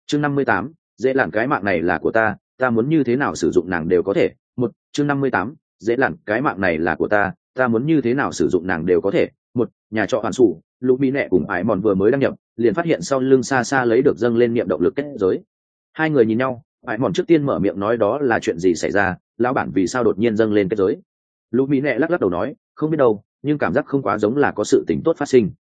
chương 58, dễ lặn cái mạng này là của ta muốn như thế nào sử dụng nàng đều có thể. Chương 58, dễ lặn cái mạng này là của ta muốn như thế nào sử dụng nàng đều có thể. Nhà trọ hoàn sủ, lũ mỹ nẹ cùng ải mòn vừa mới đăng nhập, liền phát hiện sau lưng xa xa lấy được dâng lên niệm động lực kết giới. Hai người nhìn nhau, ải mòn trước tiên mở miệng nói đó là chuyện gì xảy ra, lão bản vì sao đột nhiên dâng lên kết giới. Lũ mỹ nẹ lắc lắc đầu nói, không biết đâu, nhưng cảm giác không quá giống là có sự tình tốt phát sinh.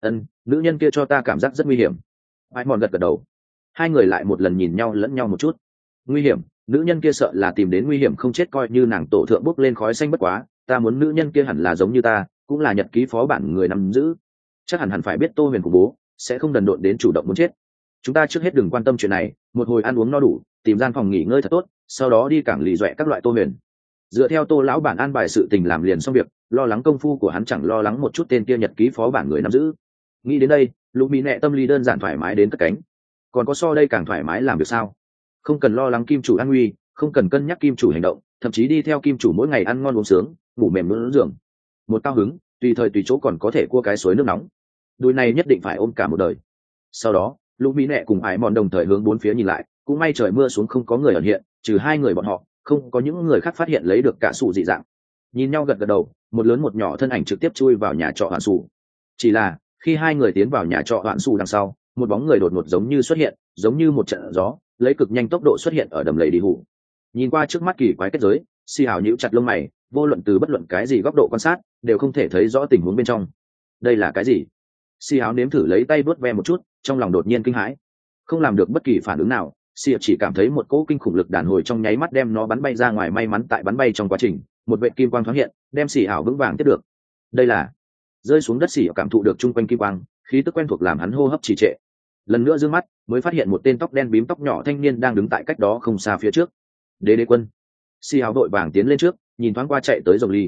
Nữ nhân kia cho ta cảm giác rất nguy hiểm. Ải mòn gật gật đầu. Hai người lại một lần nhìn nhau lẫn nhau một chút. Nguy hiểm? Nữ nhân kia sợ là tìm đến nguy hiểm không chết, coi như nàng tổ thượng bốc lên khói xanh bất quá, ta muốn nữ nhân kia hẳn là giống như ta, cũng là nhật ký phó bản người nắm giữ, chắc hẳn phải biết Tô Huyền của bố sẽ không đần độn đến chủ động muốn chết. Chúng ta trước hết đừng quan tâm chuyện này, một hồi ăn uống no đủ, tìm gian phòng nghỉ ngơi thật tốt, sau đó đi cảng lì dọa các loại Tô Huyền. Dựa theo Tô lão bản an bài sự tình làm liền xong việc, lo lắng công phu của hắn chẳng lo lắng một chút tên kia nhật ký phó bản người nắm giữ. Nghĩ đến đây, Lục Mỹ Nệ tâm lý đơn giản thoải mái đến cất cánh. Còn có so đây càng thoải mái làm việc sao? Không cần lo lắng kim chủ an nguy, không cần cân nhắc kim chủ hành động, thậm chí đi theo kim chủ mỗi ngày ăn ngon uống sướng, ngủ mềm nướng giường. Một cao hứng, tùy thời tùy chỗ còn có thể cua cái suối nước nóng. Đôi này nhất định phải ôm cả một đời. Sau đó, Lục Mỹ Nệ cùng Ải Mòn đồng thời hướng bốn phía nhìn lại, cũng may trời mưa xuống không có người ẩn hiện, trừ hai người bọn họ, không có những người khác phát hiện lấy được cả sủ dị dạng. Nhìn nhau gật gật đầu, một lớn một nhỏ thân ảnh trực tiếp chui vào nhà trọ Hoạn Sủ. Chỉ là, khi hai người tiến vào nhà trọ Hoạn Sủ đằng sau, một bóng người đột ngột giống như xuất hiện, giống như một trận gió, lấy cực nhanh tốc độ xuất hiện ở đầm lầy đi hủ. Nhìn qua trước mắt kỳ quái kết giới, Si Hào nhíu chặt lông mày, vô luận từ bất luận cái gì góc độ quan sát, đều không thể thấy rõ tình huống bên trong. Đây là cái gì? Si Hào nếm thử lấy tay vuốt ve một chút, trong lòng đột nhiên kinh hãi. Không làm được bất kỳ phản ứng nào, Si chỉ cảm thấy một cỗ kinh khủng lực đàn hồi trong nháy mắt đem nó bắn bay ra ngoài, may mắn tại bắn bay trong quá trình, một vệt kim quang thoáng hiện, đem Si Hào vững vàng tiếp được. Đây là rơi xuống đất. Si cảm thụ được chung quanh kim quang, khí tức quen thuộc làm hắn hô hấp trì trệ. Lần nữa dương mắt, mới phát hiện một tên tóc đen bím tóc nhỏ thanh niên đang đứng tại cách đó không xa phía trước. Đế quân. Si Hào đội vàng tiến lên trước, nhìn thoáng qua chạy tới Rồng Ly.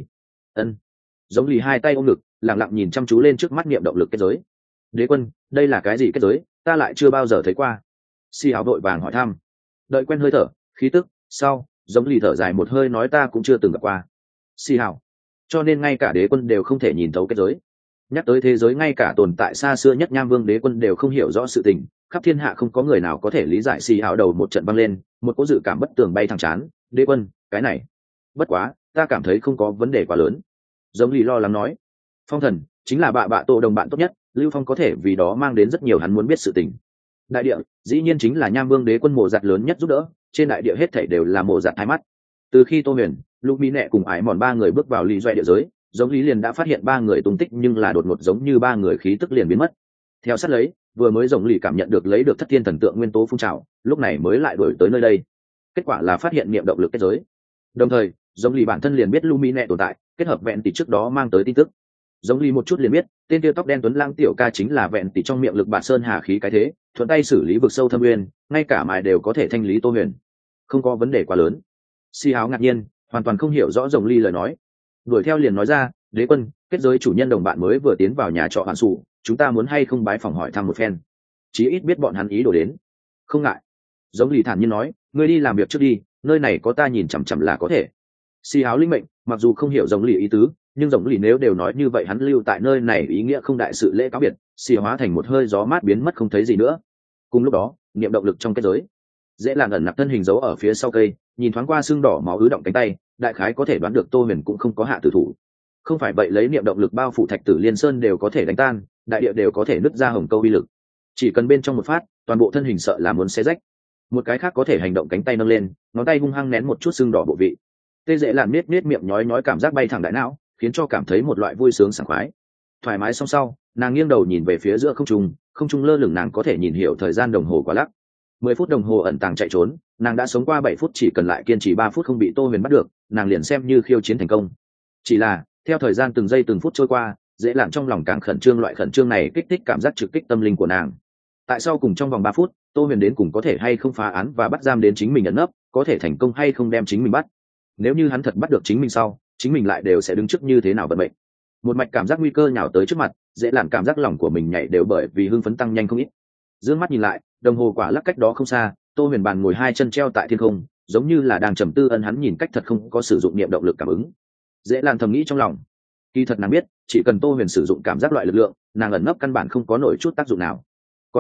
Giống Ly hai tay ôm ngực, lặng lặng nhìn chăm chú lên trước mắt niệm động lực kết giới. Đế quân, đây là cái gì kết giới, ta lại chưa bao giờ thấy qua. Si Hào đội vàng hỏi thăm. Đợi quen hơi thở, khí tức, sau, Giống Ly thở dài một hơi nói ta cũng chưa từng gặp qua. Si Hào, cho nên ngay cả đế quân đều không thể nhìn thấu kết giới. Nhắc tới thế giới ngay cả tồn tại xa xưa nhất Nham Vương đế quân đều không hiểu rõ sự tình, khắp thiên hạ không có người nào có thể lý giải. Si Hào đầu một trận băng lên, một cỗ dự cảm bất tường bay thẳng chán. Đế quân, cái này, bất quá, ta cảm thấy không có vấn đề quá lớn. Giống Ly lo lắng nói. Phong thần chính là bạ tổ đồng bạn tốt nhất, Lưu Phong có thể vì đó mang đến rất nhiều hắn muốn biết sự tình. Đại địa dĩ nhiên chính là Nham Vương đế quân mộ giặt lớn nhất giúp đỡ, trên đại địa hết thảy đều là mộ giặt hai mắt. Từ khi Tô Huyền, Lục Mỹ Nệ cùng Ải Mòn ba người bước vào Lý Doại địa giới, Giống Lý liền đã phát hiện ba người tung tích, nhưng là đột ngột giống như ba người khí tức liền biến mất. Theo sát lấy, vừa mới Giống Lý cảm nhận được lấy được thất thiên thần tượng nguyên tố phun trào, lúc này mới lại đuổi tới nơi đây. Kết quả là phát hiện niệm động lực kết giới. Đồng thời, Giống Lý bản thân liền biết Lục Mỹ Nệ tồn tại, kết hợp vẹn tỷ trước đó mang tới tin tức. Giống Lý một chút liền biết, tên tiêu tóc đen tuấn lãng tiểu ca chính là vẹn tỷ trong miệng lực bản sơn hà khí cái thế, thuận tay xử lý vực sâu thâm nguyên, ngay cả mài đều có thể thanh lý Tô Huyền. Không có vấn đề quá lớn. Si Háo ngạc nhiên, hoàn toàn không hiểu rõ Rồng Ly lời nói. Đuổi theo liền nói ra, đế quân, kết giới chủ nhân đồng bạn mới vừa tiến vào nhà trọ Hoàn Sủ, chúng ta muốn hay không bái phòng hỏi thăm một phen. Chí ít biết bọn hắn ý đồ đến. Không ngại. Giống Ly thản nhiên nói, ngươi đi làm việc trước đi, nơi này có ta nhìn chằm chằm là có thể. Si Háo linh mệnh, mặc dù không hiểu Giống Ly ý tứ, nhưng Giống Ly nếu đều nói như vậy hắn lưu tại nơi này ý nghĩa không đại sự lễ cáo biệt. Si hóa thành một hơi gió mát biến mất không thấy gì nữa. Cùng lúc đó, niệm động lực trong kết giới, dễ làng ẩn nặc thân hình giấu ở phía sau cây, nhìn thoáng qua xương đỏ máu ứ động cánh tay, đại khái có thể đoán được Tô Huyền cũng không có hạ tử thủ. Không phải vậy lấy niệm động lực bao phủ thạch tử liên sơn đều có thể đánh tan, đại địa đều có thể nứt ra hồng câu uy lực. Chỉ cần bên trong một phát, toàn bộ thân hình sợ là muốn xé rách. Một cái khác có thể hành động cánh tay nâng lên, ngón tay hung hăng nén một chút xương đỏ bộ vị. Tê dễ làm nết miệng nhói cảm giác bay thẳng đại não, khiến cho cảm thấy một loại vui sướng sảng khoái. Thoải mái xong sau, nàng nghiêng đầu nhìn về phía giữa không trung lơ lửng, nàng có thể nhìn hiểu thời gian đồng hồ quá lắc. 10 phút đồng hồ ẩn tàng chạy trốn, nàng đã sống qua 7 phút, chỉ cần lại kiên trì 3 phút không bị Tô Huyền bắt được, nàng liền xem như khiêu chiến thành công. Chỉ là, theo thời gian từng giây từng phút trôi qua, dễ làm trong lòng càng khẩn trương, loại khẩn trương này kích thích cảm giác trực kích tâm linh của nàng. Tại sao cùng trong vòng 3 phút, Tô Huyền đến cùng có thể hay không phá án và bắt giam đến chính mình ẩn nấp, có thể thành công hay không đem chính mình bắt. Nếu như hắn thật bắt được chính mình sau, chính mình lại đều sẽ đứng trước như thế nào vận mệnh. Một mạch cảm giác nguy cơ nhào tới trước mặt, dễ làm cảm giác lòng của mình nhảy đều bởi vì hưng phấn tăng nhanh không ít. Dương mắt nhìn lại, đồng hồ quả lắc cách đó không xa, Tô Huyền bàn ngồi hai chân treo tại thiên không, giống như là đang trầm tư. Hắn nhìn cách thật không có sử dụng niệm động lực cảm ứng. Dễ lan thầm nghĩ trong lòng, kỳ thật nàng biết, chỉ cần Tô Huyền sử dụng cảm giác loại lực lượng, nàng ẩn nấp căn bản không có nổi chút tác dụng nào. Còn có,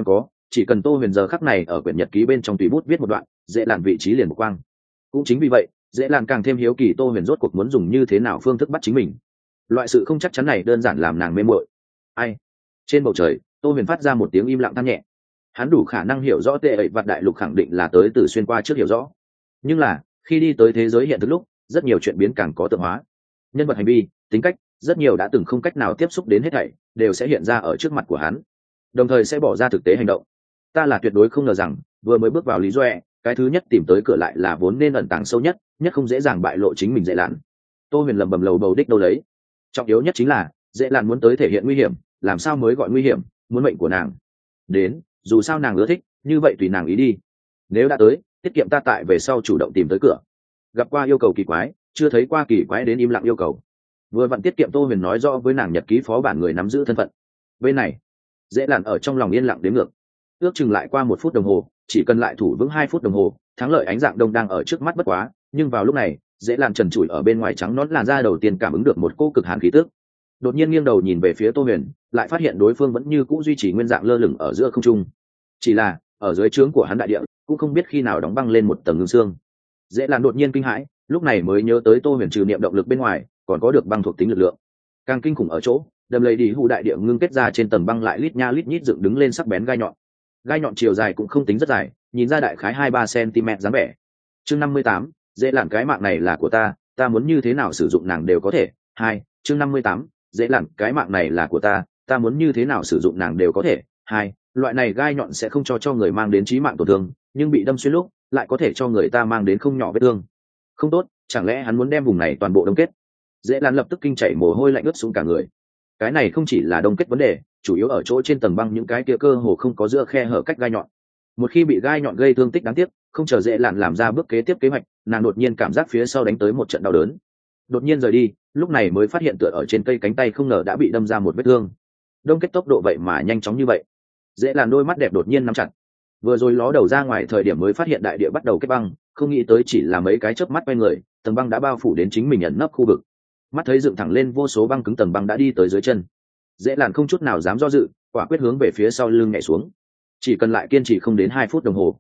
chỉ cần Tô Huyền giờ khắc này ở quyển nhật ký bên trong tùy bút viết một đoạn, dễ làn vị trí liền một quang. Cũng chính vì vậy, dễ làn càng thêm hiếu kỳ Tô Huyền rốt cuộc muốn dùng như thế nào phương thức bắt chính mình. Loại sự không chắc chắn này đơn giản làm nàng mê muội. Ai? Trên bầu trời, Tô Huyền phát ra một tiếng im lặng than nhẹ. Hắn đủ khả năng hiểu rõ tệ ẩy vặt đại lục khẳng định là tới từ xuyên qua trước hiểu rõ, nhưng là khi đi tới thế giới hiện thực lúc, rất nhiều chuyện biến càng có tượng hóa. Nhân vật hành vi, tính cách, rất nhiều đã từng không cách nào tiếp xúc đến hết thảy đều sẽ hiện ra ở trước mặt của hắn, đồng thời sẽ bỏ ra thực tế hành động. Ta là tuyệt đối không ngờ rằng vừa mới bước vào lý doe, cái thứ nhất tìm tới cửa lại là vốn nên ẩn tàng sâu nhất không dễ dàng bại lộ chính mình dễ lạn. Tô Huyền lầm bầm lầu bầu đích đâu lấy. Trọng yếu nhất chính là dễ lạn muốn tới thể hiện nguy hiểm, làm sao mới gọi nguy hiểm, muốn mệnh của nàng. Đến, dù sao nàng ưa thích, như vậy tùy nàng ý đi. Nếu đã tới, tiết kiệm ta tại về sau chủ động tìm tới cửa. Gặp qua yêu cầu kỳ quái, chưa thấy qua kỳ quái đến im lặng yêu cầu. Vừa vặn tiết kiệm Tô Huyền nói rõ với nàng nhật ký phó bản người nắm giữ thân phận. Bên này, dễ lạn ở trong lòng yên lặng đến ngược. Ước chừng lại qua 1 phút đồng hồ, chỉ cần lại thủ vững 2 phút đồng hồ, thắng lợi ánh dạng đông đang ở trước mắt bất quá. Nhưng vào lúc này, dễ lạn trần trụi ở bên ngoài trắng nón làn da đầu tiên cảm ứng được một cô cực hàn khí tức. Đột nhiên nghiêng đầu nhìn về phía Tô Huyền, lại phát hiện đối phương vẫn như cũ duy trì nguyên dạng lơ lửng ở giữa không trung. Chỉ là ở dưới trướng của hắn đại địa cũng không biết khi nào đóng băng lên một tầng ngưng xương. Dễ lạn đột nhiên kinh hãi, lúc này mới nhớ tới Tô Huyền trừ niệm động lực bên ngoài, còn có được băng thuộc tính lực lượng. Càng kinh khủng ở chỗ, đầm lầy đi hù đại địa ngưng kết ra trên tầng băng lại lít nha lít nhít dựng đứng lên sắc bén gai nhọn. Gai nhọn chiều dài cũng không tính rất dài, nhìn ra đại khái 2-3 cm dáng vẻ. Chương 58, dễ lạn cái mạng này là của ta, ta muốn như thế nào sử dụng nàng đều có thể. Chương 58, dễ lạn cái mạng này là của ta, ta muốn như thế nào sử dụng nàng đều có thể. Loại này gai nhọn sẽ không cho người mang đến chí mạng tổn thương, nhưng bị đâm xuyên lúc lại có thể cho người ta mang đến không nhỏ vết thương. Không tốt, chẳng lẽ hắn muốn đem vùng này toàn bộ đông kết? Dễ lạn lập tức kinh chảy mồ hôi lạnh ướt xuống cả người. Cái này không chỉ là đông kết vấn đề, chủ yếu ở chỗ trên tầng băng những cái kia cơ hồ không có giữa khe hở cách gai nhọn. Một khi bị gai nhọn gây thương tích đáng tiếc, không chờ dễ lạn làm ra bước kế tiếp kế hoạch, nàng đột nhiên cảm giác phía sau đánh tới một trận đau đớn. Đột nhiên rời đi, lúc này mới phát hiện tựa ở trên cây cánh tay không ngờ đã bị đâm ra một vết thương. Đông kết tốc độ vậy mà nhanh chóng như vậy. Dễ lạn đôi mắt đẹp đột nhiên nắm chặt. Vừa rồi ló đầu ra ngoài thời điểm mới phát hiện đại địa bắt đầu kết băng, không nghĩ tới chỉ là mấy cái chớp mắt quay người, tầng băng đã bao phủ đến chính mình ẩn nấp khu vực. Mắt thấy dựng thẳng lên vô số băng cứng tầng băng đã đi tới dưới chân. Dễ lạn không chút nào dám do dự, quả quyết hướng về phía sau lưng nhảy xuống. Chỉ cần lại kiên trì không đến 2 phút đồng hồ.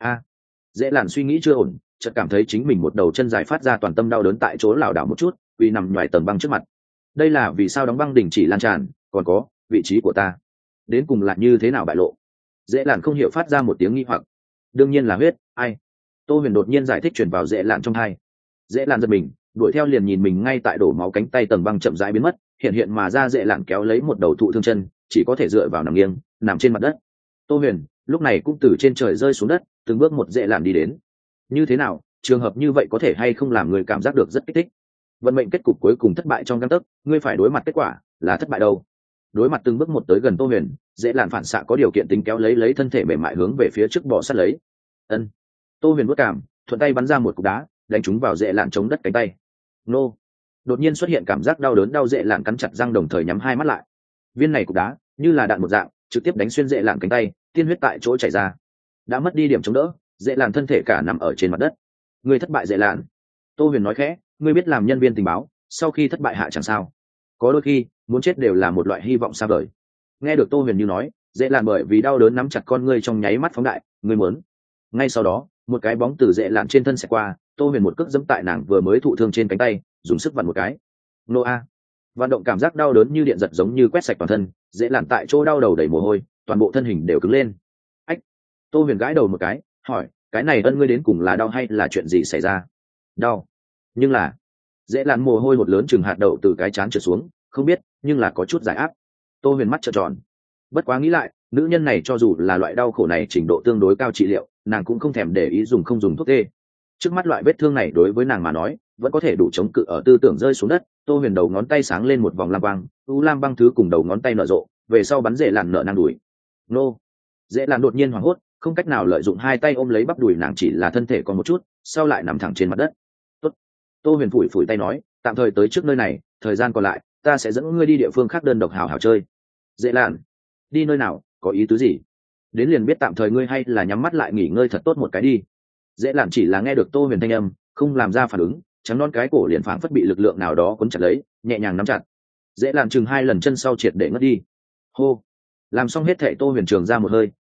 Dễ lạn suy nghĩ chưa ổn, chợt cảm thấy chính mình một đầu chân dài phát ra toàn tâm đau đớn tại chỗ lảo đảo một chút, vì nằm ngoài tầng băng trước mặt. Đây là vì sao đóng băng đình chỉ lan tràn, còn có vị trí của ta đến cùng là như thế nào bại lộ. Dễ lạn không hiểu phát ra một tiếng nghi hoặc. Đương nhiên là huyết. Ai? Tô Huyền đột nhiên giải thích truyền vào dễ lạn trong tai. Dễ lạn giật mình, đuổi theo liền nhìn mình ngay tại đổ máu cánh tay tầng băng chậm rãi biến mất, hiện mà ra dễ lạn kéo lấy một đầu thụ thương chân, chỉ có thể dựa vào nằm nghiêng, nằm trên mặt đất. Tô Huyền lúc này cũng từ trên trời rơi xuống đất, từng bước một dễ lạn đi đến. Như thế nào, trường hợp như vậy có thể hay không làm người cảm giác được rất kích thích. Vận mệnh kết cục cuối cùng thất bại trong gang tấc, ngươi phải đối mặt kết quả là thất bại đâu. Đối mặt từng bước một tới gần Tô Huyền, dễ lạn phản xạ có điều kiện tính kéo lấy thân thể mềm mại hướng về phía trước bò sát lấy. Ân. Tô Huyền vuốt cảm, thuận tay bắn ra một cục đá, đánh trúng vào dễ lạn chống đất cánh tay. Nô. Đột nhiên xuất hiện cảm giác đau đớn, đau dễ lạn cắn chặt răng đồng thời nhắm hai mắt lại. Viên này cục đá như là đạn một dạng, trực tiếp đánh xuyên dễ lạn cánh tay, tiên huyết tại chỗ chảy ra. Đã mất đi điểm chống đỡ, dễ lạn thân thể cả nằm ở trên mặt đất. Ngươi thất bại dễ lạn. Tô Huyền nói khẽ, ngươi biết làm nhân viên tình báo, sau khi thất bại hạ chẳng sao. Có đôi khi, muốn chết đều là một loại hy vọng xa vời. Nghe được Tô Huyền như nói, dễ lạn bởi vì đau đớn nắm chặt con ngươi trong nháy mắt phóng đại, ngươi muốn. Ngay sau đó, một cái bóng từ dễ lạn trên thân sẽ qua, Tô Huyền một cước giẫm tại nàng vừa mới thụ thương trên cánh tay, dùng sức vặn một cái. Noa. Vận động cảm giác đau đớn như điện giật giống như quét sạch toàn thân, dễ lạn tại chỗ đau đầu đầy mồ hôi, toàn bộ thân hình đều cứng lên. Ách. Tô Huyền gãi đầu một cái, hỏi, cái này ân ngươi đến cùng là đau hay là chuyện gì xảy ra? Đau. Nhưng là, dễ lạn mồ hôi hột lớn chừng hạt đậu từ cái trán trượt xuống, không biết, nhưng là có chút giải áp. Tô Huyền mắt trợn tròn. Bất quá nghĩ lại, nữ nhân này cho dù là loại đau khổ này trình độ tương đối cao trị liệu, nàng cũng không thèm để ý dùng không dùng thuốc tê. Trước mắt loại vết thương này đối với nàng mà nói, vẫn có thể đủ chống cự ở tư tưởng rơi xuống đất. Tô Huyền đầu ngón tay sáng lên một vòng lam quang, u lam băng thứ cùng đầu ngón tay nở rộ, về sau bắn dễ lạn nở năng đùi. Nô. Dễ lạn đột nhiên hoảng hốt, không cách nào lợi dụng hai tay ôm lấy bắp đùi nàng, chỉ là thân thể còn một chút, sau lại nằm thẳng trên mặt đất. Tốt. Tô Huyền phủi phủi tay nói, tạm thời tới trước nơi này, thời gian còn lại ta sẽ dẫn ngươi đi địa phương khác đơn độc hào hào chơi. Dễ lạn. Đi nơi nào, có ý tứ gì? Đến liền biết, tạm thời ngươi hay là nhắm mắt lại nghỉ ngơi thật tốt một cái đi. Dễ lạn chỉ là nghe được Tô Huyền thanh âm, không làm ra phản ứng, trắng non cái cổ liền phảng phất bị lực lượng nào đó cuốn chặt lấy, nhẹ nhàng nắm chặt. Dễ lạn chừng 2 lần chân sau triệt để ngất đi. Hô. Làm xong hết thảy, Tô Huyền trường ra một hơi,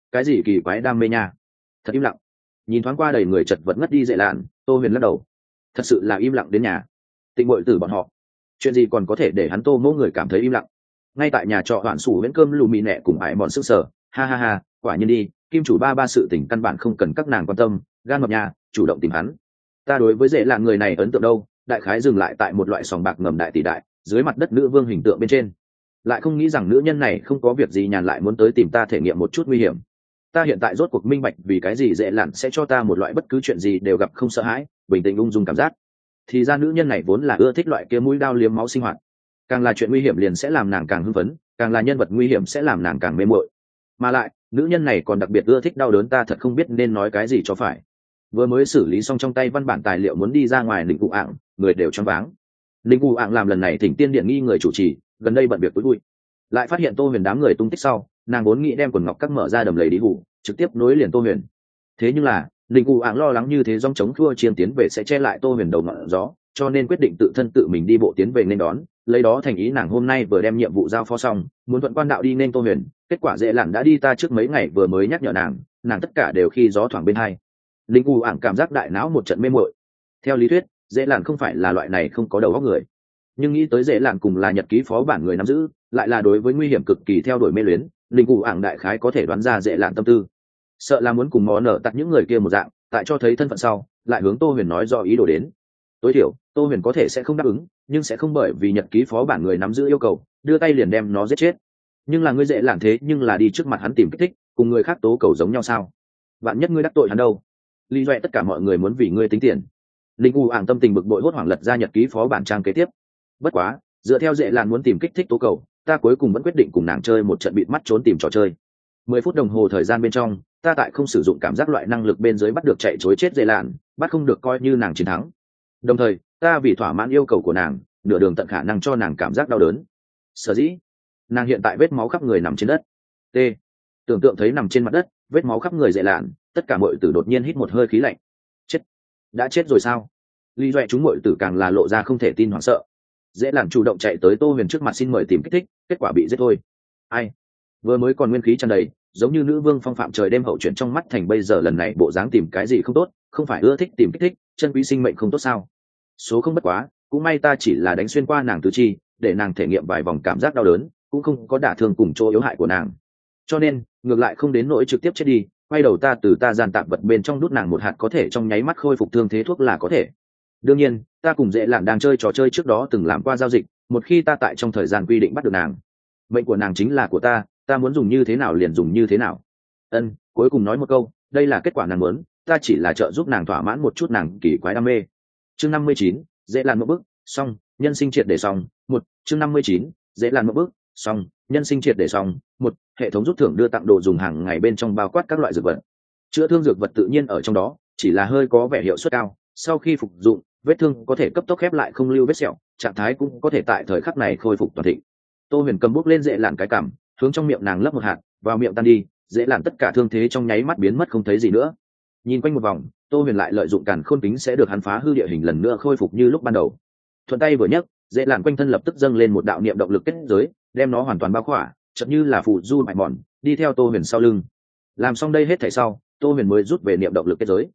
cái gì kỳ quái đam mê nha. Thật im lặng. Nhìn thoáng qua đầy người chật vật ngất đi dậy lạn, Tô Huyền lắc đầu. Thật sự là im lặng đến nhà. Tịnh bội tử bọn họ, chuyện gì còn có thể để hắn Tô mỗi người cảm thấy im lặng. Ngay tại nhà trọ hoạn sủ miễn cơm lù mì nẹ cùng ải bọn sức sở, ha ha ha, quả nhiên đi, kim chủ ba sự tình căn bản không cần các nàng quan tâm, gan mập nhà chủ động tìm hắn. Ta đối với dễ là người này ấn tượng đâu, đại khái dừng lại tại một loại sòng bạc ngầm đại tỷ đại dưới mặt đất nữ vương hình tượng bên trên, lại không nghĩ rằng nữ nhân này không có việc gì nhàn lại muốn tới tìm ta thể nghiệm một chút nguy hiểm. Ta hiện tại rốt cuộc minh bạch vì cái gì dễ lặn sẽ cho ta một loại bất cứ chuyện gì đều gặp không sợ hãi, bình tĩnh ung dung cảm giác. Thì ra nữ nhân này vốn là ưa thích loại kia mũi đao liếm máu sinh hoạt, càng là chuyện nguy hiểm liền sẽ làm nàng càng hưng phấn, càng là nhân vật nguy hiểm sẽ làm nàng càng mê mội. Mà lại nữ nhân này còn đặc biệt ưa thích đau đớn, ta thật không biết nên nói cái gì cho phải. Vừa mới xử lý xong trong tay văn bản tài liệu muốn đi ra ngoài, Linh Cụ Ạng người đều choáng váng. Linh Cụ Ạng làm lần này thỉnh tiên điện nghi người chủ trì, gần đây bận việc tối vui, lại phát hiện Tô Huyền đám người tung tích sau, nàng vốn nghĩ đem quần ngọc các mở ra đầm lầy đi hủ, trực tiếp nối liền Tô Huyền. Thế nhưng là Linh Cụ Ạng lo lắng như thế dòng chống thua chiên tiến về sẽ che lại Tô Huyền đầu ngọn gió, cho nên quyết định tự thân tự mình đi bộ tiến về nên đón, lấy đó thành ý nàng hôm nay vừa đem nhiệm vụ giao phó xong, muốn thuận quan đạo đi nên Tô Huyền. Kết quả dễ lặn đã đi ta trước mấy ngày vừa mới nhắc nhở nàng tất cả đều khi gió thoảng bên hai. Linh Cụ Ạng cảm giác đại não một trận mê muội. Theo lý thuyết dễ lặn không phải là loại này không có đầu óc người, nhưng nghĩ tới dễ lặn cùng là nhật ký phó bản người nắm giữ, lại là đối với nguy hiểm cực kỳ theo đuổi mê luyến, Linh Cụ Ạng đại khái có thể đoán ra dễ lặn tâm tư, sợ là muốn cùng món nở tặc những người kia một dạng, tại cho thấy thân phận sau lại hướng Tô Huyền nói do ý đồ đến. Tối thiểu Tô Huyền có thể sẽ không đáp ứng, nhưng sẽ không bởi vì nhật ký phó bản người nắm giữ yêu cầu đưa tay liền đem nó giết chết. Nhưng là ngươi dễ lặn thế nhưng là đi trước mặt hắn tìm kích thích, cùng người khác tố cầu giống nhau sao? Vạn nhất ngươi đắc tội hắn đâu? Lý doẹ tất cả mọi người muốn vì ngươi tính tiền. Linh U Ảng tâm tình bực bội hốt hoảng lật ra nhật ký phó bản trang kế tiếp. Bất quá dựa theo dễ lặn muốn tìm kích thích tố cầu, ta cuối cùng vẫn quyết định cùng nàng chơi một trận bịt mắt trốn tìm trò chơi. 10 phút đồng hồ thời gian bên trong, ta tại không sử dụng cảm giác loại năng lực bên dưới bắt được chạy chối chết dễ lặn, bắt không được coi như nàng chiến thắng. Đồng thời ta vì thỏa mãn yêu cầu của nàng, nửa đường tận khả năng cho nàng cảm giác đau đớn. Sở dĩ nàng hiện tại vết máu khắp người nằm trên đất. T tưởng tượng thấy nằm trên mặt đất vết máu khắp người dễ lạn, tất cả mọi tử đột nhiên hít một hơi khí lạnh. Chết, đã chết rồi sao? Lý doẹ chúng mọi tử càng là lộ ra không thể tin hoảng sợ. Dễ lạn chủ động chạy tới Tô Huyền trước mặt xin mời tìm kích thích, kết quả bị giết thôi. Ai vừa mới còn nguyên khí tràn đầy, giống như nữ vương phong phạm trời đêm hậu chuyển trong mắt thành bây giờ lần này bộ dáng tìm cái gì không tốt, không phải ưa thích tìm kích thích, chân quý sinh mệnh không tốt sao? Số không bất quá, cũng may ta chỉ là đánh xuyên qua nàng tứ chi, để nàng thể nghiệm vài vòng cảm giác đau đớn, cũng không có đả thương cùng chỗ yếu hại của nàng, cho nên ngược lại không đến nỗi trực tiếp chết đi. Quay đầu ta từ ta gian tạp vật bên trong đút nàng một hạt có thể trong nháy mắt khôi phục thương thế thuốc là có thể. Đương nhiên ta cùng dễ lạn đang chơi trò chơi trước đó từng làm qua giao dịch, một khi ta tại trong thời gian quy định bắt được nàng, mệnh của nàng chính là của ta muốn dùng như thế nào liền dùng như thế nào. Cuối cùng nói một câu, đây là kết quả nàng muốn, ta chỉ là trợ giúp nàng thỏa mãn một chút nàng kỳ quái đam mê. Chương 59, dễ lạn một bước xong nhân sinh triệt để xong một. Chương 59, dễ lạn một bước xong nhân sinh triệt để xong một. Hệ thống rút thưởng đưa tặng đồ dùng hàng ngày bên trong bao quát các loại dược vật, chữa thương dược vật tự nhiên ở trong đó, chỉ là hơi có vẻ hiệu suất cao, sau khi phục dụng vết thương có thể cấp tốc khép lại không lưu vết sẹo, trạng thái cũng có thể tại thời khắc này khôi phục toàn thịnh. Tô Huyền cầm bút lên dễ lạn cái cằm, hướng trong miệng nàng lấp một hạt vào miệng tan đi, dễ lạn tất cả thương thế trong nháy mắt biến mất không thấy gì nữa. Nhìn quanh một vòng, Tô Huyền lại lợi dụng càn khôn kính sẽ được hắn phá hư địa hình lần nữa khôi phục như lúc ban đầu. Thuận tay vừa nhấc, dễ lạn quanh thân lập tức dâng lên một đạo niệm động lực kết giới, đem nó hoàn toàn bao khỏa, chợt như là phù du mại mòn, đi theo Tô Huyền sau lưng. Làm xong đây hết thảy sau, Tô Huyền mới rút về niệm động lực kết giới.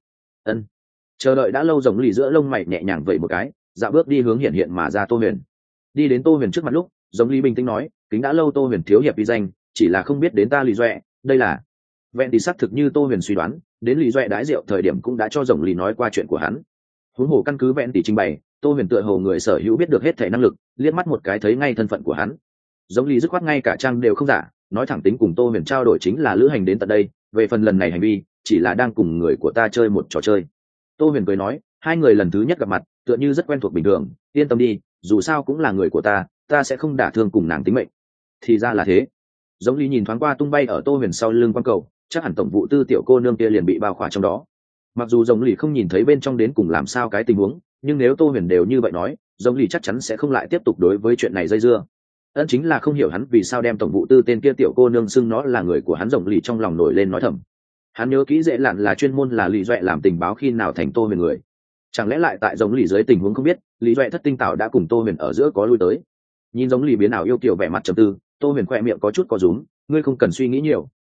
Chờ đợi đã lâu rồng lì giữa lông mày nhẹ nhàng vẩy một cái, dạo bước đi hướng hiện mà ra Tô Huyền. Đi đến Tô Huyền trước mặt lúc, rồng lì bình tĩnh nói, kính đã lâu Tô Huyền thiếu hiệp uy danh, chỉ là không biết đến ta Lý Doẹ, đây là. Vẹn thì xác thực như Tô Huyền suy đoán, đến Lý Doẹ đái rượu thời điểm cũng đã cho rồng lì nói qua chuyện của hắn. Huống hồ căn cứ vẹn tỷ trình bày, Tô Huyền tựa hồ người sở hữu biết được hết thể năng lực, liếc mắt một cái thấy ngay thân phận của hắn. Giống lì dứt khoát ngay cả trang đều không giả, nói thẳng tính cùng Tô Huyền trao đổi chính là lữ hành đến tận đây, về phần lần này hành vi chỉ là đang cùng người của ta chơi một trò chơi. Tô Huyền cười nói, hai người lần thứ nhất gặp mặt tựa như rất quen thuộc bình thường, yên tâm đi, dù sao cũng là người của ta sẽ không đả thương cùng nàng tính mệnh. Thì ra là thế. Giống lì nhìn thoáng qua tung bay ở Tô Huyền sau lưng quan cầu, chắc hẳn tổng vụ tư tiểu cô nương kia liền bị bao khỏa trong đó. Mặc dù giống lì không nhìn thấy bên trong đến cùng làm sao cái tình huống, nhưng nếu Tô Huyền đều như vậy nói, giống lì chắc chắn sẽ không lại tiếp tục đối với chuyện này dây dưa. Chính là không hiểu hắn vì sao đem tổng vụ tư tên kia tiểu cô nương xưng nó là người của hắn, rồng lì trong lòng nổi lên nói thầm. Hắn nhớ kỹ dễ lặn là chuyên môn là Lý Doẹ làm tình báo khi nào thành Tô Huyền người. Chẳng lẽ lại tại giống lì dưới tình huống không biết, Lý Doẹ thất tinh tạo đã cùng Tô Huyền ở giữa có lui tới. Nhìn giống lì biến ảo yêu kiều vẻ mặt trầm tư, Tô Huyền khoe miệng có chút co rúm, ngươi không cần suy nghĩ nhiều,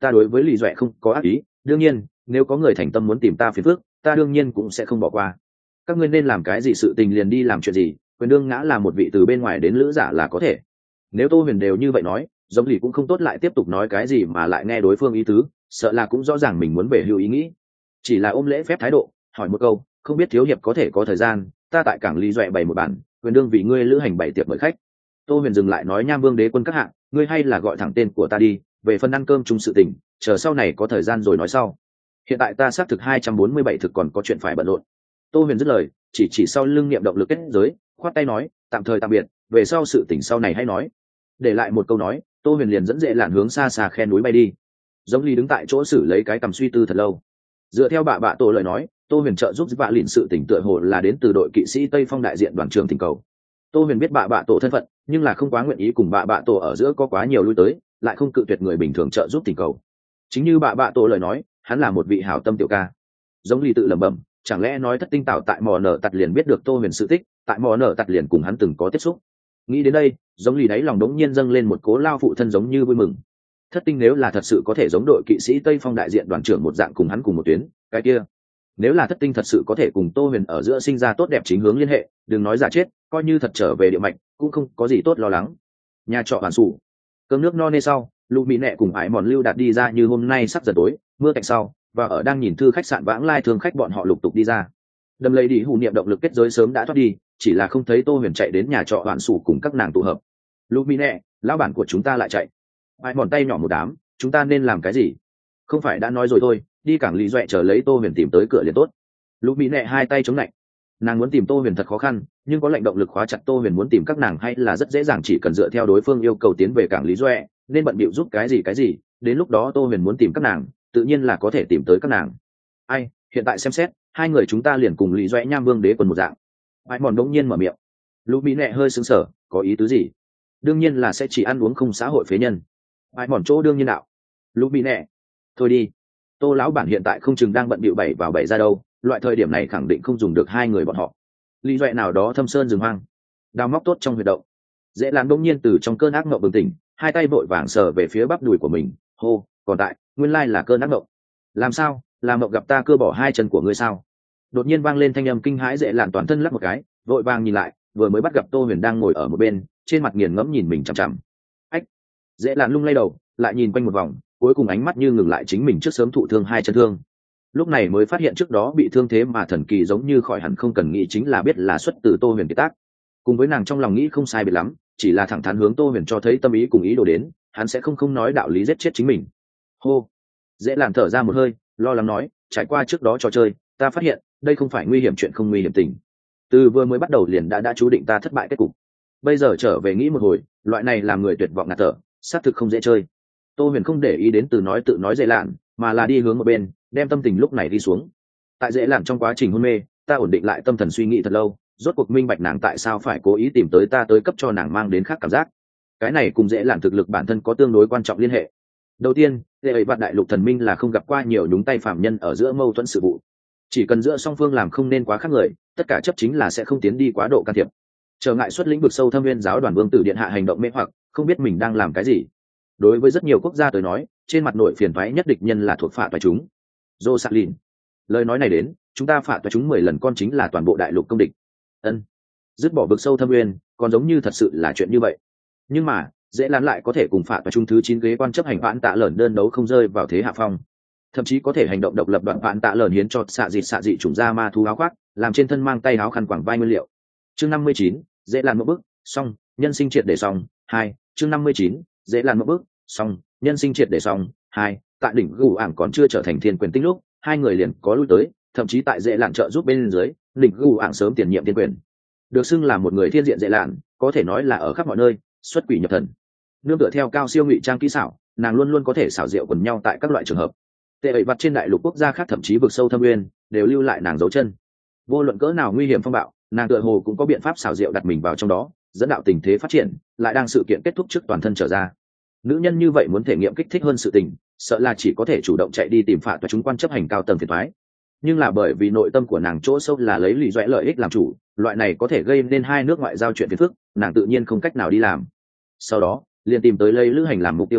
ta đối với lý doẹ không có ác ý, đương nhiên nếu có người thành tâm muốn tìm ta phiền phức, ta đương nhiên cũng sẽ không bỏ qua. Các ngươi nên làm cái gì sự tình liền đi làm chuyện gì, quyền đương ngã là một vị từ bên ngoài đến lữ giả là có thể. Nếu Tô Huyền đều như vậy nói, giống lì cũng không tốt lại tiếp tục nói cái gì mà lại nghe đối phương ý tứ, sợ là cũng rõ ràng mình muốn về hưu ý nghĩ, chỉ là ôm lễ phép thái độ hỏi một câu, không biết thiếu hiệp có thể có thời gian, ta tại cảng lý doẹ bày một bản, quyền đương vì ngươi lữ hành bày tiệc mời khách. Tô Huyền dừng lại nói, Nham Vương đế quân các hạng, ngươi hay là gọi thẳng tên của ta đi, về phần ăn cơm chung sự tình, chờ sau này có thời gian rồi nói sau. Hiện tại ta xác thực 247 thực còn có chuyện phải bận rộn. Tô Huyền dứt lời, chỉ sau lưng niệm động lực kết giới, khoát tay nói, tạm thời tạm biệt, về sau sự tình sau này hãy nói. Để lại một câu nói, Tô Huyền liền dẫn dễ lạn hướng xa xa khe núi bay đi. Giống Ly đứng tại chỗ xử lấy cái cầm suy tư thật lâu. Dựa theo bạ tổ lời nói, Tô Huyền trợ giúp vạ lìn sự tỉnh tựa hồ là đến từ đội kỵ sĩ Tây Phong đại diện đoàn trường thỉnh cầu. Tô Huyền biết bạ tổ thân phận, nhưng là không quá nguyện ý cùng bạ tổ ở giữa có quá nhiều lui tới, lại không cự tuyệt người bình thường trợ giúp thỉnh cầu. Chính như bạ tổ lời nói, hắn là một vị hảo tâm tiểu ca. Giống Ly tự lẩm bẩm, chẳng lẽ nói Thất Tinh Tạo tại mò nở tặt liền biết được Tô Huyền sự tích, tại mò nở tặt liền cùng hắn từng có tiếp xúc. Nghĩ đến đây, giống Ly đáy lòng đống nhiên dâng lên một cố lao phụ thân giống như vui mừng. Thất Tinh nếu là thật sự có thể giống đội kỵ sĩ Tây Phong đại diện đoàn trưởng một dạng cùng hắn cùng một tuyến, cái kia nếu là Thất Tinh thật sự có thể cùng Tô Huyền ở giữa sinh ra tốt đẹp chính hướng liên hệ, đừng nói giả chết, coi như thật trở về địa mạch cũng không có gì tốt lo lắng. Nhà trọ hoàn sủ, cơm nước no nê sau, Lục Mỹ Nệ cùng Ải Mòn Lưu Đạt đi ra như hôm nay sắp giờ tối, mưa cạnh sau, và ở đang nhìn thư khách sạn vãng lai thường khách bọn họ lục tục đi ra. Đầm lấy đi hù niệm động lực kết giới sớm đã thoát đi, chỉ là không thấy Tô Huyền chạy đến nhà trọ hoàn sủ cùng các nàng tụ hợp. Lục Mỹ Nệ, lão bản của chúng ta lại chạy. Ải Mòn tay nhỏ một đám, chúng ta nên làm cái gì? Không phải đã nói rồi thôi, đi cảng lý doẹ chờ lấy Tô Huyền tìm tới cửa liền tốt. Lục Mỹ Nệ hai tay chống lạnh, nàng muốn tìm Tô Huyền thật khó khăn, nhưng có lệnh động lực khóa chặt Tô Huyền muốn tìm các nàng hay là rất dễ dàng, chỉ cần dựa theo đối phương yêu cầu tiến về cảng lý doẹ, nên bận bịu giúp cái gì, đến lúc đó Tô Huyền muốn tìm các nàng, tự nhiên là có thể tìm tới các nàng. Ai, hiện tại xem xét, hai người chúng ta liền cùng lý doẹ Nham Vương đế quân một dạng. Ai mòn đống nhiên mở miệng. Lục Mỹ Nệ hơi sững sờ, có ý tứ gì? Đương nhiên là sẽ chỉ ăn uống không xã hội phế nhân. Ai mòn chỗ đương nhiên đạo. Lục Mỹ Nệ, thôi đi, Tô lão bản hiện tại không chừng đang bận bịu bảy vào bảy ra đâu, loại thời điểm này khẳng định không dùng được hai người bọn họ. Lý doẹ nào đó thâm sơn rừng hoang, đào móc tốt trong huyệt động. Dễ Lan bỗng nhiên từ trong cơn ác mộng bừng tỉnh, hai tay vội vàng sờ về phía bắp đùi của mình, hô, còn tại, nguyên lai là cơn ác mộng. Làm sao, làm mộng gặp ta cưa bỏ hai chân của ngươi sao? Đột nhiên vang lên thanh âm kinh hãi, Dễ Lan toàn thân lắc một cái, vội vàng nhìn lại, vừa mới bắt gặp Tô Huyền đang ngồi ở một bên, trên mặt nghiền ngẫm nhìn mình chằm chằm. Ách! Dễ Lan lung lay đầu, lại nhìn quanh một vòng, cuối cùng ánh mắt như ngừng lại chính mình trước sớm thụ thương hai chân thương. Lúc này mới phát hiện trước đó bị thương thế mà thần kỳ giống như khỏi hẳn, không cần nghĩ chính là biết là xuất từ Tô Huyền kiệt tác. Cùng với nàng trong lòng nghĩ không sai biệt lắm, chỉ là thẳng thắn hướng Tô Huyền cho thấy tâm ý cùng ý đồ đến, hắn sẽ không nói đạo lý giết chết chính mình. Hô, Dễ Lan thở ra một hơi, lo lắng nói, trải qua trước đó trò chơi, ta phát hiện đây không phải nguy hiểm chuyện không nguy hiểm tình. Từ vừa mới bắt đầu liền đã chú định ta thất bại kết cục. Bây giờ trở về nghĩ một hồi, loại này làm người tuyệt vọng ngạt thở, xác thực không dễ chơi. Tô Huyền không để ý đến từ nói tự nói Dễ Lan, mà là đi hướng một bên, đem tâm tình lúc này đi xuống. Tại Dễ Lan trong quá trình hôn mê, ta ổn định lại tâm thần suy nghĩ thật lâu, rốt cuộc minh bạch nàng tại sao phải cố ý tìm tới ta tới cấp cho nàng mang đến khác cảm giác. Cái này cùng Dễ Lan thực lực bản thân có tương đối quan trọng liên hệ. Đầu tiên, Lệ ấy vạn đại lục thần minh là không gặp qua nhiều nhúng tay phạm nhân ở giữa mâu thuẫn sự vụ. Chỉ cần giữa song phương làm không nên quá khác người, tất cả chấp chính là sẽ không tiến đi quá độ can thiệp. Trở ngại xuất lĩnh vực sâu thâm viên giáo đoàn vương tử điện hạ hành động mê hoặc, không biết mình đang làm cái gì. Đối với rất nhiều quốc gia tới nói, trên mặt nội phiền toái nhất địch nhân là thuộc phạt toái chúng. Jocelyn, lời nói này đến, chúng ta phạt toái chúng 10 lần con chính là toàn bộ đại lục công địch. Ân, dứt bỏ vực sâu thâm nguyên, còn giống như thật sự là chuyện như vậy. Nhưng mà, Dễ Lan lại có thể cùng phạt toái chúng thứ 9 ghế quan chấp hành vạn tạ lởn đơn đấu không rơi vào thế hạ phong. Thậm chí có thể hành động độc lập, đoạn vạn tạ lởn hiến cho xạ dị chủng ra ma thú áo khoác, làm trên thân mang tay áo khăn quàng vai nguyên liệu. Chương 59, Dễ Lan một bước, xong, nhân sinh triệt để xong. 2, chương 59, Dễ Lan một bước, xong, nhân sinh triệt để xong. 2, tại đỉnh gù ảng còn chưa trở thành thiên quyền tinh lúc, hai người liền có lui tới, thậm chí tại Dễ Lan trợ giúp bên dưới, đỉnh gù ảng sớm tiền nhiệm thiên quyền. Được xưng là một người thiên diện Dễ Lan, có thể nói là ở khắp mọi nơi, xuất quỷ nhập thần. Nương tựa theo cao siêu ngụy trang kỹ xảo, nàng luôn luôn có thể xảo diệu quần nhau tại các loại trường hợp. Tệ ẩy vặt trên đại lục quốc gia khác, thậm chí vực sâu thâm nguyên, đều lưu lại nàng dấu chân. Vô luận cỡ nào nguy hiểm phong bạo, nàng tựa hồ cũng có biện pháp xảo diệu đặt mình vào trong đó, dẫn đạo tình thế phát triển, lại đang sự kiện kết thúc trước toàn thân trở ra. Nữ nhân như vậy muốn thể nghiệm kích thích hơn sự tình, sợ là chỉ có thể chủ động chạy đi tìm phạt và chúng quan chấp hành cao tầng phiền toái. Nhưng là bởi vì nội tâm của nàng chỗ sâu là lấy lý doẽ lợi ích làm chủ, loại này có thể gây nên hai nước ngoại giao chuyện phiền phức, nàng tự nhiên không cách nào đi làm. Sau đó, liền tìm tới lấy lữ hành làm mục tiêu ta,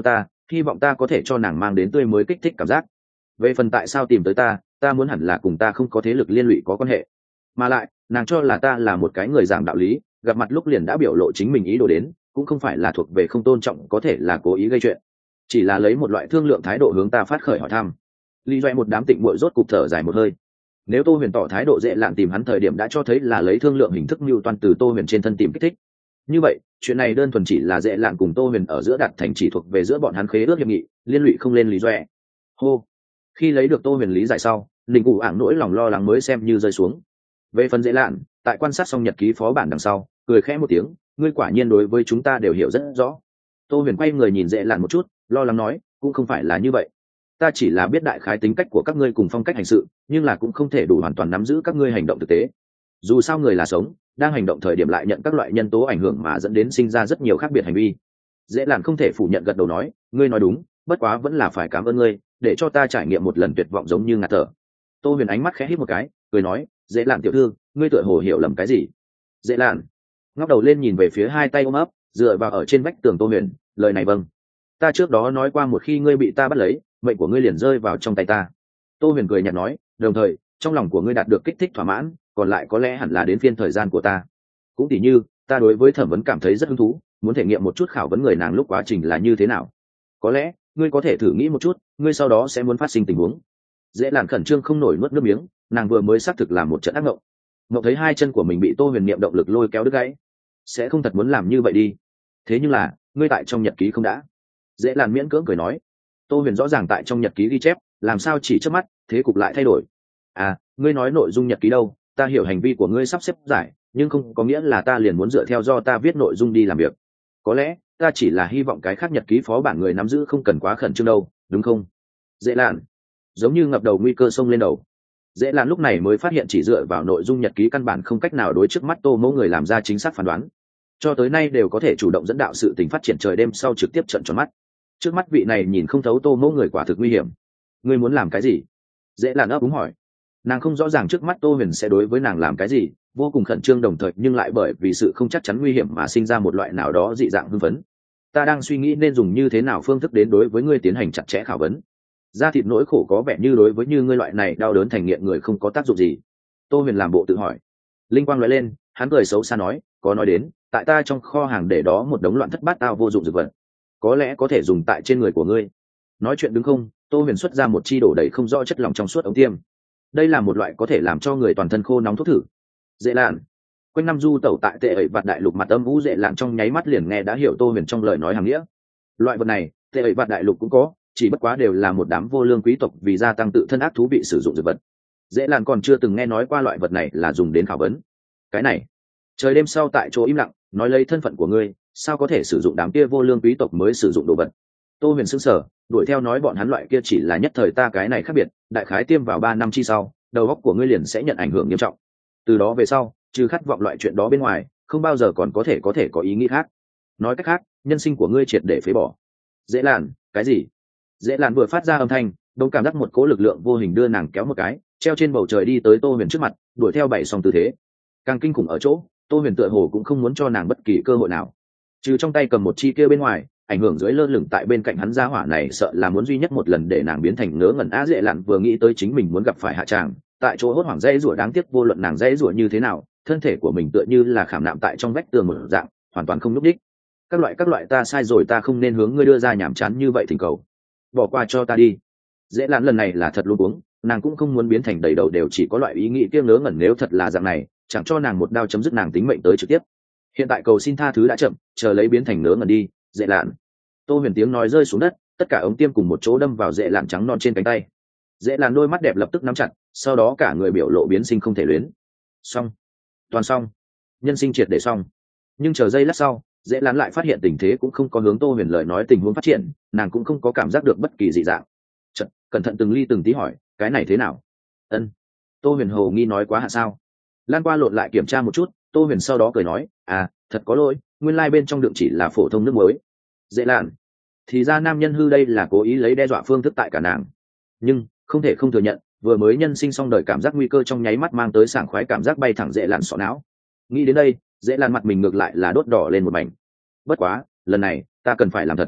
hy vọng ta có thể cho nàng mang đến tươi mới kích thích cảm giác. Về phần tại sao tìm tới ta muốn hẳn là cùng ta không có thế lực liên lụy có quan hệ, mà lại nàng cho là ta là một cái người giảng đạo lý, gặp mặt lúc liền đã biểu lộ chính mình ý đồ đến, cũng không phải là thuộc về không tôn trọng, có thể là cố ý gây chuyện, chỉ là lấy một loại thương lượng thái độ hướng ta phát khởi hỏi thăm. Lý Doại một đám tịnh muội rốt cục thở dài một hơi. Nếu Tô Huyền tỏ thái độ dễ lạn tìm hắn thời điểm đã cho thấy là lấy thương lượng hình thức mưu toan từ Tô Huyền trên thân tìm kích thích, như vậy chuyện này đơn thuần chỉ là dễ lạn cùng Tô Huyền ở giữa đạt thành chỉ thuộc về giữa bọn hắn khế ước hiệp nghị, liên lụy không lên Lý Doại. Hô. Khi lấy được Tô Huyền lý giải sau, Ninh Cụ ảng nỗi lòng lo lắng mới xem như rơi xuống. Về phần dễ lạn, tại quan sát xong nhật ký phó bản đằng sau, cười khẽ một tiếng, ngươi quả nhiên đối với chúng ta đều hiểu rất rõ. Tô Huyền quay người nhìn dễ lạn một chút, lo lắng nói, cũng không phải là như vậy, ta chỉ là biết đại khái tính cách của các ngươi cùng phong cách hành sự, nhưng là cũng không thể đủ hoàn toàn nắm giữ các ngươi hành động thực tế. Dù sao người là sống, đang hành động thời điểm lại nhận các loại nhân tố ảnh hưởng mà dẫn đến sinh ra rất nhiều khác biệt hành vi. Dễ lạn không thể phủ nhận, gật đầu nói, ngươi nói đúng, bất quá vẫn là phải cảm ơn ngươi, để cho ta trải nghiệm một lần tuyệt vọng giống như ngạt thở. Tô Huyền ánh mắt khẽ hít một cái, cười nói, dễ lạn tiểu thư, ngươi tựa hồ hiểu lầm cái gì. Dễ lạn ngóc đầu lên nhìn về phía hai tay ôm ấp dựa vào ở trên vách tường Tô Huyền, lời này vâng, ta trước đó nói qua một khi ngươi bị ta bắt lấy, mệnh của ngươi liền rơi vào trong tay ta. Tô Huyền cười nhạt nói, đồng thời trong lòng của ngươi đạt được kích thích thỏa mãn, còn lại có lẽ hẳn là đến phiên thời gian của ta. Cũng tỉ như ta đối với thẩm vấn cảm thấy rất hứng thú, muốn thể nghiệm một chút khảo vấn người nàng lúc quá trình là như thế nào. Có lẽ ngươi có thể thử nghĩ một chút, ngươi sau đó sẽ muốn phát sinh tình huống. Dễ Lạn khẩn trương không nổi nuốt nước miếng, nàng vừa mới xác thực làm một trận ác mộng. Mộng thấy hai chân của mình bị Tô Huyền niệm động lực lôi kéo đứt gãy. Sẽ không thật muốn làm như vậy đi. Thế nhưng là ngươi tại trong nhật ký không đã. Dễ Lạn miễn cưỡng cười nói. Tô Huyền rõ ràng tại trong nhật ký ghi chép, làm sao chỉ trước mắt thế cục lại thay đổi. À, ngươi nói nội dung nhật ký đâu, ta hiểu hành vi của ngươi sắp xếp giải, nhưng không có nghĩa là ta liền muốn dựa theo do ta viết nội dung đi làm việc. Có lẽ ta chỉ là hy vọng cái khác nhật ký phó bản người nắm giữ không cần quá khẩn trương đâu, đúng không? Dễ Lạn giống như ngập đầu nguy cơ xông lên đầu. Dễ Lạn lúc này mới phát hiện chỉ dựa vào nội dung nhật ký căn bản không cách nào đối trước mắt Tô Mẫu người làm ra chính xác phán đoán. Cho tới nay đều có thể chủ động dẫn đạo sự tình phát triển trời đêm sau trực tiếp trận tròn mắt. Trước mắt vị này nhìn không thấu Tô Mẫu người quả thực nguy hiểm. Ngươi muốn làm cái gì? Dễ Lạn ấp úng hỏi. Nàng không rõ ràng trước mắt Tô Huyền sẽ đối với nàng làm cái gì, vô cùng khẩn trương đồng thời nhưng lại bởi vì sự không chắc chắn nguy hiểm mà sinh ra một loại nào đó dị dạng hưng phấn. Ta đang suy nghĩ nên dùng như thế nào phương thức đến đối với ngươi tiến hành chặt chẽ khảo vấn. Da thịt nỗi khổ có vẻ như đối với như ngươi loại này đau đớn thành nghiện người không có tác dụng gì. Tô Huyền làm bộ tự hỏi. Linh quang nói lên, hắn cười xấu xa nói, có nói đến, tại ta trong kho hàng để đó một đống loạn thất bát tao vô dụng dược vật, có lẽ có thể dùng tại trên người của ngươi. Nói chuyện đứng không, Tô Huyền xuất ra một chi đổ đầy không rõ chất lỏng trong suốt ống tiêm. Đây là một loại có thể làm cho người toàn thân khô nóng thuốc thử. Dễ Lạn quanh năm du tẩu tại Tệ Ẩy Vạt đại lục mặt âm vũ Dễ Lạn trong nháy mắt liền nghe đã hiểu Tô Huyền trong lời nói hàng nghĩa. Loại vật này Tệ Ẩy Vạt đại lục cũng có, chỉ bất quá đều là một đám vô lương quý tộc vì gia tăng tự thân ác thú bị sử dụng dược vật. Dễ Lạn còn chưa từng nghe nói qua loại vật này là dùng đến khảo vấn. Cái này trời đêm sau tại chỗ im lặng, nói lấy thân phận của ngươi, sao có thể sử dụng đám kia vô lương quý tộc mới sử dụng đồ vật. Tô Huyền sững sờ, đuổi theo nói bọn hắn loại kia chỉ là nhất thời, ta cái này khác biệt, đại khái tiêm vào 3 năm chi sau, đầu óc của ngươi liền sẽ nhận ảnh hưởng nghiêm trọng. Từ đó về sau, trừ khát vọng loại chuyện đó bên ngoài, không bao giờ còn có thể có ý nghĩ khác. Nói cách khác, nhân sinh của ngươi triệt để phế bỏ. Dễ Lạn, cái gì? Dễ Lạn vừa phát ra âm thanh, đông cảm giác một cỗ lực lượng vô hình đưa nàng kéo một cái, treo trên bầu trời đi tới Tô Huyền trước mặt, đuổi theo bảy song tư thế. Càng kinh khủng ở chỗ, Tô Huyền tựa hồ cũng không muốn cho nàng bất kỳ cơ hội nào. Trừ trong tay cầm một chi kia bên ngoài, ảnh hưởng dưới lơ lửng tại bên cạnh hắn gia hỏa này sợ là muốn duy nhất một lần để nàng biến thành ngớ ngẩn. Á Dễ Lạn vừa nghĩ tới chính mình muốn gặp phải hạ tràng, tại chỗ hốt hoảng dãy rủa, đáng tiếc vô luận nàng dãy rủa như thế nào, thân thể của mình tựa như là khảm nạm tại trong vách tường một dạng, hoàn toàn không nhúc đích. Các loại ta sai rồi, ta không nên hướng ngươi đưa ra nhảm chán như vậy thỉnh cầu. Bỏ qua cho ta đi. Dễ Lạn lần này là thật luôn uống, nàng cũng không muốn biến thành đầy đầu đều chỉ có loại ý nghĩ kia ngớ ngẩn, nếu thật là dạng này, chẳng cho nàng một đao chấm dứt nàng tính mệnh tới trực tiếp. Hiện tại cầu xin tha thứ đã chậm, chờ lấy biến thành ngớ ngẩn đi, Dễ Lạn. Tô Huyền tiếng nói rơi xuống đất, tất cả ống tiêm cùng một chỗ đâm vào Dễ Lạn trắng non trên cánh tay. Dễ Lạn đôi mắt đẹp lập tức nắm chặt, sau đó cả người biểu lộ biến sinh không thể luyến. Xong, toàn xong, nhân sinh triệt để xong. Nhưng chờ giây lát sau, Dễ Lạn lại phát hiện tình thế cũng không có hướng Tô Huyền lời nói tình huống phát triển, nàng cũng không có cảm giác được bất kỳ dị dạng. Chợt, cẩn thận từng ly từng tí hỏi, cái này thế nào? Ân. Tô Huyền hồ nghi nói, quá hạ sao? Lan qua lộn lại kiểm tra một chút, Tô Huyền sau đó cười nói, à, thật có lỗi, nguyên lai bên trong đựng chỉ là phổ thông nước muối. Dễ Lạn, thì ra nam nhân hư đây là cố ý lấy đe dọa phương thức tại cả nàng. Nhưng không thể không thừa nhận, vừa mới nhân sinh xong đời cảm giác nguy cơ trong nháy mắt mang tới sảng khoái cảm giác bay thẳng Dễ Lạn sọ não. Nghĩ đến đây, Dễ Lạn mặt mình ngược lại là đốt đỏ lên một mảnh. Bất quá lần này ta cần phải làm thật.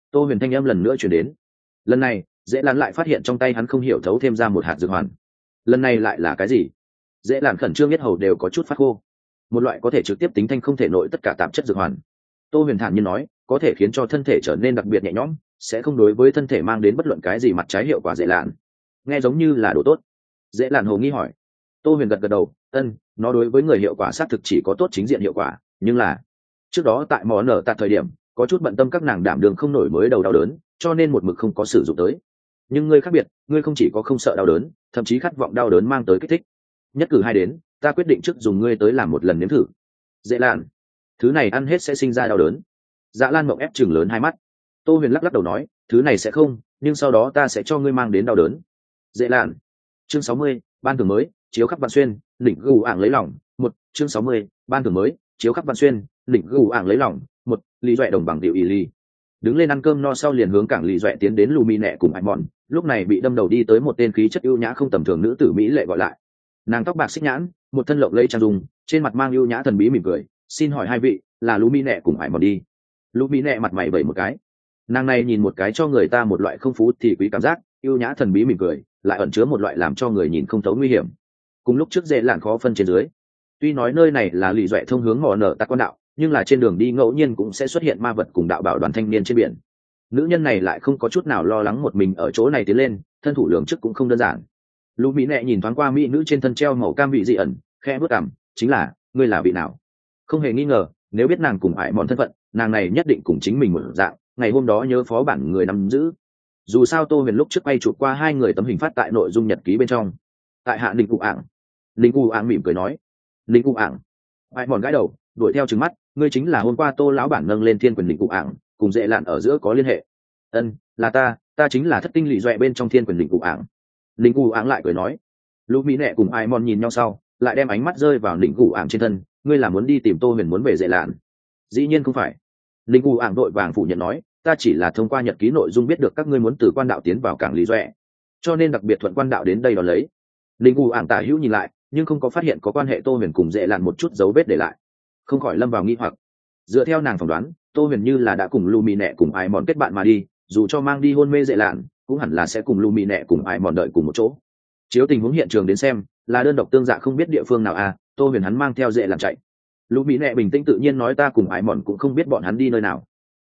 Tô Huyền thanh âm lần nữa chuyển đến. Lần này dễ làn lại phát hiện trong tay hắn không hiểu thấu thêm ra một hạt dược hoàn. Lần này lại là cái gì? Dễ làn khẩn trương biết hầu đều có chút phát khô. Một loại có thể trực tiếp tính thanh không thể nội tất cả tạp chất dược hoàn. Tô Huyền thản nhiên nói, có thể khiến cho thân thể trở nên đặc biệt nhẹ nhõm, sẽ không đối với thân thể mang đến bất luận cái gì mặt trái hiệu quả. Dễ làn nghe giống như là đồ tốt. Dễ làn hồ nghi hỏi. Tô Huyền gật gật đầu, nó đối với người hiệu quả xác thực chỉ có tốt chính diện hiệu quả, nhưng là trước đó tại món nở tại thời điểm có chút bận tâm các nàng đảm đường không nổi mới đầu đau đớn, cho nên một mực không có sử dụng tới. Nhưng ngươi khác biệt, ngươi không chỉ có không sợ đau đớn, thậm chí khát vọng đau đớn mang tới kích thích. Nhất cử hai đến, ta quyết định trước dùng ngươi tới làm một lần nếm thử. Dễ làn, thứ này ăn hết sẽ sinh ra đau đớn. Dạ Lan Mộng ép chừng lớn hai mắt. Tô Huyền lắc lắc đầu nói, thứ này sẽ không, nhưng sau đó ta sẽ cho ngươi mang đến đau đớn. Dễ làn. Chương 60, ban thưởng mới, chiếu khắp Vạn Xuyên, đỉnh gù ảng lấy lòng. Một, chương 60, ban thưởng mới, chiếu khắp Vạn Xuyên, đỉnh gù ảng lấy lòng. Một, Lý Duệ đồng bằng điệu ỉ ly. Đứng lên ăn cơm no sau liền hướng cảng Lý Duệ tiến đến Lù Mì Nẹ cùng Hải Mòn. Lúc này bị đâm đầu đi tới một tên khí chất ưu nhã không tầm thường nữ tử mỹ lệ gọi lại. Nàng tóc bạc xích nhãn, một thân lộng lẫy trang dung, trên mặt mang ưu nhã thần bí mỉm cười. Xin hỏi hai vị, là Lù Mì Nẹ cùng Hải Mòn đi? Lù Mì Nẹ mặt mày vẩy một cái. Nàng này nhìn một cái cho người ta một loại không phú thì quý cảm giác, ưu nhã thần bí mỉm cười, lại ẩn chứa một loại làm cho người nhìn không thấu nguy hiểm. Cùng lúc trước dễ làn khó phân trên dưới. Tuy nói nơi này là Lý Duệ thông hướng mỏ nở tạc quan đạo, nhưng là trên đường đi ngẫu nhiên cũng sẽ xuất hiện ma vật cùng đạo bảo đoàn thanh niên trên biển. Nữ nhân này lại không có chút nào lo lắng một mình ở chỗ này tiến lên, thân thủ lượng chức cũng không đơn giản. Lũ Mỹ Nẹ nhìn thoáng qua mỹ nữ trên thân treo màu cam vị dị ẩn, khẽ bước cằm, chính là, ngươi là vị nào? Không hề nghi ngờ, nếu biết nàng cùng Hải Mòn thân phận, nàng này nhất định cùng chính mình một dạng, ngày hôm đó nhớ phó bản người nắm giữ. Dù sao Tô Huyền lúc trước quay chụp qua hai người tấm hình phát tại nội dung nhật ký bên trong. Tại hạ Ninh Cụ Ảng. Ninh Cụ Ảng mỉm cười nói. Ninh Cụ Ảng. Hải Mòn gãi đầu, đuổi theo trừng mắt, ngươi chính là hôm qua Tô lão bản nâng lên thiên quyền Ninh Cụ Ảng, cùng dễ lạn ở giữa có liên hệ. Là ta chính là thất tinh Lý Duệ bên trong thiên quyền Ninh Cụ Ảng. Ninh Cụ Ảng lại cười nói. Lũ Mỹ Nẹ cùng Hải Mòn nhìn nhau sau, lại đem ánh mắt rơi vào Ninh Cụ Ảng trên thân, ngươi là muốn đi tìm Tô Huyền muốn về dễ lạn? Dĩ nhiên không phải. Ninh Cụ Ảng đội vàng phủ nhận nói, ta chỉ là thông qua nhật ký nội dung biết được các ngươi muốn từ quan đạo tiến vào cảng Lý Duệ, cho nên đặc biệt thuận quan đạo đến đây đón lấy. Ninh Cụ Ảng tả hữu nhìn lại, nhưng không có phát hiện có quan hệ Tô Huyền cùng dễ lạn một chút dấu vết để lại, không khỏi lâm vào nghi hoặc. Dựa theo nàng phỏng đoán, Tô Huyền như là đã cùng Lù Mì Nẹ cùng Ai Mòn kết bạn mà đi, dù cho mang đi hôn mê dễ lạn, cũng hẳn là sẽ cùng Lù Mì Nẹ cùng Ai Mòn đợi cùng một chỗ. Chiếu tình huống hiện trường đến xem, là đơn độc tương dạ không biết địa phương nào à? Tô Huyền hắn mang theo dễ lạn chạy. Lù Mì Nẹ bình tĩnh tự nhiên nói, ta cùng Ai Mòn cũng không biết bọn hắn đi nơi nào.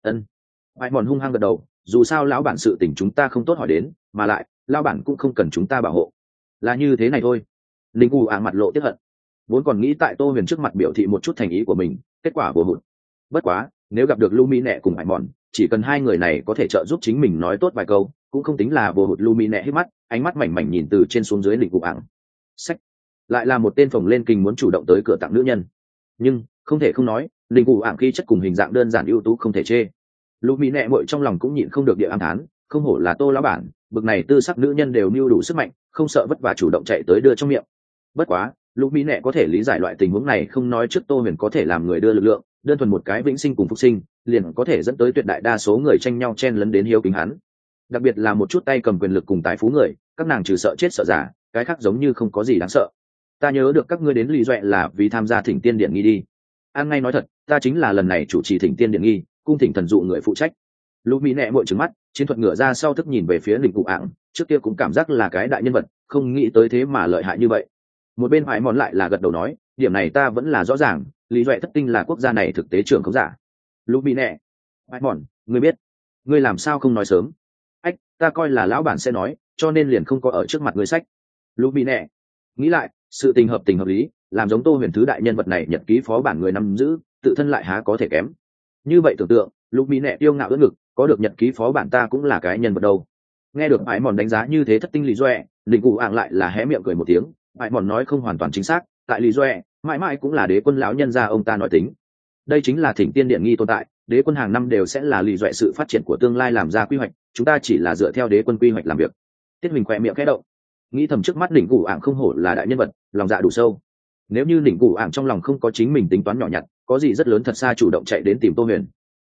Ai Mòn hung hăng gật đầu, dù sao lão bản sự tình chúng ta không tốt hỏi đến, mà lại lão bản cũng không cần chúng ta bảo hộ, là như thế này thôi. Linh U mặt lộ tiếc hận, vốn còn nghĩ tại Tô Huyền trước mặt biểu thị một chút thành ý của mình, kết quả vô hụt. Bất quá nếu gặp được Lumi Nẹ cùng Ai Mòn, chỉ cần hai người này có thể trợ giúp chính mình nói tốt vài câu, cũng không tính là vô hụt. Lumi Nẹ hít mắt, ánh mắt mảnh mảnh nhìn từ trên xuống dưới Linh U sách, lại là một tên phồng lên kình muốn chủ động tới cửa tặng nữ nhân. Nhưng không thể không nói, Linh U khí chất cùng hình dạng đơn giản ưu tú không thể chê. Lumi Nẹ muội trong lòng cũng nhịn không được địa am thán, không hổ là Tô lão bản, bực này tư sắc nữ nhân đều nưu đủ sức mạnh, không sợ vất vả chủ động chạy tới đưa trong miệng. Bất quá Lumi Nẹ có thể lý giải loại tình huống này, không nói trước Tô Huyền có thể làm người đưa lực lượng, đơn thuần một cái vĩnh sinh cùng phục sinh liền có thể dẫn tới tuyệt đại đa số người tranh nhau chen lấn đến hiếu kính hắn, đặc biệt là một chút tay cầm quyền lực cùng tài phú người, các nàng trừ sợ chết sợ giả, cái khác giống như không có gì đáng sợ. Ta nhớ được các ngươi đến Lý Duệ là vì tham gia thỉnh tiên điện nghi đi. An ngay nói thật, ta chính là lần này chủ trì thỉnh tiên điện nghi, cung thỉnh thần dụ người phụ trách. Lumi Nẹ muội trừng mắt, chiến thuật ngựa ra sau thức nhìn về phía Linh Cụ Ảng, trước kia cũng cảm giác là cái đại nhân vật, không nghĩ tới thế mà lợi hại như vậy. Một bên Hải Mòn lại là gật đầu nói, điểm này ta vẫn là rõ ràng, Lý Duệ thất tinh là quốc gia này thực tế trưởng không giả. Lumi Nẹ, Hải Mòn, ngươi biết, ngươi làm sao không nói sớm? Ách, ta coi là lão bản sẽ nói, cho nên liền không có ở trước mặt ngươi sách. Lumi Nẹ, nghĩ lại, sự tình hợp tình hợp lý, làm giống Tô Huyền thứ đại nhân vật này nhật ký phó bản người nắm giữ, tự thân lại há có thể kém. Như vậy tưởng tượng, Lumi Nẹ yêu ngạo ưỡn ngực, có được nhật ký phó bản ta cũng là cái nhân vật đâu. Nghe được Hải Mòn đánh giá như thế thất tinh Lý Duệ, Linh Cụ Ảng lại là hé miệng cười một tiếng. Hải Mòn nói không hoàn toàn chính xác, tại Lý Duệ mãi mãi cũng là đế quân lão nhân gia ông ta nói tính. Đây chính là thỉnh tiên điện nghi tồn tại, đế quân hàng năm đều sẽ là Lý Duệ sự phát triển của tương lai làm ra quy hoạch, chúng ta chỉ là dựa theo đế quân quy hoạch làm việc. Tiết Huỳnh khỏe miệng khẽ động, nghĩ thầm trước mắt Linh Cụ Ảng không hổ là đại nhân vật, lòng dạ đủ sâu. Nếu như Linh Cụ Ảng trong lòng không có chính mình tính toán nhỏ nhặt, có gì rất lớn thật xa chủ động chạy đến tìm Tô Huyền.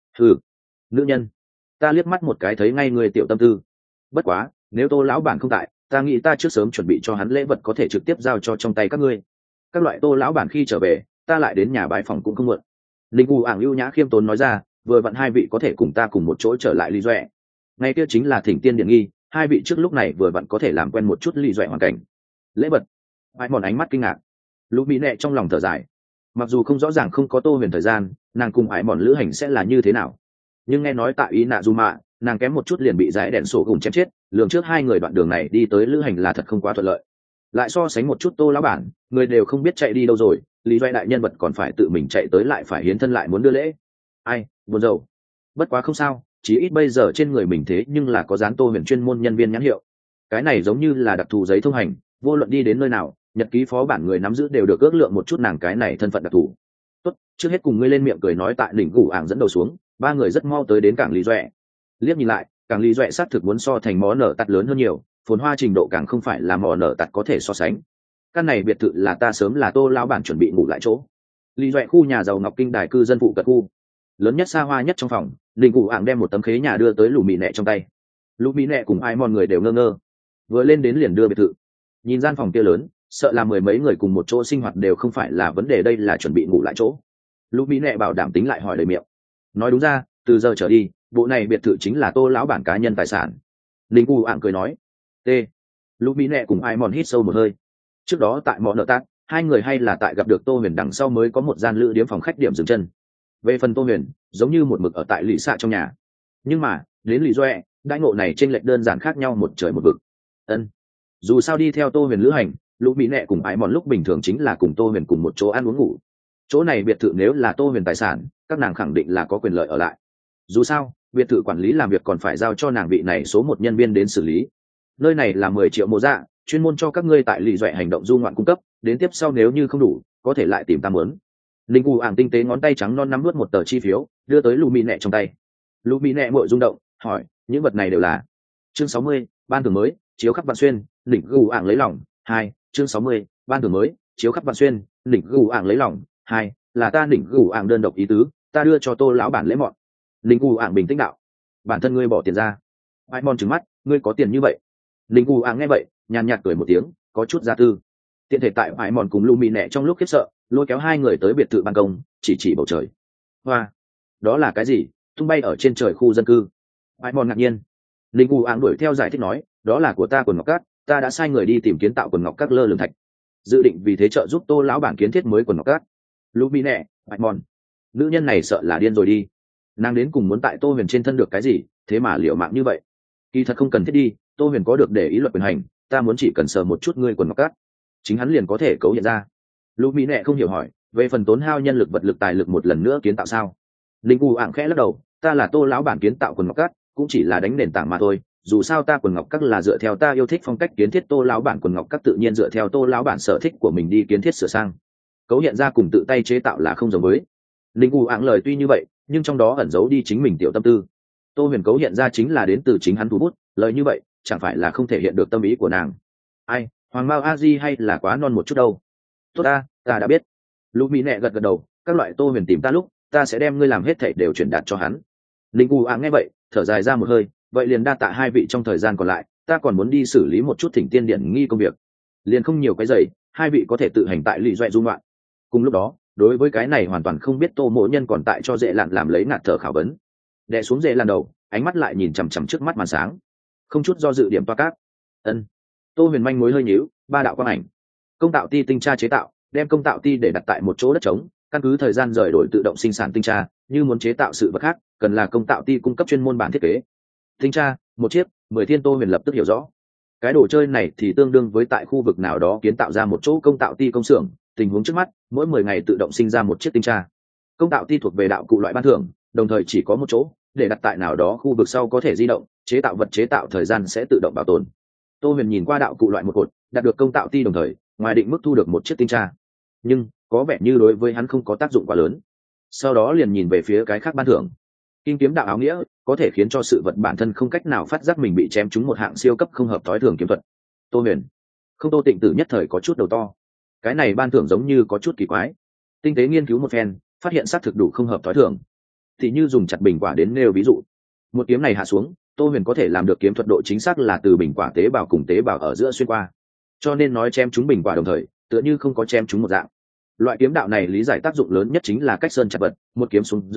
Nữ nhân, ta liếc mắt một cái thấy ngay người tiểu tâm tư. Bất quá nếu Tô lão bản không tại, ta nghĩ ta trước sớm chuẩn bị cho hắn lễ vật có thể trực tiếp giao cho trong tay các ngươi. Các loại Tô lão bản khi trở về, ta lại đến nhà bãi phòng cũng không muộn. Linh U ưu nhã khiêm tốn nói ra, vừa vặn hai vị có thể cùng ta cùng một chỗ trở lại Lý Duệ. Ngay kia chính là thỉnh tiên điện nghi, hai vị trước lúc này vừa vặn có thể làm quen một chút Lý Duệ hoàn cảnh. Lễ vật. Ai mòn ánh mắt kinh ngạc. Lũ Mỹ Nệ trong lòng thở dài. Mặc dù không rõ ràng không có Tô Huyền thời gian, nàng cùng Ai mòn lữ hành sẽ là như thế nào, nhưng nghe nói tại ý nạ dù mạ, nàng kém một chút liền bị dãi đèn sổ gùng chém chết, lường trước hai người đoạn đường này đi tới lữ hành là thật không quá thuận lợi. Lại so sánh một chút Tô lão bản, người đều không biết chạy đi đâu rồi, Lý Duệ đại nhân vật còn phải tự mình chạy tới lại phải hiến thân lại muốn đưa lễ. Ai, buồn rầu. Bất quá không sao, chí ít bây giờ trên người mình thế nhưng là có dán Tô Huyền chuyên môn nhân viên nhãn hiệu. Cái này giống như là đặc thù giấy thông hành, vô luận đi đến nơi nào, nhật ký phó bản người nắm giữ đều được ước lượng một chút nàng cái này thân phận đặc thù. Tốt, trước hết cùng ngươi lên miệng cười nói tại đỉnh gù ảng dẫn đầu xuống, ba người rất mau tới đến cảng Lý Duệ. Liếc nhìn lại, cảng Lý Duệ xác thực muốn so thành mỏ nở tạt lớn hơn nhiều, phồn hoa trình độ càng không phải là mỏ nở tạt có thể so sánh. Căn này biệt thự là ta sớm là Tô lão bản chuẩn bị ngủ lại chỗ. Lý Duệ khu nhà giàu Ngọc Kinh đài cư dân phụ cận khu, lớn nhất xa hoa nhất trong phòng, đỉnh gù ảng đem một tấm khế nhà đưa tới Lũ Mỹ Nệ trong tay. Lũ Mỹ Nệ cùng ai mọi người đều ngơ ngơ, vừa lên đến liền đưa biệt thự. Nhìn gian phòng kia lớn, sợ là mười mấy người cùng một chỗ sinh hoạt đều không phải là vấn đề, đây là chuẩn bị ngủ lại chỗ. Lũ Mỹ Nệ bảo đảm tính lại hỏi đầy miệng. Nói đúng ra, từ giờ trở đi, bộ này biệt thự chính là Tô lão bản cá nhân tài sản. Linh Cù ạng cười nói. T. Lũ Mỹ Nệ cùng ai mòn hít sâu một hơi. Trước đó tại mỏ nợ tát, hai người hay là tại gặp được Tô Huyền đằng sau mới có một gian lữ điếm phòng khách điểm dừng chân. Về phần Tô Huyền, giống như một mực ở tại lì xạ trong nhà. Nhưng mà, đến Lý Duệ, đãi ngộ này chênh lệch đơn giản khác nhau một trời một vực. Ân. Dù sao đi theo Tô Huyền lữ hành, Lũ Mỹ Nệ cùng ai mòn lúc bình thường chính là cùng Tô Huyền cùng một chỗ ăn uống ngủ. Chỗ này biệt thự nếu là Tô Huyền tài sản, các nàng khẳng định là có quyền lợi ở lại. Dù sao, biệt thự quản lý làm việc còn phải giao cho nàng vị này số một nhân viên đến xử lý. Nơi này là 10 triệu mô dạ, chuyên môn cho các ngươi tại Lý Duệ hành động du ngoạn cung cấp, đến tiếp sau nếu như không đủ, có thể lại tìm ta muốn. Linh Cù ảng tinh tế ngón tay trắng non nắm nuốt một tờ chi phiếu, đưa tới Lũ Mỹ Nệ trong tay. Lũ Mỹ Nệ mội rung động, hỏi, những vật này đều là? Chương 60, ban thưởng mới, chiếu khắp Vạn Xuyên, Linh Cù ảng lấy lòng. 2, chương 60, ban thưởng mới, chiếu khắp Vạn Xuyên, Linh Cù ảng lấy lòng. 2, là ta Linh Cù ảng đơn độc ý tứ, ta đưa cho Tô lão bản lễ mọn. Linh Cù ảng bình tĩnh đạo, bản thân ngươi bỏ tiền ra. Ai mòn trừng mắt, ngươi có tiền như vậy? Linh Cù ảng nghe vậy, nhàn nhạt cười một tiếng, có chút gia tư. Tiện thể tại Ai mòn cùng Lũ Mỹ Nệ trong lúc khiếp sợ, lôi kéo hai người tới biệt thự ban công, chỉ bầu trời. Hoa, đó là cái gì? Tung bay ở trên trời khu dân cư. Ai mòn ngạc nhiên. Linh Cù ảng đuổi theo giải thích nói, đó là của ta quần ngọc cát, ta đã sai người đi tìm kiến tạo quần ngọc cát lơ lửng thạch, dự định vì thế trợ giúp Tô lão bản kiến thiết mới quần ngọc cát. Lũ Mỹ Nệ, Ai mòn, nữ nhân này sợ là điên rồi đi. Nàng đến cùng muốn tại Tô Huyền trên thân được cái gì, thế mà liều mạng như vậy? Kỳ thật không cần thiết đi, Tô Huyền có được để ý luật quyền hành, ta muốn chỉ cần sờ một chút ngươi quần ngọc cát, chính hắn liền có thể cấu hiện ra. Lũ Mỹ Nệ không hiểu hỏi, về phần tốn hao nhân lực vật lực tài lực một lần nữa kiến tạo sao? Linh Cù ảng khẽ lắc đầu, ta là Tô lão bản kiến tạo quần ngọc cát, cũng chỉ là đánh nền tảng mà thôi. Dù sao ta quần ngọc các là dựa theo ta yêu thích phong cách kiến thiết, Tô lão bản quần ngọc các tự nhiên dựa theo Tô lão bản sở thích của mình đi kiến thiết sửa sang. Cấu hiện ra cùng tự tay chế tạo là không giống với. Linh Cù ảng lời tuy như vậy, nhưng trong đó ẩn giấu đi chính mình tiểu tâm tư. Tô Huyền cấu hiện ra chính là đến từ chính hắn thủ bút, lời như vậy chẳng phải là không thể hiện được tâm ý của nàng. Ai, Hoàng Mao A Di hay là quá non một chút đâu. Tốt ta đã biết. Lũ Mỹ Nệ gật đầu, các loại Tô Huyền tìm ta lúc, ta sẽ đem ngươi làm hết thảy đều chuyển đạt cho hắn. Linh Cù ảng nghe vậy, thở dài ra một hơi, vậy liền đa tạ hai vị, trong thời gian còn lại ta còn muốn đi xử lý một chút thỉnh tiên điện nghi công việc, liền không nhiều cái giày, hai vị có thể tự hành tại Lý Duệ dung loạn. Cùng lúc đó, đối với cái này hoàn toàn không biết Tô mỗ nhân còn tại cho Dễ Lạn làm lấy ngạt thở khảo vấn. Đè xuống Dễ Lạn đầu, ánh mắt lại nhìn chằm chằm trước mắt màn sáng, không chút do dự điểm toa cát. Ân. Tô Huyền manh mối hơi nhíu, ba đạo quang ảnh. Công tạo ti tinh tra chế tạo, đem công tạo ti để đặt tại một chỗ đất trống, căn cứ thời gian rời đổi tự động sinh sản tinh tra, như muốn chế tạo sự vật khác, cần là công tạo ti cung cấp chuyên môn bản thiết kế. Tinh tra, một chiếc, 10 thiên. Tô Huyền lập tức hiểu rõ. Cái đồ chơi này thì tương đương với tại khu vực nào đó kiến tạo ra một chỗ công tạo ti công xưởng, tình huống trước mắt, mỗi 10 ngày tự động sinh ra một chiếc tinh tra. Công tạo ti thuộc về đạo cụ loại ban thưởng, đồng thời chỉ có một chỗ, để đặt tại nào đó khu vực sau có thể di động, chế tạo vật chế tạo thời gian sẽ tự động bảo tồn. Tô Huyền nhìn qua đạo cụ loại một cột, đạt được công tạo ti đồng thời, ngoài định mức thu được một chiếc tinh tra. Nhưng, có vẻ như đối với hắn không có tác dụng quá lớn. Sau đó liền nhìn về phía cái khác ban thưởng. Kim kiếm đạo áo nghĩa, có thể khiến cho sự vật bản thân không cách nào phát giác mình bị chém trúng một hạng siêu cấp không hợp thói thường kiếm thuật. Tô Huyền, không Tô Tịnh Tử nhất thời có chút đầu to. Cái này ban thưởng giống như có chút kỳ quái. Tinh tế nghiên cứu một phen, phát hiện xác thực đủ không hợp thói thường. Thì như dùng chặt bình quả đến nêu ví dụ, một kiếm này hạ xuống, Tô Huyền có thể làm được kiếm thuật độ chính xác là từ bình quả tế bào cùng tế bào ở giữa xuyên qua, cho nên nói chém trúng bình quả đồng thời, tựa như không có chém trúng một dạng. Loại kiếm đạo này lý giải tác dụng lớn nhất chính là cách sơn chặt vật, một kiếm xuống dưới,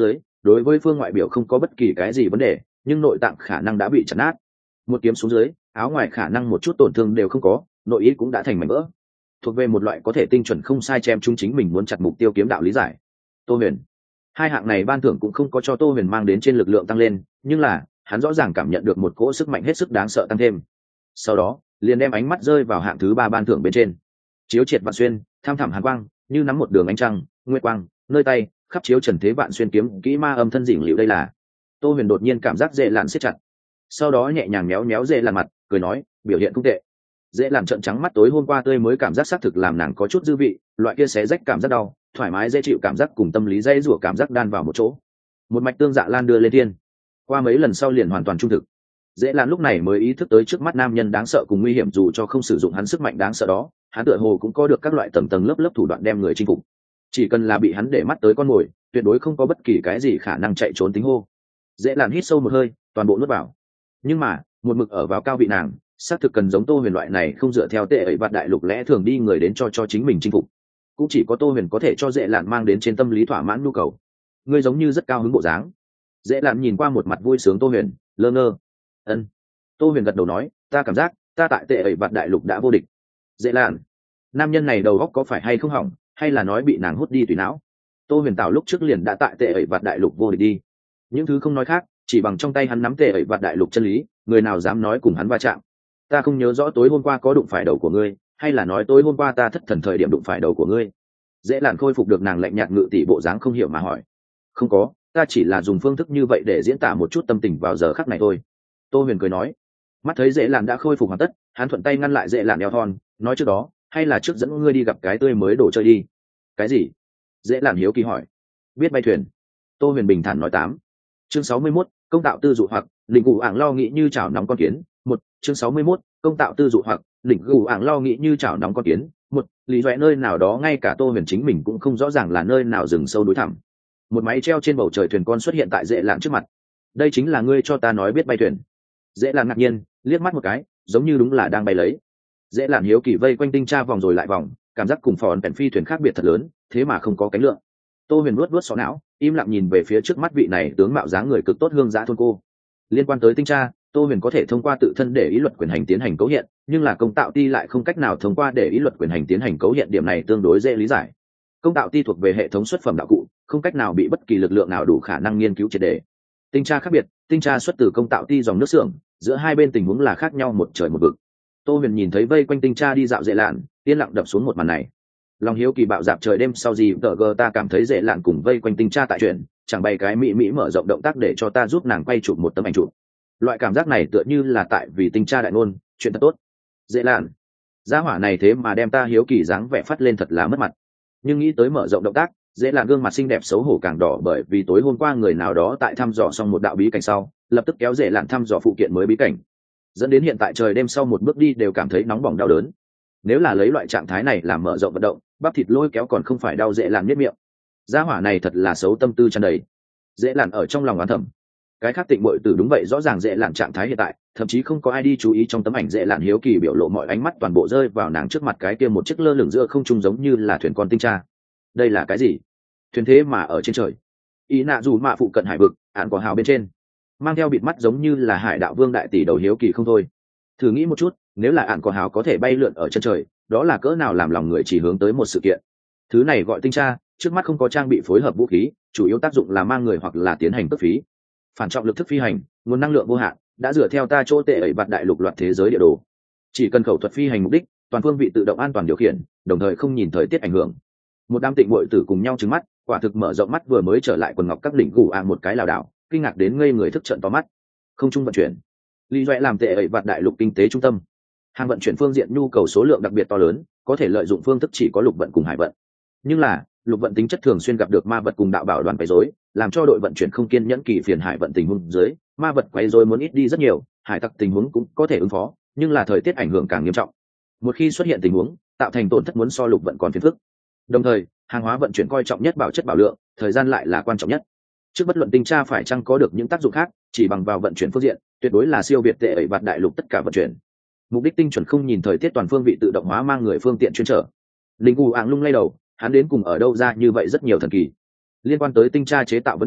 đối với phương ngoại biểu không có bất kỳ cái gì vấn đề, nhưng nội tạng khả năng đã bị chặt nát. Một kiếm xuống dưới, áo ngoài khả năng một chút tổn thương đều không có, nội ý cũng đã thành mảnh vỡ. Thuộc về một loại có thể tinh chuẩn không sai chém chúng chính mình muốn chặt mục tiêu kiếm đạo lý giải. Tô Huyền, hai hạng này ban thưởng cũng không có cho Tô Huyền mang đến trên lực lượng tăng lên, nhưng là hắn rõ ràng cảm nhận được một cỗ sức mạnh hết sức đáng sợ tăng thêm. Sau đó liền đem ánh mắt rơi vào hạng thứ ba ban thưởng bên trên. Chiếu triệt vạn xuyên, tham thẳm hàn quang, như nắm một đường ánh trăng, nguyệt quang, nơi tay khắp chiếu trần thế vạn xuyên kiếm kỹ ma âm thân dỉn liệu. Đây là Tô Huyền đột nhiên cảm giác dễ làn siết chặt, sau đó nhẹ nhàng méo méo dễ làn mặt, cười nói, biểu hiện không tệ. Dễ làn trợn trắng mắt, tối hôm qua tươi mới cảm giác xác thực làm nàng có chút dư vị, loại kia xé rách cảm giác đau, thoải mái dễ chịu cảm giác cùng tâm lý dễ rủa cảm giác đan vào một chỗ, một mạch tương dạ lan đưa lên thiên. Qua mấy lần sau liền hoàn toàn trung thực. Dễ làn lúc này mới ý thức tới trước mắt nam nhân đáng sợ cùng nguy hiểm, dù cho không sử dụng hắn sức mạnh đáng sợ đó, hắn tựa hồ cũng có được các loại tầng tầng lớp lớp thủ đoạn đem người chinh phục. Chỉ cần là bị hắn để mắt tới con mồi, tuyệt đối không có bất kỳ cái gì khả năng chạy trốn tính hô. Dễ làn hít sâu một hơi, toàn bộ nuốt vào. Nhưng mà một mực ở vào cao vị nàng, xác thực cần giống Tô Huyền loại này không dựa theo tệ ấy vạt đại lục lẽ thường đi người đến cho chính mình chinh phục. Cũng chỉ có Tô Huyền có thể cho Dễ làn mang đến trên tâm lý thỏa mãn nhu cầu. Ngươi giống như rất cao hứng bộ dáng. Dễ làn nhìn qua một mặt vui sướng Tô Huyền, lơ ngơ. Ân. Tô Huyền gật đầu nói, ta cảm giác ta tại tệ ấy vạt đại lục đã vô địch. Dễ làn, nam nhân này đầu óc có phải hay không hỏng, hay là nói bị nàng hút đi tùy não? Tô Huyền Tảo lúc trước liền đã tại tệ ấy vạt đại lục vô địch đi. Những thứ không nói khác, chỉ bằng trong tay hắn nắm tệ ấy vạt đại lục chân lý, người nào dám nói cùng hắn va chạm? Ta không nhớ rõ tối hôm qua có đụng phải đầu của ngươi, hay là nói tối hôm qua ta thất thần thời điểm đụng phải đầu của ngươi? Dễ làn khôi phục được nàng lạnh nhạt ngự tỷ bộ dáng không hiểu mà hỏi. Không có, ta chỉ là dùng phương thức như vậy để diễn tả một chút tâm tình vào giờ khắc này thôi. Tô Huyền cười nói. Mắt thấy Dễ làn đã khôi phục hoàn tất, hắn thuận tay ngăn lại Dễ làn eo thon, nói trước đó, hay là trước dẫn ngươi đi gặp cái tươi mới đồ chơi đi. Cái gì? Dễ làn hiếu kỳ hỏi. Biết bay thuyền. Tô Huyền bình thản nói. 8. Chương 61, công tạo tư dụ hoặc lĩnh gù ảng lo nghĩ như chảo nóng con kiến. Chương 61, công tạo tư dụ hoặc lĩnh gù ảng lo nghĩ như chảo nóng con kiến. Lý doẹ nơi nào đó ngay cả Tô Huyền chính mình cũng không rõ ràng là nơi nào rừng sâu núi thẳm. Một máy treo trên bầu trời thuyền con xuất hiện tại Dễ làn trước mặt. Đây chính là ngươi cho ta nói biết bay thuyền. Dễ làn ngạc nhiên liếc mắt một cái, giống như đúng là đang bay lấy. Dễ làn hiếu kỳ vây quanh tinh tra vòng rồi lại vòng, cảm giác cùng phòn bèn phi thuyền khác biệt thật lớn, thế mà không có cánh lượng. Tô Huyền luốt sọ não, im lặng nhìn về phía trước mắt vị này tướng mạo dáng người cực tốt hương giã thôn cô. Liên quan tới tinh tra, Tô Huyền có thể thông qua tự thân để ý luật quyền hành tiến hành cấu hiện, nhưng là công tạo ti lại không cách nào thông qua để ý luật quyền hành tiến hành cấu hiện, điểm này tương đối dễ lý giải. Công tạo ti thuộc về hệ thống xuất phẩm đạo cụ, không cách nào bị bất kỳ lực lượng nào đủ khả năng nghiên cứu triệt đề. Tinh tra khác biệt, tinh tra xuất từ công tạo ti dòng nước xưởng, giữa hai bên tình huống là khác nhau một trời một vực. Tô Huyền nhìn thấy vây quanh tinh tra đi dạo Dễ lạn, yên lặng đập xuống một màn này. Lòng hiếu kỳ bạo dạp trời đêm sau gì tờ gờ ta cảm thấy Dễ lạn cùng vây quanh tinh tra tại chuyện, chẳng bày cái mỹ mở rộng động tác để cho ta giúp nàng quay chụp một tấm ảnh chụp. Loại cảm giác này tựa như là tại vì tinh tra đại ngôn, chuyện thật tốt. Dễ lạn, gia hỏa này thế mà đem ta hiếu kỳ dáng vẻ phát lên thật là mất mặt. Nhưng nghĩ tới mở rộng động tác, Dễ lạn gương mặt xinh đẹp xấu hổ càng đỏ, bởi vì tối hôm qua người nào đó tại thăm dò xong một đạo bí cảnh sau, lập tức kéo Dễ lạn thăm dò phụ kiện mới bí cảnh, dẫn đến hiện tại trời đêm sau một bước đi đều cảm thấy nóng bỏng đau đớn. Nếu là lấy loại trạng thái này làm mở rộng vận động, bắp thịt lôi kéo còn không phải đau. Dễ lạn miết miệng, gia hỏa này thật là xấu tâm tư tràn đầy. Dễ lạn ở trong lòng oán thầm. Cái khác tịnh muội tử đúng vậy, rõ ràng Dễ lạn trạng thái hiện tại, thậm chí không có ai đi chú ý trong tấm ảnh. Dễ lạn hiếu kỳ biểu lộ, mọi ánh mắt toàn bộ rơi vào nàng trước mặt cái kia một chiếc lơ lửng giữa không trung giống như là thuyền con tinh tra. Đây là cái gì? Thuyền thế mà ở trên trời. Ý nạ dù mạ phụ cận hải vực, ạn quả hào bên trên, mang theo bịt mắt giống như là hải đạo vương đại tỷ đầu hiếu kỳ không thôi. Thử nghĩ một chút, nếu là ạn quả hào có thể bay lượn ở chân trời, đó là cỡ nào làm lòng người chỉ hướng tới một sự kiện. Thứ này gọi tinh tra, trước mắt không có trang bị phối hợp vũ khí, chủ yếu tác dụng là mang người hoặc là tiến hành cướp phí. Phản trọng lực thức phi hành, nguồn năng lượng vô hạn, đã dựa theo ta chỗ tệ ẩy vặt đại lục loạt thế giới địa đồ. Chỉ cần khẩu thuật phi hành mục đích, toàn phương vị tự động an toàn điều khiển, đồng thời không nhìn thời tiết ảnh hưởng. Một đám tịnh muội tử cùng nhau trừng mắt, quả thực mở rộng mắt vừa mới trở lại quần ngọc các đỉnh gù một cái lảo đảo, kinh ngạc đến ngây người thức trợn to mắt. Không trung vận chuyển, Lý Doệ làm tệ ẩy vặt đại lục kinh tế trung tâm. Hàng vận chuyển phương diện nhu cầu số lượng đặc biệt to lớn, có thể lợi dụng phương thức chỉ có lục vận cùng hải vận. Nhưng là, lục vận tính chất thường xuyên gặp được ma vật cùng đạo bảo đoàn quấy rối, làm cho đội vận chuyển không kiên nhẫn kỳ phiền hải vận tình huống dưới, ma vật quấy rối muốn ít đi rất nhiều, hải tặc tình huống cũng có thể ứng phó, nhưng là thời tiết ảnh hưởng càng nghiêm trọng. Một khi xuất hiện tình huống, tạo thành tổn thất muốn so lục vận còn phiền phức. Đồng thời, hàng hóa vận chuyển coi trọng nhất bảo chất bảo lượng, thời gian lại là quan trọng nhất. Trước bất luận tinh tra phải chăng có được những tác dụng khác, chỉ bằng vào vận chuyển phương diện, tuyệt đối là siêu việt tệ ẩy vặt đại lục tất cả vận chuyển. Mục đích tinh chuẩn không nhìn thời tiết, toàn phương vị tự động hóa mang người phương tiện chuyên trở. Linh U áng lung lay đầu, hắn đến cùng ở đâu ra như vậy rất nhiều thần kỳ. Liên quan tới tinh tra chế tạo vấn đề,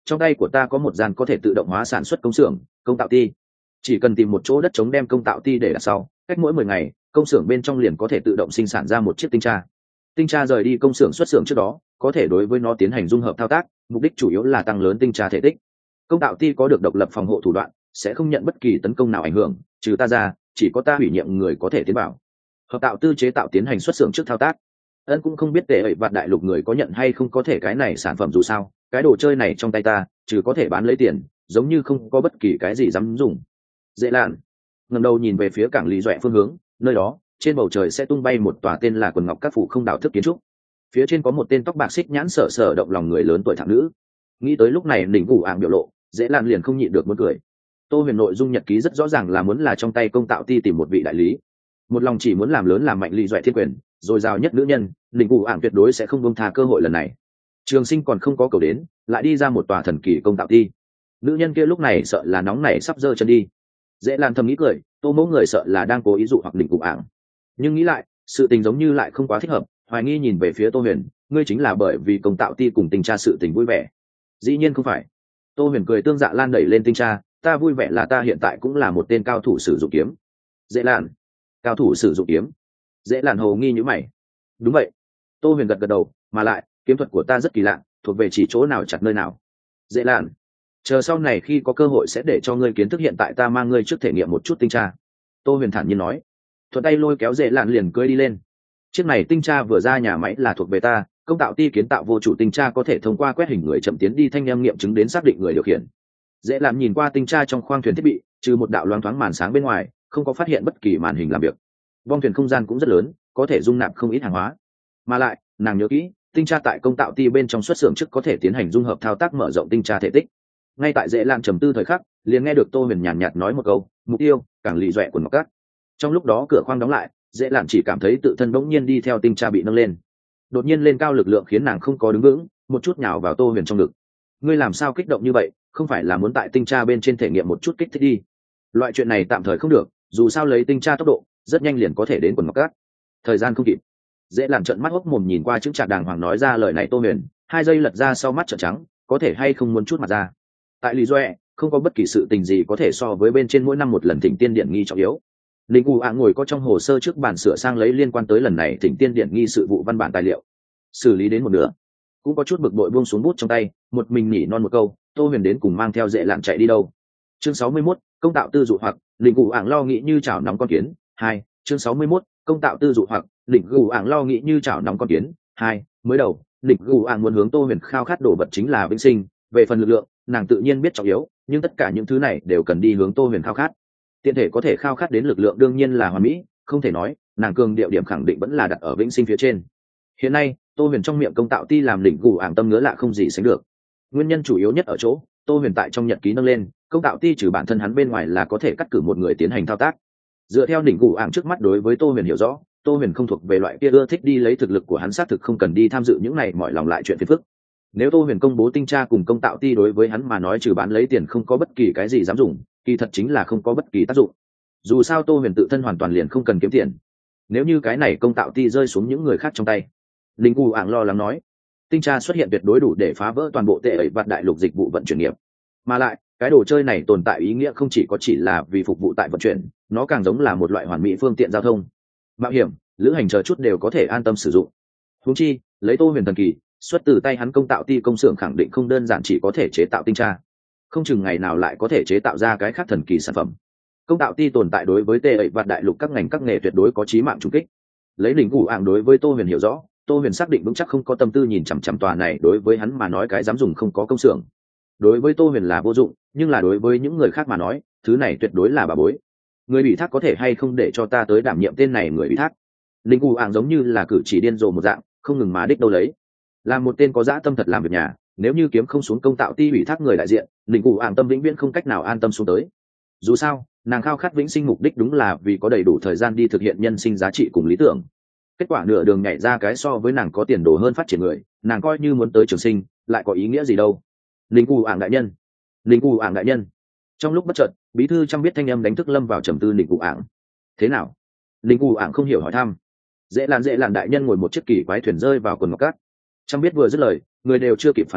trong tay của ta có một gian có thể tự động hóa sản xuất công xưởng, công tạo ty. Chỉ cần tìm một chỗ đất trống đem công tạo ty để đặt sau, cách mỗi 10 ngày công xưởng bên trong liền có thể tự động sinh sản ra một chiếc tinh tra. Tinh tra rời đi công xưởng xuất xưởng trước đó có thể đối với nó tiến hành dung hợp thao tác, mục đích chủ yếu là tăng lớn tinh tra thể tích. Công tạo ty có được độc lập phòng hộ thủ đoạn, sẽ không nhận bất kỳ tấn công nào ảnh hưởng, trừ ta ra chỉ có ta ủy nhiệm người có thể tiến vào. Hợp tạo tư chế tạo tiến hành xuất xưởng trước thao tác. Ân cũng không biết tệ ẩy vạt đại lục người có nhận hay không có thể cái này sản phẩm, dù sao cái đồ chơi này trong tay ta trừ có thể bán lấy tiền, giống như không có bất kỳ cái gì dám dùng. Dễ lạn ngẩng đầu nhìn về phía cảng Lý Duệ phương hướng, nơi đó trên bầu trời sẽ tung bay một tòa tên là quần ngọc các phủ không đạo thức kiến trúc, phía trên có một tên tóc bạc xích nhãn sở sở động lòng người lớn tuổi thẳng nữ. Nghĩ tới lúc này đỉnh Vũ Ảng biểu lộ, Dễ lạn liền không nhịn được muốn cười. Tô Huyền nội dung nhật ký rất rõ ràng là muốn là trong tay công tạo ty tìm một vị đại lý, một lòng chỉ muốn làm lớn làm mạnh Lý Duệ thiên quyền, rồi giàu nhất nữ nhân, đỉnh Vũ Ảng tuyệt đối sẽ không buông tha cơ hội lần này. Trường Sinh còn không có cầu đến, lại đi ra một tòa thần kỳ công tạo ty. Nữ nhân kia lúc này sợ là nóng nảy sắp giơ chân đi. Dễ Lan thầm nghĩ cười, Tô mẫu người sợ là đang cố ý dụ hoặc đỉnh Vũ Ảng. Nhưng nghĩ lại, sự tình giống như lại không quá thích hợp, hoài nghi nhìn về phía Tô Huyền, ngươi chính là bởi vì công tạo ty cùng tình tra sự tình vui vẻ? Dĩ nhiên không phải. Tô Huyền cười tương dạ lan đẩy lên tinh tra, ta vui vẻ là ta hiện tại cũng là một tên cao thủ sử dụng kiếm. Dễ Lan, cao thủ sử dụng kiếm? Dễ Lan hồ nghi như mày. Đúng vậy. Tô Huyền gật gật đầu, mà lại kiếm thuật của ta rất kỳ lạ, thuộc về chỉ chỗ nào chặt nơi nào. Dễ Lan, chờ sau này khi có cơ hội sẽ để cho ngươi kiến thức, hiện tại ta mang ngươi trước thể nghiệm một chút tinh tra. Tô Huyền thản nhiên nói. Thuận tay lôi kéo Dễ Lan liền cưỡi đi lên. Chiếc này tinh tra vừa ra nhà máy là thuộc về ta, công tạo ty kiến tạo vô chủ tinh tra có thể thông qua quét hình người chậm tiến đi thanh em nghiệm chứng đến xác định người điều khiển. Dễ Lan nhìn qua tinh tra trong khoang thuyền thiết bị, trừ một đạo loáng thoáng màn sáng bên ngoài, không có phát hiện bất kỳ màn hình làm việc. Vong thuyền không gian cũng rất lớn, có thể dung nạp không ít hàng hóa. Mà lại, nàng nhớ kỹ, tinh tra tại công tạo ty bên trong xuất xưởng trước có thể tiến hành dung hợp thao tác mở rộng tinh tra thể tích. Ngay tại Dễ Lan trầm tư thời khắc, liền nghe được Tô Huyền nhàn nhạt nói một câu, mục tiêu, cảng Lý Duệ quần ngọc cát. Trong lúc đó cửa khoang đóng lại, Dễ Lan chỉ cảm thấy tự thân bỗng nhiên đi theo tinh tra bị nâng lên. Đột nhiên lên cao lực lượng khiến nàng không có đứng vững, một chút nhào vào Tô Huyền trong ngực. Ngươi làm sao kích động như vậy, không phải là muốn tại tinh tra bên trên thể nghiệm một chút kích thích đi? Loại chuyện này tạm thời không được, dù sao lấy tinh tra tốc độ, rất nhanh liền có thể đến quần ngọc cát. Thời gian không kịp. Dễ Làm trợn mắt hốc mồm nhìn qua chứng trạc đàng hoàng nói ra lời này. Tô Huyền 2 giây lật ra sau mắt trợn trắng, có thể hay không muốn chút mặt ra. Tại Lý Duệ không có bất kỳ sự tình gì có thể so với bên trên mỗi năm một lần thỉnh tiên điện nghi trọng yếu. Linh U Áng ngồi có trong hồ sơ trước bàn sửa sang lấy liên quan tới lần này thỉnh tiên điện nghi sự vụ văn bản tài liệu, xử lý đến một nửa cũng có chút bực bội buông xuống bút trong tay, một mình nhỉ non một câu, Tô Huyền đến cùng mang theo Dễ Lạn chạy đi đâu? Chương 61, công tạo tư dụ hoặc, Linh U Áng lo nghĩ như chảo nóng con kiến. 2, chương 61, công tạo tư dụ hoặc, Linh U Áng lo nghĩ như chảo nóng con kiến. 2, mới đầu, Linh U Áng muốn hướng Tô Huyền khao khát đồ vật chính là vĩnh sinh, về phần lực lượng, nàng tự nhiên biết trọng yếu, nhưng tất cả những thứ này đều cần đi hướng Tô Huyền khao khát. Tiện thể có thể khao khát đến lực lượng đương nhiên là hoàn mỹ, không thể nói, nàng cường điệu điểm khẳng định vẫn là đặt ở vĩnh sinh phía trên. Hiện nay, Tô Huyền trong miệng công tạo ti làm Linh U Áng tâm ngứa lạ không gì sánh được. Nguyên nhân chủ yếu nhất ở chỗ, Tô Huyền tại trong nhật ký nâng lên, công tạo ti trừ bản thân hắn bên ngoài là có thể cắt cử một người tiến hành thao tác. Dựa theo Linh U Áng trước mắt đối với Tô Huyền hiểu rõ, Tô Huyền không thuộc về loại kia ưa thích đi lấy thực lực của hắn, xác thực không cần đi tham dự những này mọi lòng lại chuyện phiền phức. Nếu Tô Huyền công bố tinh tra cùng công tạo ti đối với hắn mà nói trừ bán lấy tiền không có bất kỳ cái gì dám dùng, kỳ thật chính là không có bất kỳ tác dụng. Dù sao Tô Huyền tự thân hoàn toàn liền không cần kiếm tiền. Nếu như cái này công tạo ti rơi xuống những người khác trong tay, Linh U Áng lo lắng nói, tinh tra xuất hiện tuyệt đối đủ để phá vỡ toàn bộ tệ ẩy vặt đại lục dịch vụ vận chuyển nghiệp. Mà lại, cái đồ chơi này tồn tại ý nghĩa không chỉ có chỉ là vì phục vụ tại vận chuyển, nó càng giống là một loại hoàn mỹ phương tiện giao thông, mạo hiểm, lữ hành chờ chút đều có thể an tâm sử dụng. Huống chi, lấy Tô Huyền thần kỳ, xuất từ tay hắn công tạo ti công xưởng khẳng định không đơn giản chỉ có thể chế tạo tinh tra, không chừng ngày nào lại có thể chế tạo ra cái khác thần kỳ sản phẩm. Công tạo ti tồn tại đối với tệ ẩy vặt đại lục các ngành các nghề tuyệt đối có chí mạng trùng kích. Lấy Linh U Áng đối với Tô Huyền hiểu rõ, Tô Huyền xác định vững chắc không có tâm tư nhìn chằm chằm tòa này đối với hắn mà nói cái dám dùng không có công xưởng. Đối với Tô Huyền là vô dụng, nhưng là đối với những người khác mà nói, thứ này tuyệt đối là bà bối. Người bị thác có thể hay không để cho ta tới đảm nhiệm tên này người bị thác? Linh U Áng giống như là cử chỉ điên rồ một dạng, không ngừng mà đích đâu lấy. Làm một tên có dã tâm thật làm việc nhà, nếu như kiếm không xuống công tạo ti ủy thác người đại diện, Linh U Áng tâm vĩnh viễn không cách nào an tâm xuống tới. Dù sao, nàng khao khát vĩnh sinh mục đích đúng là vì có đầy đủ thời gian đi thực hiện nhân sinh giá trị cùng lý tưởng. Kết quả nửa đường nhảy ra cái so với nàng có tiền đồ hơn phát triển người, nàng coi như muốn tới trường sinh, lại có ý nghĩa gì đâu? Linh U Áng đại nhân, Linh U Áng đại nhân. Trong lúc bất chợt, bí thư trăm biết thanh âm đánh thức lâm vào trầm tư. Linh U Áng, thế nào? Linh U Áng không hiểu hỏi thăm. Dễ Lạn đại nhân ngồi một chiếc kỳ quái thuyền rơi vào quần ngọc cát. Trăm biết vừa dứt lời, người đều chưa kịp phản ứng,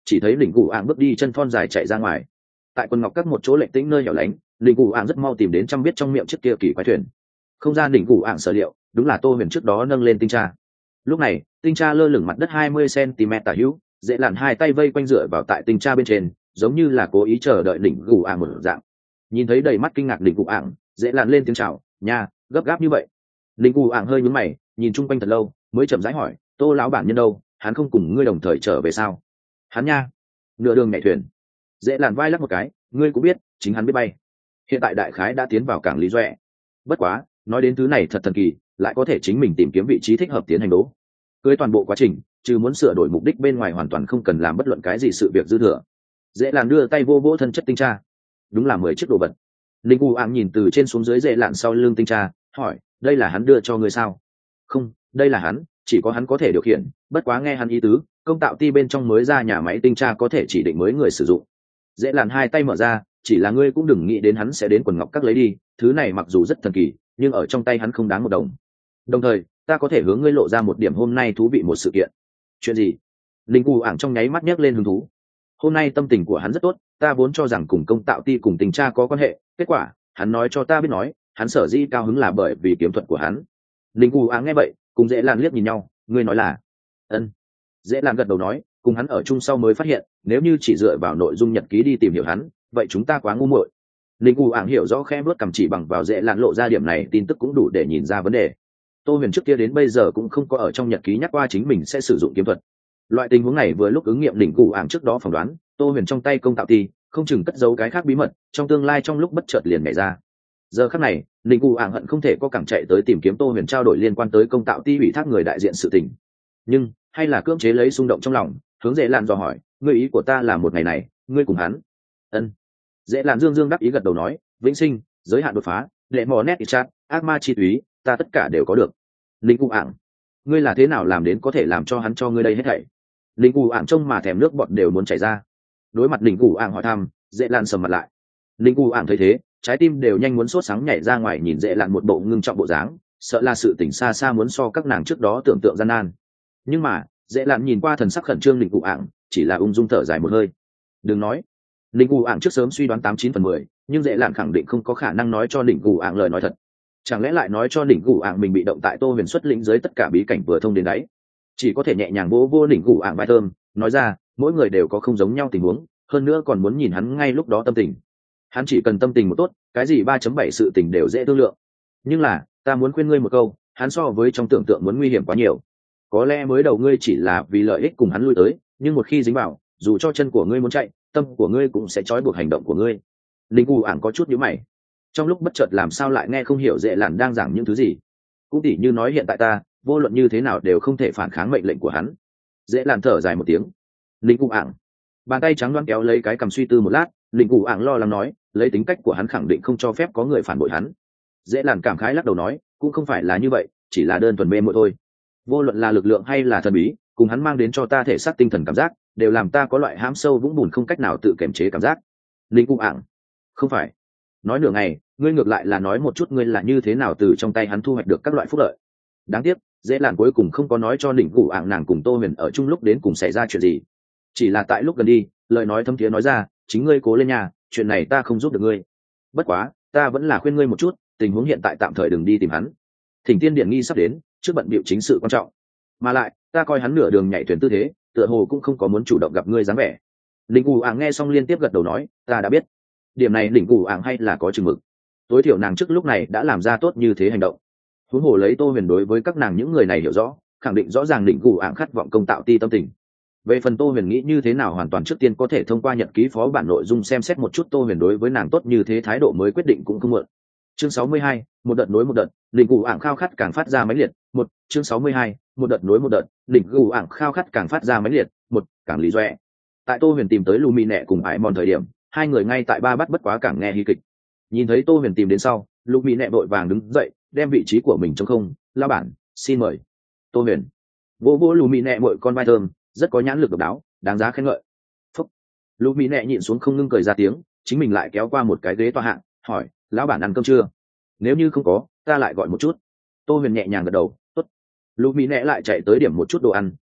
chỉ thấy đỉnh cụ ạng bước đi chân thon dài chạy ra ngoài. Tại quần ngọc các một chỗ lệnh tĩnh nơi hẻo lánh, đỉnh cụ ạng rất mau tìm đến trăm biết trong miệng chiếc kia kỳ quái thuyền. Không gian đỉnh cụ ạng sở liệu đúng là Tô Huyền trước đó nâng lên tinh tra. Lúc này tinh tra lơ lửng mặt đất 20 cm tả hữu, dễ lặn hai tay vây quanh dựa vào tại tinh tra bên trên, giống như là cố ý chờ đợi đỉnh cụ ạng một dạng. Nhìn thấy đầy mắt kinh ngạc đỉnh cụ ạng, dễ lặn lên tiếng chào, nha, gấp gáp như vậy. Đỉnh cụ ạng hơi nhướng mày, nhìn chung quanh thật lâu mới chậm rãi hỏi, Tô lão bản nhân đâu, hắn không cùng ngươi đồng thời trở về sao? Hắn nha, nửa đường nhảy thuyền. Dễ lặn vai lắc một cái, ngươi cũng biết chính hắn biết bay, hiện tại đại khái đã tiến vào cảng Lý Duệ. Bất quá nói đến thứ này thật thần kỳ, lại có thể chính mình tìm kiếm vị trí thích hợp tiến hành đố. Cưới toàn bộ quá trình trừ muốn sửa đổi mục đích bên ngoài hoàn toàn không cần làm bất luận cái gì sự việc dư thừa. Dễ lặn đưa tay vô vỗ thân chất tinh tra, đúng là 10 chiếc đồ vật. Linh U Áng nhìn từ trên xuống dưới dễ lặn sau lưng tinh tra, hỏi, đây là hắn đưa cho ngươi sao? Không, đây là hắn, chỉ có hắn có thể điều khiển, bất quá nghe hắn ý tứ, công tạo ty bên trong mới ra nhà máy tinh tra có thể chỉ định mới người sử dụng. Dễ lặn hai tay mở ra, chỉ là ngươi cũng đừng nghĩ đến hắn sẽ đến quần ngọc các lấy đi, thứ này mặc dù rất thần kỳ nhưng ở trong tay hắn không đáng một đồng. Đồng thời ta có thể hướng ngươi lộ ra một điểm hôm nay thú vị một sự kiện. Chuyện gì? Linh U Ảng trong nháy mắt nhấc lên hứng thú. Hôm nay tâm tình của hắn rất tốt, ta vốn cho rằng cùng công tạo ty cùng tình tra có quan hệ, kết quả hắn nói cho ta biết nói hắn sở dĩ cao hứng là bởi vì kiếm thuật của hắn. Linh U Ảng nghe vậy cùng dễ lặn liếc nhìn nhau, ngươi nói là? Ân. Dễ lặn gật đầu nói, cùng hắn ở chung sau mới phát hiện nếu như chỉ dựa vào nội dung nhật ký đi tìm hiểu hắn, vậy chúng ta quá ngu muội. Linh U Ảng hiểu rõ, khẽ bước cầm chỉ bằng vào dễ lặn lộ ra điểm này tin tức cũng đủ để nhìn ra vấn đề. Tô Huyền trước kia đến bây giờ cũng không có ở trong nhật ký nhắc qua chính mình sẽ sử dụng kiếm thuật. Loại tình huống này vừa lúc ứng nghiệm Linh U Ảng trước đó phỏng đoán, Tô Huyền trong tay công tạo ty không chừng cất giấu cái khác bí mật, trong tương lai trong lúc bất chợt liền nhảy ra. Giờ khắc này, Linh U Ảng hận không thể có cẳng chạy tới tìm kiếm Tô Huyền trao đổi liên quan tới công tạo ty ủy thác người đại diện sự tình. Nhưng hay là cưỡng chế lấy xung động trong lòng, hướng dễ lặn dò hỏi, ngươi ý của ta là một ngày này ngươi cùng hắn? Ân. Dễ lặn dương dương đắc ý gật đầu nói, vĩnh sinh, giới hạn đột phá, lệ mò nét chat, ác ma chi túy, ta tất cả đều có được. Linh U Ảng, ngươi là thế nào làm đến có thể làm cho hắn cho ngươi đây hết thảy? Linh U Ảng trông mà thèm nước bọt đều muốn chảy ra. Đối mặt Linh U Ảng hỏi thăm, dễ lặn sầm mặt lại. Linh U Ảng thấy thế, trái tim đều nhanh muốn sốt sáng nhảy ra ngoài, nhìn dễ lặn một bộ ngưng trọng bộ dáng, sợ là sự tình xa xa muốn so các nàng trước đó tưởng tượng gian nan. Nhưng mà dễ lặn nhìn qua thần sắc khẩn trương Linh U Ảng, chỉ là ung dung thở dài một hơi. Đừng nói. Linh U Ảng trước sớm suy đoán 89/10, nhưng dễ lặn khẳng định không có khả năng nói cho Linh U Ảng lời nói thật. Chẳng lẽ lại nói cho Linh U Ảng mình bị động tại Tô Huyền xuất lĩnh dưới tất cả bí cảnh vừa thông đến đấy? Chỉ có thể nhẹ nhàng vỗ vỗ Linh U Ảng vai thơm, nói ra, mỗi người đều có không giống nhau tình huống, hơn nữa còn muốn nhìn hắn ngay lúc đó tâm tình. Hắn chỉ cần tâm tình một tốt, cái gì 3.7 sự tình đều dễ thương lượng. Nhưng là, ta muốn khuyên ngươi một câu, hắn so với trong tưởng tượng muốn nguy hiểm quá nhiều. Có lẽ mới đầu ngươi chỉ là vì lợi ích cùng hắn lui tới, nhưng một khi dính vào, dù cho chân của ngươi muốn chạy, tâm của ngươi cũng sẽ trói buộc hành động của ngươi. Linh U Ảng có chút nhíu mày, trong lúc bất chợt làm sao lại nghe không hiểu dễ lặn đang giảng những thứ gì. Cũng tỉ như nói hiện tại ta vô luận như thế nào đều không thể phản kháng mệnh lệnh của hắn. Dễ lặn thở dài một tiếng. Linh U Ảng, bàn tay trắng đoán kéo lấy cái cầm suy tư một lát, Linh U Ảng lo lắng nói, lấy tính cách của hắn khẳng định không cho phép có người phản bội hắn. Dễ lặn cảm khái lắc đầu nói, cũng không phải là như vậy, chỉ là đơn thuần mê muội thôi. Vô luận là lực lượng hay là thần bí, cùng hắn mang đến cho ta thể xác tinh thần cảm giác, đều làm ta có loại hãm sâu vũng bùn không cách nào tự kiềm chế cảm giác. Linh U Ảng, không phải. Nói nửa ngày, ngươi ngược lại là nói một chút ngươi là như thế nào từ trong tay hắn thu hoạch được các loại phúc lợi. Đáng tiếc, dễ lạn cuối cùng không có nói cho Linh U Ảng nàng cùng Tô Huyền ở chung lúc đến cùng xảy ra chuyện gì. Chỉ là tại lúc gần đi, lời nói thâm thiế nói ra, chính ngươi cố lên nhà, chuyện này ta không giúp được ngươi. Bất quá, ta vẫn là khuyên ngươi một chút, tình huống hiện tại tạm thời đừng đi tìm hắn. Thỉnh Tiên Điện nghi sắp đến, trước bận bịu chính sự quan trọng. Mà lại, ta coi hắn nửa đường nhảy thuyền tư thế, tựa hồ cũng không có muốn chủ động gặp ngươi dáng vẻ. Linh U Ảng nghe xong liên tiếp gật đầu nói, ta đã biết. Điểm này Linh U Ảng hay là có chừng mực. Tối thiểu nàng trước lúc này đã làm ra tốt như thế hành động. Huống hồ lấy Tô Huyền đối với các nàng những người này hiểu rõ, khẳng định rõ ràng Linh U Ảng khát vọng công tạo ti tâm tình. Về phần Tô Huyền nghĩ như thế nào hoàn toàn trước tiên có thể thông qua nhật ký phó bản nội dung xem xét một chút Tô Huyền đối với nàng tốt như thế thái độ mới quyết định cũng không muộn. Chương 62, một đợt nối một đợt, Linh U Ảng khao khát càng phát ra mãnh liệt. Một, chương 62, một đợt nối một đợt, Linh U Ảng khao khát càng phát ra mãnh liệt. Một, càng lý doẹ. Tại Tô Huyền tìm tới Lumi nẹ cùng Ải Mòn thời điểm, hai người ngay tại ba bắt bất quá càng nghe hy kịch. Nhìn thấy Tô Huyền tìm đến sau, Lumi nẹ vội vàng đứng dậy, đem vị trí của mình trống không, lão bản, xin mời. Tô Huyền vỗ vỗ Lumi nẹ mội con vai thơm, rất có nhãn lực độc đáo, đáng giá khen ngợi. Phúc. Lumi nẹ nhịn xuống không ngưng cười ra tiếng, chính mình lại kéo qua một cái ghế tọa hạng, hỏi, lão bản ăn cơm chưa? Nếu như không có, ta lại gọi một chút. Tô Huyền nhẹ nhàng gật đầu, tốt. Lumi nẹ lại chạy tới điểm một chút đồ ăn,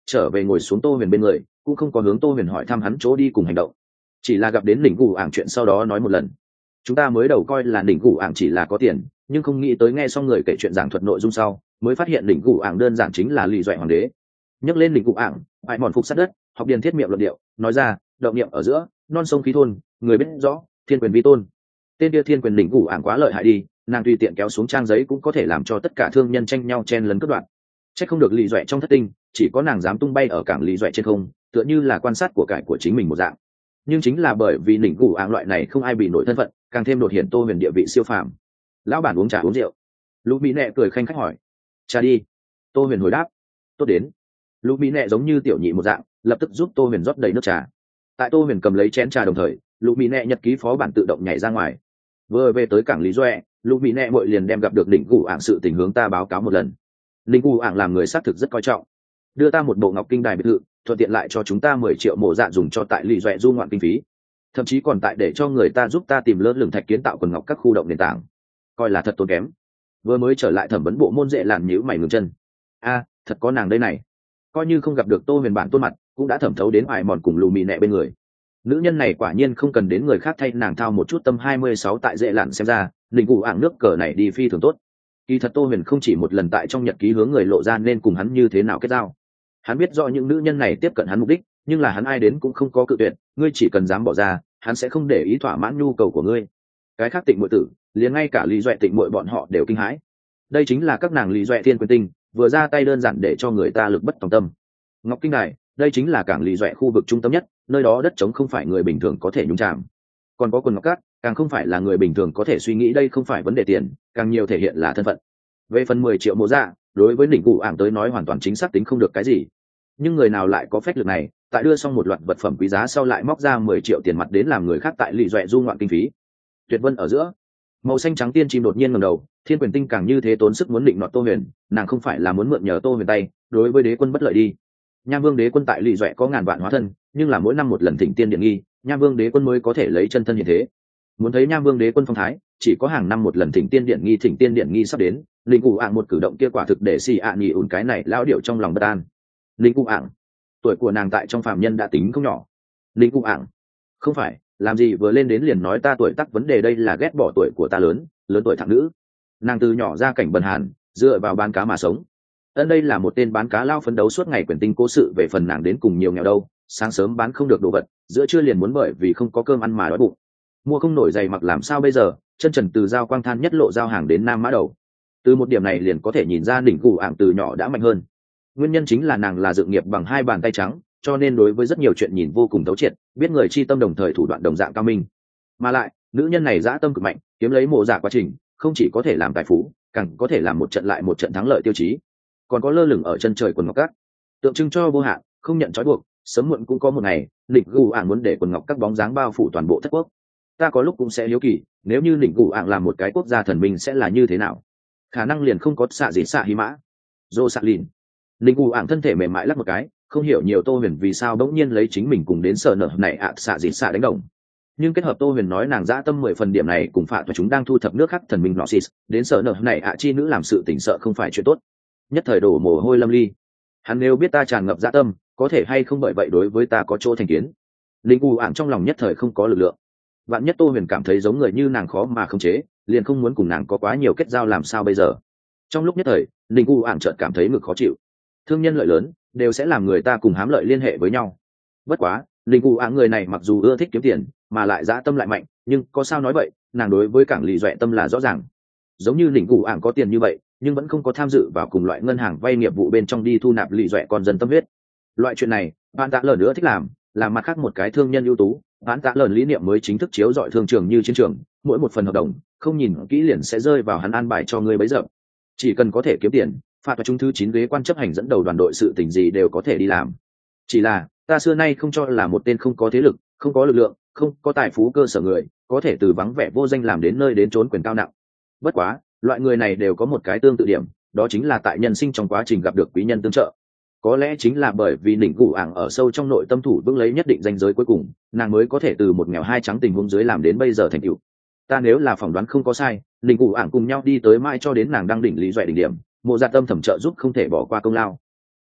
trở về ngồi xuống Tô Huyền bên người, cũng không có hướng Tô Huyền hỏi thăm hắn chỗ đi cùng hành động, chỉ là gặp đến đỉnh gù ảng chuyện sau đó nói một lần. Chúng ta mới đầu coi là đỉnh gù ảng chỉ là có tiền, nhưng không nghĩ tới nghe xong người kể chuyện giảng thuật nội dung sau, mới phát hiện đỉnh gù ảng đơn giản chính là lì doẹ hoàng đế. Nhắc lên đỉnh gù ảng, bại mòn phục sát đất, học điền thiết miệng luận điệu, nói ra, động niệm ở giữa, non sông khí thôn, người biết rõ, thiên quyền vi tôn. Tên kia thiên quyền đỉnh gù ảng quá lợi hại đi, nàng tùy tiện kéo xuống trang giấy cũng có thể làm cho tất cả thương nhân tranh nhau chen lấn cướp đoạt. Chắc không được lì doẹ trong thất tinh, chỉ có nàng dám tung bay ở cảng lì doẹ trên không, tựa như là quan sát của cải của chính mình một dạng. Nhưng chính là bởi vì đỉnh gù ảng loại này không ai bị nổi thân phận, càng thêm đột hiện Tô Huyền địa vị siêu phàm. Lão bản uống trà uống rượu. Lũ mỹ nệ cười khanh khách hỏi, trà đi. Tô Huyền hồi đáp, tốt đến. Lũ mỹ nệ giống như tiểu nhị một dạng, lập tức giúp Tô Huyền rót đầy nước trà. Tại Tô Huyền cầm lấy chén trà đồng thời, lũ mỹ nệ nhật ký phó bản tự động nhảy ra ngoài. Vừa về tới cảng lý doẹ, lũ mỹ nệ muội liền đem gặp được đỉnh gù ảng sự tình hướng ta báo cáo một lần. Đỉnh gù ảng làm người xác thực rất coi trọng, đưa ta một bộ ngọc kinh đài biệt thự, thuận tiện lại cho chúng ta 10 triệu mộ dạ dùng cho tại lì doẹ du ngoạn kinh phí, thậm chí còn tại để cho người ta giúp ta tìm lơ lửng thạch kiến tạo quần ngọc các khu động nền tảng, coi là thật tốn kém. Vừa mới trở lại thẩm vấn bộ môn dễ làm nhíu mày ngừng chân. Thật có nàng đây này. Coi như không gặp được Tô Huyền bản tôn mặt, cũng đã thẩm thấu đến ải mòn cùng lù mì nẹ bên người. Nữ nhân này quả nhiên không cần đến người khác thay nàng thao một chút tâm. 26 tại dễ lặn xem ra, đỉnh gù ảng nước cờ này đi phi thường tốt. Kỳ thật Tô Huyền không chỉ một lần tại trong nhật ký hướng người lộ ra nên cùng hắn như thế nào kết giao. Hắn biết rõ những nữ nhân này tiếp cận hắn mục đích, nhưng là hắn ai đến cũng không có cự tuyệt, ngươi chỉ cần dám bỏ ra, hắn sẽ không để ý thỏa mãn nhu cầu của ngươi. Cái khác tịnh muội tử, liền ngay cả lý doẹ tịnh muội bọn họ đều kinh hãi. Đây chính là các nàng lý doẹ thiên quyền tinh, vừa ra tay đơn giản để cho người ta lực bất tòng tâm. Ngọc Kinh Đài, đây chính là cảng lý doẹ khu vực trung tâm nhất, nơi đó đất trống không phải người bình thường có thể nhúng chạm. Còn có quần ngọc cát, càng không phải là người bình thường có thể suy nghĩ, đây không phải vấn đề tiền, càng nhiều thể hiện là thân phận. Về phần 10 triệu mộ dạ, đối với đỉnh cụ ảng tới nói hoàn toàn chính xác tính không được cái gì. Nhưng người nào lại có phép lực này, tại đưa xong một loạt vật phẩm quý giá sau lại móc ra 10 triệu tiền mặt đến làm người khác tại lì doẹ du ngoạn kinh phí. Tuyệt vân ở giữa, màu xanh trắng tiên chim đột nhiên ngẩng đầu, thiên quyền tinh càng như thế tốn sức muốn định nọt Tô Huyền, nàng không phải là muốn mượn nhờ Tô Huyền tay, đối với đế quân bất lợi đi. Nham Vương đế quân tại lì doẹ có ngàn vạn hóa thân, nhưng là mỗi năm một lần thỉnh tiên điện nghi, Nham Vương đế quân mới có thể lấy chân thân hiện thế. Muốn thấy Nham Vương đế quân phong thái, chỉ có hàng năm một lần thỉnh tiên điện nghi sắp đến, linh cụ ạng một cử động kia quả thực để xì ạ nhì ủn cái này lão điệu trong lòng bất an. Linh cụ ạng, tuổi của nàng tại trong phàm nhân đã tính không nhỏ. Linh cụ ạng, không phải, làm gì vừa lên đến liền nói ta tuổi tác vấn đề, đây là ghét bỏ tuổi của ta lớn tuổi thằng nữ. Nàng từ nhỏ ra cảnh bần hàn, dựa vào bán cá mà sống. Đây là một tên bán cá lao phấn đấu suốt ngày quyền tinh cố sự, về phần nàng đến cùng nhiều nghèo đâu, sáng sớm bán không được đồ vật, giữa trưa liền muốn bởi vì không có cơm ăn mà đói bụng, mua không nổi giày mặc làm sao bây giờ, chân trần từ giao quang than nhất lộ giao hàng đến nam mã đầu. Từ một điểm này liền có thể nhìn ra đỉnh cụ ạng từ nhỏ đã mạnh hơn. Nguyên nhân chính là nàng là dự nghiệp bằng hai bàn tay trắng, cho nên đối với rất nhiều chuyện nhìn vô cùng thấu triệt, biết người chi tâm đồng thời thủ đoạn đồng dạng cao minh. Mà lại nữ nhân này dã tâm cực mạnh, kiếm lấy mộ giả quá trình không chỉ có thể làm tài phú, càng có thể làm một trận lại một trận thắng lợi tiêu chí. Còn có lơ lửng ở chân trời quần ngọc các, tượng trưng cho vô hạn, không nhận trói buộc, sớm muộn cũng có một ngày đỉnh cụ ạng muốn để quần ngọc các bóng dáng bao phủ toàn bộ thất quốc. Ta có lúc cũng sẽ hiếu kỳ, nếu như đỉnh cụ ạng làm một cái quốc gia thần minh sẽ là như thế nào. Khả năng liền không có xạ gì xạ hi mã dô xạ lìn. Đỉnh cụ ạng thân thể mềm mại lắc một cái, không hiểu nhiều Tô Huyền vì sao bỗng nhiên lấy chính mình cùng đến sở nở này xạ gì xạ đánh đồng. Nhưng kết hợp Tô Huyền nói nàng dã tâm 10 phần điểm này cùng phạt và chúng đang thu thập nước khác thần minh Noxis, đến sở nở này chi nữ làm sự tỉnh sợ không phải chuyện tốt. Nhất thời đổ mồ hôi lâm ly. Hắn nếu biết ta tràn ngập dã tâm, có thể hay không bởi vậy đối với ta có chỗ thành kiến. Đỉnh cụ ạng trong lòng nhất thời không có lực lượng. Vạn nhất Tô Huyền cảm thấy giống người như nàng khó mà khống chế, liền không muốn cùng nàng có quá nhiều kết giao, làm sao bây giờ. Trong lúc nhất thời đỉnh cụ ạng chợt cảm thấy ngực khó chịu. Thương nhân lợi lớn đều sẽ làm người ta cùng hám lợi liên hệ với nhau. Bất quá đỉnh cụ ạng người này mặc dù ưa thích kiếm tiền mà lại dã tâm lại mạnh, nhưng có sao nói vậy, nàng đối với cảng lì doẹ tâm là rõ ràng. Giống như đỉnh cụ ạng có tiền như vậy nhưng vẫn không có tham dự vào cùng loại ngân hàng vay nghiệp vụ bên trong đi thu nạp lì doẹ con dân tâm huyết. Loại chuyện này bạn tạ lợn nữa thích làm mặt khác một cái thương nhân ưu tú. Bạn tạ lợn lý niệm mới chính thức chiếu dọi thương trường như chiến trường, mỗi một phần hợp đồng không nhìn kỹ liền sẽ rơi vào hắn an bài cho ngươi bấy giờ. Chỉ cần có thể kiếm tiền, phạt và trung thứ 9 ghế quan chấp hành dẫn đầu đoàn đội, sự tình gì đều có thể đi làm. Chỉ là ta xưa nay không cho là một tên không có thế lực, không có lực lượng, không có tài phú cơ sở người có thể từ vắng vẻ vô danh làm đến nơi đến trốn quyền cao nặng. Bất quá loại người này đều có một cái tương tự điểm, đó chính là tại nhân sinh trong quá trình gặp được quý nhân tương trợ. Có lẽ chính là bởi vì đỉnh cụ ảng ở sâu trong nội tâm thủ vững lấy nhất định ranh giới cuối cùng, nàng mới có thể từ một nghèo hai trắng tình huống dưới làm đến bây giờ thành tựu. Ta nếu là phỏng đoán không có sai, đỉnh cụ ảng cùng nhau đi tới mãi cho đến nàng đang đỉnh lý doẹ đỉnh điểm, mộ dạ tâm thẩm trợ giúp không thể bỏ qua công lao.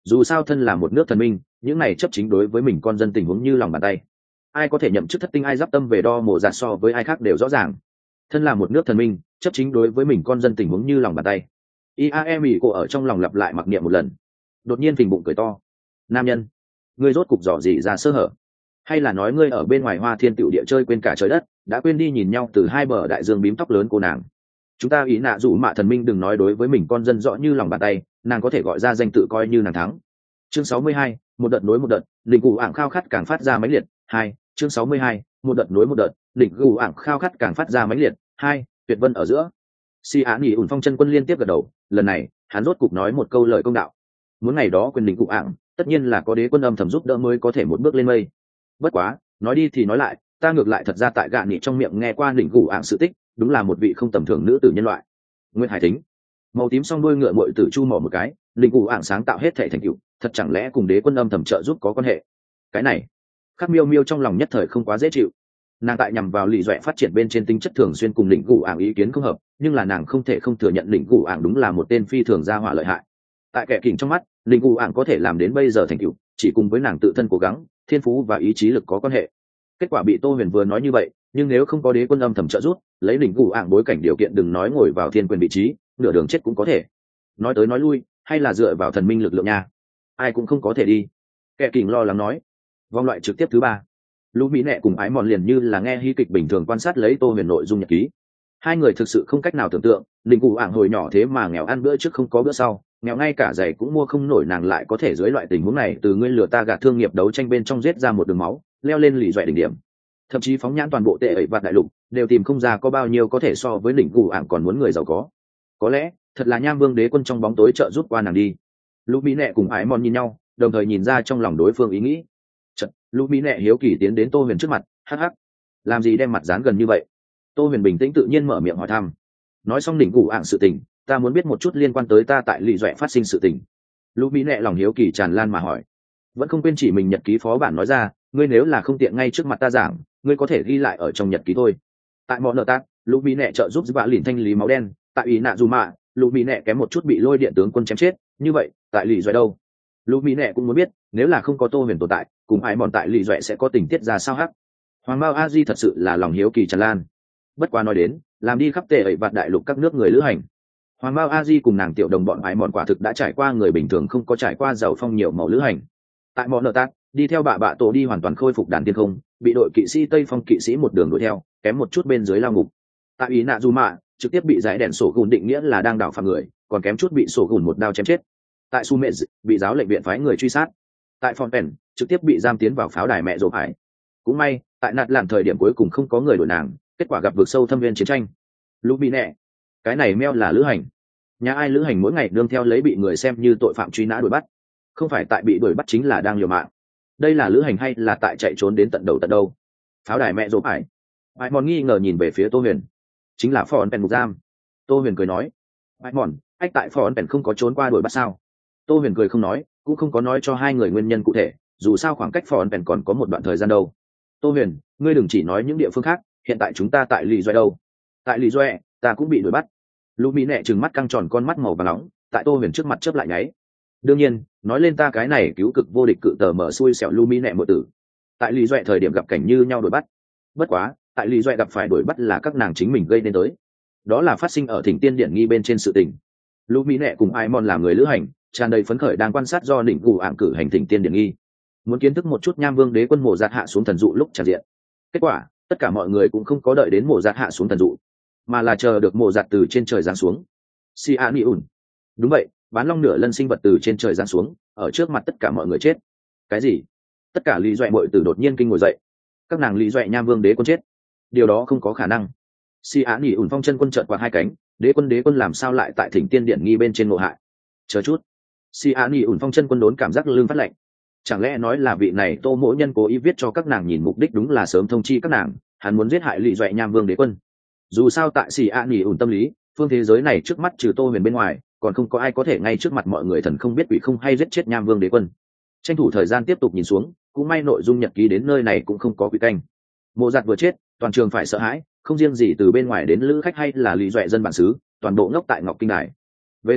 Dù sao thân là một nước thần minh, những này chấp chính đối với mình con dân tình huống như lòng bàn tay. Ai có thể nhậm chức thất tinh ai giáp tâm về đo mổ giạt so với ai khác đều rõ ràng. Thân là một nước thần minh, chấp chính đối với mình con dân tình huống như lòng bàn tay. iae mỹ cô ở trong lòng lặp lại mặc niệm một lần, đột nhiên phình bụng cười to. Nam nhân, ngươi rốt cục dò gì ra sơ hở, hay là nói ngươi ở bên ngoài Hoa Thiên Tựu địa chơi quên cả trời đất, đã quên đi nhìn nhau từ hai bờ đại dương bím tóc lớn cô nàng. Chúng ta ý nạ dụ mạ thần minh đừng nói đối với mình con dân rõ như lòng bàn tay, nàng có thể gọi ra danh tự coi như nàng thắng. Chương 62, một đợt nối một đợt, đỉnh cụ ảng khao khát càng phát ra mãnh liệt. Hai, chương 62, một đợt nối một đợt, đỉnh cụ ảng khao khát càng phát ra mãnh liệt. Hai, tuyệt vân ở giữa. Si Á Nghị ủn phong chân quân liên tiếp gật đầu, lần này hắn rốt cục nói một câu lời công đạo. Muốn ngày đó quyền đỉnh cụ ảng, tất nhiên là có đế quân âm thầm giúp đỡ mới có thể một bước lên mây. Bất quá, nói đi thì nói lại, ta ngược lại thật ra tại gạ nghị trong miệng nghe qua đỉnh cụ ảng sự tích, đúng là một vị không tầm thường nữ tử nhân loại. Nguyên Hải Thính, màu tím song đuôi ngựa muội tử chu mỏ một cái, đỉnh cụ ảng sáng tạo hết thể thành tựu, thật chẳng lẽ cùng đế quân âm thầm trợ giúp có quan hệ? Cái này, Khắc Miêu Miêu trong lòng nhất thời không quá dễ chịu. Nàng tại nhằm vào lì doẹ phát triển bên trên tính chất thường xuyên cùng đỉnh cụ ảng ý kiến không hợp, nhưng là nàng không thể không thừa nhận đỉnh cụ ảng đúng là một tên phi thường gia hỏa lợi hại. Tại kẻ kình trong mắt, đỉnh cụ ảng có thể làm đến bây giờ thành tựu, chỉ cùng với nàng tự thân cố gắng, thiên phú và ý chí lực có quan hệ. Kết quả bị Tô Huyền vừa nói như vậy, nhưng nếu không có đế quân âm thầm trợ giúp, lấy đỉnh cụ ảng bối cảnh điều kiện đừng nói ngồi vào thiên quyền vị trí, nửa đường chết cũng có thể. Nói tới nói lui, hay là dựa vào thần minh lực lượng nha, ai cũng không có thể đi. Kẻ kình lo lắng nói. Vòng loại trực tiếp thứ 3, lũ mỹ nẹ cùng ái mòn liền như là nghe hy kịch bình thường quan sát lấy Tô Huyền nội dung nhật ký. Hai người thực sự không cách nào tưởng tượng, đỉnh cụ ảng hồi nhỏ thế mà nghèo ăn bữa trước không có bữa sau, nghèo ngay cả giày cũng mua không nổi, nàng lại có thể dưới loại tình huống này từ ngươi lừa ta gạt thương nghiệp đấu tranh bên trong giết ra một đường máu, leo lên lì doẹ đỉnh điểm. Thậm chí phóng nhãn toàn bộ tệ ẩy vạt đại lục, đều tìm không ra có bao nhiêu có thể so với đỉnh cụ ảng còn muốn người giàu có. Có lẽ thật là Nham Vương đế quân trong bóng tối trợ giúp qua nàng đi. Lũ mỹ nẹ cùng ái mòn nhìn nhau, đồng thời nhìn ra trong lòng đối phương ý nghĩ. Chật, lũ mỹ nẹ hiếu kỳ tiến đến Tô Huyền trước mặt, hắc hắc, làm gì đem mặt dán gần như vậy? Tô Huyền bình tĩnh tự nhiên mở miệng hỏi thăm. Nói xong đỉnh cụ ảng sự tình, ta muốn biết một chút liên quan tới ta tại lì doẹ phát sinh sự tình. Lũ mỹ nẹ lòng hiếu kỳ tràn lan mà hỏi. Vẫn không quên chỉ mình nhật ký phó bản nói ra, ngươi nếu là không tiện ngay trước mặt ta giảng, ngươi có thể ghi lại ở trong nhật ký thôi. Tại mỏ nợ tác, lũ mỹ nẹ trợ giúp vạ lìn thanh lý máu đen. Tại ý nạ dù mạ, lũ mỹ nẹ kém một chút bị lôi điện tướng quân chém chết. Như vậy tại lì doẹ đâu? Lũ mỹ nẹ cũng muốn biết, nếu là không có Tô Huyền tồn tại, cùng ai mòn tại lì doẹ sẽ có tình tiết ra sao hắc. Hoàng Mao A Di thật sự là lòng hiếu kỳ tràn lan. Bất quá nói đến, làm đi khắp tệ ẩy vạt đại lục các nước người lữ hành, Hoàng Mao A Di cùng nàng tiểu đồng bọn ai mòn quả thực đã trải qua người bình thường không có trải qua giàu phong nhiều màu lữ hành. Tại mỏ nợ tác, đi theo bạ tổ đi hoàn toàn khôi phục đàn tiên không, bị đội kỵ sĩ Tây Phong kỵ sĩ một đường đuổi theo, kém một chút bên dưới lao ngục. Tại ý nạ dù mạ, trực tiếp bị giải đèn sổ gùn định nghĩa là đang đảo phạm người, còn kém chút bị sổ gùn một đao chém chết. Tại Su Mệ bị giáo lệnh viện phái người truy sát. Tại Fontaine, trực tiếp bị giam tiến vào pháo đài mẹ rồ hải. Cũng may, tại nạt làm thời điểm cuối cùng không có người đuổi nàng, kết quả gặp vực sâu thâm viên chiến tranh. Lũ bị nẹ, cái này meo là lữ hành. Nhà ai lữ hành mỗi ngày đương theo lấy bị người xem như tội phạm truy nã đuổi bắt, không phải tại bị đuổi bắt chính là đang liều mạng. Đây là lữ hành hay là tại chạy trốn đến tận đầu tận đâu? Pháo đài mẹ rồ hải. Ai mòn nghi ngờ nhìn về phía Tô Huyền. Chính là Fontaine ngục giam. Tô Huyền cười nói. Ai mòn, ách tại Fontaine không có trốn qua đuổi bắt sao? Tô Huyền cười không nói, cũng không có nói cho hai người nguyên nhân cụ thể, dù sao khoảng cách Fontaine còn có một đoạn thời gian đâu. Tô Huyền, ngươi đừng chỉ nói những địa phương khác, hiện tại chúng ta tại lì doẹ đâu? Tại lì doẹ, ta cũng bị đuổi bắt. Lũ mỹ nẹ trừng mắt căng tròn con mắt màu vàng nóng, tại Tô Huyền trước mặt chớp lại nháy. Đương nhiên, nói lên ta cái này cứu cực vô địch cự tờ mở xui xẻo lũ mỹ nẹ một tử. Tại lì doẹ thời điểm gặp cảnh như nhau đuổi bắt. Bất quá, tại lì doẹ gặp phải đuổi bắt là các nàng chính mình gây nên tới. Đó là phát sinh ở Thỉnh Tiên Điển nghi bên trên sự tình. Lũ mỹ nẹ cùng ai mòn làm người lữ hành, tràn đầy phấn khởi đang quan sát do đỉnh cụ ảng cử hành Thỉnh Tiên Điển nghi, muốn kiến thức một chút Nham Vương đế quân mổ giạt hạ xuống thần dụ lúc tràn diện. Kết quả, tất cả mọi người cũng không có đợi đến mổ giạt hạ xuống thần dụ, mà là chờ được mổ giạt từ trên trời giáng xuống. Si A Ni Un. Đúng vậy, bán long nửa lân sinh vật từ trên trời giáng xuống, ở trước mặt tất cả mọi người chết. Cái gì? Tất cả lý doẹ muội tử đột nhiên kinh ngồi dậy. Các nàng lý doẹ Nham Vương đế quân chết? Điều đó không có khả năng. Si A Ni Un phong chân quân trợn quạt hai cánh, đế quân làm sao lại tại Thỉnh Tiên Điển nghi bên trên ngộ hại? Chờ chút. Si A Ni Un phong chân quân đốn cảm giác lưng phát lạnh. Chẳng lẽ nói là vị này Tô Mỗ Nhân cố ý viết cho các nàng nhìn, mục đích đúng là sớm thông chi các nàng, hắn muốn giết hại lì doẹ Nham Vương đế quân. Dù sao tại Si A Ni Un tâm lý, phương thế giới này trước mắt trừ Tô Huyền bên ngoài, còn không có ai có thể ngay trước mặt mọi người thần không biết quỷ không hay giết chết Nham Vương đế quân. Tranh thủ thời gian tiếp tục nhìn xuống, cũng may nội dung nhật ký đến nơi này cũng không có quỷ canh. Mộ Giặt vừa chết, toàn trường phải sợ hãi, không riêng gì từ bên ngoài đến lữ khách hay là lì doẹ dân bản xứ, toàn bộ ngốc tại Ngọc Kinh Đài. Về sau,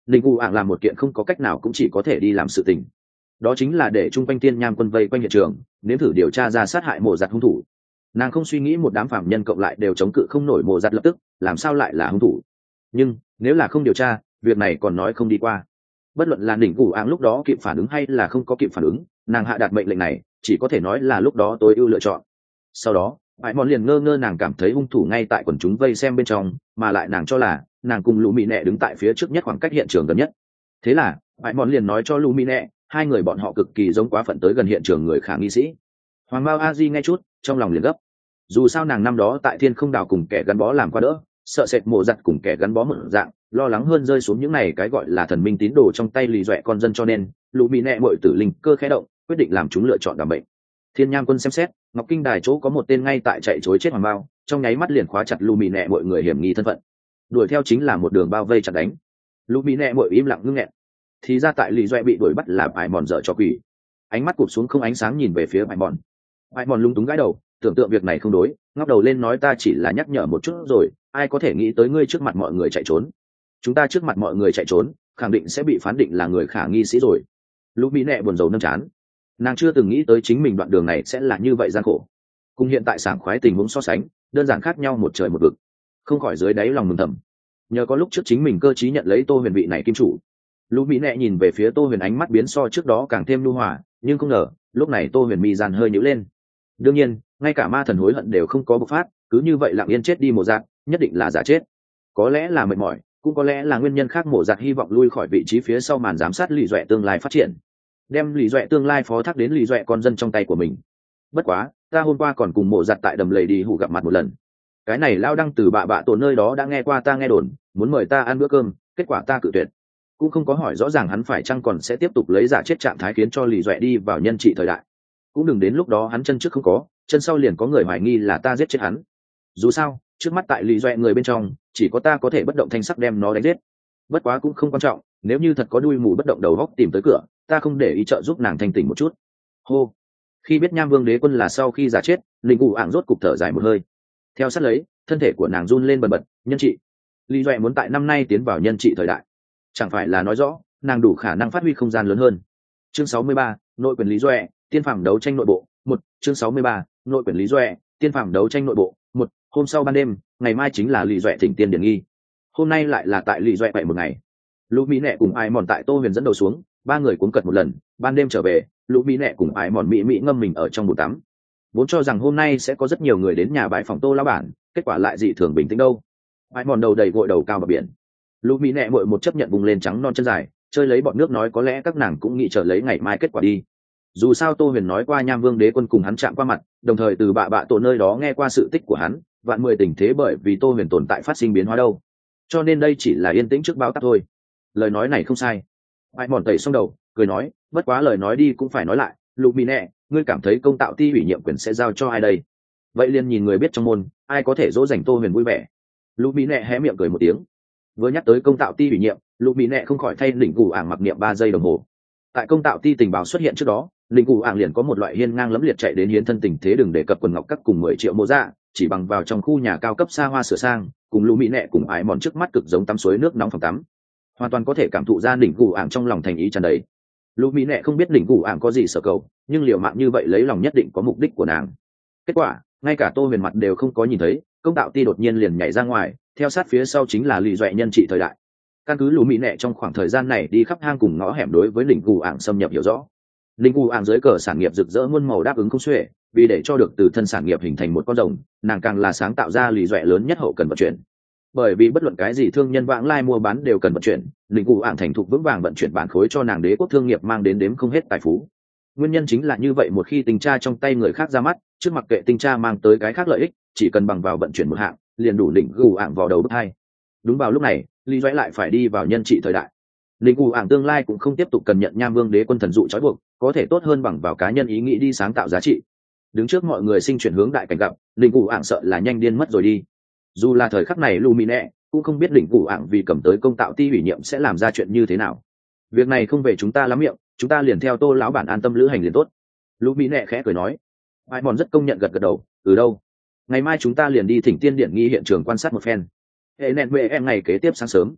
Ninh U Ảng làm một kiện không có cách nào cũng chỉ có thể đi làm sự tình, đó chính là để trung quanh tiên nham quân vây quanh hiện trường, nếm thử điều tra ra sát hại mộ giặt hung thủ. Nàng không suy nghĩ một đám phạm nhân cộng lại đều chống cự không nổi mộ giặt lập tức, làm sao lại là hung thủ. Nhưng nếu là không điều tra, việc này còn nói không đi qua. Bất luận là Ninh U Ảng lúc đó kịp phản ứng hay là không có kịp phản ứng, nàng hạ đạt mệnh lệnh này chỉ có thể nói là lúc đó tối ưu lựa chọn. Sau đó bãi mòn liền ngơ ngơ, nàng cảm thấy hung thủ ngay tại quần chúng vây xem bên trong, mà lại nàng cho là nàng cùng lũ mỹ nẹ đứng tại phía trước nhất, khoảng cách hiện trường gần nhất. Thế là bãi mòn liền nói cho lũ mỹ nẹ, hai người bọn họ cực kỳ giống quá phận tới gần hiện trường người khả nghi sĩ. Hoàng Mao A Di nghe chút trong lòng liền gấp, dù sao nàng năm đó tại thiên không đảo cùng kẻ gắn bó làm qua đỡ, sợ sệt mộ giặt cùng kẻ gắn bó một dạng, lo lắng hơn rơi xuống những này cái gọi là thần minh tín đồ trong tay lì dọa con dân, cho nên lũ mỹ nẹ muội tử linh cơ khẽ động, quyết định làm chúng lựa chọn đảm bệnh. Thiên nham quân xem xét ngọc kinh đài chỗ có một tên ngay tại chạy chối chết Hoàng Mao, trong nháy mắt liền khóa chặt lũ mỹ nẹ mọi người hiểm nghi thân phận, đuổi theo chính là một đường bao vây chặt đánh. Lũ mỹ nẹ mọi im lặng ngưng nghẹn, thì ra tại lì dọa bị đuổi bắt là bãi mòn dở cho quỷ. Ánh mắt cụp xuống không ánh sáng nhìn về phía bãi mòn lung túng gãi đầu, tưởng tượng việc này không đối, ngóc đầu lên nói, ta chỉ là nhắc nhở một chút rồi, ai có thể nghĩ tới ngươi trước mặt mọi người chạy trốn. Chúng ta trước mặt mọi người chạy trốn khẳng định sẽ bị phán định là người khả nghi sĩ rồi. Lũ mỹ nẹ buồn rầu nâng chán, nàng chưa từng nghĩ tới chính mình đoạn đường này sẽ là như vậy gian khổ, cùng hiện tại sảng khoái tình huống so sánh đơn giản khác nhau một trời một vực, không khỏi dưới đáy lòng mừng thầm, nhờ có lúc trước chính mình cơ trí nhận lấy Tô Huyền vị này kim chủ. Lũ mỹ nẹ nhìn về phía Tô Huyền, ánh mắt biến so trước đó càng thêm nhu hòa, nhưng không ngờ lúc này Tô Huyền mi dàn hơi nhíu lên. Đương nhiên ngay cả ma thần hối hận đều không có bộc phát, cứ như vậy lặng yên chết đi mộ giạt, nhất định là giả chết. Có lẽ là mệt mỏi, cũng có lẽ là nguyên nhân khác, mộ giạt hy vọng lui khỏi vị trí phía sau màn giám sát lì dọa tương lai phát triển, đem lì dọa tương lai phó thác đến lì dọa con dân trong tay của mình. Bất quá ta hôm qua còn cùng mộ giặt tại đầm lầy đi hủ gặp mặt một lần, cái này lao đăng từ bạ tổ nơi đó đã nghe qua ta nghe đồn muốn mời ta ăn bữa cơm, kết quả ta cự tuyệt, cũng không có hỏi rõ ràng hắn phải chăng còn sẽ tiếp tục lấy giả chết trạng thái khiến cho lì dọa đi vào nhân trị thời đại. Cũng đừng đến lúc đó hắn chân trước không có chân sau liền có người hoài nghi là ta giết chết hắn. Dù sao trước mắt tại lì dọa người bên trong chỉ có ta có thể bất động thanh sắc đem nó đánh giết. Bất quá cũng không quan trọng, nếu như thật có đuôi mù bất động đầu góc tìm tới cửa, ta không để ý trợ giúp nàng thanh tỉnh một chút. Hô. Khi biết nham vương đế quân là sau khi giả chết, Linh U Ảng rốt cục thở dài một hơi. Theo sát lấy thân thể của nàng run lên bần bật. Nhân trị, Lý Duệ muốn tại năm nay tiến vào nhân trị thời đại, chẳng phải là nói rõ nàng đủ khả năng phát huy không gian lớn hơn. Chương 63, nội quyền Lý Duệ, tiên phàm đấu tranh nội bộ. Một. Chương 63, nội quyền Lý Duệ, tiên phàm đấu tranh nội bộ. Một. Hôm sau ban đêm, ngày mai chính là Lý Duệ thỉnh tiên điển nghi. Hôm nay lại là tại Lý Duệ vậy một ngày. Lũ mỹ nẹ cùng ai mòn tại Tô Huyền dẫn đầu xuống, ba người cuốn cật một lần. Ban đêm trở về, lũ mỹ nẹ cùng ai mòn mỹ ngâm mình ở trong bồn tắm. Vốn cho rằng hôm nay sẽ có rất nhiều người đến nhà bãi phòng Tô lão bản, kết quả lại dị thường bình tĩnh đâu. Ai mòn đầu đầy gội đầu cao bờ biển, lũ mỹ nẹ mội một chấp nhận vùng lên trắng non chân dài, chơi lấy bọn nước, nói có lẽ các nàng cũng nghĩ chờ lấy ngày mai kết quả đi. Dù sao Tô Huyền nói qua nham vương đế quân cùng hắn chạm qua mặt, đồng thời từ bạ tổ nơi đó nghe qua sự tích của hắn, vạn mười tình thế bởi vì Tô Huyền tồn tại phát sinh biến hóa đâu, cho nên đây chỉ là yên tĩnh trước báo táp thôi. Lời nói này không sai. Ai mòn tẩy xong đầu cười nói, bất quá lời nói đi cũng phải nói lại, lũ mỹ nẹ, ngươi cảm thấy công tạo ti ủy nhiệm quyền sẽ giao cho ai đây? Vậy liền nhìn người biết trong môn ai có thể dỗ dành Tô Huyền vui vẻ. Lũ mỹ nẹ hé miệng cười một tiếng. Vừa nhắc tới công tạo ti ủy nhiệm, lũ mỹ nẹ không khỏi thay Lĩnh Cù Ảng mặc niệm 3 giây đồng hồ. Tại công tạo ti tình báo xuất hiện trước đó, Lĩnh Cù Ảng liền có một loại hiên ngang lẫm liệt chạy đến hiến thân tình thế, đừng đề cập quần ngọc các cùng 10 triệu mô dạ, chỉ bằng vào trong khu nhà cao cấp xa hoa sửa sang, cùng lũ mỹ nẹ cùng ái mòn trước mắt cực giống tắm suối nước nóng phòng tắm, hoàn toàn có thể cảm thụ ra Lĩnh Cù Ảng trong lòng thành ý tràn đầy. Lũ mỹ nẹ không biết Lĩnh Cù Ảng có gì sở cầu, nhưng liều mạng như vậy lấy lòng nhất định có mục đích của nàng. Kết quả ngay cả Tô Huyền mặt đều không có nhìn thấy, công tạo ti đột nhiên liền nhảy ra ngoài, theo sát phía sau chính là Lý Duệ nhân trị thời đại. Căn cứ lũ mỹ nẹ trong khoảng thời gian này đi khắp hang cùng ngõ hẻm đối với Lĩnh Cù Ảng xâm nhập hiểu rõ. Lĩnh Cù Ảng dưới cờ sản nghiệp rực rỡ muôn màu đáp ứng không xuể, vì để cho được từ thân sản nghiệp hình thành một con rồng, nàng càng là sáng tạo ra Lý Duệ lớn nhất hậu cần vận chuyển. Bởi vì bất luận cái gì thương nhân vãng lai mua bán đều cần vận chuyển, Lĩnh Cù Ảng thành thục vững vàng vận chuyển bản khối cho nàng đế quốc thương nghiệp mang đến đếm không hết tài phú. Nguyên nhân chính là như vậy, một khi tình tra trong tay người khác ra mắt, trước mặc kệ tình tra mang tới cái khác lợi ích, chỉ cần bằng vào vận chuyển một hạng liền đủ Lĩnh Cù Ảng vào đầu bức hai. Đúng vào lúc này, Lý Duệ lại phải đi vào nhân trị thời đại. Lĩnh Cù Ảng tương lai cũng không tiếp tục cần nhận nham vương đế quân thần dụ trói buộc, có thể tốt hơn bằng vào cá nhân ý nghĩ đi sáng tạo giá trị. Đứng trước mọi người sinh chuyển hướng đại cảnh gặp, Lĩnh Cù Ảng sợ là nhanh điên mất rồi đi. Dù là thời khắc này lù mì nẹ cũng không biết Lĩnh Cù Ảng vì cầm tới công tạo ti ủy nhiệm sẽ làm ra chuyện như thế nào. Việc này không về chúng ta lắm miệng, chúng ta liền theo Tô lão bản an tâm lữ hành liền tốt. Lù mì nẹ khẽ cười nói. Ai mòn rất công nhận gật gật đầu, từ đâu? Ngày mai chúng ta liền đi thỉnh tiên điển nghi hiện trường quan sát một phen. Hệ nẹn mẹ em ngày kế tiếp sáng sớm,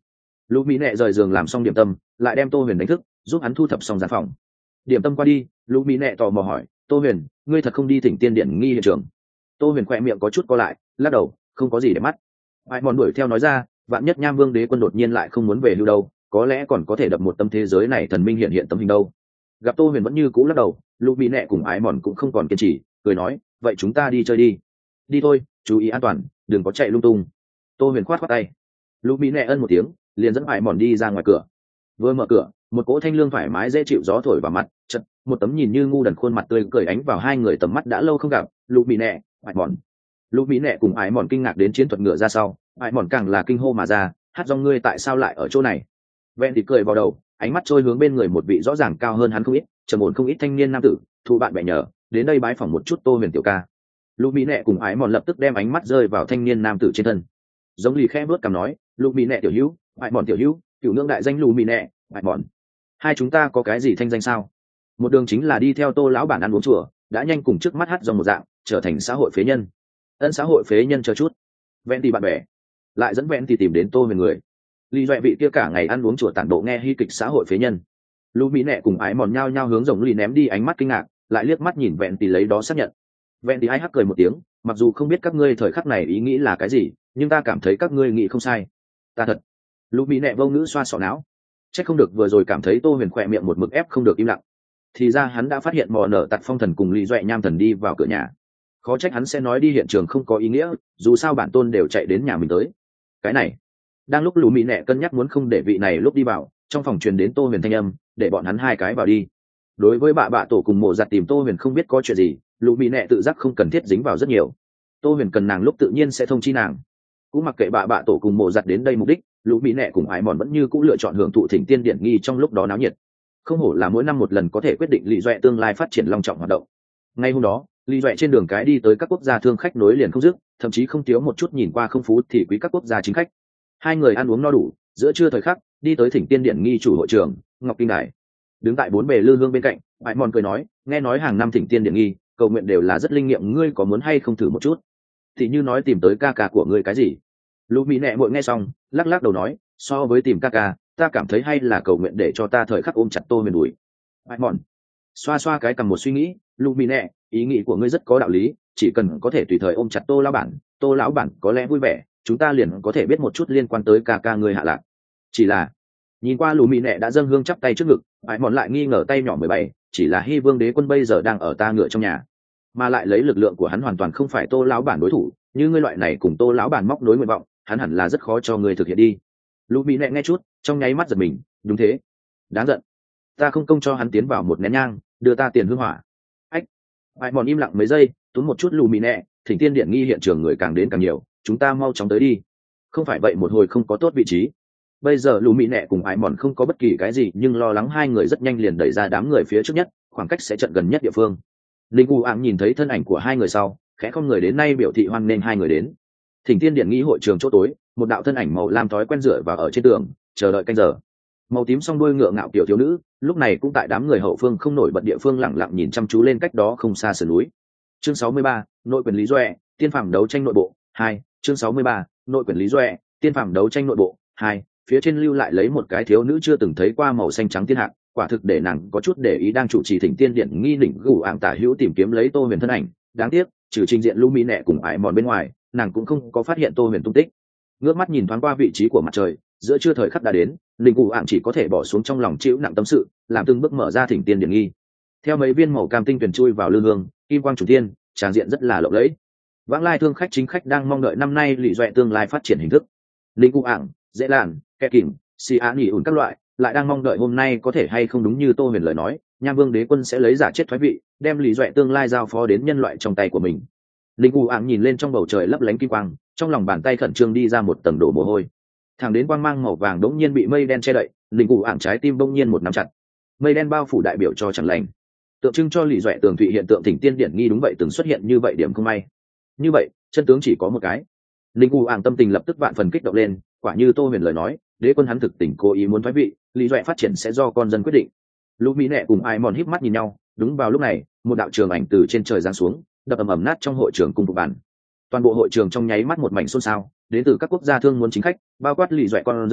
Lũ mỹ nệ rời giường làm xong điểm tâm, lại đem Tô Huyền đánh thức, giúp hắn thu thập xong gian phòng. Điểm tâm qua đi, Lũ mỹ nệ tò mò hỏi, Tô Huyền, ngươi thật không đi Thỉnh Tiên Điện nghi hiện trường? Tô Huyền khỏe miệng có chút co lại, lắc đầu, không có gì để mắt. Ai mòn đuổi theo nói ra, vạn nhất Nham Vương Đế quân đột nhiên lại không muốn về lưu đâu, có lẽ còn có thể đập một tấm thế giới này thần minh hiện tấm hình đâu. Gặp Tô Huyền vẫn như cũ lắc đầu, Lũ mỹ nệ cùng Ái mòn cũng không còn kiên trì, cười nói, vậy chúng ta đi chơi đi. Đi thôi, chú ý an toàn, đừng có chạy lung tung. Tô Huyền khoát tay. Lũ mỹ nệ ân một tiếng, liền dẫn Ái mòn đi ra ngoài cửa. Vừa mở cửa, một cỗ thanh lương thoải mái dễ chịu gió thổi vào mặt, chợt một tấm nhìn như ngu đần khuôn mặt tươi cười ánh vào hai người tầm mắt đã lâu không gặp. Lũ mỹ nệ, Ái mòn. Lũ mỹ nệ cùng Ái mòn kinh ngạc đến chiến thuật ngựa ra sau, Ái mòn càng là kinh hô mà ra, hát dòng ngươi tại sao lại ở chỗ này? Vẹn thì cười vào đầu, ánh mắt trôi hướng bên người một vị rõ ràng cao hơn hắn không ít, trầm ổn không ít thanh niên nam tử, thu bạn bè nhờ, đến đây bái phỏng một chút Tô Huyền tiểu ca. Lũ mỹ nệ cùng Ái mòn lập tức đem ánh mắt rơi vào thanh niên nam tử trên thân. Giống lì khẽ bước cằm nói, Lũ mỹ nệ tiểu hữu, Ái mòn tiểu hữu, cửu nương đại danh Lũ mỹ nệ, Ái mòn. Hai chúng ta có cái gì thanh danh sao? Một đường chính là đi theo Tô lão bản ăn uống chùa, đã nhanh cùng trước mắt hát dòng một dạng, trở thành xã hội phế nhân. Ân xã hội phế nhân chờ chút. Vẹn thì bạn bè, lại dẫn Vẹn thì tìm đến Tô Huyền người. Lý Doệ vị kia cả ngày ăn uống chùa tản bộ nghe hy kịch xã hội phế nhân. Lũ mỹ nệ cùng Ái mòn nhao nhao hướng rồng lì ném đi ánh mắt kinh ngạc, lại liếc mắt nhìn Vẹn thì lấy đó xác nhận. Vẹn thì ai hắc cười một tiếng, mặc dù không biết các ngươi thời khắc này ý nghĩ là cái gì, nhưng ta cảm thấy các ngươi nghĩ không sai. Ta thật. Lũ mỹ nệ vô ngữ xoa sọ não. Chắc không được vừa rồi cảm thấy Tô Huyền khỏe miệng một mực ép không được im lặng. Thì ra hắn đã phát hiện mò nở tặc phong thần cùng Lý Doệ nham thần đi vào cửa nhà. Khó trách hắn sẽ nói đi hiện trường không có ý nghĩa, dù sao bản tôn đều chạy đến nhà mình tới. Cái này, đang lúc Lũ mỹ nệ cân nhắc muốn không để vị này lúc đi vào, trong phòng truyền đến Tô Huyền thanh âm, để bọn hắn hai cái vào đi. Đối với bạ tổ cùng mộ giặt tìm Tô Huyền không biết có chuyện gì, Lũ mỹ nệ tự giác không cần thiết dính vào rất nhiều. Tô Huyền cần nàng lúc tự nhiên sẽ thông chi nàng. Cũng mặc kệ bạ tổ cùng mộ giặt đến đây mục đích, Lũ mỹ nệ cùng Ái mòn vẫn như cũng lựa chọn hưởng thụ Thỉnh Tiên Điện nghi trong lúc đó náo nhiệt. Không hổ là mỗi năm một lần có thể quyết định Lý Doệ tương lai phát triển long trọng hoạt động. Ngay hôm đó, Lý Doệ trên đường cái đi tới các quốc gia thương khách nối liền không dứt, thậm chí không thiếu một chút nhìn qua không phú thì quý các quốc gia chính khách. Hai người ăn uống no đủ, giữa trưa thời khắc đi tới Thỉnh Tiên Điện nghi chủ hội trường Ngọc Kinh Đài. Đứng tại bốn bề lư hương bên cạnh, Ái mòn cười nói, nghe nói hàng năm Thỉnh Tiên Điện nghi cầu nguyện đều là rất linh nghiệm, ngươi có muốn hay không thử một chút? Thì như nói tìm tới ca ca của ngươi cái gì? Lũ mỹ nệ muội nghe xong, lắc lắc đầu nói, so với tìm ca ca, ta cảm thấy hay là cầu nguyện để cho ta thời khắc ôm chặt Tô Huyền đùi. Ái mòn xoa xoa cái cầm một suy nghĩ, Lũ mỹ nệ, ý nghĩ của ngươi rất có đạo lý, chỉ cần có thể tùy thời ôm chặt Tô lão bản có lẽ vui vẻ, chúng ta liền có thể biết một chút liên quan tới ca ca ngươi hạ lạc. Chỉ là nhìn qua Lũ mỹ nệ đã dâng hương chắp tay trước ngực, Ái mòn lại nghi ngờ tay nhỏ 17, chỉ là Hy Vương Đế quân bây giờ đang ở ta ngựa trong nhà, mà lại lấy lực lượng của hắn hoàn toàn không phải Tô lão bản đối thủ, như ngươi loại này cùng Tô lão bản móc nối nguyện vọng, hắn hẳn là rất khó cho ngươi thực hiện đi. Lũ mỹ nệ nghe chút, trong nháy mắt giật mình, đúng thế, đáng giận, ta không công cho hắn tiến vào một nén nhang, đưa ta tiền hương hỏa. Ách. Ái mòn im lặng mấy giây, túm một chút Lũ mỹ nệ, Thỉnh Tiên Điện nghi hiện trường người càng đến càng nhiều, chúng ta mau chóng tới đi, không phải vậy một hồi không có tốt vị trí. Bây giờ Lũ mỹ nệ cùng Ái mòn không có bất kỳ cái gì, nhưng lo lắng hai người rất nhanh liền đẩy ra đám người phía trước nhất, khoảng cách sẽ trận gần nhất địa phương. Linh U Ám nhìn thấy thân ảnh của hai người sau, khẽ không người đến nay biểu thị hoan nên hai người đến. Thỉnh Tiên Điện nghi hội trường chỗ tối, một đạo thân ảnh màu lam thói quen dựa vào ở trên tường, chờ đợi canh giờ. Màu tím song đuôi ngựa ngạo tiểu thiếu nữ, lúc này cũng tại đám người hậu phương không nổi bật địa phương lặng lặng nhìn chăm chú lên cách đó không xa sườn núi. Chương 63, nội quyền Lý Doệ, tiên phàm đấu tranh nội bộ 2. Chương 63, nội quyền Lý Doệ, tiên phàm đấu tranh nội bộ 2. Phía trên lưu lại lấy một cái thiếu nữ chưa từng thấy qua màu xanh trắng thiên hạc, quả thực để nàng có chút để ý đang chủ trì Thỉnh Tiên Điện nghi đỉnh gù ạng tả hữu tìm kiếm lấy Tô Huyền thân ảnh. Đáng tiếc, trừ trình diện Lũ mỹ nệ cùng Ái mòn bên ngoài, nàng cũng không có phát hiện Tô Huyền tung tích. Ngước mắt nhìn thoáng qua vị trí của mặt trời, giữa trưa thời khắc đã đến, linh cụ ạng chỉ có thể bỏ xuống trong lòng chịu nặng tâm sự, làm từng bước mở ra Thỉnh Tiên Điện nghi. Theo mấy viên màu cam tinh tuyển chui vào lư hương, kim quang chủ tiên, tràng diện rất là lộng lẫy. Vãng lai thương khách chính khách đang mong đợi năm nay Lý Doệ tương lai phát triển hình thức. Linh cụ ạng, dễ làn, kẻ kìm, xì á nghỉ ủn các loại, lại đang mong đợi hôm nay có thể hay không đúng như Tô Huyền lời nói, Nham Vương Đế quân sẽ lấy giả chết thoái vị, đem Lý Doệ tương lai giao phó đến nhân loại trong tay của mình. Linh cụ ạng nhìn lên trong bầu trời lấp lánh kim quang, trong lòng bàn tay khẩn trương đi ra một tầng đổ mồ hôi. Thẳng đến quang mang màu vàng đống nhiên bị mây đen che đậy, Linh cụ ạng trái tim đống nhiên một nắm chặt. Mây đen bao phủ đại biểu cho chẳng lành, tượng trưng cho Lý Doệ tường thụy hiện tượng Thỉnh Tiên Điện nghi đúng vậy từng xuất hiện như vậy điểm không may. Như vậy, chân tướng chỉ có một cái. Linh cụ ạng tâm tình lập tức vạn phần kích động lên, quả như Tô Huyền lời nói, đế quân hắn thực tình cố ý muốn thoái vị, Lý Doệ phát triển sẽ do con dân quyết định. Lũ mỹ nệ cùng Ái mòn híp mắt nhìn nhau, đúng vào lúc này, một đạo trường ảnh từ trên trời giáng xuống, đập ầm ầm nát trong hội trường cùng phục bản. Toàn bộ hội trường trong nháy mắt một mảnh xôn xao, đến từ các quốc gia thương muốn chính khách, bao quát Lý Doệ con dân,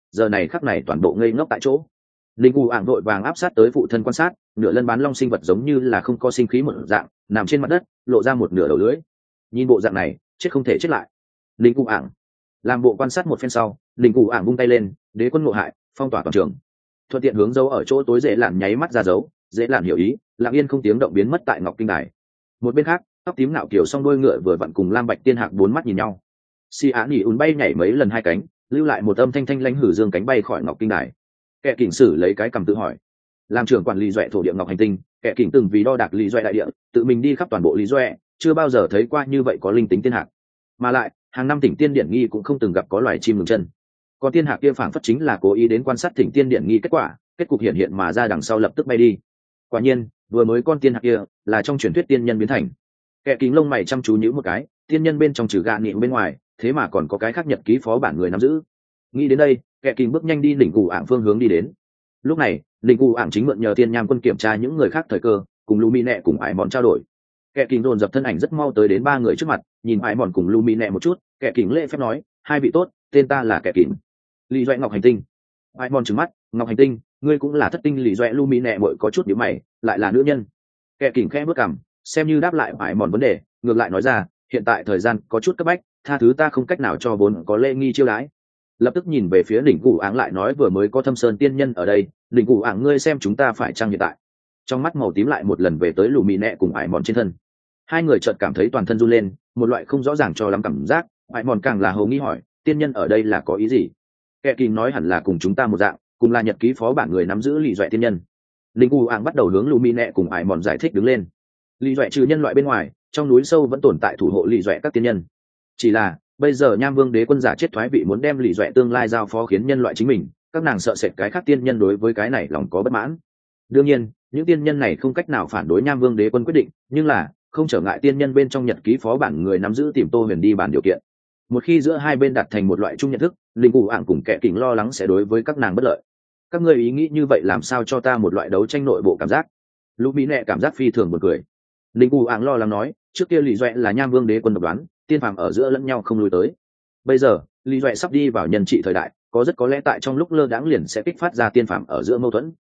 giờ này khắc này toàn bộ ngây ngốc tại chỗ. Linh U ảng vội vàng áp sát tới phụ thân quan sát, nửa lân bán long sinh vật giống như là không có sinh khí một dạng, nằm trên mặt đất, lộ ra một nửa đầu lưỡi. Nhìn bộ dạng này, chết không thể chết lại. Linh U ảng làm bộ quan sát một phen sau, Linh U ảng vung tay lên, đế quân ngộ hại, phong tỏa toàn trường. Thuận tiện hướng dấu ở chỗ tối dễ lạn nháy mắt ra dấu, dễ lạn hiểu ý, lặng yên không tiếng động biến mất tại Ngọc Kinh Đài. Một bên khác, tóc tím nạo kiểu song đôi ngựa vừa vặn cùng Lam Bạch Tiên Hạc bốn mắt nhìn nhau. Si Á Nhỉ ùn bay nhảy mấy lần hai cánh, lưu lại một âm thanh thanh lãnh hử dương cánh bay khỏi Ngọc Kinh Đài. Kẻ kỉnh sử lấy cái cầm tự hỏi, làm trưởng quản lý duệ thổ địa Ngọc Hành Tinh, kẻ kỉnh từng vì đo đạc lý duệ đại địa, tự mình đi khắp toàn bộ lý duệ, chưa bao giờ thấy qua như vậy có linh tính tiên hạc. Mà lại, hàng năm Thỉnh Tiên Điển Nghi cũng không từng gặp có loài chim ngừng chân. Còn tiên hạc kia phảng phất chính là cố ý đến quan sát Thỉnh Tiên Điển Nghi kết quả, kết cục hiện hiện mà ra đằng sau lập tức bay đi. Quả nhiên, vừa mới con tiên hạc kia là trong truyền thuyết tiên nhân biến thành. Kẻ kính lông mày chăm chú nhíu một cái, tiên nhân bên trong trừ gạ niệm bên ngoài, thế mà còn có cái khác nhật ký phó bản người nắm giữ. Nghĩ đến đây, kẻ kính bước nhanh đi đỉnh cù ảng phương hướng đi đến. Lúc này, đỉnh cù ảng chính mượn nhờ tiên nham quân kiểm tra những người khác thời cơ, cùng Lumi nẹ cùng ải mòn trao đổi. Kẻ kính dồn dập thân ảnh rất mau tới đến ba người trước mặt, nhìn ải mòn cùng Lumi nẹ một chút, kẻ kính lễ phép nói, hai vị tốt, tên ta là kẻ kính. Lý Doại Ngọc Hành Tinh. Ải mòn trừng mắt, Ngọc Hành Tinh, ngươi cũng là thất tinh. Lý Doại Lumi nẹ bội có chút nhíu mày, lại là nữ nhân. Kẻ kính khẽ bước cằm, xem như đáp lại ải mòn vấn đề, ngược lại nói ra, hiện tại thời gian có chút cấp bách, tha thứ ta không cách nào cho vốn có lễ nghi chiêu đãi. Lập tức nhìn về phía đỉnh cụ áng lại nói, vừa mới có Thâm Sơn tiên nhân ở đây, đỉnh cụ áng ngươi xem chúng ta phải chăng hiện tại. Trong mắt màu tím lại một lần về tới lù mì nẹ cùng ải mòn trên thân. Hai người chợt cảm thấy toàn thân run lên, một loại không rõ ràng cho lắm cảm giác. Ải mòn càng là hầu nghi hỏi, tiên nhân ở đây là có ý gì? Kẻ kỳ nói hẳn là cùng chúng ta một dạng, cùng là nhật ký phó bản người nắm giữ Lý Doại tiên nhân. Đỉnh cụ áng bắt đầu hướng lù mì nẹ cùng ải mòn giải thích đứng lên. Lý Doại trừ nhân loại bên ngoài, trong núi sâu vẫn tồn tại thủ hộ Lý Doại các tiên nhân. Chỉ là bây giờ Nham Vương đế quân giả chết thoái vị, muốn đem Lý Doại tương lai giao phó khiến nhân loại chính mình, các nàng sợ sệt cái khác tiên nhân đối với cái này lòng có bất mãn. Đương nhiên, những tiên nhân này không cách nào phản đối Nham Vương đế quân quyết định, nhưng là không trở ngại tiên nhân bên trong nhật ký phó bản người nắm giữ tìm Tô Huyền đi bàn điều kiện. Một khi giữa hai bên đạt thành một loại chung nhận thức, linh cụ ảng cùng kẻ kỉnh lo lắng sẽ đối với các nàng bất lợi. Các ngươi ý nghĩ như vậy làm sao cho ta một loại đấu tranh nội bộ cảm giác. Lũ mỹ nẹ cảm giác phi thường buồn cười. Linh cụ ảng lo lắng nói, trước kia Lý Doại là Nham Vương đế quân độc đoán, tiên phàm ở giữa lẫn nhau không lui tới. Bây giờ Lý Doại sắp đi vào nhân trị thời đại, có rất có lẽ tại trong lúc lơ đãng liền sẽ kích phát ra tiên phàm ở giữa mâu thuẫn.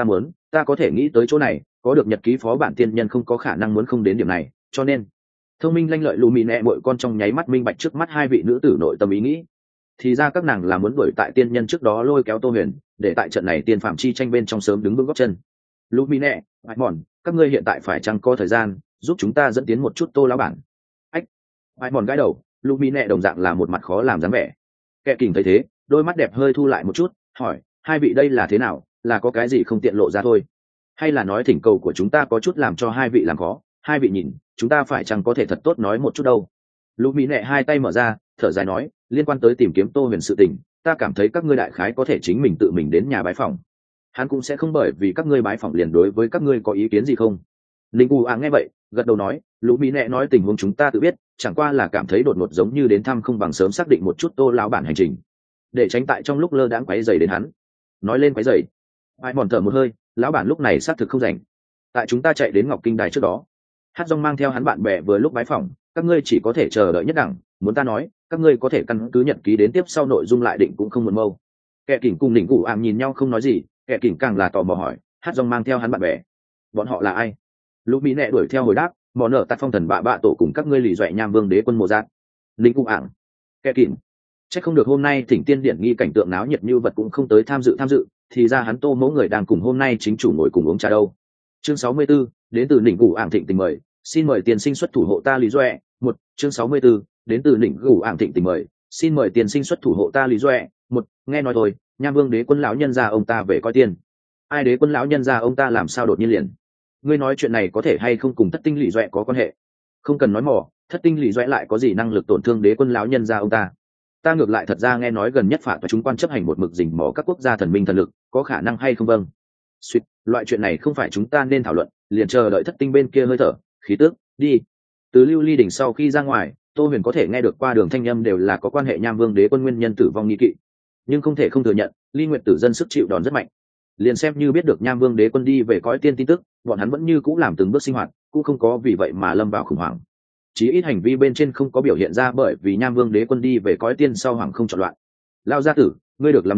Ta có thể nghĩ tới chỗ này, có được nhật ký phó bản tiên nhân không có khả năng muốn không đến điểm này, cho nên thông minh lanh lợi lù mì nẹ mỗi con trong nháy mắt minh bạch trước mắt hai vị nữ tử nội tâm ý nghĩ. Thì ra các nàng là muốn đuổi tại tiên nhân trước đó lôi kéo Tô Huyền, để tại trận này tiên phàm chi tranh bên trong sớm đứng vững gót chân. Lù mì nẹ, Bạch Mòn, các ngươi hiện tại phải chăng có thời gian giúp chúng ta dẫn tiến một chút Tô lão bản? Ách. Bạch Mòn gãi đầu, lù mì nẹ đồng dạng là một mặt khó làm dáng vẻ. Kẻ kình thấy thế, đôi mắt đẹp hơi thu lại một chút, hỏi, hai vị đây là thế nào, là có cái gì không tiện lộ ra thôi, hay là nói thỉnh cầu của chúng ta có chút làm cho hai vị làm khó? Hai vị nhìn, chúng ta phải chăng có thể thật tốt nói một chút đâu? Lũ mỹ nệ hai tay mở ra, thở dài nói, liên quan tới tìm kiếm Tô Huyền sự tình, ta cảm thấy các ngươi đại khái có thể chính mình tự mình đến nhà bái phòng. Hắn cũng sẽ không bởi vì các ngươi bái phòng liền đối với các ngươi có ý kiến gì không? Linh U nghe vậy, gật đầu nói, lũ mỹ nệ nói tình huống chúng ta tự biết, chẳng qua là cảm thấy đột ngột giống như đến thăm không bằng sớm xác định một chút Tô lão bản hành trình, để tránh tại trong lúc lơ đãng quấy rầy đến hắn. Nói lên quấy rầy, ai mòn thở một hơi, lão bản lúc này xác thực không rảnh. Tại chúng ta chạy đến Ngọc Kinh Đài trước đó, Hát Dong mang theo hắn bạn bè vừa lúc bái phỏng, các ngươi chỉ có thể chờ đợi nhất đẳng. Muốn ta nói, các ngươi có thể căn cứ nhật ký đến tiếp sau nội dung lại định cũng không muộn mâu. Kẻ kỉnh cùng đỉnh cụ nhìn nhau không nói gì, kẻ kỉnh càng là tò mò hỏi, Hát Dong mang theo hắn bạn bè, bọn họ là ai? Lũ mỹ nệ đuổi theo hồi đáp, mò nở tạt phong thần bạ bạ tổ cùng các ngươi lì doẹ Nham Vương đế quân mộ giác. Đỉnh cụ kẻ kỉnh, chắc không được hôm nay Thỉnh Tiên Điển nghi cảnh tượng náo nhiệt như vật cũng không tới tham dự, thì ra hắn Tô mẫu người đang cùng hôm nay chính chủ ngồi cùng uống trà đâu. Chương 64, đến từ đỉnh cụ Thịnh tình mời, xin mời tiền sinh xuất thủ hộ ta lý doẹ. Một, chương 64, đến từ đỉnh cụ Thịnh tình mời, xin mời tiền sinh xuất thủ hộ ta lý doẹ. Một, nghe nói thôi, Nham Vương đế quân lão nhân gia ông ta về coi tiền. Ai đế quân lão nhân gia ông ta làm sao đột nhiên liền? Ngươi nói chuyện này có thể hay không cùng thất tinh lý doẹ có quan hệ? Không cần nói mỏ, thất tinh lý doẹ lại có gì năng lực tổn thương đế quân lão nhân gia ông ta? Ta ngược lại thật ra nghe nói gần nhất phạt và chúng quan chấp hành một mực rình mỏ các quốc gia thần minh thần lực, có khả năng hay không? Vâng. Suýt, loại chuyện này không phải chúng ta nên thảo luận, liền chờ đợi thất tinh bên kia hơi thở khí tước đi. Từ lưu ly đỉnh sau khi ra ngoài, Tô Huyền có thể nghe được qua đường thanh âm đều là có quan hệ Nham Vương đế quân nguyên nhân tử vong nghi kỵ, nhưng không thể không thừa nhận, Ly Nguyệt tử dân sức chịu đòn rất mạnh. Liền xem như biết được Nham Vương đế quân đi về cõi tiên tin tức, bọn hắn vẫn như cũ làm từng bước sinh hoạt, cũng không có vì vậy mà lâm vào khủng hoảng. Chí ít hành vi bên trên không có biểu hiện ra bởi vì Nham Vương đế quân đi về cõi tiên sau hoàng không chọn loạn. Lao gia tử, ngươi được làm đấy,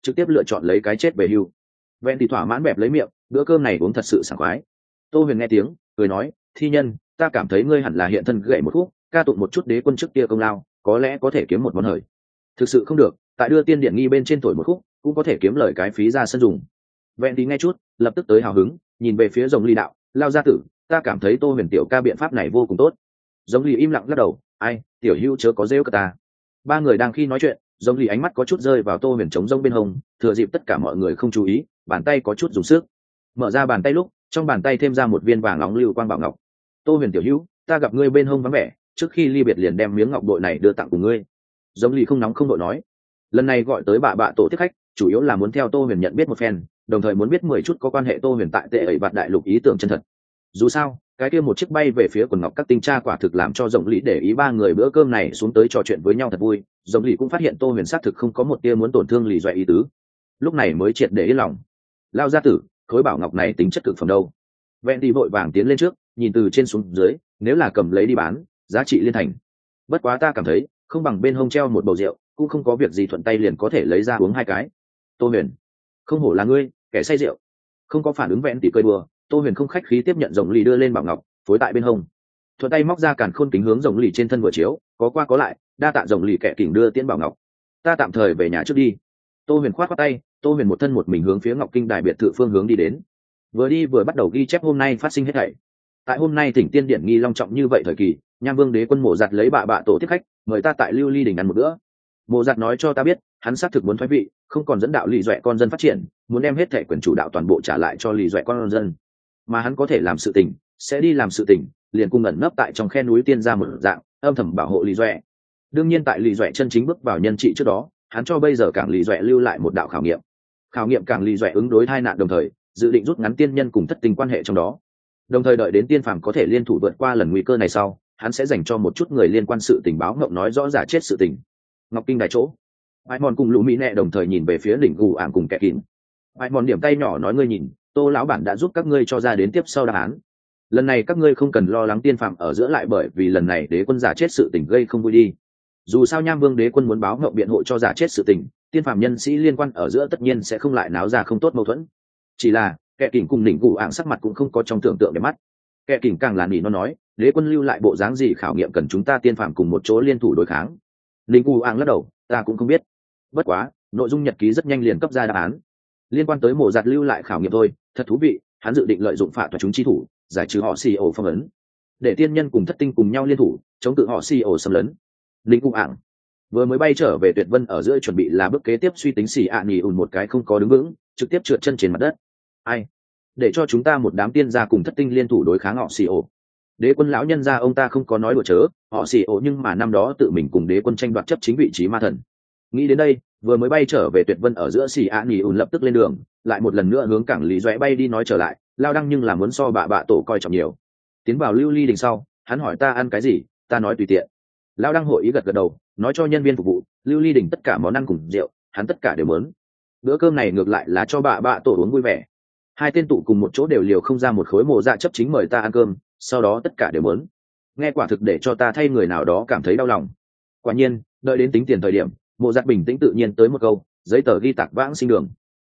trực tiếp lựa chọn lấy cái chết về hưu. Vẹn thì thỏa mãn bẹp lấy miệng, bữa cơm này uống thật sự sảng khoái. Tô Huyền nghe tiếng cười nói, thi nhân, ta cảm thấy ngươi hẳn là hiện thân gậy một khúc, ca tụng một chút đế quân trước kia công lao, có lẽ có thể kiếm một món hời. Thực sự không được, tại đưa tiên điện nghi bên trên thổi một khúc cũng có thể kiếm lời cái phí ra sân dùng. Vẹn thì nghe chút lập tức tới hào hứng, nhìn về phía Rồng Ly đạo, lao gia tử, ta cảm thấy Tô Huyền tiểu ca biện pháp này vô cùng tốt. Rồng Ly im lặng lắc đầu, ai, tiểu hữu chớ có rêu cả ta. Ba người đang khi nói chuyện, Rồng Ly ánh mắt có chút rơi vào Tô Huyền chống rông bên hông, thừa dịp tất cả mọi người không chú ý, bàn tay có chút dùng sức, mở ra bàn tay lúc trong bàn tay thêm ra một viên vàng nóng lưu quang bảo ngọc. Tô Huyền tiểu hữu, ta gặp ngươi bên hông vắng vẻ, trước khi ly biệt liền đem miếng ngọc bội này đưa tặng cùng ngươi. Rồng Ly không nóng không đội nói, lần này gọi tới bạ tổ tiếp khách chủ yếu là muốn theo Tô Huyền nhận biết một phen, đồng thời muốn biết 10 chút có quan hệ Tô Huyền tại Tệ Ẩy Vạt đại lục ý tưởng chân thật. Dù sao cái kia một chiếc bay về phía quần ngọc các tinh tra quả thực làm cho Rồng Lý để ý ba người bữa cơm này xuống tới trò chuyện với nhau thật vui. Rồng Lý cũng phát hiện Tô Huyền xác thực không có một tia muốn tổn thương Lý Doại ý tứ, lúc này mới triệt để yên lòng. Lao gia tử, khối bảo ngọc này tính chất cực phẩm đâu? Vẹn đi vội vàng tiến lên trước, nhìn từ trên xuống dưới, nếu là cầm lấy đi bán, giá trị liên thành. Bất quá ta cảm thấy không bằng bên hông treo một bầu rượu, cũng không có việc gì thuận tay liền có thể lấy ra uống hai cái. Tô Huyền, không hổ là ngươi, kẻ say rượu. Không có phản ứng Vẹn tỉ cười đùa, Tô Huyền không khách khí tiếp nhận Rồng Lì đưa lên bảo ngọc, phối tại bên hông, thuận tay móc ra càn khôn kính hướng Rồng Lì trên thân vừa chiếu, có qua có lại, đa tạ Rồng Lì kẻ kỉnh đưa tiễn bảo ngọc, ta tạm thời về nhà trước đi. Tô Huyền khoát khoát tay, Tô Huyền một thân một mình hướng phía Ngọc Kinh đài biệt thự phương hướng đi đến, vừa đi vừa bắt đầu ghi chép hôm nay phát sinh hết thảy. Tại hôm nay Thỉnh Tiên Điện nghi long trọng như vậy thời kỳ, Nham Vương Đế Quân Mộ Giặt lấy bạ tổ tiếp khách, mời ta tại Lưu Ly Đình ăn một bữa. Mộ Giặt nói cho ta biết, hắn xác thực muốn thoái vị, không còn dẫn đạo Lì Doẹ con dân phát triển, muốn đem hết thảy quyền chủ đạo toàn bộ trả lại cho Lì Doẹ con dân. Mà hắn có thể làm sự tình, sẽ đi làm sự tình, liền cùng ẩn nấp tại trong khe núi tiên ra một dạng, âm thầm bảo hộ Lì Doẹ. Đương nhiên tại Lì Doẹ chân chính bước vào nhân trị trước đó, hắn cho bây giờ Cảng Lì Doẹ lưu lại một đạo khảo nghiệm. Khảo nghiệm Cảng Lì Doẹ ứng đối tai nạn, đồng thời dự định rút ngắn tiên nhân cùng thất tình quan hệ trong đó. Đồng thời đợi đến tiên phàm có thể liên thủ vượt qua lần nguy cơ này sau, hắn sẽ dành cho một chút người liên quan sự tình báo ngộng nói rõ giả chết sự tình. Ngọc Kinh đại chỗ, Ai Mòn cùng Lũ Mỹ Nệ đồng thời nhìn về phía đỉnh gù ảng cùng kẻ kín. Ai Mòn điểm tay nhỏ nói, ngươi nhìn, Tô lão bản đã giúp các ngươi cho ra đến tiếp sau đáp án. Lần này các ngươi không cần lo lắng tiên phàm ở giữa lại bởi vì lần này đế quân giả chết sự tình gây không vui đi. Dù sao Nham Vương Đế Quân muốn báo ngộng biện hộ cho giả chết sự tình, tiên phàm nhân sĩ liên quan ở giữa tất nhiên sẽ không lại náo ra không tốt mâu thuẫn. Chỉ là kẻ kín cùng đỉnh gù ảng sắc mặt cũng không có trong tưởng tượng để mắt. Kẻ kín càng là nỉ nó nói, đế quân lưu lại bộ dáng gì khảo nghiệm cần chúng ta tiên phàm cùng một chỗ liên thủ đối kháng. Đỉnh gù ảng lắc đầu, ta cũng không biết. Bất quá nội dung nhật ký rất nhanh liền cấp ra đáp án, liên quan tới Mộ Giặt lưu lại khảo nghiệm thôi, thật thú vị. Hắn dự định lợi dụng phạt và chúng chi thủ, giải trừ họ xì ổ phong ấn, để tiên nhân cùng thất tinh cùng nhau liên thủ chống cự họ xì ổ xâm lấn. Linh cung ảng vừa mới bay trở về Tuyệt Vân ở giữa chuẩn bị là bước kế tiếp suy tính xì ạ nhì ùn một cái không có đứng vững, trực tiếp trượt chân trên mặt đất. Ai để cho chúng ta một đám tiên gia cùng thất tinh liên thủ đối kháng họ xì ổ? Đế quân lão nhân gia ông ta không có nói đùa chớ, họ xì ổ nhưng mà năm đó tự mình cùng đế quân tranh đoạt chấp chính vị trí ma thần. Nghĩ đến đây, vừa mới bay trở về Tuyệt Vân ở giữa xì ạ nhì ùn lập tức lên đường, lại một lần nữa hướng Cảng Lý Doẹ bay đi, nói trở lại, lao đăng nhưng là muốn so bạ tổ coi trọng nhiều. Tiến vào Lưu Ly Đình sau, hắn hỏi ta ăn cái gì, ta nói tùy tiện. Lao đăng hội ý gật gật đầu, nói cho nhân viên phục vụ, Lưu Ly Đình tất cả món ăn cùng rượu, hắn tất cả đều muốn. Bữa cơm này ngược lại là cho bạ tổ uống vui vẻ. Hai tên tụ cùng một chỗ đều liều không ra một khối Mộ Dạ chấp chính mời ta ăn cơm, sau đó tất cả đều muốn. Nghe quả thực để cho ta thay người nào đó cảm thấy đau lòng. Quả nhiên, đợi đến tính tiền thời điểm, Mộ Dạ bình tĩnh tự nhiên tới một câu, giấy tờ ghi tạc vãng sinh đường.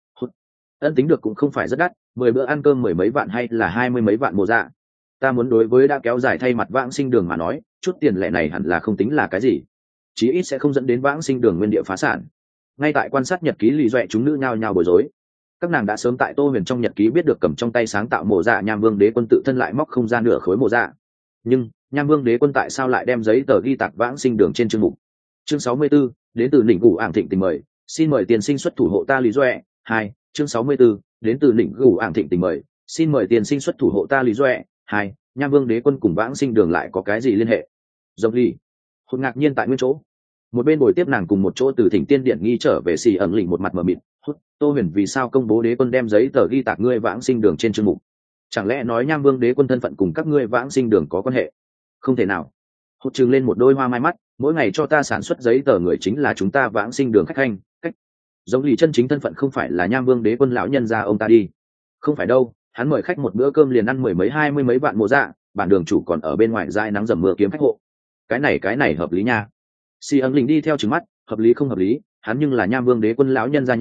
Ân tính được cũng không phải rất đắt, 10 bữa ăn cơm 10 mấy vạn hay là 20 mấy vạn Mộ Dạ. Ta muốn đối với đã kéo dài thay mặt vãng sinh đường mà nói, chút tiền lẻ này hẳn là không tính là cái gì, chí ít sẽ không dẫn đến vãng sinh đường nguyên địa phá sản. Ngay tại quan sát nhật ký Lì Doẹ chúng nữ nhao nhao bối rối. Các nàng đã sớm tại Tô Huyền trong nhật ký biết được cầm trong tay sáng tạo Mộ Dạ Nham Vương Đế Quân tự thân lại móc không ra nửa khối Mộ Dạ. Nhưng Nham Vương Đế Quân tại sao lại đem giấy tờ ghi tạc vãng sinh đường trên chương mục? Chương 64, đến từ đỉnh Gù Ảng Thịnh tình mời, xin mời tiền sinh xuất thủ hộ ta Lì Doẹ. 2, chương 64, đến từ đỉnh Gù Ảng Thịnh tình mời, xin mời tiền sinh xuất thủ hộ ta Lì Doẹ. 2, Nham Vương Đế Quân cùng vãng sinh đường lại có cái gì liên hệ? Rồng Ly hôn ngạc nhiên tại nguyên chỗ, một bên bồi tiếp nàng cùng một chỗ từ Thỉnh Tiên Điện nghi trở về xì ẩn lỉnh một mặt mờ mịt. Tô Huyền vì sao công bố đế quân đem giấy tờ ghi tạc ngươi vãng sinh đường trên chương mục? Chẳng lẽ nói Nham Vương Đế Quân thân phận cùng các ngươi vãng sinh đường có quan hệ? Không thể nào. Hụt trừng lên một đôi hoa mai mắt, mỗi ngày cho ta sản xuất giấy tờ người chính là chúng ta vãng sinh đường khách khanh. Giống Lì chân chính thân phận không phải là Nham Vương Đế Quân lão nhân gia ông ta đi. Không phải đâu, hắn mời khách một bữa cơm liền ăn 10 mấy 20 mấy vạn Mộ Dạ, bản đường chủ còn ở bên ngoài dai nắng dầm mưa kiếm khách hộ. Cái này hợp lý nha. Si ấn lình đi theo trừng mắt, hợp lý không hợp lý, hắn nhưng là Nham Vương Đế Quân lão nhân gia nhà,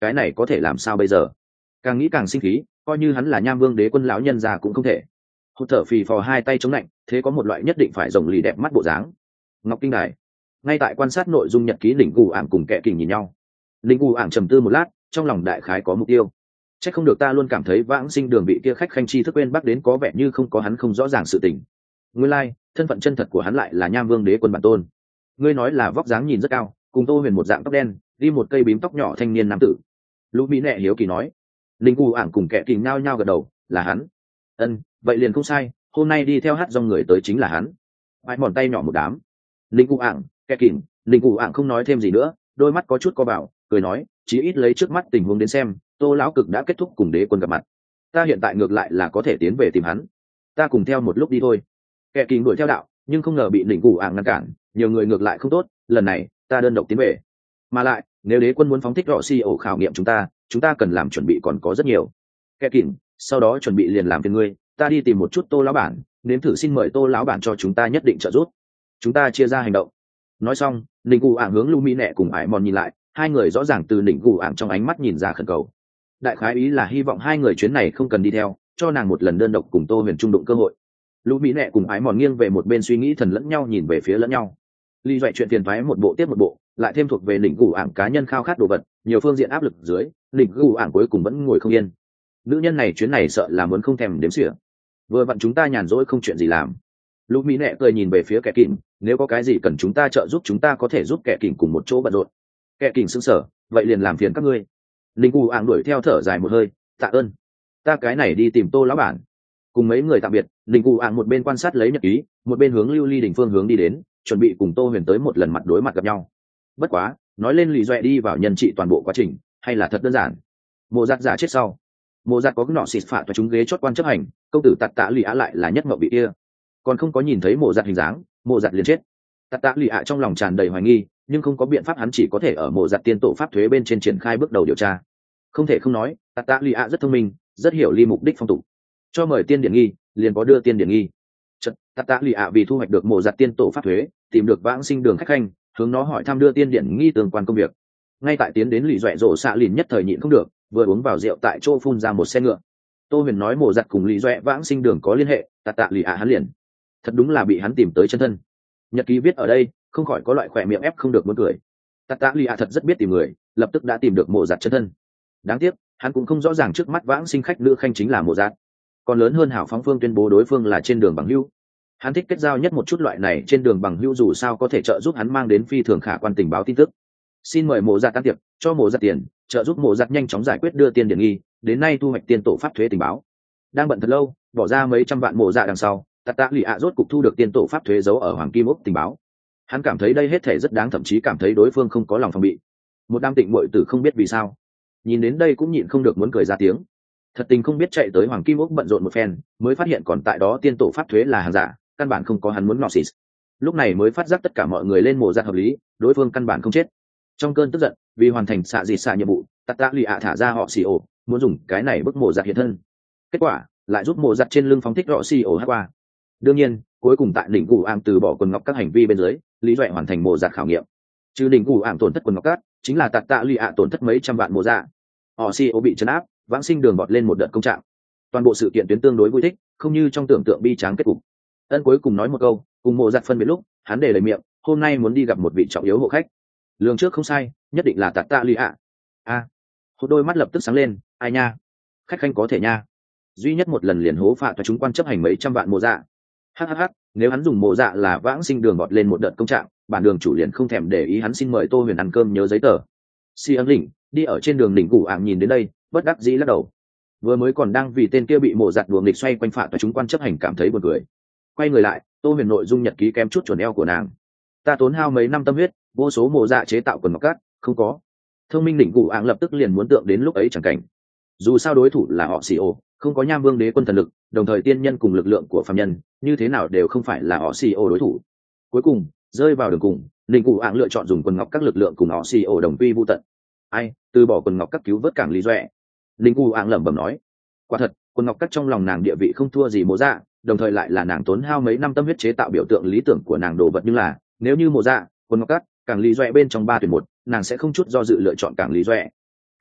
cái này có thể làm sao bây giờ? Càng nghĩ càng sinh khí, coi như hắn là Nham Vương Đế Quân lão nhân già cũng không thể. Hụt thở phì phò hai tay chống lạnh, thế có một loại nhất định phải rồng lì đẹp mắt bộ dáng. Ngọc Kinh Đài, ngay tại quan sát nội dung nhật ký, Lĩnh Cù Ảng cùng Kẻ Kình nhìn nhau. Lĩnh Cù Ảng trầm tư một lát, trong lòng đại khái có mục tiêu. Chắc không được ta luôn cảm thấy Vãng Sinh Đường bị kia khách khanh chi thức quên bắc đến có vẻ như không có hắn không rõ ràng sự tình. Nguyên lai, thân phận chân thật của hắn lại là Nham Vương Đế Quân bản tôn. Ngươi nói là vóc dáng nhìn rất cao, cùng Tô Huyền một dạng tóc đen, đi một cây bím tóc nhỏ thanh niên nam tử. Lũ Mỹ Nệ hiếu kỳ nói. Linh Cù Ảng cùng Kẻ Kình nhao nhao gật đầu, là hắn. Ân, vậy liền không sai, hôm nay đi theo hát dòng người tới chính là hắn. Ai mòn tay nhỏ một đám. Linh Cù Ảng, Kẻ Kình, Linh Cù Ảng không nói thêm gì nữa, đôi mắt có chút co vào, cười nói, chí ít lấy trước mắt tình huống đến xem, Tô lão cực đã kết thúc cùng Đế Quân gặp mặt. Ta hiện tại ngược lại là có thể tiến về tìm hắn. Ta cùng theo một lúc đi thôi. Kẻ Kình đuổi theo đạo, nhưng không ngờ bị Linh Cù Ảng ngăn cản, nhiều người ngược lại không tốt, lần này ta đơn độc tiến về. Mà lại, nếu Đế Quân muốn phóng thích Rọ Xi ổ khảo nghiệm chúng ta cần làm chuẩn bị còn có rất nhiều. Kẻ Kình, sau đó chuẩn bị liền làm phiền ngươi, ta đi tìm một chút Tô lão bản, nếm thử xin mời Tô lão bản cho chúng ta nhất định trợ giúp. Chúng ta chia ra hành động. Nói xong, Ninh Cù Ảng hướng Lu Mỹ Nệ cùng Ải Mòn nhìn lại, hai người rõ ràng từ Ninh Cù Ảng trong ánh mắt nhìn ra khẩn cầu. Đại khái ý là hy vọng hai người chuyến này không cần đi theo, cho nàng một lần đơn độc cùng Tô Huyền trung đụng cơ hội. Lu Mỹ Nệ cùng Ải Mòn nghiêng về một bên suy nghĩ thần lẫn nhau nhìn về phía lẫn nhau. Ly Doại chuyện tiền thoái một bộ tiếp một bộ, lại thêm thuộc về Ninh Cù Ảng cá nhân khao khát đồ vật, nhiều phương diện áp lực dưới, Ninh Cù Ảng cuối cùng vẫn ngồi không yên. Nữ nhân này chuyến này sợ là muốn không thèm đếm xỉa. Vừa vặn chúng ta nhàn rỗi không chuyện gì làm. Lũ Mỹ Nệ cười nhìn về phía Kẻ Kình, nếu có cái gì cần chúng ta trợ giúp chúng ta có thể giúp Kẻ Kình cùng một chỗ bận rộn. Kẻ Kình sững sờ, vậy liền làm phiền các ngươi. Linh Cù Ảng đuổi theo thở dài một hơi, tạ ơn. Ta cái này đi tìm Tô lão bản. Cùng mấy người tạm biệt, Linh Cù Ảng một bên quan sát lấy nhật ký, một bên hướng Lưu Ly đỉnh phương hướng đi đến, chuẩn bị cùng Tô Huyền tới một lần mặt đối mặt gặp nhau. Bất quá, nói lên Lý Doệ đi vào nhân trị toàn bộ quá trình, hay là thật đơn giản. Mộ Giặt giả chết sau, Mộ Giặt có cái nọ xịt phạt và chúng ghế chót quan chấp hành, công tử Tạt Tạ Lì Á lại là nhất ngậm bị kia. Còn không có nhìn thấy Mộ Giặt hình dáng, Mộ Giặt liền chết. Tạt Tạ Lì Á trong lòng tràn đầy hoài nghi, nhưng không có biện pháp, hắn chỉ có thể ở Mộ Giặt tiên tổ pháp thuế bên trên triển khai bước đầu điều tra. Không thể không nói, Tạt Tạ Lì Á rất thông minh, rất hiểu ly mục đích phong tục. Cho mời tiên điển nghi, liền có đưa tiên điển nghi. Chợt, Tạt Tạ Lì Á vì thu hoạch được Mộ Giặt tiên tổ pháp thuế, tìm được Vãng Sinh Đường khách khanh, hướng nó hỏi thăm đưa tiên điển nghi tương quan công việc. Ngay tại tiến đến Lì Doệ rổ xạ lìn nhất thời nhịn không được, vừa uống vào rượu tại chỗ phun ra một xe ngựa. Tô Huyền nói Mộ Giặt cùng Lý Doệ Vãng Sinh Đường có liên hệ, Tạt Tạ Lì Á hắn liền thật đúng là bị hắn tìm tới chân thân. Nhật ký viết ở đây, không khỏi có loại khỏe miệng ép không được muốn cười. Tạt Tạ Lì Á thật rất biết tìm người, lập tức đã tìm được Mộ Giặt chân thân. Đáng tiếc, hắn cũng không rõ ràng trước mắt Vãng Sinh khách nữ khanh chính là Mộ Giặt. Còn lớn hơn hảo phóng phương tuyên bố đối phương là trên đường bằng hữu. Hắn thích kết giao nhất một chút loại này trên đường bằng hữu, dù sao có thể trợ giúp hắn mang đến phi thường khả quan tình báo tin tức. Xin mời Mộ Giặt tan tiệc, cho Mộ Giặt tiền, trợ giúp Mộ Giặt nhanh chóng giải quyết đưa tiên điển nghi, đến nay thu hoạch tiên tổ pháp thuế tình báo. Đang bận thật lâu, bỏ ra mấy trăm vạn Mộ Giặt đằng sau, Tạt Tạ Lì Á rốt cục thu được tiên tổ pháp thuế giấu ở Hoàng Kim Ốc tình báo. Hắn cảm thấy đây hết thể rất đáng, thậm chí cảm thấy đối phương không có lòng phòng bị. Một đám tịnh muội tử không biết vì sao, nhìn đến đây cũng nhịn không được muốn cười ra tiếng. Thật tình không biết chạy tới Hoàng Kim Ốc bận rộn một phen, mới phát hiện còn tại đó tiên tổ pháp thuế là hàng giả, căn bản không có hắn muốn Gnosis. Lúc này mới phát giác tất cả mọi người lên Mộ Giặt hợp lý, đối phương căn bản không chết. Trong cơn tức giận, vì hoàn thành xạ dịt xạ nhiệm vụ, Tạt Tạ Lì Á thả ra họ xì ổ, muốn dùng cái này bức Mộ Giặt hiện thân. Kết quả lại giúp Mộ Giặt trên lưng phóng thích họ xì ổ hát qua. Đương nhiên, cuối cùng tại đỉnh Cù Ảm từ bỏ quần ngọc các hành vi bên dưới, Lý Doệ hoàn thành Mộ Giặt khảo nghiệm. Trừ đỉnh Cù Ảm tổn thất quần ngọc các, chính là Tạt Tạ Lì Á tổn thất mấy trăm vạn Mộ Giặt. Họ xì ổ bị trấn áp, Vãng Sinh Đường bọt lên một đợt công trạng. Toàn bộ sự kiện tuyến tương đối vui thích, không như trong tưởng tượng bi tráng kết cục. Ân cuối cùng nói một câu, cùng Mộ Giặt phân biệt lúc, hắn để lời miệng, hôm nay muốn đi gặp một vị trọng yếu hộ khách. Lường trước không sai, nhất định là Tạt Tạ Lì Á. Một đôi mắt lập tức sáng lên, ai nha, khách khanh có thể nha, duy nhất một lần liền hố phạt và chúng quan chấp hành mấy trăm vạn Mộ Dạ. Hhh, nếu hắn dùng Mộ Dạ là Vãng Sinh Đường bọt lên một đợt công trạng, bản đường chủ liền không thèm để ý, hắn xin mời Tô Huyền ăn cơm nhớ giấy tờ. Si ấm đỉnh đi ở trên đường đỉnh Cù Ảm nhìn đến đây, bất đắc dĩ lắc đầu. Vừa mới còn đang vì tên kia bị Mộ Giặt đùa nghịch xoay quanh phạt và chúng quan chấp hành cảm thấy buồn cười. Quay người lại, Tô Huyền nội dung nhật ký kém chút chuẩn eo của nàng. Ta tốn hao mấy năm tâm huyết, vô số Mộ Dạ chế tạo quần ngọc cát, không có. Thông minh đỉnh Cù Ảm lập tức liền muốn tượng đến lúc ấy chẳng cảnh. Dù sao đối thủ là họ xì ô, không có Nham Vương Đế Quân thần lực, đồng thời tiên nhân cùng lực lượng của phàm nhân, như thế nào đều không phải là họ xì ô đối thủ. Cuối cùng rơi vào đường cùng, đỉnh Cù Ảm lựa chọn dùng quần ngọc các lực lượng cùng họ xì ô đồng quy vu tận. Ai, từ bỏ quần ngọc các cứu vớt cảng Lý Doệ. Đỉnh Cù Ảm lẩm bẩm nói, quả thật, quần ngọc các trong lòng nàng địa vị không thua gì Mộ Dạ, đồng thời lại là nàng tốn hao mấy năm tâm huyết chế tạo biểu tượng lý tưởng của nàng đồ vật, nhưng là nếu như Mộ Dạ, quần ngọc các, cảng Lý Doệ bên trong 3 tuyển 1, nàng sẽ không chút do dự lựa chọn cảng Lý Doệ.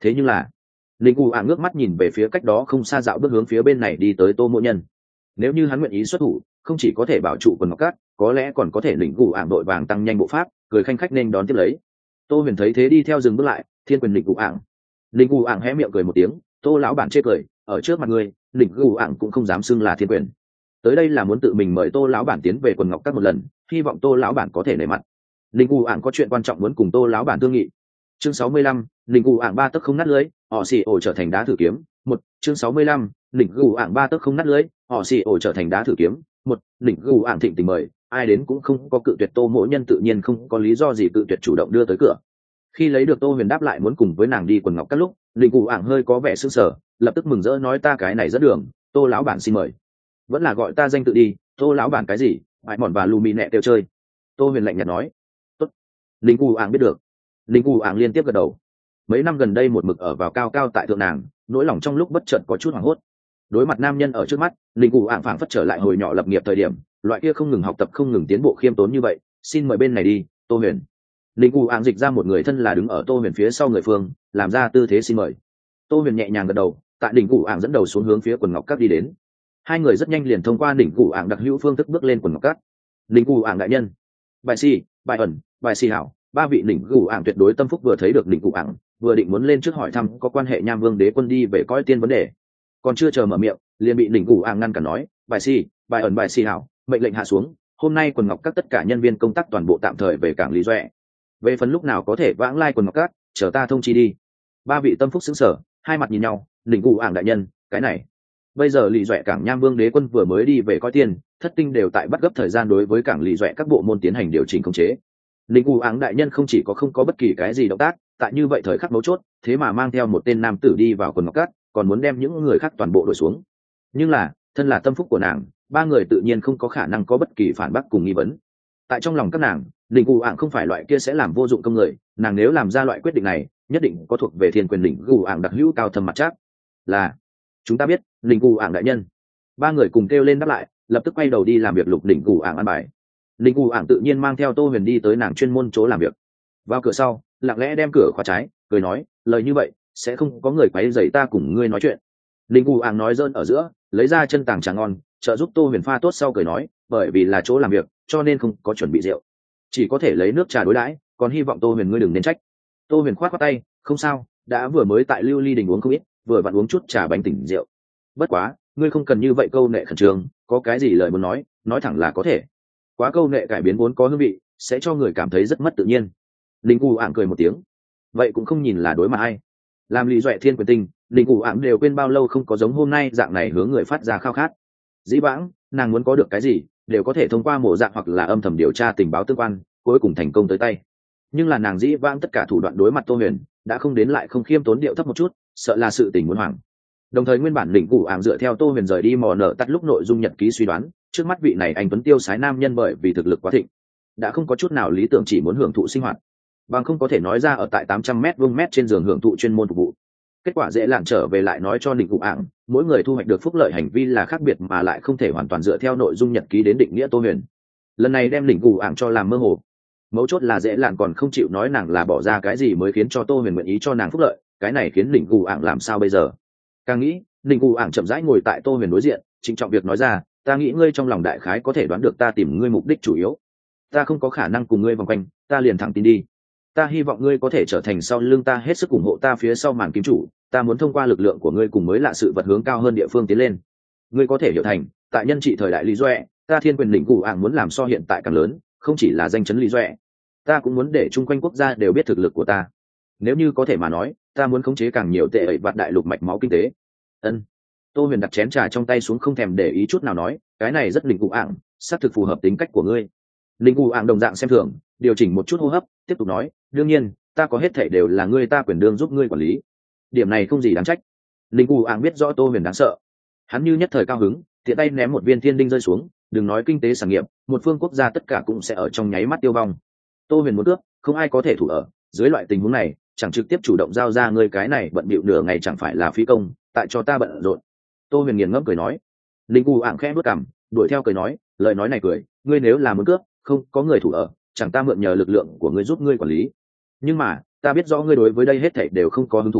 thế nhưng là linh u ảng ngước mắt nhìn về phía cách đó không xa dạo bước hướng phía bên này đi tới tô mỗ nhân. Nếu như hắn nguyện ý xuất thủ, không chỉ có thể bảo trụ quần ngọc cát, có lẽ còn có thể lĩnh u ảng đội vàng tăng nhanh bộ pháp, cười khanh khách nên đón tiếp lấy. Tô huyền thấy thế đi theo dừng bước lại, thiên quyền lĩnh u ảng. Lĩnh u ảng hé miệng cười một tiếng, tô lão bản chê cười, ở trước mặt ngươi, lĩnh u ảng cũng không dám xưng là thiên quyền. Tới đây là muốn tự mình mời tô lão bản tiến về quần ngọc cát một lần, hy vọng tô lão bản có thể nể mặt. Lĩnh u ảng có chuyện quan trọng muốn cùng tô lão bản thương nghị. Chương 65, lĩnh u ảng ba tấc không nát lưới, họ xì ổ trở thành đá thử kiếm. Một chương 65, lĩnh u ảng ba tấc không nát lưới, họ xì ổ trở thành đá thử kiếm. Một lĩnh u ảng thịnh tình mời, ai đến cũng không có cự tuyệt, tô mỗi nhân tự nhiên không có lý do gì cự tuyệt, chủ động đưa tới cửa. Khi lấy được tô huyền đáp lại muốn cùng với nàng đi quần ngọc các lúc, lĩnh u ảng hơi có vẻ sững sờ, lập tức mừng rỡ nói ta cái này dẫn đường, tô lão bản xin mời. Vẫn là gọi ta danh tự đi, tô lão bản cái gì bại mòn và lù mì nẹ tiêu chơi. Tô huyền lạnh nhạt nói. Tốt. Lĩnh u ảng biết được. Lĩnh u ảng liên tiếp gật đầu. Mấy năm gần đây một mực ở vào cao cao tại thượng nàng, nỗi lòng trong lúc bất chợt có chút hoảng hốt. Đối mặt nam nhân ở trước mắt, lĩnh u ảng phảng phất trở lại hồi nhỏ lập nghiệp thời điểm, loại kia không ngừng học tập không ngừng tiến bộ khiêm tốn như vậy. Xin mời bên này đi, tô huyền. Lĩnh u ảng dịch ra một người thân là đứng ở tô huyền phía sau người phương, làm ra tư thế xin mời. Tô huyền nhẹ nhàng gật đầu, tại đỉnh cụ ảng dẫn đầu xuống hướng phía quần ngọc các đi đến. Hai người rất nhanh liền thông qua đỉnh cụ ảng đặc hữu phương thức bước lên quần ngọc các. Đỉnh cụ ảng đại nhân, bài si, bài ẩn, bài si hảo, ba vị đỉnh cụ ảng tuyệt đối tâm phúc vừa thấy được đỉnh cụ ảng, vừa định muốn lên trước hỏi thăm có quan hệ nham vương đế quân đi về coi tiên vấn đề, còn chưa chờ mở miệng liền bị đỉnh cụ ảng ngăn cản nói bài si, bài ẩn, bài si hảo, mệnh lệnh hạ xuống, hôm nay quần ngọc các tất cả nhân viên công tác toàn bộ tạm thời về cảng lý doẹ, về phần lúc nào có thể vãng lai quần ngọc các chờ ta thông chi đi. Ba vị tâm phúc xứng sở, hai mặt nhìn nhau. Đỉnh cụ ảng đại nhân, cái này bây giờ lì doẹ cảng nham vương đế quân vừa mới đi về coi tiên, thất tinh đều tại bắt gấp thời gian đối với cảng lì doẹ các bộ môn tiến hành điều chỉnh khống chế. Đỉnh cụ ảng đại nhân không chỉ có không có bất kỳ cái gì động tác, tại như vậy thời khắc mấu chốt thế mà mang theo một tên nam tử đi vào quần ngọc cát, còn muốn đem những người khác toàn bộ đuổi xuống. Nhưng là thân là tâm phúc của nàng, ba người tự nhiên không có khả năng có bất kỳ phản bác cùng nghi vấn. Tại trong lòng các nàng, đỉnh cụ ảng không phải loại kia sẽ làm vô dụng công người, nàng nếu làm ra loại quyết định này nhất định có thuộc về thiên quyền đỉnh cụ ảng đặc hữu cao thâm mặt chắc. Là chúng ta biết, đỉnh cụ ảng đại nhân. Ba người cùng kêu lên đáp lại, lập tức quay đầu đi làm việc lục đỉnh cụ ảng an bài. Đỉnh cụ ảng tự nhiên mang theo tô huyền đi tới nàng chuyên môn chỗ làm việc. Vào cửa sau lặng lẽ đem cửa khóa trái, cười nói lời như vậy sẽ không có người quấy rầy ta cùng ngươi nói chuyện. Đỉnh cụ ảng nói dơn ở giữa, lấy ra chân tàng trà ngon trợ giúp tô huyền pha tốt sau cười nói bởi vì là chỗ làm việc cho nên không có chuẩn bị rượu, chỉ có thể lấy nước trà đối đãi, còn hy vọng tô huyền ngươi đừng nên trách. Tô huyền khoát khoát tay, không sao, đã vừa mới tại lưu ly đình uống không ít, vừa vặn uống chút trà bánh tỉnh rượu. Bất quá ngươi không cần như vậy câu nệ khẩn trương, có cái gì lời muốn nói thẳng là có thể. Quá câu nệ cải biến vốn có hương vị sẽ cho người cảm thấy rất mất tự nhiên. Linh cụ ảng cười một tiếng, vậy cũng không nhìn là đối mà ai. Làm lý doẹ thiên quyền tinh, linh cụ ảng đều quên bao lâu không có giống hôm nay dạng này hướng người phát ra khao khát. Dĩ vãng nàng muốn có được cái gì đều có thể thông qua mổ dạng hoặc là âm thầm điều tra tình báo tương quan, cuối cùng thành công tới tay. Nhưng là nàng dĩ vãng tất cả thủ đoạn đối mặt tô huyền đã không đến lại không khiêm tốn, điệu thấp một chút, sợ là sự tình muốn hoảng. Đồng thời nguyên bản đỉnh cụ ảng dựa theo tô huyền rời đi mò nở tắt lúc nội dung nhật ký suy đoán, trước mắt vị này anh tuấn tiêu sái nam nhân bởi vì thực lực quá thịnh, đã không có chút nào lý tưởng chỉ muốn hưởng thụ sinh hoạt, bằng không có thể nói ra ở tại 800 m² trên giường hưởng thụ chuyên môn phục vụ. Kết quả dễ lạn trở về lại nói cho đỉnh cụ ảng mỗi người thu hoạch được phúc lợi hành vi là khác biệt mà lại không thể hoàn toàn dựa theo nội dung nhật ký đến định nghĩa tô huyền. Lần này đem đỉnh cụ ảng cho làm mơ hồ. Mấu chốt là dễ lạn còn không chịu nói nàng là bỏ ra cái gì mới khiến cho tô huyền nguyện ý cho nàng phúc lợi, cái này khiến đỉnh cụ ảng làm sao bây giờ. Càng nghĩ đỉnh cụ ảng chậm rãi ngồi tại tô huyền đối diện, trịnh trọng việc nói ra ta nghĩ ngươi trong lòng đại khái có thể đoán được ta tìm ngươi mục đích chủ yếu. Ta không có khả năng cùng ngươi vòng quanh, ta liền thẳng tin đi. Ta hy vọng ngươi có thể trở thành sau lưng ta hết sức ủng hộ ta phía sau màn kim chủ, ta muốn thông qua lực lượng của ngươi cùng mới lạ sự vật hướng cao hơn địa phương tiến lên. Ngươi có thể hiểu thành tại nhân trị thời đại lý doẹ, ta thiên quyền đỉnh cụ ảng muốn làm so hiện tại càng lớn, không chỉ là danh chấn lý doẹ, ta cũng muốn để chung quanh quốc gia đều biết thực lực của ta. Nếu như có thể mà nói, ta muốn khống chế càng nhiều tệ ẩy vặt đại lục mạch máu kinh tế. Ân. Tô huyền đặt chén trà trong tay xuống không thèm để ý chút nào nói cái này rất đỉnh cụ ảng, xác thực phù hợp tính cách của ngươi. Đỉnh cụ ảng đồng dạng xem thường, điều chỉnh một chút hô hấp tiếp tục nói đương nhiên ta có hết thảy đều là ngươi ta quyền đương giúp ngươi quản lý, điểm này không gì đáng trách. Đỉnh cụ ảng biết rõ tô huyền đáng sợ, hắn như nhất thời cao hứng tiện tay ném một viên thiên đinh rơi xuống, đừng nói kinh tế sản nghiệp, một phương quốc gia tất cả cũng sẽ ở trong nháy mắt tiêu vong. Tô huyền muốn cướp không ai có thể thủ ở, dưới loại tình huống này chẳng trực tiếp chủ động giao ra ngươi cái này bận bịu nửa ngày chẳng phải là phí công, tại cho ta bận rộn. Tô huyền nghiền ngẫm cười nói. Linh cụ ảng khẽ bước cằm đuổi theo cười nói lời nói này cười, ngươi nếu là muốn cướp không có người thủ ở, chẳng ta mượn nhờ lực lượng của ngươi giúp ngươi quản lý. Nhưng mà ta biết rõ ngươi đối với đây hết thảy đều không có hứng thú,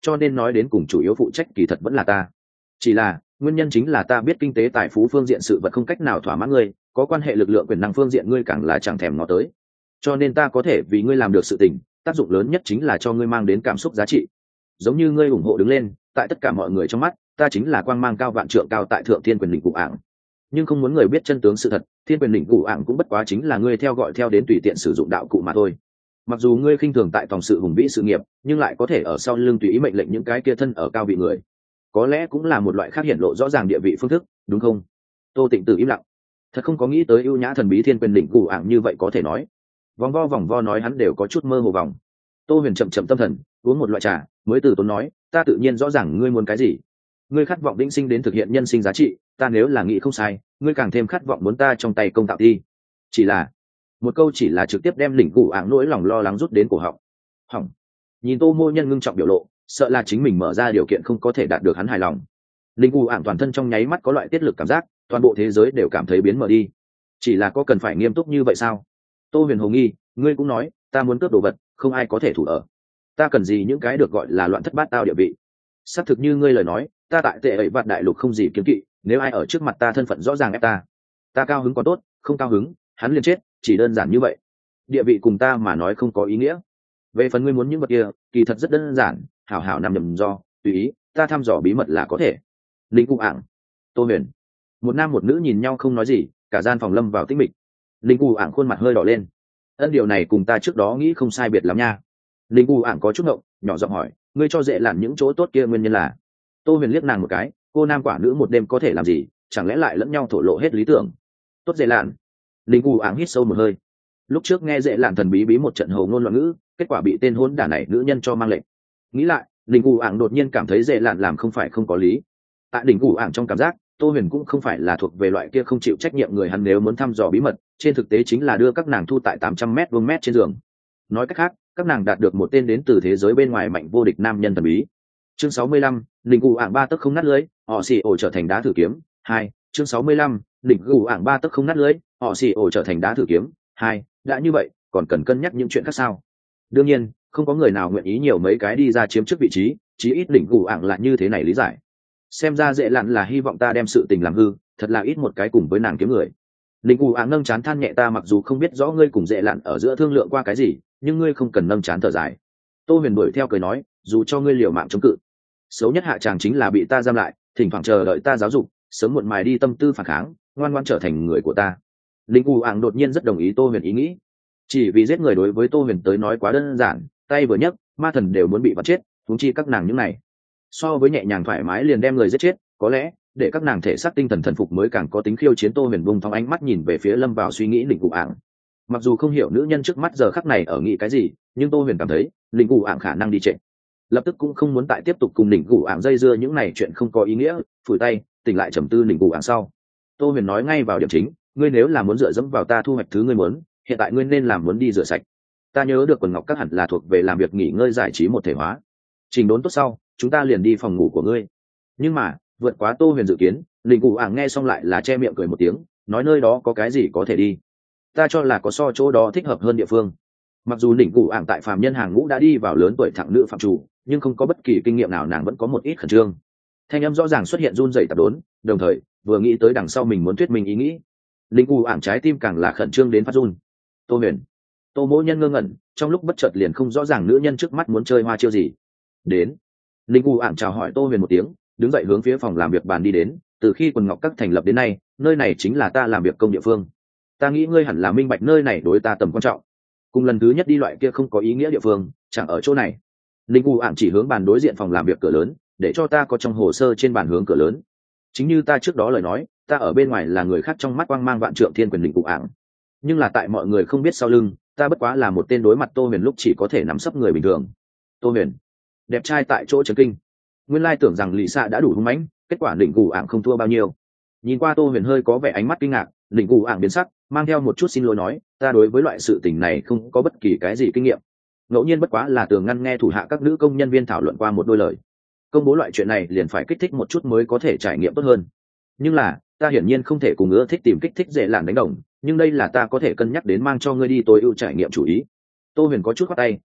cho nên nói đến cùng chủ yếu phụ trách kỳ thật vẫn là ta. Chỉ là nguyên nhân chính là ta biết kinh tế tài phú phương diện sự vật không cách nào thỏa mãn ngươi, có quan hệ lực lượng quyền năng phương diện ngươi càng là chẳng thèm ngó tới, cho nên ta có thể vì ngươi làm được sự tình, tác dụng lớn nhất chính là cho ngươi mang đến cảm xúc giá trị. Giống như ngươi ủng hộ đứng lên, tại tất cả mọi người trong mắt ta chính là quang mang cao vạn trượng cao tại thượng thiên quyền đỉnh cụ ảng. Nhưng không muốn người biết chân tướng sự thật, thiên quyền đỉnh cụ ảng cũng bất quá chính là ngươi theo gọi theo đến tùy tiện sử dụng đạo cụ mà thôi. Mặc dù ngươi khinh thường tại tòng sự hùng vĩ sự nghiệp, nhưng lại có thể ở sau lưng tùy ý mệnh lệnh những cái kia thân ở cao vị người, có lẽ cũng là một loại khác hiện lộ rõ ràng địa vị phương thức, đúng không? Tô Tịnh Tử im lặng, thật không có nghĩ tới ưu nhã thần bí thiên quyền đỉnh cụ ảng như vậy có thể nói. Vòng vo nói hắn đều có chút mơ hồ vòng. Tô Huyền chậm chậm tâm thần, uống một loại trà, mới từ tốn nói, ta tự nhiên rõ ràng ngươi muốn cái gì. Ngươi khát vọng vĩnh sinh đến thực hiện nhân sinh giá trị, ta nếu là nghĩ không sai, ngươi càng thêm khát vọng muốn ta trong tay công tạo thi. Chỉ là một câu chỉ là trực tiếp đem đỉnh cụ ảng nỗi lòng lo lắng rút đến cổ họng. Hỏng. Nhìn Tô Mô Nhân ngưng trọng biểu lộ, sợ là chính mình mở ra điều kiện không có thể đạt được hắn hài lòng. Đỉnh cụ ảng toàn thân trong nháy mắt có loại tiết lực cảm giác, toàn bộ thế giới đều cảm thấy biến mờ đi. Chỉ là có cần phải nghiêm túc như vậy sao? Tô Huyền hồ nghi, ngươi cũng nói ta muốn cướp đồ vật, không ai có thể thủ ở, ta cần gì những cái được gọi là loạn thất bát tao địa vị. Xác thực như ngươi lời nói, ta tại tệ ấy vạt đại lục không gì kiếm kỵ, nếu ai ở trước mặt ta thân phận rõ ràng ép ta cao hứng còn tốt, không cao hứng hắn liền chết, chỉ đơn giản như vậy. Địa vị cùng ta mà nói không có ý nghĩa. Về phần ngươi muốn những vật kia, kỳ thật rất đơn giản, hảo hảo nằm nhầm do tùy ý, ta thăm dò bí mật là có thể. Linh Cụ ảng, Tô Huyền, một nam một nữ nhìn nhau không nói gì, cả gian phòng lâm vào tĩnh mịch. Linh Cụ ảng khuôn mặt hơi đỏ lên. Ân, điều này cùng ta trước đó nghĩ không sai biệt lắm nha. Linh Cụ ảng có chút ngộng, nhỏ giọng hỏi, ngươi cho dễ làm những chỗ tốt kia nguyên nhân là? Tô Huyền liếc nàng một cái, cô nam quả nữ một đêm có thể làm gì, chẳng lẽ lại lẫn nhau thổ lộ hết lý tưởng? Tốt dễ lạn. Linh Cụ ảng hít sâu một hơi. Lúc trước nghe dễ lạn thần bí bí một trận hồ ngôn loạn ngữ, kết quả bị tên hỗn đản này nữ nhân cho mang lệnh. Nghĩ lại, Linh Cụ ảng đột nhiên cảm thấy dễ lạn làm không phải không có lý. Tại Linh Cụ ảng trong cảm giác, Tô Huyền cũng không phải là thuộc về loại kia không chịu trách nhiệm người, hắn nếu muốn thăm dò bí mật, trên thực tế chính là đưa các nàng thu tại 800 m² trên giường. Nói cách khác, các nàng đạt được một tên đến từ thế giới bên ngoài mạnh vô địch nam nhân thần bí. Chương 65, Linh Cụ ảng 3 tấc không nát lưới, họ xì ổ trở thành đá thử kiếm. 2. Chương 65, Linh Cụ ảng 3 tấc không nát lưới, họ xì ổ trở thành đá thử kiếm. 2. Đã như vậy, còn cần cân nhắc những chuyện khác sao? Đương nhiên, không có người nào nguyện ý nhiều mấy cái đi ra chiếm trước vị trí, chí ít Linh Cụ ảng là như thế này lý giải. Xem ra dễ lặn là hy vọng ta đem sự tình làm hư, thật là ít một cái cùng với nàng kiếm người. Linh Cụ ảng nâng chán than nhẹ, ta mặc dù không biết rõ ngươi cùng dễ lặn ở giữa thương lượng qua cái gì, nhưng ngươi không cần nâng chán thở dài. Tô Huyền đuổi theo cười nói, dù cho ngươi liều mạng chống cự, xấu nhất hạ tràng chính là bị ta giam lại, thỉnh thoảng chờ đợi ta giáo dục, sớm muộn mài đi tâm tư phản kháng, ngoan ngoãn trở thành người của ta. Linh Cụ ảng đột nhiên rất đồng ý Tô Huyền ý nghĩ. Chỉ vì giết người đối với Tô Huyền tới nói quá đơn giản, tay vừa nhấc, ma thần đều muốn bị vặt chết, huống chi các nàng những này. So với nhẹ nhàng thoải mái liền đem người giết chết, có lẽ để các nàng thể xác tinh thần thần phục mới càng có tính khiêu chiến. Tô Huyền bung thong ánh mắt nhìn về phía lâm vào suy nghĩ Linh Cụ ảng. Mặc dù không hiểu nữ nhân trước mắt giờ khắc này ở nghĩ cái gì, nhưng Tô Huyền cảm thấy Linh Cụ ảng khả năng đi trệ, lập tức cũng không muốn tại tiếp tục cùng Linh Cụ ảng dây dưa những này chuyện không có ý nghĩa, phủi tay tỉnh lại trầm tư Linh Cụ ảng sau. Tô Huyền nói ngay vào điểm chính, ngươi nếu là muốn dựa dẫm vào ta thu hoạch thứ ngươi muốn, hiện tại ngươi nên làm muốn đi rửa sạch. Ta nhớ được quần ngọc các hẳn là thuộc về làm việc nghỉ ngơi giải trí một thể hóa. Trình đốn tốt sau, chúng ta liền đi phòng ngủ của ngươi. Nhưng mà vượt quá Tô Huyền dự kiến, Linh Cụ ảng nghe xong lại là che miệng cười một tiếng, nói nơi đó có cái gì có thể đi, ta cho là có so chỗ đó thích hợp hơn địa phương. Mặc dù Linh Cụ ảng tại phàm nhân hàng ngũ đã đi vào lớn tuổi thẳng nữ phạm chủ, nhưng không có bất kỳ kinh nghiệm nào, nàng vẫn có một ít khẩn trương. Thanh âm rõ ràng xuất hiện run rẩy tạp đốn, đồng thời vừa nghĩ tới đằng sau mình muốn thuyết minh ý nghĩ, Linh Cụ ảng trái tim càng là khẩn trương đến phát run. Tô Huyền, Tô Mỗ Nhân ngơ ngẩn, trong lúc bất chợt liền không rõ ràng nữ nhân trước mắt muốn chơi hoa chiêu gì. Đến. Linh Cụ ảng chào hỏi Tô Huyền một tiếng, đứng dậy hướng phía phòng làm việc bàn đi đến. Từ khi quần ngọc các thành lập đến nay, nơi này chính là ta làm việc công địa phương. Ta nghĩ ngươi hẳn là minh bạch nơi này đối ta tầm quan trọng. Cùng lần thứ nhất đi loại kia không có ý nghĩa địa phương, chẳng ở chỗ này. Linh Cụ ảng chỉ hướng bàn đối diện phòng làm việc cửa lớn, để cho ta có trong hồ sơ trên bàn hướng cửa lớn. Chính như ta trước đó lời nói, ta ở bên ngoài là người khác trong mắt quang mang vạn trượng thiên quyền Linh Cụ ảng, nhưng là tại mọi người không biết sau lưng, ta bất quá là một tên đối mặt Tô Huyền lúc chỉ có thể nắm sấp người bình thường. Tô Huyền, đẹp trai tại chỗ chấn kinh. Nguyên lai tưởng rằng Lý Sa đã đủ hung mãnh, kết quả Linh Cụ ảng không thua bao nhiêu. Nhìn qua Tô Huyền hơi có vẻ ánh mắt kinh ngạc, Linh Cụ ảng biến sắc, mang theo một chút xin lỗi nói, ta đối với loại sự tình này không có bất kỳ cái gì kinh nghiệm, ngẫu nhiên bất quá là tường ngăn nghe thủ hạ các nữ công nhân viên thảo luận qua một đôi lời, công bố loại chuyện này liền phải kích thích một chút mới có thể trải nghiệm tốt hơn. Nhưng là ta hiển nhiên không thể cùng ưa thích tìm kích thích dễ làm đánh đồng, nhưng đây là ta có thể cân nhắc đến mang cho ngươi đi tối ưu trải nghiệm chủ ý. Tô Huyền có chút khoát tay,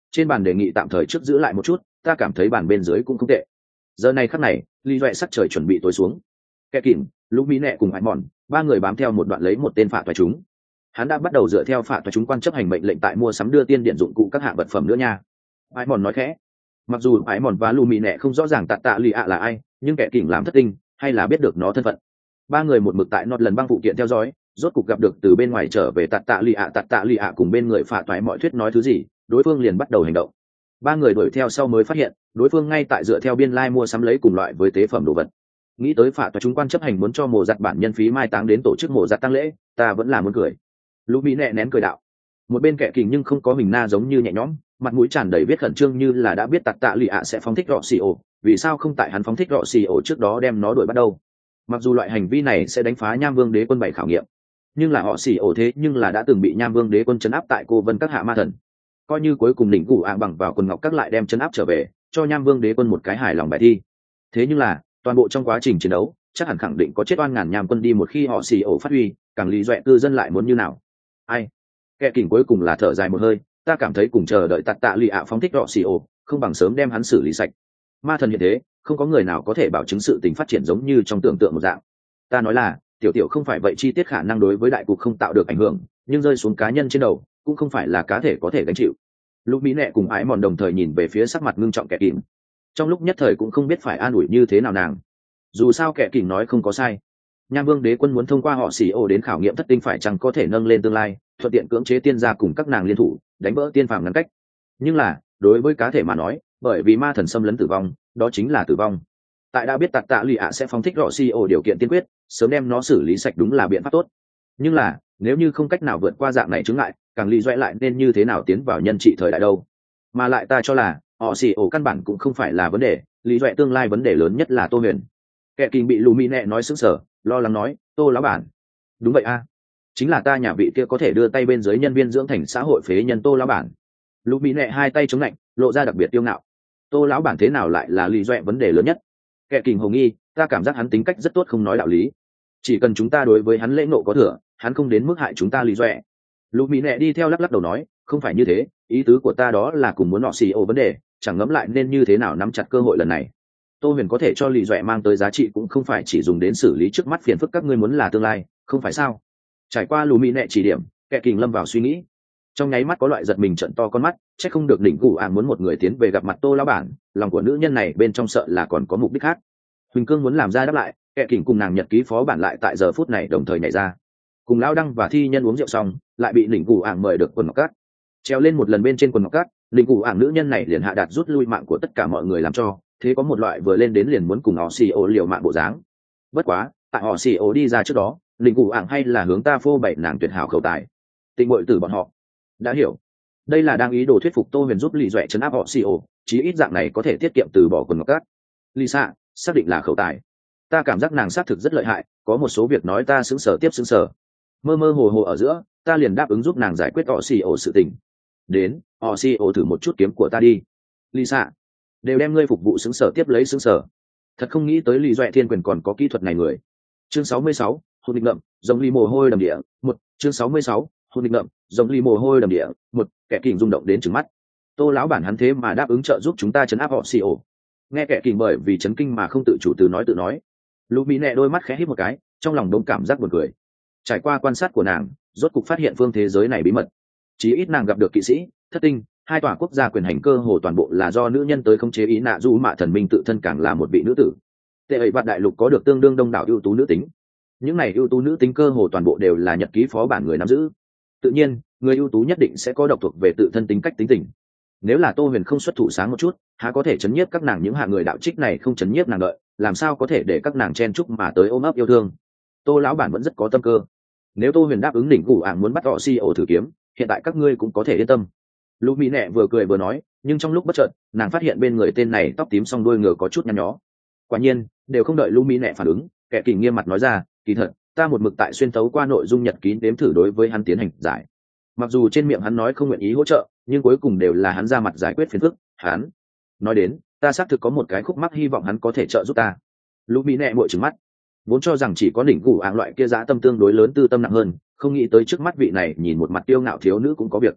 trên bàn đề nghị tạm thời trước giữ lại một chút, ta cảm thấy bàn bên dưới cũng không tệ. Giờ này khắc này lý doẹ sắc trời chuẩn bị tối xuống. Kẻ kìm lúc mỹ nẹ cùng hải mòn ba người bám theo một đoạn lấy một tên phạt toái chúng. Hắn đã bắt đầu dựa theo phạt toái chúng quan chấp hành mệnh lệnh tại mua sắm đưa tiên điện dụng cụ các hạng vật phẩm nữa nha. Hải mòn nói khẽ. Mặc dù hải mòn và lù mỹ nẹ không rõ ràng tạ lì ạ là ai, nhưng kẻ kìm làm thất tinh hay là biết được nó thân phận. Ba người một mực tại nọt lần băng phụ kiện theo dõi, rốt cục gặp được từ bên ngoài trở về tạ lì ạ cùng bên người phạt toái mọi thuyết nói thứ gì, đối phương liền bắt đầu hành động. Ba người đuổi theo sau mới phát hiện đối phương ngay tại dựa theo biên lai mua sắm lấy cùng loại với tế phẩm đồ vật. Nghĩ tới phạt toái chúng quan chấp hành muốn cho mồ giặt bản nhân phí mai táng đến tổ chức mồ giặt tăng lễ, ta vẫn là muốn cười. Lũ mỹ nẹ nén cười đạo. Một bên kẻ kình nhưng không có mình na giống như nhẹ nhõm, mặt mũi tràn đầy biết khẩn trương như là đã biết tạ lì ạ sẽ phóng thích rọ xì ổ, vì sao không tại hắn phóng thích rọ xì ổ trước đó đem nó đuổi bắt đầu. Mặc dù loại hành vi này sẽ đánh phá nham vương đế quân 7 khảo nghiệm, nhưng là họ xì ổ thế nhưng là đã từng bị nham vương đế quân chấn áp tại cô vân các hạ ma thần, coi như cuối cùng đỉnh củ bằng vào quần ngọc các lại đem chấn áp trở về cho nham vương đế quân một cái hài lòng bài thi. Thế nhưng là toàn bộ trong quá trình chiến đấu chắc hẳn khẳng định có chết oan ngàn nham quân đi một khi họ xì ổ phát huy, càng lý doẹ cư dân lại muốn như nào. Ai kẻ kỉnh cuối cùng là thở dài một hơi, ta cảm thấy cùng chờ đợi tạ lì ạ phóng thích họ xì ổ không bằng sớm đem hắn xử lý sạch. Ma thần hiện thế không có người nào có thể bảo chứng sự tình phát triển giống như trong tưởng tượng một dạng. Ta nói là tiểu tiểu không phải vậy, chi tiết khả năng đối với đại cục không tạo được ảnh hưởng, nhưng rơi xuống cá nhân trên đầu cũng không phải là cá thể có thể gánh chịu. Lúc mỹ nẹ cùng ái mòn đồng thời nhìn về phía sắc mặt ngưng trọng kẻ kìm, trong lúc nhất thời cũng không biết phải an ủi như thế nào nàng. Dù sao kẻ kìm nói không có sai, nham vương đế quân muốn thông qua họ xì ô đến khảo nghiệm thất tinh phải chăng có thể nâng lên tương lai, thuận tiện cưỡng chế tiên gia cùng các nàng liên thủ đánh vỡ tiên phàm ngăn cách. Nhưng là đối với cá thể mà nói, bởi vì ma thần xâm lấn tử vong, đó chính là tử vong. Tại đã biết tạ lì ạ sẽ phóng thích họ xì ô điều kiện tiên quyết, sớm đem nó xử lý sạch đúng là biện pháp tốt. Nhưng là nếu như không cách nào vượt qua dạng này chướng ngại, càng lý doẹ lại nên như thế nào tiến vào nhân trị thời đại đâu. Mà lại ta cho là họ xì ổ căn bản cũng không phải là vấn đề, lý doẹ tương lai vấn đề lớn nhất là Tô Huyền. Kẻ kinh bị lù mỹ nẹ nói sững sờ, lo lắng nói, Tô lão bản. Đúng vậy a, chính là ta nhà vị kia có thể đưa tay bên dưới nhân viên dưỡng thành xã hội phế nhân Tô lão bản. Lù mỹ nẹ hai tay chống lạnh, lộ ra đặc biệt tiêu ngạo. Tô lão bản thế nào lại là lý doẹ vấn đề lớn nhất? Kẻ kinh hồng nghi, ta cảm giác hắn tính cách rất tốt, không nói đạo lý. Chỉ cần chúng ta đối với hắn lễ nộ có thừa, hắn không đến mức hại chúng ta lý doẹ. Lục mỹ nẹ đi theo lắc lắc đầu nói, không phải như thế, ý tứ của ta đó là cùng muốn nọ xì ô vấn đề, chẳng ngẫm lại nên như thế nào nắm chặt cơ hội lần này. Tô Huyền có thể cho lý doẹ mang tới giá trị cũng không phải chỉ dùng đến xử lý trước mắt phiền phức các ngươi muốn là tương lai, không phải sao? Trải qua lù mỹ nẹ chỉ điểm, kẻ kình lâm vào suy nghĩ, trong nháy mắt có loại giật mình trận to con mắt, chắc không được đỉnh cụ muốn một người tiến về gặp mặt Tô lão bản, lòng của nữ nhân này bên trong sợ là còn có mục đích khác. Huỳnh Cương muốn làm ra đáp lại, kẻ kình cùng nàng nhật ký phó bản lại tại giờ phút này đồng thời nhảy ra. Cùng lão đăng và thi nhân uống rượu xong, lại bị đỉnh cụ mời được quần ngọc cát, treo lên một lần bên trên quần ngọc cát, đỉnh cụ nữ nhân này liền hạ đạt rút lui mạng của tất cả mọi người làm cho, thế có một loại vừa lên đến liền muốn cùng họ xì ô liều mạng bộ dáng. Bất quá tại họ xì ô đi ra trước đó, đỉnh cụ hay là hướng ta phô bày nàng tuyệt hảo khẩu tài, tình bội tử bọn họ đã hiểu, đây là đang ý đồ thuyết phục Tô Huyền giúp lì doẹ chấn áp họ xì ô, chí ít dạng này có thể tiết kiệm từ bỏ quần ngọc cát. Lisa xác định là khẩu tài, ta cảm giác nàng xác thực rất lợi hại, có một số việc nói ta sững sờ tiếp sững sờ, mơ mơ hồ hồ ở giữa ta liền đáp ứng giúp nàng giải quyết họ xì ổ sự tình. Đến họ xì ổ thử một chút kiếm của ta đi. Lisa đều đem ngươi phục vụ sững sờ tiếp lấy sững sờ, thật không nghĩ tới Lý Doẹ Thiên Quyền còn có kỹ thuật này người. Chương 66, hôn định ngậm giống ly mồ hôi đầm địa một. Chương 66, hôn định ngậm giống ly mồ hôi đầm địa một. Kẻ kình rung động đến trừng mắt, Tô lão bản hắn thế mà đáp ứng trợ giúp chúng ta chấn áp họ xì ổ. Nghe kẻ kình bởi vì chấn kinh mà không tự chủ từ nói, Lũ mỹ nẹ đôi mắt khẽ híp một cái, trong lòng đông cảm giác buồn cười. Trải qua quan sát của nàng, rốt cục phát hiện phương thế giới này bí mật. Chí ít nàng gặp được kỵ sĩ, thất tinh, hai tòa quốc gia quyền hành cơ hồ toàn bộ là do nữ nhân tới khống chế, ý nạ du mạ thần minh tự thân càng là một vị nữ tử. Tệ ấy vạn đại lục có được tương đương đông đảo ưu tú nữ tính. Những này ưu tú nữ tính cơ hồ toàn bộ đều là nhật ký phó bản người nắm giữ. Tự nhiên, người ưu tú nhất định sẽ có độc thuộc về tự thân tính cách tính tình. Nếu là Tô Huyền không xuất thủ sáng một chút, há có thể chấn nhiếp các nàng những hạ người đạo trích này không chấn nhiếp nàng đợi, làm sao có thể để các nàng chen chúc mà tới ôm ấp yêu thương. Tô lão bản vẫn rất có tâm cơ. Nếu Tô Huyền đáp ứng đỉnh cụ muốn bắt họ si ổ thử kiếm, hiện tại các ngươi cũng có thể yên tâm. Lũ mỹ nẹ vừa cười vừa nói, nhưng trong lúc bất chợt nàng phát hiện bên người tên này tóc tím song đuôi ngựa có chút nhăn nhó. Quả nhiên đều không đợi Lũ mỹ nẹ phản ứng, kẻ kình nghiêm mặt nói ra, kỳ thật ta một mực tại xuyên tấu qua nội dung nhật ký đếm thử đối với hắn tiến hành giải. Mặc dù trên miệng hắn nói không nguyện ý hỗ trợ, nhưng cuối cùng đều là hắn ra mặt giải quyết phiền phức. Hắn nói đến, ta xác thực có một cái khúc mắc, hy vọng hắn có thể trợ giúp ta. Lũ mỹ nẹ muội trừng mắt, vốn cho rằng chỉ có đỉnh cụ loại kia dã tâm tương đối lớn, tư tâm nặng hơn, không nghĩ tới trước mắt vị này nhìn một mặt tiêu ngạo thiếu nữ cũng có việc.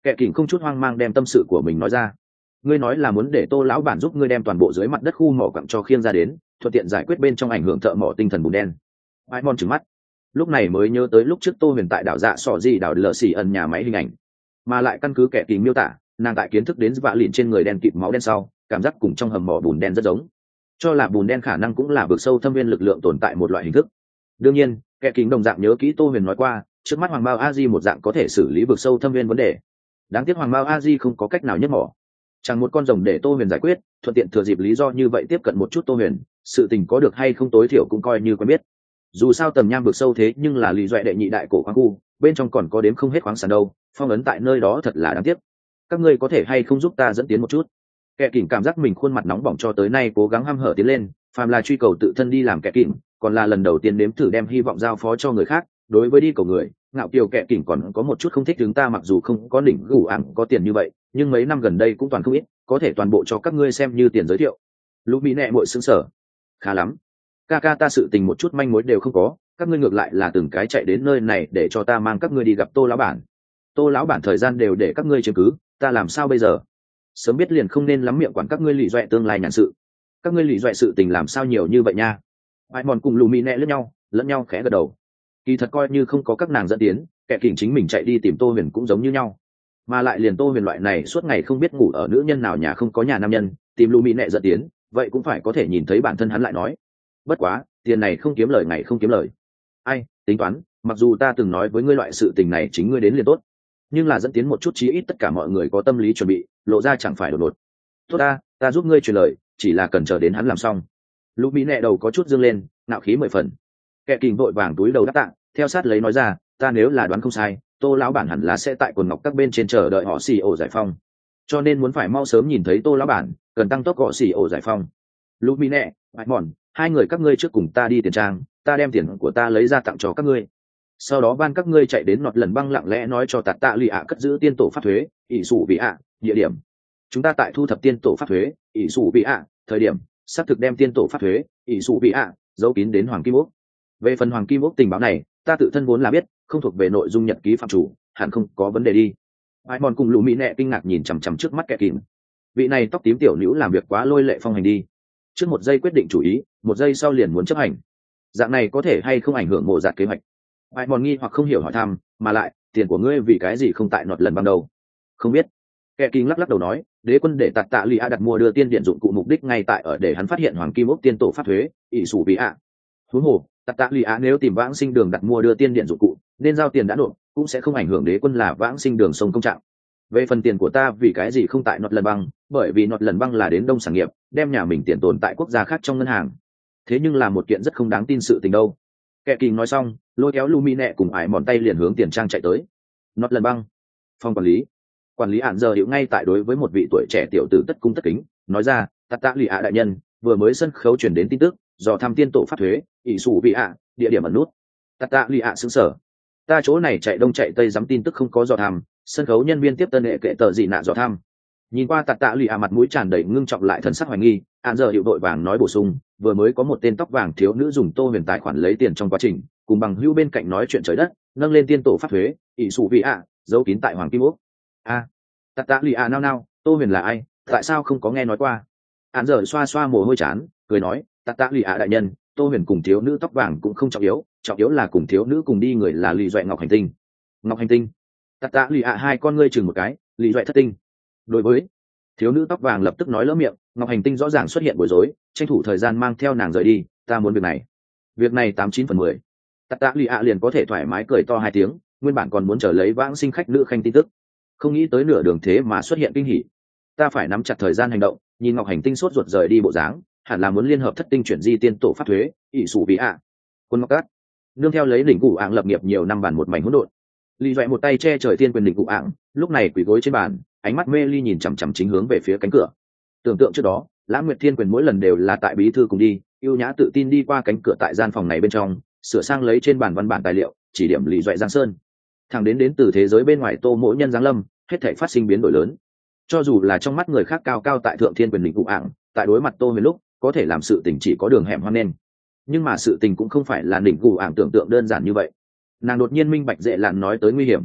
Kẻ kỉnh không chút hoang mang đem tâm sự của mình nói ra. Ngươi nói là muốn để Tô lão bản giúp ngươi đem toàn bộ dưới mặt đất khu mỏ quặng cho khiêng ra đến, thuận tiện giải quyết bên trong ảnh hưởng thợ mỏ tinh thần bùn đen. Ai Mon trừng mắt, lúc này mới nhớ tới lúc trước Tô Huyền tại đảo Dạ Sọ Gì đảo lờ xì ẩn nhà máy hình ảnh, mà lại căn cứ kẻ kỉnh miêu tả, nàng tại kiến thức đến vạ lìn trên người đen kịt máu đen sau, cảm giác cùng trong hầm mỏ bùn đen rất giống, cho là bùn đen khả năng cũng là vực sâu thâm viên lực lượng tồn tại một loại hình thức. Đương nhiên, kẻ kỉnh đồng dạng nhớ kỹ Tô Huyền nói qua, trước mắt Hoàng Bao A Di một dạng có thể xử lý vực sâu thâm viên vấn đề. Đáng tiếc Hoàng Bao A Di không có cách nào nhất mỏ, chẳng một con rồng để Tô Huyền giải quyết, thuận tiện thừa dịp lý do như vậy tiếp cận một chút Tô Huyền, sự tình có được hay không tối thiểu cũng coi như quen biết. Dù sao tầm nham vực sâu thế nhưng là lì doẹ đệ nhị đại cổ khoáng khu, bên trong còn có đếm không hết khoáng sản đâu, phong ấn tại nơi đó thật là đáng tiếc. Các ngươi có thể hay không giúp ta dẫn tiến một chút? Kẻ kỉnh cảm giác mình khuôn mặt nóng bỏng cho tới nay cố gắng hăm hở tiến lên, phàm là truy cầu tự thân đi làm kẻ kỉnh, còn là lần đầu tiên nếm thử đem hy vọng giao phó cho người khác. Đối với đi cầu người, ngạo kiều kẻ kỉnh còn có một chút không thích chúng ta, mặc dù không có đỉnh gù ảng có tiền như vậy, nhưng mấy năm gần đây cũng toàn không ít, có thể toàn bộ cho các ngươi xem như tiền giới thiệu. Lũ mỹ nẹ muội sững sờ, khá lắm, ca ca ta sự tình một chút manh mối đều không có, các ngươi ngược lại là từng cái chạy đến nơi này để cho ta mang các ngươi đi gặp Tô lão bản. Tô lão bản thời gian đều để các ngươi chứng cứ, ta làm sao bây giờ? Sớm biết liền không nên lắm miệng quản các ngươi lì doẹ tương lai nhàn sự. Các ngươi lì doẹ sự tình làm sao nhiều như vậy nha? Ai mòn cùng lù mỹ nẹ lẫn nhau khẽ gật đầu. Kỳ thật coi như không có các nàng dẫn tiến, kẻ kỉnh chính mình chạy đi tìm Tô Huyền cũng giống như nhau, mà lại liền Tô Huyền loại này suốt ngày không biết ngủ ở nữ nhân nào nhà không có nhà nam nhân, tìm lù mỹ nẹ dẫn tiến, vậy cũng phải có thể nhìn thấy bản thân hắn lại nói. Bất quá, tiền này không kiếm lời ngày không kiếm lời. Ai, tính toán, mặc dù ta từng nói với ngươi loại sự tình này chính ngươi đến liền tốt, nhưng là dẫn tiến một chút chí ít tất cả mọi người có tâm lý chuẩn bị, lộ ra chẳng phải đột ngột. Tốt ta giúp ngươi truyền lời, chỉ là cần chờ đến hắn làm xong. Lũ mỹ nẹ đầu có chút dương lên, ngạo khí 10 phần. Kẻ kình vội vàng túi đầu đáp tạ, theo sát lấy nói ra, ta nếu là đoán không sai, Tô lão bản hẳn là sẽ tại quần ngọc các bên trên chờ đợi họ xì ổ giải phong, cho nên muốn phải mau sớm nhìn thấy Tô lão bản, cần tăng tốc họ xì ổ giải phong. Lũ mỹ nẹ, bạch mòn, hai người các ngươi trước cùng ta đi tiền trang, ta đem tiền của ta lấy ra tặng cho các ngươi, sau đó ban các ngươi chạy đến Nọt Lần Băng lặng lẽ nói cho tạt tạ lì ạ cất giữ tiên tổ pháp thuế ỷ sủ vị ạ địa điểm. Chúng ta tại thu thập tiên tổ pháp thuế ỷ sủ vị ạ thời điểm xác thực đem tiên tổ pháp thuế ỷ sủ vị ạ giấu kín đến Hoàng Kim Ốc. Về phần Hoàng Kim Ốc tình báo này, ta tự thân vốn là biết, không thuộc về nội dung nhật ký phạm chủ, hẳn không có vấn đề đi. Ai mòn cùng lũ mỹ nẹ kinh ngạc nhìn chằm chằm trước mắt kẻ kìm. Vị này tóc tím tiểu nữ làm việc quá lôi lệ phong hành đi, trước một giây quyết định chủ ý, một giây sau liền muốn chấp hành, dạng này có thể hay không ảnh hưởng mộ giạt kế hoạch? Ai mòn nghi hoặc không hiểu hỏi thăm, mà lại tiền của ngươi vì cái gì không tại Nọt Lần ban đầu? Không biết. Kẻ kinh lắc đầu nói, đế quân để tạt tạ lì a đặt mua đưa tiên điện dụng cụ mục đích ngay tại ở để hắn phát hiện Hoàng Kim Ốc tiên tổ pháp thuế ỷ sủ vị ạ. Huống hồ tạt tạ lì a nếu tìm vãng sinh đường đặt mua đưa tiên điện dụng cụ, nên giao tiền đã nộp, cũng sẽ không ảnh hưởng đế quân là vãng sinh đường sông công trạng. Về phần tiền của ta vì cái gì không tại Nọt Lần băng, bởi vì Nọt Lần băng là đến đông sản nghiệp, đem nhà mình tiền tồn tại quốc gia khác trong ngân hàng. Thế nhưng là một kiện rất không đáng tin sự tình đâu. Kẻ kinh nói xong, lôi kéo Lumi nẹ cùng ải mòn tay liền hướng tiền trang chạy tới. Nọt Lần băng, phòng quản lý ản giờ hiệu ngay tại đối với một vị tuổi trẻ tiểu tử tất cung tất kính nói ra, tạt tạ lì ạ đại nhân vừa mới sân khấu chuyển đến tin tức, dò thăm tiên tổ pháp thuế ỷ sủ vị ạ địa điểm ẩn nút. Tạt tạ lì ạ xứng sở, ta chỗ này chạy đông chạy tây dám tin tức không có dò thăm, sân khấu nhân viên tiếp tân hệ kệ tờ gì nạ dò thăm. Nhìn qua tạt tạ lì ạ mặt mũi tràn đầy ngưng trọng lại thần sắc hoài nghi, ản giờ hiệu đội vàng nói bổ sung, vừa mới có một tên tóc vàng thiếu nữ dùng Tô Huyền tài khoản lấy tiền trong quá trình, cùng bằng hữu bên cạnh nói chuyện trời đất, nâng lên tiên tổ pháp thuế ỷ sủ vị ạ giấu kín tại Hoàng Kim Ốc. Tạt tạ lì ạ nao, Tô Huyền là ai, tại sao không có nghe nói qua? Án giờ xoa xoa mồ hôi chán, cười nói, tạt tạ lì ạ đại nhân, Tô Huyền cùng thiếu nữ tóc vàng cũng không trọng yếu là cùng thiếu nữ cùng đi người là lì doẹ ngọc hành tinh. Tạt tạ lì ạ hai con ngươi chừng một cái, lì doẹ thất tinh. Đối với thiếu nữ tóc vàng lập tức nói lỡ miệng, ngọc hành tinh rõ ràng xuất hiện bối rối, tranh thủ thời gian mang theo nàng rời đi, ta muốn việc này 89/10. Tạt tạ lì ạ liền có thể thoải mái cười to 2 tiếng, nguyên bản còn muốn chờ lấy vãng sinh khách nữ khanh tin tức, không nghĩ tới nửa đường thế mà xuất hiện kinh hỉ. Ta phải nắm chặt thời gian hành động, nhìn ngọc hành tinh sốt ruột rời đi bộ dáng, hẳn là muốn liên hợp thất tinh chuyển di tiên tổ pháp thuế ỷ sủ vị ạ. Quân ngọc cát nương theo lấy đỉnh cụ ạng lập nghiệp nhiều năm bản một mảnh hỗn độn, lì doẹ một tay che trời tiên quyền đỉnh cụ ạng, lúc này quỳ gối trên bàn, ánh mắt mê ly nhìn chằm chằm chính hướng về phía cánh cửa. Tưởng tượng trước đó, Lãng Nguyệt Thiên Quyền mỗi lần đều là tại bí thư cùng đi, yêu nhã tự tin đi qua cánh cửa tại gian phòng này bên trong, sửa sang lấy trên bàn văn bản tài liệu, chỉ điểm lì doẹ giang sơn. Thẳng đến từ thế giới bên ngoài Tô mỗi nhân giáng lâm, hết thảy phát sinh biến đổi lớn. Cho dù là trong mắt người khác cao cao tại thượng thiên quyền đỉnh cụ ạng, tại đối mặt Tô Huyền lúc, có thể làm sự tình chỉ có đường hẻm hoang nên. Nhưng mà sự tình cũng không phải là đỉnh cụ ạng tưởng tượng đơn giản như vậy. Nàng đột nhiên minh bạch dễ lạn nói tới nguy hiểm.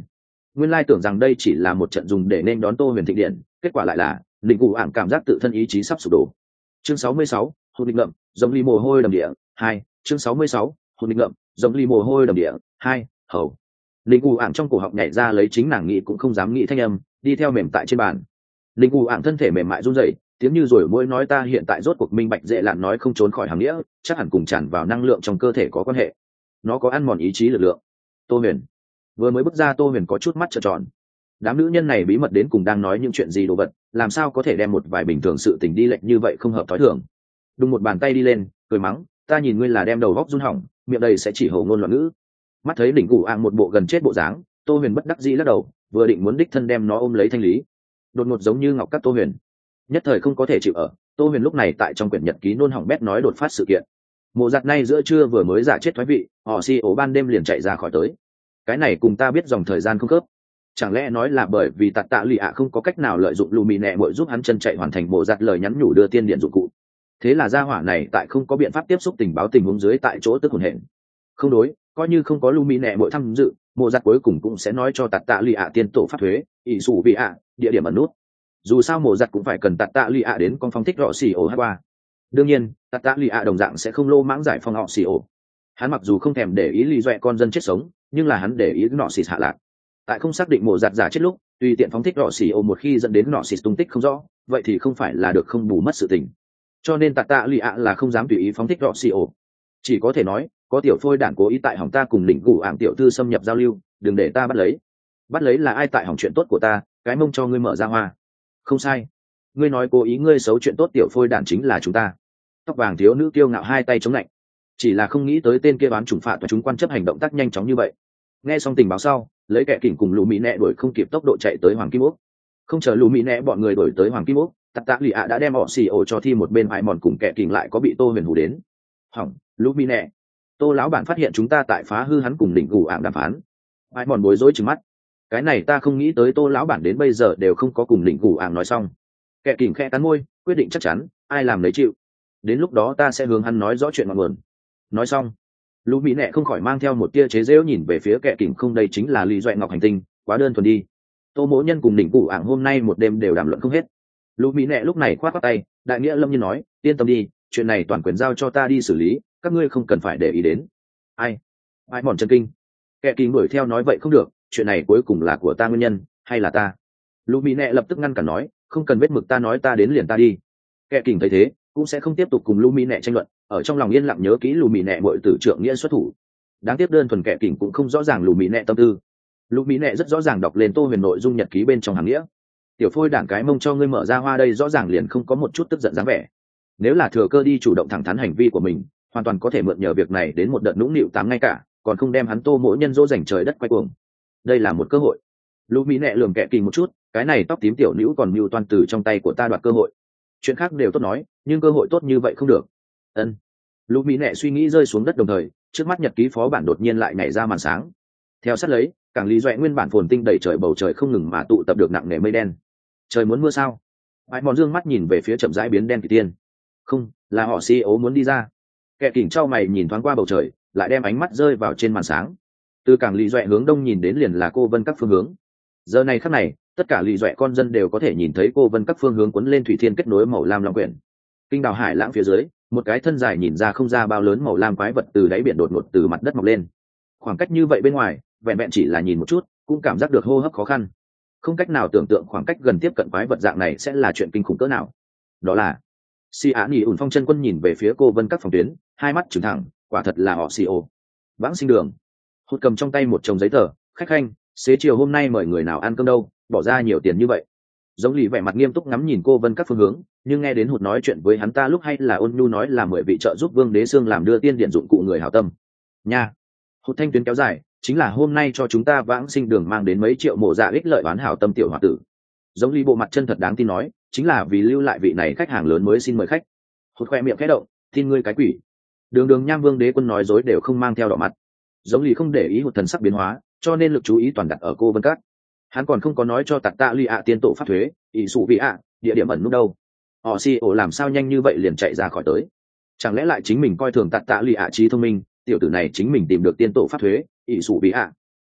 Nguyên lai tưởng rằng đây chỉ là một trận dùng để nên đón Tô Huyền thịnh điện, kết quả lại là Lĩnh Cù Ảng cảm giác tự thân ý chí sắp sụp đổ. Chương 66, hồn định ngậm, giống ly mồ hôi đầm địa, 2, chương 66, hồn định ngậm, giống ly mồ hôi đầm địa, 2, hầu. Lĩnh Cù Ảng trong cổ họng nhảy ra lấy chính nàng nghĩ cũng không dám nghĩ thanh âm, đi theo mềm tại trên bàn. Lĩnh Cù Ảng thân thể mềm mại run rẩy, tiếng như rồi mỗi nói ta hiện tại rốt cuộc minh bạch dễ lạn nói không trốn khỏi hàng nghĩa, chắc hẳn cùng tràn vào năng lượng trong cơ thể có quan hệ. Nó có ăn mòn ý chí lực lượng. Tô Huyền vừa mới bước ra, Tô Huyền có chút mắt trợn tròn. Đám nữ nhân này bí mật đến cùng đang nói những chuyện gì đồ vật, làm sao có thể đem một vài bình thường sự tình đi lệch như vậy, không hợp thói thường. Đùng một bàn tay đi lên, cười mắng, ta nhìn ngươi là đem đầu góc run hỏng, miệng đầy sẽ chỉ hầu ngôn loạn ngữ. Mắt thấy Lĩnh Cù Ảng một bộ gần chết bộ dáng, Tô Huyền bất đắc dĩ lắc đầu, vừa định muốn đích thân đem nó ôm lấy thanh lý. Đột ngột giống như ngọc cắt Tô Huyền, nhất thời không có thể chịu ở. Tô Huyền lúc này tại trong quyển nhật ký nôn hỏng bét nói đột phát sự kiện. Mộ giặt nay giữa trưa vừa mới giả chết thoái vị, họ si ổ ban đêm liền chạy ra khỏi tới. Cái này cùng ta biết dòng thời gian không khớp. Chẳng lẽ nói là bởi vì tạt tạ lì ạ không có cách nào lợi dụng lù mì nẹ bội giúp hắn chân chạy hoàn thành mộ giặt lời nhắn nhủ đưa tiên điện dụng cụ. Thế là gia hỏa này tại không có biện pháp tiếp xúc tình báo tình huống dưới tại chỗ tức hồn hển. Không đối, coi như không có lù mì nẹ bội tham dự, mộ giặt cuối cùng cũng sẽ nói cho tạt tạ lì ạ tiên tổ pháp thuế, ỷ sủ vị ạ, địa điểm ẩn nút. Dù sao mộ giặt cũng phải cần tạt tạ lì ạ đến con phong thích rõ xì ổ hát qua. Đương nhiên tạt tạ lì ạ đồng dạng sẽ không lô mãng giải phong họ xì ổ. Hắn mặc dù không thèm để ý lì doẹ con dân chết sống, nhưng là hắn để ý nọ xì hạ lạc. Tại không xác định mộ giặt giả chết lúc, tùy tiện phóng thích rõ xì ổ một khi dẫn đến nọ xì tung tích không rõ, vậy thì không phải là được không bù mất sự tình. Cho nên tạt tạ lì ạ là không dám tùy ý phóng thích rõ xì ổ. Chỉ có thể nói có tiểu phôi đản cố ý tại hỏng ta cùng Lĩnh Cù Ảng tiểu thư xâm nhập giao lưu, đừng để ta bắt lấy là ai tại hỏng chuyện tốt của ta, cái mông cho ngươi mở ra hoa. Không sai, ngươi nói cố ý ngươi xấu chuyện tốt tiểu phôi đản chính là chúng ta. Tóc vàng thiếu nữ kiêu ngạo hai tay chống lạnh, chỉ là không nghĩ tới tên kia bán trùng phạt và chúng quan chấp hành động tác nhanh chóng như vậy. Nghe xong tình báo sau, lấy kẻ kỉnh cùng lù mỹ nẹ đuổi không kịp tốc độ chạy tới Hoàng Kim Ốc. Không chờ lù mỹ nẹ bọn người đuổi tới Hoàng Kim Ốc, tạt tạ lì ạ đã đem họ xì ổ cho thi một bên hại mòn cùng kẻ kỉnh lại có bị Tô Huyền hù đến. Hỏng, lù mỹ nẹ, Tô lão bản phát hiện chúng ta tại phá hư hắn cùng Lĩnh Cù Ảng đàm phán. Hại mòn bối rối trừng mắt. Cái này ta không nghĩ tới Tô lão bản đến bây giờ đều không có cùng Lĩnh Cù Ảng nói xong. Kẻ kỉnh khẽ cắn môi, quyết định chắc chắn, ai làm lấy chịu. Đến lúc đó ta sẽ hướng hắn nói rõ chuyện ngọn nguồn. Nói xong, lũ mỹ nẹ không khỏi mang theo một tia chế giễu nhìn về phía kẻ kỉnh, không đây chính là Lý Doẹ Ngọc hành tinh, quá đơn thuần đi. Tô mỗ nhân cùng Lĩnh Cù Ảng hôm nay một đêm đều đàm luận không hết. Lũ mỹ nẹ lúc này khoát khoát tay, đại nghĩa lâm nhiên nói, yên tâm đi, chuyện này toàn quyền giao cho ta đi xử lý, các ngươi không cần phải để ý đến. Ai mòn chân kinh. Kẻ kỉnh đuổi theo nói vậy không được, chuyện này cuối cùng là của ta nguyên nhân hay là ta? Lũ mỹ nẹ lập tức ngăn cản nói, không cần vết mực, ta nói ta đến liền ta đi. Kẻ kỉnh thấy thế cũng sẽ không tiếp tục cùng lũ mỹ nẹ tranh luận, ở trong lòng yên lặng nhớ kỹ lù mỹ nẹ bội tử trưởng nghĩa xuất thủ. Đáng tiếc đơn thuần kẻ kỉnh cũng không rõ ràng lù mỹ nẹ tâm tư. Lù mỹ nẹ rất rõ ràng đọc lên Tô Huyền nội dung nhật ký bên trong hàng nghĩa. Tiểu phôi đảng cái mông cho ngươi mở ra hoa, đây rõ ràng liền không có một chút tức giận dáng vẻ. Nếu là thừa cơ đi chủ động thẳng thắn hành vi của mình, hoàn toàn có thể mượn nhờ việc này đến một đợt nũng nịu tám ngay cả, còn không đem hắn Tô mỗi nhân dỗ dành trời đất quay cuồng. Đây là một cơ hội. Lù mỹ nẹ lườm kẻ kỉnh một chút, cái này tóc tím tiểu nữ còn mưu toan từ trong tay của ta đoạt cơ hội. Chuyện khác đều tốt nói, nhưng cơ hội tốt như vậy không được. Ân. Lũ mỹ nẹ suy nghĩ rơi xuống đất, đồng thời trước mắt nhật ký phó bản đột nhiên lại nhảy ra màn sáng. Theo sát lấy, cảng Lý Doẹ nguyên bản phồn tinh đầy trời bầu trời không ngừng mà tụ tập được nặng nề mây đen. Trời muốn mưa sao? Ai mòn dương mắt nhìn về phía chậm rãi biến đen kỳ tiên. Không, là họ si ố muốn đi ra. Kẻ kỉnh trao mày nhìn thoáng qua bầu trời, lại đem ánh mắt rơi vào trên màn sáng. Từ cảng Lý Doẹ hướng đông nhìn đến liền là cô vân các phương hướng. Giờ này khắc này, tất cả Lý Doẹ con dân đều có thể nhìn thấy cô vân các phương hướng quấn lên thủy thiên kết nối màu lam long quyển. Kinh đào hải lãng phía dưới, một cái thân dài nhìn ra không ra bao lớn màu lam quái vật từ đáy biển đột ngột từ mặt đất mọc lên. Khoảng cách như vậy bên ngoài, vẹn vẹn chỉ là nhìn một chút cũng cảm giác được hô hấp khó khăn, không cách nào tưởng tượng khoảng cách gần tiếp cận quái vật dạng này sẽ là chuyện kinh khủng cỡ nào. Đó là Si Á Nhĩ ủn phong chân quân nhìn về phía cô vân các phòng tuyến, hai mắt trừng thẳng, quả thật là họ Si ô. Vãng sinh đường hụt cầm trong tay một chồng giấy tờ, khách khanh, xế chiều hôm nay mời người nào ăn cơm đâu, bỏ ra nhiều tiền như vậy. Giống lì vẻ mặt nghiêm túc ngắm nhìn cô vân các phương hướng, nhưng nghe đến hụt nói chuyện với hắn ta lúc hay là ôn nhu nói là 10 vị trợ giúp vương đế xương làm đưa tiên điện dụng cụ người hảo tâm nha. Hụt thanh tuyến kéo dài, chính là hôm nay cho chúng ta vãng sinh đường mang đến mấy triệu mộ dạ ích lợi bán hảo tâm tiểu h tử. Giống lì bộ mặt chân thật đáng tin nói, chính là vì lưu lại vị này khách hàng lớn mới xin mời khách. Hụt khoe miệng khẽ động, tin ngươi cái quỷ. Đường đường nham vương đế quân nói dối đều không mang theo đỏ mặt. Giống lì không để ý hụt thần sắc biến hóa, cho nên lực chú ý toàn đặt ở cô vân các. Hắn còn không có nói cho tạt tạ lì ạ tiên tổ pháp thuế, ỷ sụ vị ạ, địa điểm ẩn nút đâu. Họ si ổ làm sao nhanh như vậy liền chạy ra khỏi tới? Chẳng lẽ lại chính mình coi thường tạt tạ lì ạ trí thông minh, tiểu tử này chính mình tìm được tiên tổ pháp thuế, ỷ sụ vị ạ? Ai,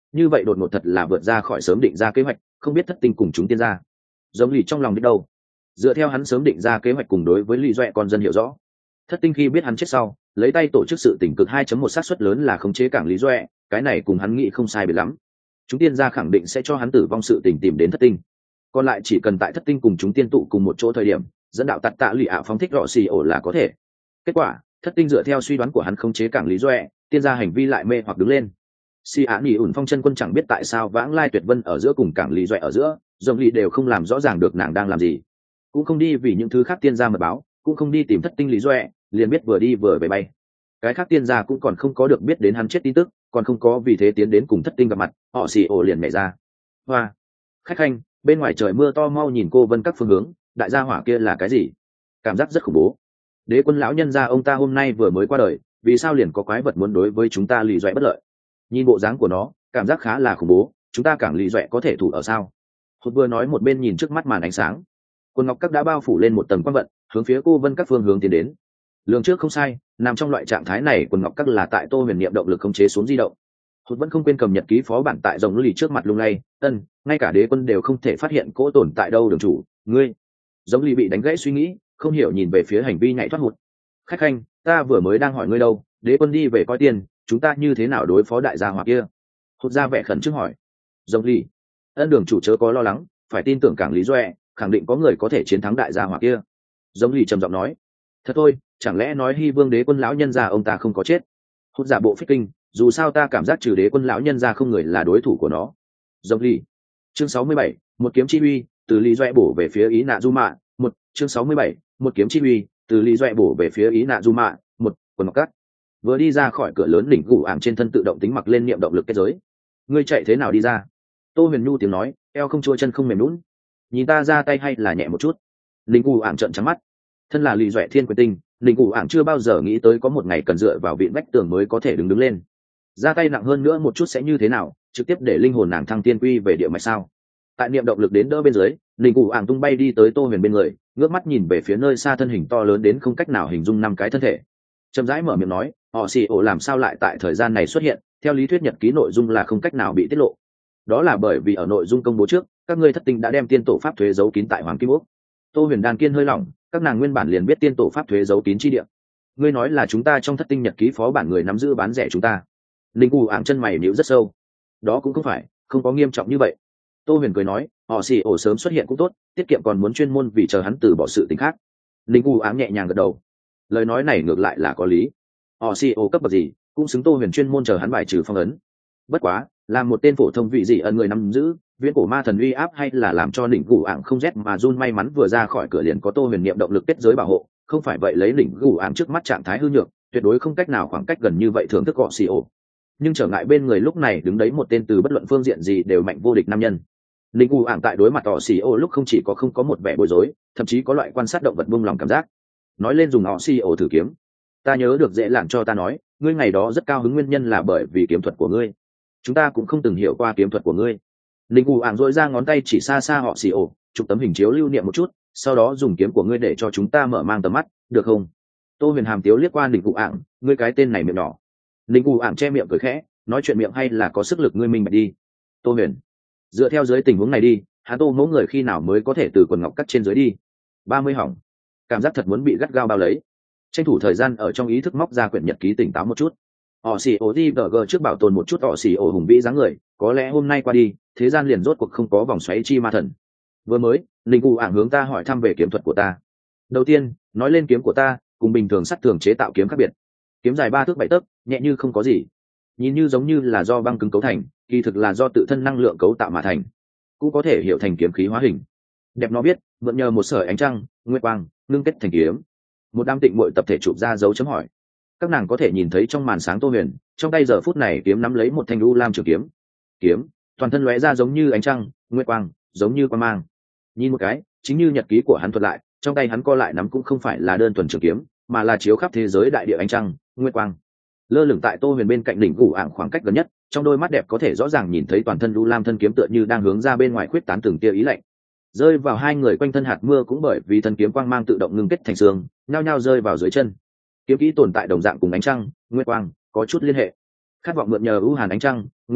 như vậy đột ngột thật là vượt ra khỏi sớm định ra kế hoạch, không biết thất tinh cùng chúng tiên gia giống lì trong lòng biết đâu. Dựa theo hắn sớm định ra kế hoạch cùng đối với lý doẹ con dân hiểu rõ, thất tinh khi biết hắn chết sau lấy tay tổ chức sự tỉnh cực 2.1 xác suất lớn là khống chế cảng lý doẹ, cái này cùng hắn nghĩ không sai biệt lắm. Chúng tiên gia khẳng định sẽ cho hắn tử vong sự tình tìm đến thất tinh, còn lại chỉ cần tại thất tinh cùng chúng tiên tụ cùng một chỗ thời điểm dẫn đạo tạt tạ lụy ạ phóng thích rọ xì ổ là có thể. Kết quả thất tinh dựa theo suy đoán của hắn khống chế cảng lý doẹ, tiên gia hành vi lại mê hoặc đứng lên. Si Á Nhĩ ủn phong chân quân chẳng biết tại sao vãng lai tuyệt vân ở giữa cùng cảng lý doẹ ở giữa, dòng lì đều không làm rõ ràng được nàng đang làm gì, cũng không đi vì những thứ khác tiên gia mật báo, cũng không đi tìm thất tinh lý doẹ, liền biết vừa đi vừa về bay. Cái khác tiên gia cũng còn không có được biết đến hắn chết tin tức, còn không có vì thế tiến đến cùng thất tinh gặp mặt, họ xì ổ liền nhảy ra. Hoa, khách khanh, bên ngoài trời mưa to, mau nhìn cô vân các phương hướng, đại gia hỏa kia là cái gì? Cảm giác rất khủng bố. Đế quân lão nhân gia ông ta hôm nay vừa mới qua đời, vì sao liền có quái vật muốn đối với chúng ta lì doẹ bất lợi? Nhìn bộ dáng của nó, cảm giác khá là khủng bố, chúng ta cảng lì doẹ có thể thủ ở sao? Hụt vừa nói một bên nhìn trước mắt màn ánh sáng. Quần ngọc các đã bao phủ lên một tầng quang vận, hướng phía cô vân các phương hướng tiến đến. Lường trước không sai, nằm trong loại trạng thái này quần ngọc các là tại Tô Huyền niệm động lực khống chế xuống di động. Hụt vẫn không quên cầm nhật ký phó bản tại rồng lì trước mặt lung lay, ngay cả đế quân đều không thể phát hiện cỗ tồn tại đâu đường chủ, ngươi. Giống lì bị đánh gãy suy nghĩ, không hiểu nhìn về phía hành vi nhảy thoát Hụt. Khách khanh, ta vừa mới đang hỏi ngươi đâu, đế quân đi về coi tiền, chúng ta như thế nào đối phó đại gia hỏa kia? Hụt ra vẻ khẩn trước hỏi. Giống lì, đường chủ chớ có lo lắng, phải tin tưởng cảng lý doẹ, khẳng định có người có thể chiến thắng đại gia hỏa kia. Giống lì trầm giọng nói. Thật thôi, chẳng lẽ nói Hy Vương đế quân lão nhân gia ông ta không có chết? Hụt giả bộ phích kinh, dù sao ta cảm giác trừ đế quân lão nhân gia không người là đối thủ của nó. Giống lì. Chương 67, một kiếm chi uy, từ lý doẹ bổ về phía ý nạ du mạ. Chương 67, một kiếm chi uy, từ lý doẹ bổ về phía ý nạ du mạ. Quần ngọc cắt. Vừa đi ra khỏi cửa lớn, đỉnh gù ảng trên thân tự động tính mặc lên niệm động lực kết giới. Ngươi chạy thế nào đi ra? Tô Huyền Nhu tiếng nói, eo không chua chân không mềm lún. Nhìn ta ra tay hay là nhẹ một chút? Đỉnh gù ảng trợn trắng mắt. Thân là lì doẹ thiên quyền tinh, đỉnh gù ảng chưa bao giờ nghĩ tới có một ngày cần dựa vào vịn vách tường mới có thể đứng lên. Ra tay nặng hơn nữa một chút sẽ như thế nào, trực tiếp để linh hồn nàng thăng tiên quy về địa mạch sao? Tại niệm động lực đến đỡ bên dưới, đỉnh gù ảng tung bay đi tới Tô Huyền bên người, ngước mắt nhìn về phía nơi xa thân hình to lớn đến không cách nào hình dung năm cái thân thể. Chậm rãi mở miệng nói, họ xì ổ làm sao lại tại thời gian này xuất hiện? Theo lý thuyết nhật ký nội dung là không cách nào bị tiết lộ. Đó là bởi vì ở nội dung công bố trước, các ngươi thất tinh đã đem tiên tổ pháp thuế giấu kín tại Hoàng Kim Ốc. Tô Huyền đan kiên hơi lỏng, các nàng nguyên bản liền biết tiên tổ pháp thuế giấu kín chi địa. Ngươi nói là chúng ta trong thất tinh nhật ký phó bản người nắm giữ bán rẻ chúng ta? Linh U ảng chân mày nhíu rất sâu. Đó cũng không phải, không có nghiêm trọng như vậy. Tô Huyền cười nói, họ xì ổ sớm xuất hiện cũng tốt, tiết kiệm còn muốn chuyên môn vì chờ hắn từ bỏ sự tình khác. Linh U ảng nhẹ nhàng gật đầu. Lời nói này ngược lại là có lý. Họ xì ổ cấp bậc gì, cũng xứng Tô Huyền chuyên môn chờ hắn bài trừ phong ấn. Bất quá, làm một tên phổ thông vị gì ẩn người nắm giữ viễn cổ ma thần uy áp, hay là làm cho đỉnh gù ảng không rét mà run, may mắn vừa ra khỏi cửa liền có Tô Huyền niệm động lực kết giới bảo hộ, không phải vậy lấy đỉnh gù ảng trước mắt trạng thái hư nhược, tuyệt đối không cách nào khoảng cách gần như vậy thưởng thức gọ xì ổ. Nhưng trở ngại bên người lúc này đứng đấy một tên từ bất luận phương diện gì đều mạnh vô địch nam nhân. Đỉnh gù ảng tại đối mặt gọ xì ổ lúc không chỉ có không có một vẻ bối rối, thậm chí có loại quan sát động vật buông lòng cảm giác. Nói lên dùng gọ xì ổ thử kiếm, ta nhớ được dễ lạn cho ta nói, ngươi ngày đó rất cao hứng nguyên nhân là bởi vì kiếm thuật của ngươi. Chúng ta cũng không từng hiểu qua kiếm thuật của ngươi. Linh Vũ ảng dội ra ngón tay chỉ xa xa họ xì ổ, chụp tấm hình chiếu lưu niệm một chút, sau đó dùng kiếm của ngươi để cho chúng ta mở mang tầm mắt, được không? Tô Huyền hàm tiếu liếc qua Linh Vũ ảng, ngươi cái tên này miệng nhỏ. Linh Vũ ảng che miệng cười khẽ, nói chuyện miệng hay là có sức lực ngươi minh bạch đi. Tô Huyền, dựa theo dưới tình huống này đi, hắn Tô mẫu người khi nào mới có thể từ quần ngọc cắt trên dưới đi? 30 hỏng. Cảm giác thật muốn bị gắt gao bao lấy. Tranh thủ thời gian ở trong ý thức móc ra quyển nhật ký tỉnh táo một chút. Họ xì ổ đi gờ trước bảo tồn một chút họ xì ổ hùng vĩ dáng người, có lẽ hôm nay qua đi thế gian liền rốt cuộc không có vòng xoáy chi ma thần. Vừa mới Linh Vũ ảng hướng ta hỏi thăm về kiếm thuật của ta. Đầu tiên nói lên kiếm của ta cùng bình thường sắt thường chế tạo kiếm khác biệt. Kiếm dài 3 thước 7 tấc, nhẹ như không có gì, nhìn như giống như là do băng cứng cấu thành, kỳ thực là do tự thân năng lượng cấu tạo mà thành, cũng có thể hiểu thành kiếm khí hóa hình. Đẹp nó biết mượn nhờ một sợi ánh trăng nguyệt quang ngưng kết thành kiếm. Một đám tịnh muội tập thể chụp ra dấu chấm hỏi. Các nàng có thể nhìn thấy trong màn sáng Tô Huyền trong tay giờ phút này kiếm nắm lấy một thanh u lam trường kiếm. Kiếm toàn thân lóe ra giống như ánh trăng nguyệt quang, giống như quang mang. Nhìn một cái chính như nhật ký của hắn thuật lại, trong tay hắn co lại nắm cũng không phải là đơn thuần trường kiếm, mà là chiếu khắp thế giới đại địa ánh trăng nguyệt quang. Lơ lửng tại Tô Huyền bên cạnh đỉnh gù ảng khoảng cách gần nhất, trong đôi mắt đẹp có thể rõ ràng nhìn thấy toàn thân u lam thân kiếm tựa như đang hướng ra bên ngoài khuyết tán từng tia ý lạnh. Rơi vào hai người quanh thân hạt mưa cũng bởi vì thân kiếm quang mang tự động ngưng kết thành xương, nhao nhao rơi vào dưới chân. Kiếm kỹ tồn tại đồng dạng cùng ánh trăng nguyệt quang có chút liên hệ. Khát vọng mượn nhờ ưu hàn ánh trăng nguyệt quang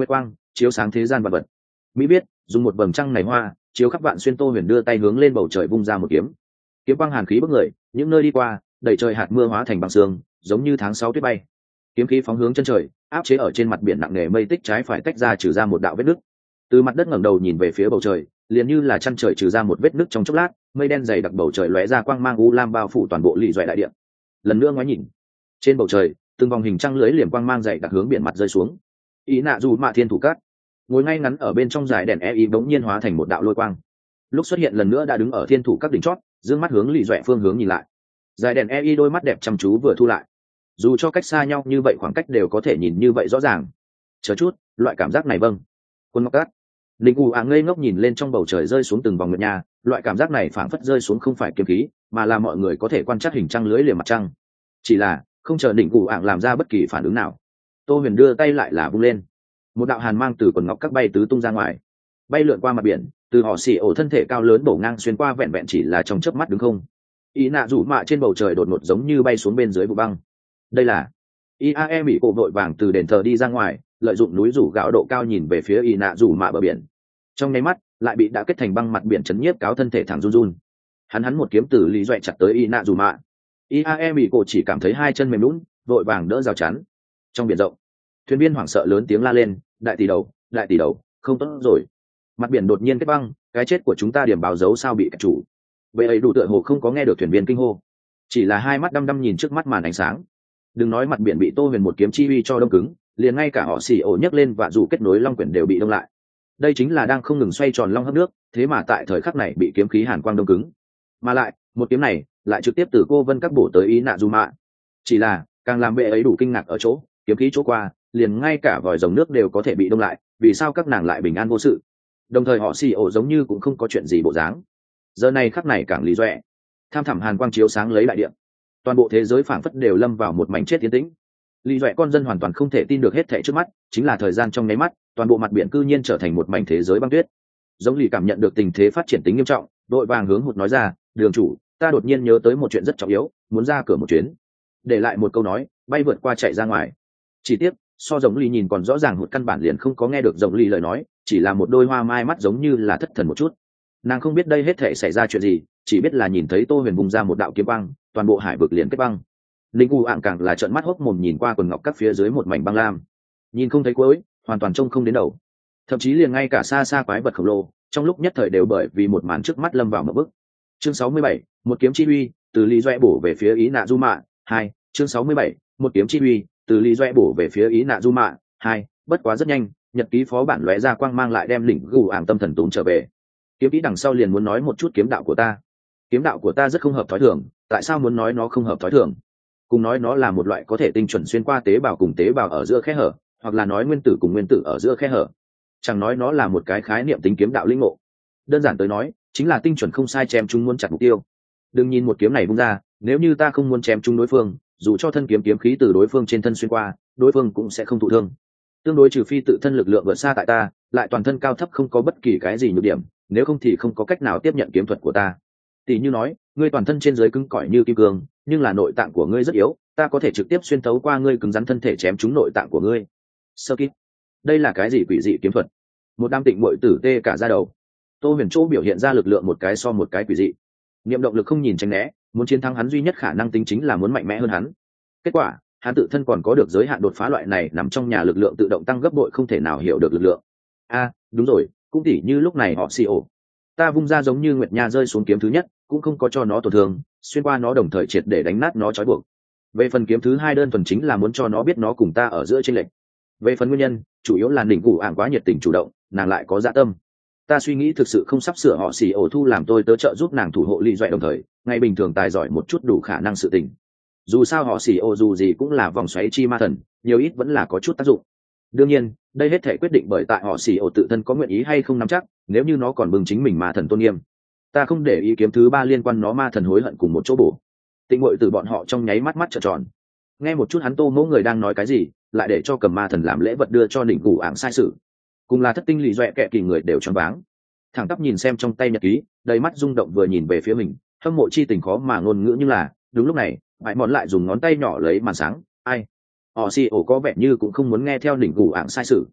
chiếu sáng thế gian vật vật. Mỹ biết dùng một vầng trăng này hoa chiếu khắp vạn xuyên. Tô Huyền đưa tay hướng lên bầu trời vung ra một kiếm, kiếm quang hàn khí bức người, những nơi đi qua đẩy trời hạt mưa hóa thành băng sương, giống như tháng 6 tuyết bay. Kiếm khí phóng hướng chân trời, áp chế ở trên mặt biển nặng nề mây tích trái phải tách ra trừ ra một đạo vết nứt. Từ mặt đất ngẩng đầu nhìn về phía bầu trời, liền như là chân trời trừ ra một vết nứt trong chốc lát, mây đen dày đặc bầu trời lóe ra quang mang u lam bao phủ toàn bộ lì doẹ đại địa. Lần nữa ngoái nhìn, trên bầu trời từng vòng hình trăng lưới liềm quang mang dày đặc hướng biển mặt rơi xuống. Ý nạ dù mạ thiên thủ cát ngồi ngay ngắn ở bên trong dải đèn e ý bỗng nhiên hóa thành một đạo lôi quang, lúc xuất hiện lần nữa đã đứng ở thiên thủ các đỉnh chót, dương mắt hướng lì doẹ phương hướng nhìn lại. Dải đèn e ý đôi mắt đẹp chăm chú vừa thu lại, dù cho cách xa nhau như vậy khoảng cách đều có thể nhìn như vậy rõ ràng. Chờ chút, loại cảm giác này vâng. Quân ngọc cát linh u ngây ngốc nhìn lên trong bầu trời rơi xuống từng vòng nguyệt nha, loại cảm giác này phảng phất rơi xuống không phải kiếm khí, mà là mọi người có thể quan trắc hình trăng lưới liềm mặt trăng. Chỉ là không chờ đỉnh u làm ra bất kỳ phản ứng nào, Tô Huyền đưa tay lại là vung lên, một đạo hàn mang từ quần ngọc các bay tứ tung ra ngoài, bay lượn qua mặt biển, từ họ xì ổ thân thể cao lớn bổ ngang xuyên qua, vẹn vẹn chỉ là trong chớp mắt đứng không. Ý nạ rủ mạ trên bầu trời đột ngột giống như bay xuống bên dưới vụ băng. Đây là iae bị cổ vội vàng từ đền thờ đi ra ngoài, lợi dụng núi rủ gạo độ cao nhìn về phía ý nạ rủ mạ bờ biển. Trong nháy mắt lại bị đã kết thành băng mặt biển chấn nhiếp, cáo thân thể thẳng run run. Hắn một kiếm từ lý doẹ chặt tới ý nạ rủ mạ. iae bị cổ chỉ cảm thấy hai chân mềm lún, vội vàng đỡ rào chắn. Trong biển rộng, thuyền viên hoảng sợ lớn tiếng la lên, đại tỷ đầu, không tốt rồi, mặt biển đột nhiên kết băng, cái chết của chúng ta điểm báo dấu sao bị kẻ chủ. Vậy ấy đủ tựa hồ không có nghe được thuyền viên kinh hô, chỉ là hai mắt đăm đăm nhìn trước mắt màn ánh sáng. Đừng nói mặt biển bị Tô Huyền một kiếm chi uy cho đông cứng, liền ngay cả họ xì ổ nhấc lên và dù kết nối long quyển đều bị đông lại. Đây chính là đang không ngừng xoay tròn long hấp nước, thế mà tại thời khắc này bị kiếm khí hàn quang đông cứng. Mà lại một kiếm này lại trực tiếp từ cô vân các bổ tới ý nạ dù mạ. Chỉ là càng làm bệ ấy đủ kinh ngạc ở chỗ, kiếm khí chỗ qua liền ngay cả vòi rồng nước đều có thể bị đông lại, vì sao các nàng lại bình an vô sự? Đồng thời họ xì ổ giống như cũng không có chuyện gì bộ dáng. Giờ này khắc này càng lý doẹ, tham thẳm hàn quang chiếu sáng lấy đại địa, toàn bộ thế giới phảng phất đều lâm vào một mảnh chết tiến tĩnh. Lý doẹ con dân hoàn toàn không thể tin được hết thảy trước mắt, chính là thời gian trong nháy mắt, toàn bộ mặt biển cư nhiên trở thành một mảnh thế giới băng tuyết. Giống Lý cảm nhận được tình thế phát triển tính nghiêm trọng, đội vàng hướng hụt nói ra, đường chủ, ta đột nhiên nhớ tới một chuyện rất trọng yếu, muốn ra cửa một chuyến. Để lại một câu nói, bay vượt qua chạy ra ngoài. Chỉ tiếc so giống Lý nhìn còn rõ ràng, hụt căn bản liền không có nghe được giống Lý lời nói, chỉ là một đôi hoa mai mắt giống như là thất thần một chút. Nàng không biết đây hết thảy xảy ra chuyện gì, chỉ biết là nhìn thấy Tô Huyền vùng ra một đạo kiếm băng, toàn bộ hải vực liền kết băng. Linh U càng là trợn mắt hốc mồm nhìn qua quần ngọc các phía dưới một mảnh băng lam, nhìn không thấy cuối, hoàn toàn trông không đến đầu. Thậm chí liền ngay cả xa xa quái vật khổng lồ, trong lúc nhất thời đều bởi vì một màn trước mắt lâm vào một bức. Chương 67, một kiếm chi uy, từ Lý Doẹ bổ về phía ý nạ du mạ. 2. Chương 67, một kiếm chi uy, từ Lý Doẹ bổ về phía ý nạ du mạ. 2. Bất quá rất nhanh, nhật ký phó bản lóe ra quang mang lại đem đỉnh gù tâm thần tốn trở về. Kiếm kỹ đằng sau liền muốn nói một chút kiếm đạo của ta. Kiếm đạo của ta rất không hợp thói thường, tại sao muốn nói nó không hợp thói thường? Cùng nói nó là một loại có thể tinh chuẩn xuyên qua tế bào cùng tế bào ở giữa khe hở, hoặc là nói nguyên tử cùng nguyên tử ở giữa khe hở. Chẳng nói nó là một cái khái niệm tính kiếm đạo linh ngộ. Đơn giản tới nói, chính là tinh chuẩn không sai chém chúng muốn chặt mục tiêu. Đừng nhìn một kiếm này vung ra, nếu như ta không muốn chém chúng đối phương, dù cho thân kiếm kiếm khí từ đối phương trên thân xuyên qua, đối phương cũng sẽ không thụ thương. Tương đối trừ phi tự thân lực lượng vượt xa tại ta, lại toàn thân cao thấp không có bất kỳ cái gì nhược điểm, nếu không thì không có cách nào tiếp nhận kiếm thuật của ta. Tỷ như nói, ngươi toàn thân trên dưới cứng cỏi như kim cương, nhưng là nội tạng của ngươi rất yếu, ta có thể trực tiếp xuyên thấu qua ngươi cứng rắn thân thể chém trúng nội tạng của ngươi. Sơ kít, đây là cái gì quỷ dị kiếm thuật? Một đám tịnh muội tử tê cả da đầu. Tô Huyền Chỗ biểu hiện ra lực lượng một cái so một cái quỷ dị. Niệm động lực không nhìn tránh né, muốn chiến thắng hắn duy nhất khả năng tính chính là muốn mạnh mẽ hơn hắn. Kết quả, hắn tự thân còn có được giới hạn đột phá, loại này nằm trong nhà lực lượng tự động tăng gấp bội không thể nào hiểu được lực lượng. Đúng rồi, cũng tỉ như lúc này họ CO. Ta vung ra giống như nguyệt nha rơi xuống kiếm thứ nhất, cũng không có cho nó tổn thương, xuyên qua nó đồng thời triệt để đánh nát nó trói buộc. Về phần kiếm thứ hai đơn thuần chính là muốn cho nó biết nó cùng ta ở giữa chênh lệch. Về phần nguyên nhân, chủ yếu là đỉnh cụ quá nhiệt tình chủ động, nàng lại có dạ tâm. Ta suy nghĩ thực sự không sắp sửa họ thu làm tôi tớ trợ giúp nàng thủ hộ Lý Doẹ, đồng thời ngày bình thường tài giỏi một chút đủ khả năng sự tình. Dù sao họ dù gì cũng là vòng xoáy chi ma thần, nhiều ít vẫn là có chút tác dụng. Đương nhiên, đây hết thể quyết định bởi tại họ tự thân có nguyện ý hay không nắm chắc, nếu như nó còn bừng chính mình ma thần tôn nghiêm. Ta không để ý kiếm thứ ba liên quan nó ma thần hối hận cùng một chỗ bổ. Tịnh muội từ bọn họ trong nháy mắt trợn tròn. Nghe một chút hắn Tô Mỗ người đang nói cái gì, lại để cho cầm ma thần làm lễ vật đưa cho đỉnh cụ sai sự. Cùng là thất tinh Lý Doẹ kệ kỳ người đều choáng váng. Thẳng tắp nhìn xem trong tay nhật ký, đầy mắt rung động, vừa nhìn về phía mình, hâm mộ chi tình khó mà ngôn ngữ. Nhưng là đúng lúc này, bại món lại dùng ngón tay nhỏ lấy màn sáng. Ai? Họ có vẻ như cũng không muốn nghe theo đỉnh cụ sai sự.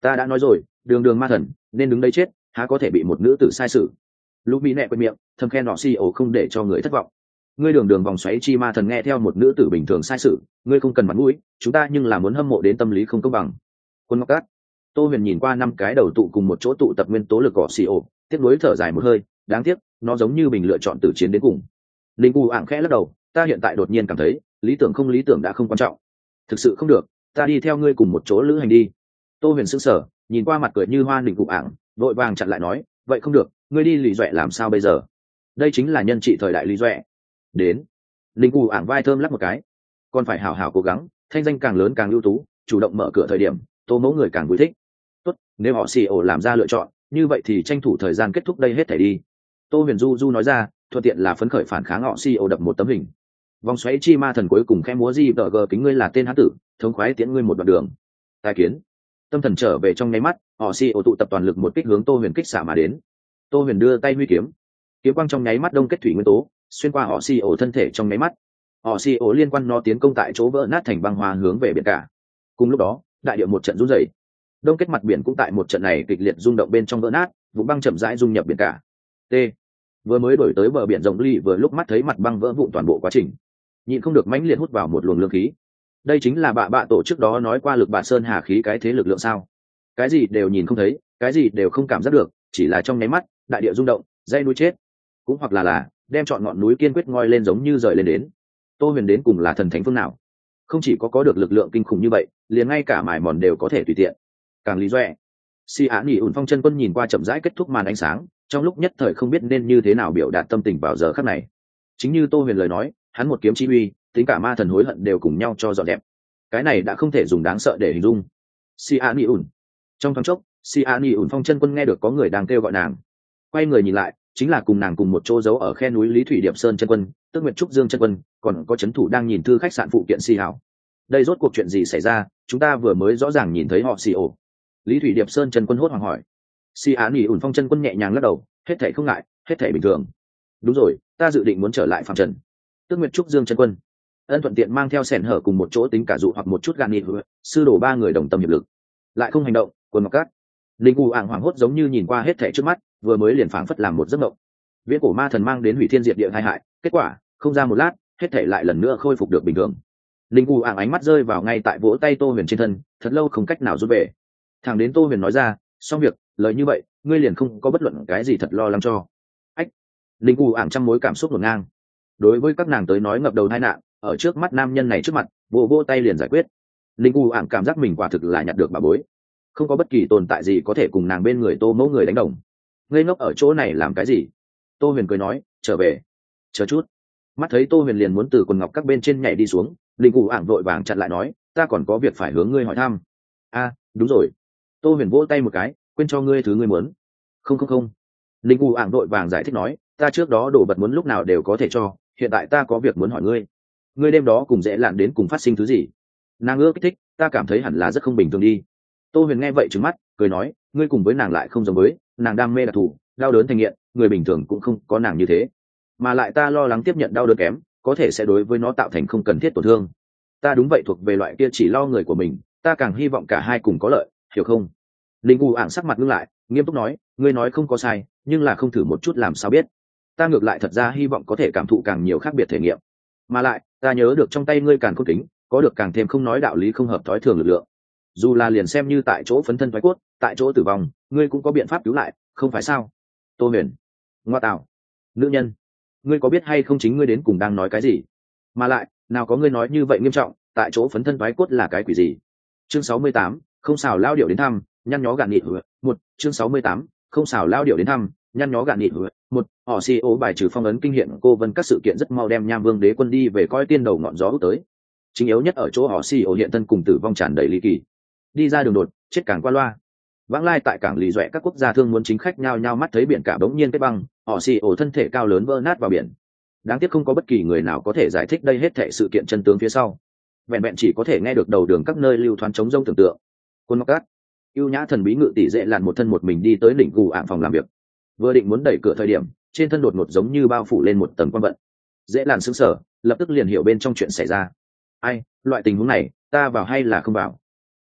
Ta đã nói rồi, đường đường ma thần nên đứng đây chết, há có thể bị một nữ tử sai sự. Lúc bị nẹ quên miệng thầm khen họ si ổ không để cho người thất vọng. Ngươi đường đường vòng xoáy chi ma thần nghe theo một nữ tử bình thường sai sự, ngươi không cần mặt mũi, chúng ta nhưng là muốn hâm mộ đến tâm lý không công bằng. Quân Ngọc Cát. Tô Huyền nhìn qua 5 cái đầu tụ cùng một chỗ tụ tập nguyên tố lực cỏ xì ổ, tiếc nuối thở dài một hơi, đáng tiếc, nó giống như mình lựa chọn tử chiến đến cùng. Linh U ạng khẽ lắc đầu, ta hiện tại đột nhiên cảm thấy, lý tưởng không lý tưởng đã không quan trọng. Thực sự không được, ta đi theo ngươi cùng một chỗ lữ hành đi. Tô Huyền sững sờ, nhìn qua mặt cười như hoa Linh U ạng, vội vàng chặn lại nói, vậy không được, ngươi đi lì dọa làm sao bây giờ? Đây chính là nhân trị thời đại lì dọa. Đến. Linh U ạng vai thơm lắc một cái, còn phải hảo hảo cố gắng, thanh danh càng lớn càng ưu tú, chủ động mở cửa thời điểm, Tô mẫu người càng vui thích. Tốt, nếu họ xì ổ làm ra lựa chọn, như vậy thì tranh thủ thời gian kết thúc đây hết thảy đi. Tô Huyền du nói ra, thuận tiện là phấn khởi phản kháng họ xì ổ đập một tấm hình. Vòng xoáy chi ma thần cuối cùng khẽ múa di tờ gờ kính ngươi là tên hán tử, thống khoái tiễn ngươi một đoạn đường. Tài kiến. Tâm thần trở về trong nháy mắt, họ xì ổ tụ tập toàn lực một kích hướng Tô Huyền kích xạ mà đến. Tô Huyền đưa tay huy kiếm, kiếm quang trong nháy mắt đông kết thủy nguyên tố, xuyên qua họ xì ổ thân thể trong nháy mắt. Họ xì ổ liên quan nó tiến công tại chỗ vỡ nát thành băng hoa hướng về biển cả. Cùng lúc đó, đại địa một trận rung rẩy, đông kết mặt biển cũng tại một trận này kịch liệt rung động bên trong vỡ nát, vụ băng chậm rãi dung nhập biển cả. T. Vừa mới đổi tới bờ biển rộng ly vừa lúc mắt thấy mặt băng vỡ vụn toàn bộ quá trình, nhịn không được mãnh liệt hút vào một luồng lương khí. Đây chính là bạ tổ trước đó nói qua lực bạ sơn hà khí cái thế lực lượng sao? Cái gì đều nhìn không thấy, cái gì đều không cảm giác được, chỉ là trong nháy mắt, đại địa rung động, dây núi chết, cũng hoặc là đem chọn ngọn núi kiên quyết ngoi lên giống như rời lên đến. Tô Huyền đến cùng là thần thánh phương nào? Không chỉ có được lực lượng kinh khủng như vậy, liền ngay cả mài mòn đều có thể tùy tiện. Càng lý doẹ. Si Á Nhĩ ủn phong chân quân nhìn qua chậm rãi kết thúc màn ánh sáng, trong lúc nhất thời không biết nên như thế nào biểu đạt tâm tình vào giờ khắc này. Chính như Tô Huyền lời nói, hắn một kiếm chi uy, tính cả ma thần hối hận đều cùng nhau cho dọn đẹp. Cái này đã không thể dùng đáng sợ để hình dung. Si Á Nhĩ ủn. Trong thoáng chốc, Si Á Nhĩ ủn phong chân quân nghe được có người đang kêu gọi nàng. Quay người nhìn lại, chính là cùng nàng cùng một chỗ giấu ở khe núi Lý Thủy Điệp Sơn chân quân, Tước Nguyệt Trúc Dương chân quân, còn có trấn thủ đang nhìn thư khách sạn phụ kiện Si Hảo. Đây rốt cuộc chuyện gì xảy ra, chúng ta vừa mới rõ ràng nhìn thấy họ xì ổ. Lý Thủy Điệp Sơn chân quân hốt hoảng hỏi. Si Á Nhĩ ủn phong chân quân nhẹ nhàng lắc đầu, hết thảy không ngại, hết thảy bình thường. Đúng rồi, ta dự định muốn trở lại phàm trần. Tước Nguyệt Trúc Dương chân quân ân thuận tiện mang theo sẻn hở cùng một chỗ tính cả dụ hoặc một chút gan nghị sư đổ 3 người đồng tâm hiệp lực, lại không hành động. Quân Ngọc Cát. Linh U ạng hoảng hốt giống như nhìn qua hết thảy trước mắt, vừa mới liền phảng phất làm một giấc mộng. Viễn cổ ma thần mang đến hủy thiên diệt địa tai hại, kết quả không ra một lát, hết thảy lại lần nữa khôi phục được bình thường. Linh U ạng ánh mắt rơi vào ngay tại vỗ tay Tô Huyền trên thân, thật lâu không cách nào rút về. Thẳng đến Tô Huyền nói ra, xong việc, lời như vậy, ngươi liền không có bất luận cái gì thật lo lắng cho. Ách. Linh U ạng trăm mối cảm xúc hỗn ngang. Đối với các nàng tới nói ngập đầu tai nạn, ở trước mắt nam nhân này trước mặt, vỗ tay liền giải quyết. Linh U ạng cảm giác mình quả thực là nhặt được bà bối, không có bất kỳ tồn tại gì có thể cùng nàng bên người Tô mẫu người đánh đồng. Ngây ngốc ở chỗ này làm cái gì? Tô Huyền cười nói, trở về. Chờ chút. Mắt thấy Tô Huyền liền muốn từ quần ngọc các bên trên nhảy đi xuống, Linh U ạng vội vàng chặn lại nói, ta còn có việc phải hướng ngươi hỏi thăm. A, đúng rồi. Tô Huyền vỗ tay một cái, quên cho ngươi thứ ngươi muốn. Không. Linh U ạng vội vàng giải thích nói, ta trước đó đồ vật muốn lúc nào đều có thể cho, hiện tại ta có việc muốn hỏi ngươi. Ngươi đêm đó cùng dễ lạn đến cùng phát sinh thứ gì? Nàng ưa kích thích, ta cảm thấy hẳn là rất không bình thường đi. Tô Huyền nghe vậy trừng mắt, cười nói, ngươi cùng với nàng lại không giống với, nàng đam mê đặc thù, đau đớn thành nghiện, người bình thường cũng không có nàng như thế. Mà lại ta lo lắng tiếp nhận đau đớn kém, có thể sẽ đối với nó tạo thành không cần thiết tổn thương. Ta đúng vậy thuộc về loại kia chỉ lo người của mình, ta càng hy vọng cả hai cùng có lợi, hiểu không? Linh U ạng sắc mặt ngưng lại, nghiêm túc nói, ngươi nói không có sai, nhưng là không thử một chút làm sao biết. Ta ngược lại thật ra hy vọng có thể cảm thụ càng nhiều khác biệt thể nghiệm. Mà lại, ta nhớ được trong tay ngươi càng khôn kính, có được càng thêm không nói đạo lý không hợp thói thường lực lượng. Dù là liền xem như tại chỗ phấn thân thoái cốt, tại chỗ tử vong, ngươi cũng có biện pháp cứu lại, không phải sao? Tô Huyền. Ngoa tạo. Nữ nhân. Ngươi có biết hay không chính ngươi đến cùng đang nói cái gì? Mà lại, nào có ngươi nói như vậy nghiêm trọng, tại chỗ phấn thân thoái cốt là cái quỷ gì? Chương 68, không xào lao điệu đến thăm, nhăn nhó gạn nghị một. Chương 68, không xào lao điệu đến thăm, nhăn nhó gạn nghị một. Họ CEO bài trừ phong ấn kinh hiện cô vân các sự kiện rất mau đem Nham Vương Đế quân đi về coi tiên đầu ngọn gió út tới. Chính yếu nhất ở chỗ họ CEO hiện thân cùng tử vong tràn đầy ly kỳ. Đi ra đường đột, chết càng qua loa. Vãng lai tại cảng lì dọa các quốc gia thương muốn chính khách nhao nhao mắt thấy biển cả bỗng nhiên kết băng, họ CEO thân thể cao lớn vỡ nát vào biển. Đáng tiếc không có bất kỳ người nào có thể giải thích đây hết thảy sự kiện chân tướng phía sau. Vẹn vẹn chỉ có thể nghe được đầu đường các nơi lưu thoáng trống rông tưởng tượng. Quân Ngọc Cát. Ưu nhã thần bí ngự tỷ dễ làn một thân một mình đi tới đỉnh gù ạng phòng làm việc. Vừa định muốn đẩy cửa thời điểm, trên thân đột ngột giống như bao phủ lên một tầng quang vận. Dễ làn sững sờ, lập tức liền hiểu bên trong chuyện xảy ra. Ai, loại tình huống này, ta vào hay là không vào?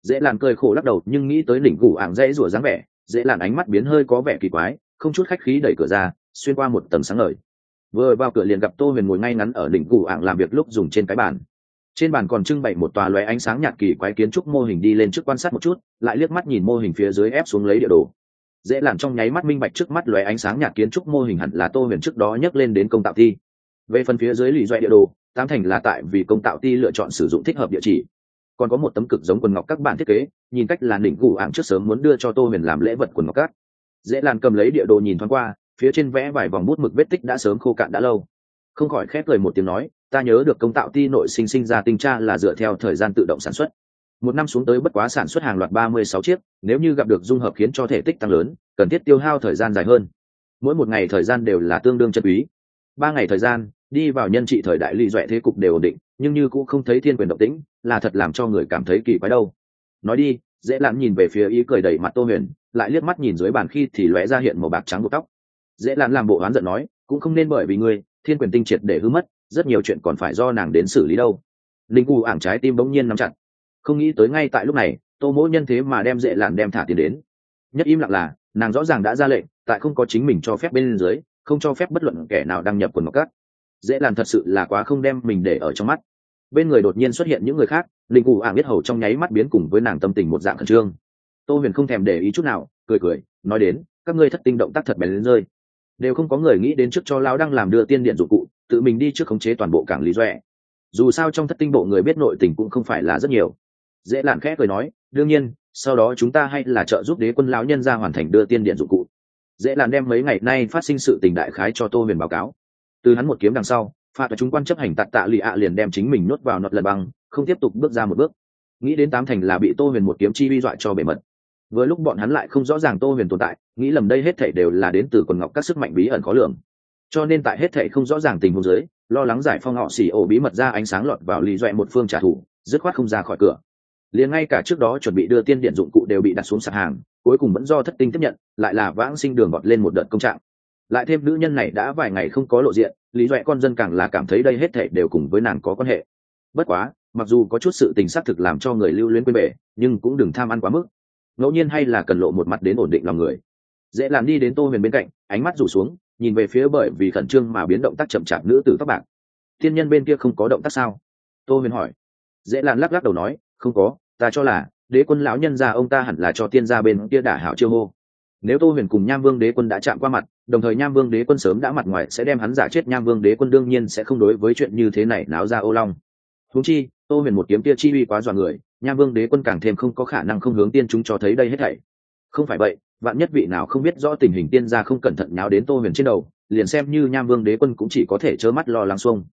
Dễ làn cười khổ lắc đầu, nhưng nghĩ tới đỉnh gù ảng dãy rủa dáng vẻ, dễ làn ánh mắt biến hơi có vẻ kỳ quái, không chút khách khí đẩy cửa ra, xuyên qua một tầng sáng ngời. Vừa vào cửa liền gặp Tô Huyền ngồi ngay ngắn ở đỉnh gù ảng làm việc lúc dùng trên cái bàn. Trên bàn còn trưng bày một tòa lóe ánh sáng nhạt kỳ quái kiến trúc mô hình, đi lên trước quan sát một chút, lại liếc mắt nhìn mô hình phía dưới ép xuống lấy địa đồ. Dễ làn trong nháy mắt minh bạch trước mắt lóe ánh sáng nhạt kiến trúc mô hình hẳn là Tô Huyền trước đó nhắc lên đến công tạo thi. Về phần phía dưới lì doẹ địa đồ, tám thành là tại vì công tạo ti lựa chọn sử dụng thích hợp địa chỉ. Còn có một tấm cực giống quần ngọc các bạn thiết kế, nhìn cách là đỉnh gù ảng trước sớm muốn đưa cho Tô Huyền làm lễ vật quần ngọc các. Dễ làn cầm lấy địa đồ nhìn thoáng qua, phía trên vẽ vài vòng bút mực vết tích đã sớm khô cạn đã lâu. Không khỏi khép cười một tiếng nói, ta nhớ được công tạo ti nội sinh ra tinh tra là dựa theo thời gian tự động sản xuất. Một năm xuống tới bất quá sản xuất hàng loạt 36 chiếc, nếu như gặp được dung hợp khiến cho thể tích tăng lớn, cần thiết tiêu hao thời gian dài hơn. Mỗi một ngày thời gian đều là tương đương chân quý. 3 ngày thời gian, đi vào nhân trị thời đại lì doẹ thế cục đều ổn định, nhưng như cũng không thấy thiên quyền động tĩnh, là thật làm cho người cảm thấy kỳ quái đâu. Nói đi, dễ lặn nhìn về phía ý cười đầy mặt Tô Huyền, lại liếc mắt nhìn dưới bàn khi thì lóe ra hiện màu bạc trắng của tóc. Dễ lặn làm bộ oán giận nói, cũng không nên bởi vì ngươi thiên quyền tinh triệt để hư mất, rất nhiều chuyện còn phải do nàng đến xử lý đâu. Linh U ảng trái tim bỗng nhiên nắm chặt, không nghĩ tới ngay tại lúc này, Tô Mỗ Nhân thế mà đem dễ lặn đem thả tiền đến. Nhất im lặng là, nàng rõ ràng đã ra lệnh, tại không có chính mình cho phép bên dưới, không cho phép bất luận kẻ nào đăng nhập quần ngọc cát. Dễ lặn thật sự là quá không đem mình để ở trong mắt. Bên người đột nhiên xuất hiện những người khác, Linh U ảng biết hầu trong nháy mắt biến cùng với nàng tâm tình một dạng khẩn trương. Tô Huyền không thèm để ý chút nào, cười cười, nói đến, các ngươi thất tinh động tác thật bén lên rơi, đều không có người nghĩ đến trước cho lão đang làm đưa tiên điện dụng cụ, tự mình đi trước khống chế toàn bộ cảng lý doẹ. Dù sao trong thất tinh bộ người biết nội tình cũng không phải là rất nhiều. Dễ lạn khẽ cười nói, đương nhiên sau đó chúng ta hay là trợ giúp đế quân lão nhân ra hoàn thành đưa tiên điện dụng cụ. Dễ lạn đem mấy ngày nay phát sinh sự tình đại khái cho Tô Huyền báo cáo. Từ hắn một kiếm đằng sau, phạt và chúng quan chấp hành tạt tạ lì ạ liền đem chính mình nuốt vào nọt lần băng, không tiếp tục bước ra một bước. Nghĩ đến tám thành là bị Tô Huyền một kiếm chi vi dọa cho bể mật. Với lúc bọn hắn lại không rõ ràng Tô Huyền tồn tại, nghĩ lầm đây hết thảy đều là đến từ quần ngọc các sức mạnh bí ẩn khó lường. Cho nên tại hết thảy không rõ ràng tình huống dưới, lo lắng giải phong họ xỉ ổ bí mật ra ánh sáng lọt vào lì doẹ một phương trả thù, dứt khoát không ra khỏi cửa. Liền ngay cả trước đó chuẩn bị đưa tiên điện dụng cụ đều bị đặt xuống sạp hàng, cuối cùng vẫn do thất tinh tiếp nhận, lại là vãng sinh đường gọt lên một đợt công trạng. Lại thêm nữ nhân này đã vài ngày không có lộ diện, lý doẹ con dân càng là cảm thấy đây hết thảy đều cùng với nàng có quan hệ. Bất quá, mặc dù có chút sự tình xác thực làm cho người lưu luyến quên bể, nhưng cũng đừng tham ăn quá mức. Ngẫu nhiên hay là cần lộ một mặt đến ổn định lòng người. Dễ làm đi đến Tô Huyền bên cạnh, ánh mắt rủ xuống, nhìn về phía bởi vì khẩn trương mà biến động tác chậm chạp nữ tử tóc bạc. Thiên nhân bên kia không có động tác sao? Tô Huyền hỏi. Dễ làm lắc lắc đầu nói, không có, ta cho là đế quân lão nhân gia ông ta hẳn là cho tiên gia bên kia đả hảo chiêu hô. Nếu Tô Huyền cùng Nham Vương đế quân đã chạm qua mặt, đồng thời Nham Vương đế quân sớm đã mặt ngoài sẽ đem hắn giả chết, Nham Vương đế quân đương nhiên sẽ không đối với chuyện như thế này náo ra ô long. Huống chi, Tô Huyền một kiếm kia chi uy quá dọa người, Nham Vương đế quân càng thêm không có khả năng không hướng tiên chúng cho thấy đây hết thảy. Không phải vậy, vạn nhất vị nào không biết rõ tình hình tiên gia không cẩn thận nháo đến Tô Huyền trên đầu, liền xem như Nham Vương đế quân cũng chỉ có thể trơ mắt lo lắng xuông.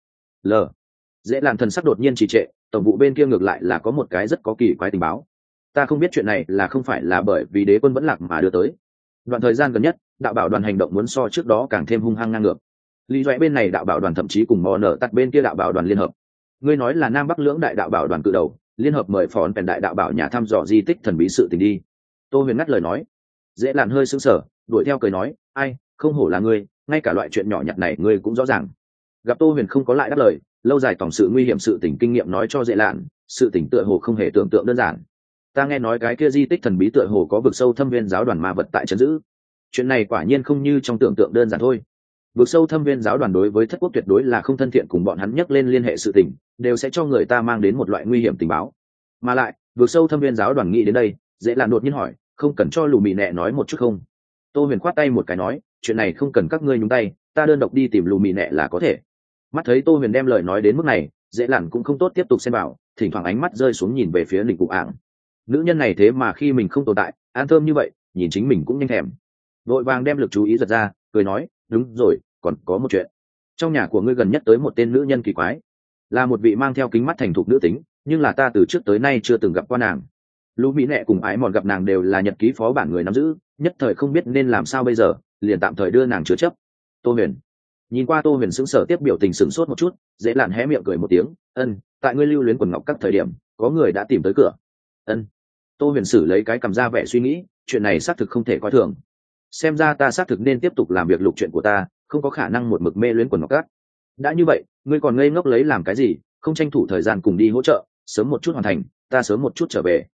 Dễ làm thần sắc đột nhiên trì trệ, tổng vụ bên kia ngược lại là có một cái rất có kỳ quái tình báo. Ta không biết chuyện này là không phải là bởi vì đế quân vẫn lạc mà đưa tới. Đoạn thời gian gần nhất, đạo bảo đoàn hành động muốn so trước đó càng thêm hung hăng ngang ngược. Lý doẹ bên này đạo bảo đoàn thậm chí cùng mò nở tắt bên kia đạo bảo đoàn liên hợp. Ngươi nói là Nam Bắc lưỡng đại đạo bảo đoàn cự đầu liên hợp mời phòn bèn đại đạo bảo nhà thăm dò di tích thần bí sự tình đi. Tô Huyền ngắt lời nói. Dễ làn hơi sững sờ, đuổi theo cười nói, ai, không hổ là ngươi, ngay cả loại chuyện nhỏ nhặt này ngươi cũng rõ ràng. Gặp Tô Huyền không có lại đáp lời, lâu dài tổng sự nguy hiểm sự tình kinh nghiệm nói cho dễ lạn, sự tình tựa hồ không hề tưởng tượng đơn giản. Ta nghe nói cái kia di tích thần bí tựa hồ có vực sâu thâm viên giáo đoàn ma vật tại trấn giữ. Chuyện này quả nhiên không như trong tưởng tượng đơn giản thôi. Vực sâu thâm viên giáo đoàn đối với thất quốc tuyệt đối là không thân thiện, cùng bọn hắn nhắc lên liên hệ sự tình đều sẽ cho người ta mang đến một loại nguy hiểm tình báo. Mà lại vực sâu thâm viên giáo đoàn nghĩ đến đây, dễ là đột nhiên hỏi, không cần cho lù mì nẹ nói một chút không? Tô Huyền khoát tay một cái nói, chuyện này không cần các ngươi nhúng tay, ta đơn độc đi tìm lù mì nẹ là có thể. Mắt thấy Tô Huyền đem lời nói đến mức này, dễ lặn cũng không tốt tiếp tục xen vào, thỉnh thoảng ánh mắt rơi xuống nhìn về phía Ninh Cụ Ảng. Nữ nhân này thế mà khi mình không tồn tại, an thơm như vậy, nhìn chính mình cũng nhanh thèm. Vội vàng đem lực chú ý giật ra, cười nói, đúng rồi, còn có một chuyện. Trong nhà của ngươi gần nhất tới một tên nữ nhân kỳ quái, là một vị mang theo kính mắt thành thục nữ tính, nhưng là ta từ trước tới nay chưa từng gặp qua nàng. Lũ mỹ nệ cùng ái mòn gặp nàng đều là nhật ký phó bản người nắm giữ, nhất thời không biết nên làm sao bây giờ, liền tạm thời đưa nàng chứa chấp. Tô Huyền nhìn qua Tô Huyền sững sờ, tiếp biểu tình sửng sốt một chút, dễ lạn hé miệng cười một tiếng, ân, tại ngươi lưu luyến quần ngọc các thời điểm, có người đã tìm tới cửa. Ân. Tô Huyền xử lấy cái cầm ra vẻ suy nghĩ, chuyện này xác thực không thể coi thường. Xem ra ta xác thực nên tiếp tục làm việc lục chuyện của ta, không có khả năng một mực mê luyến quần ngọc các. Đã như vậy, ngươi còn ngây ngốc lấy làm cái gì, không tranh thủ thời gian cùng đi hỗ trợ, sớm một chút hoàn thành, ta sớm một chút trở về.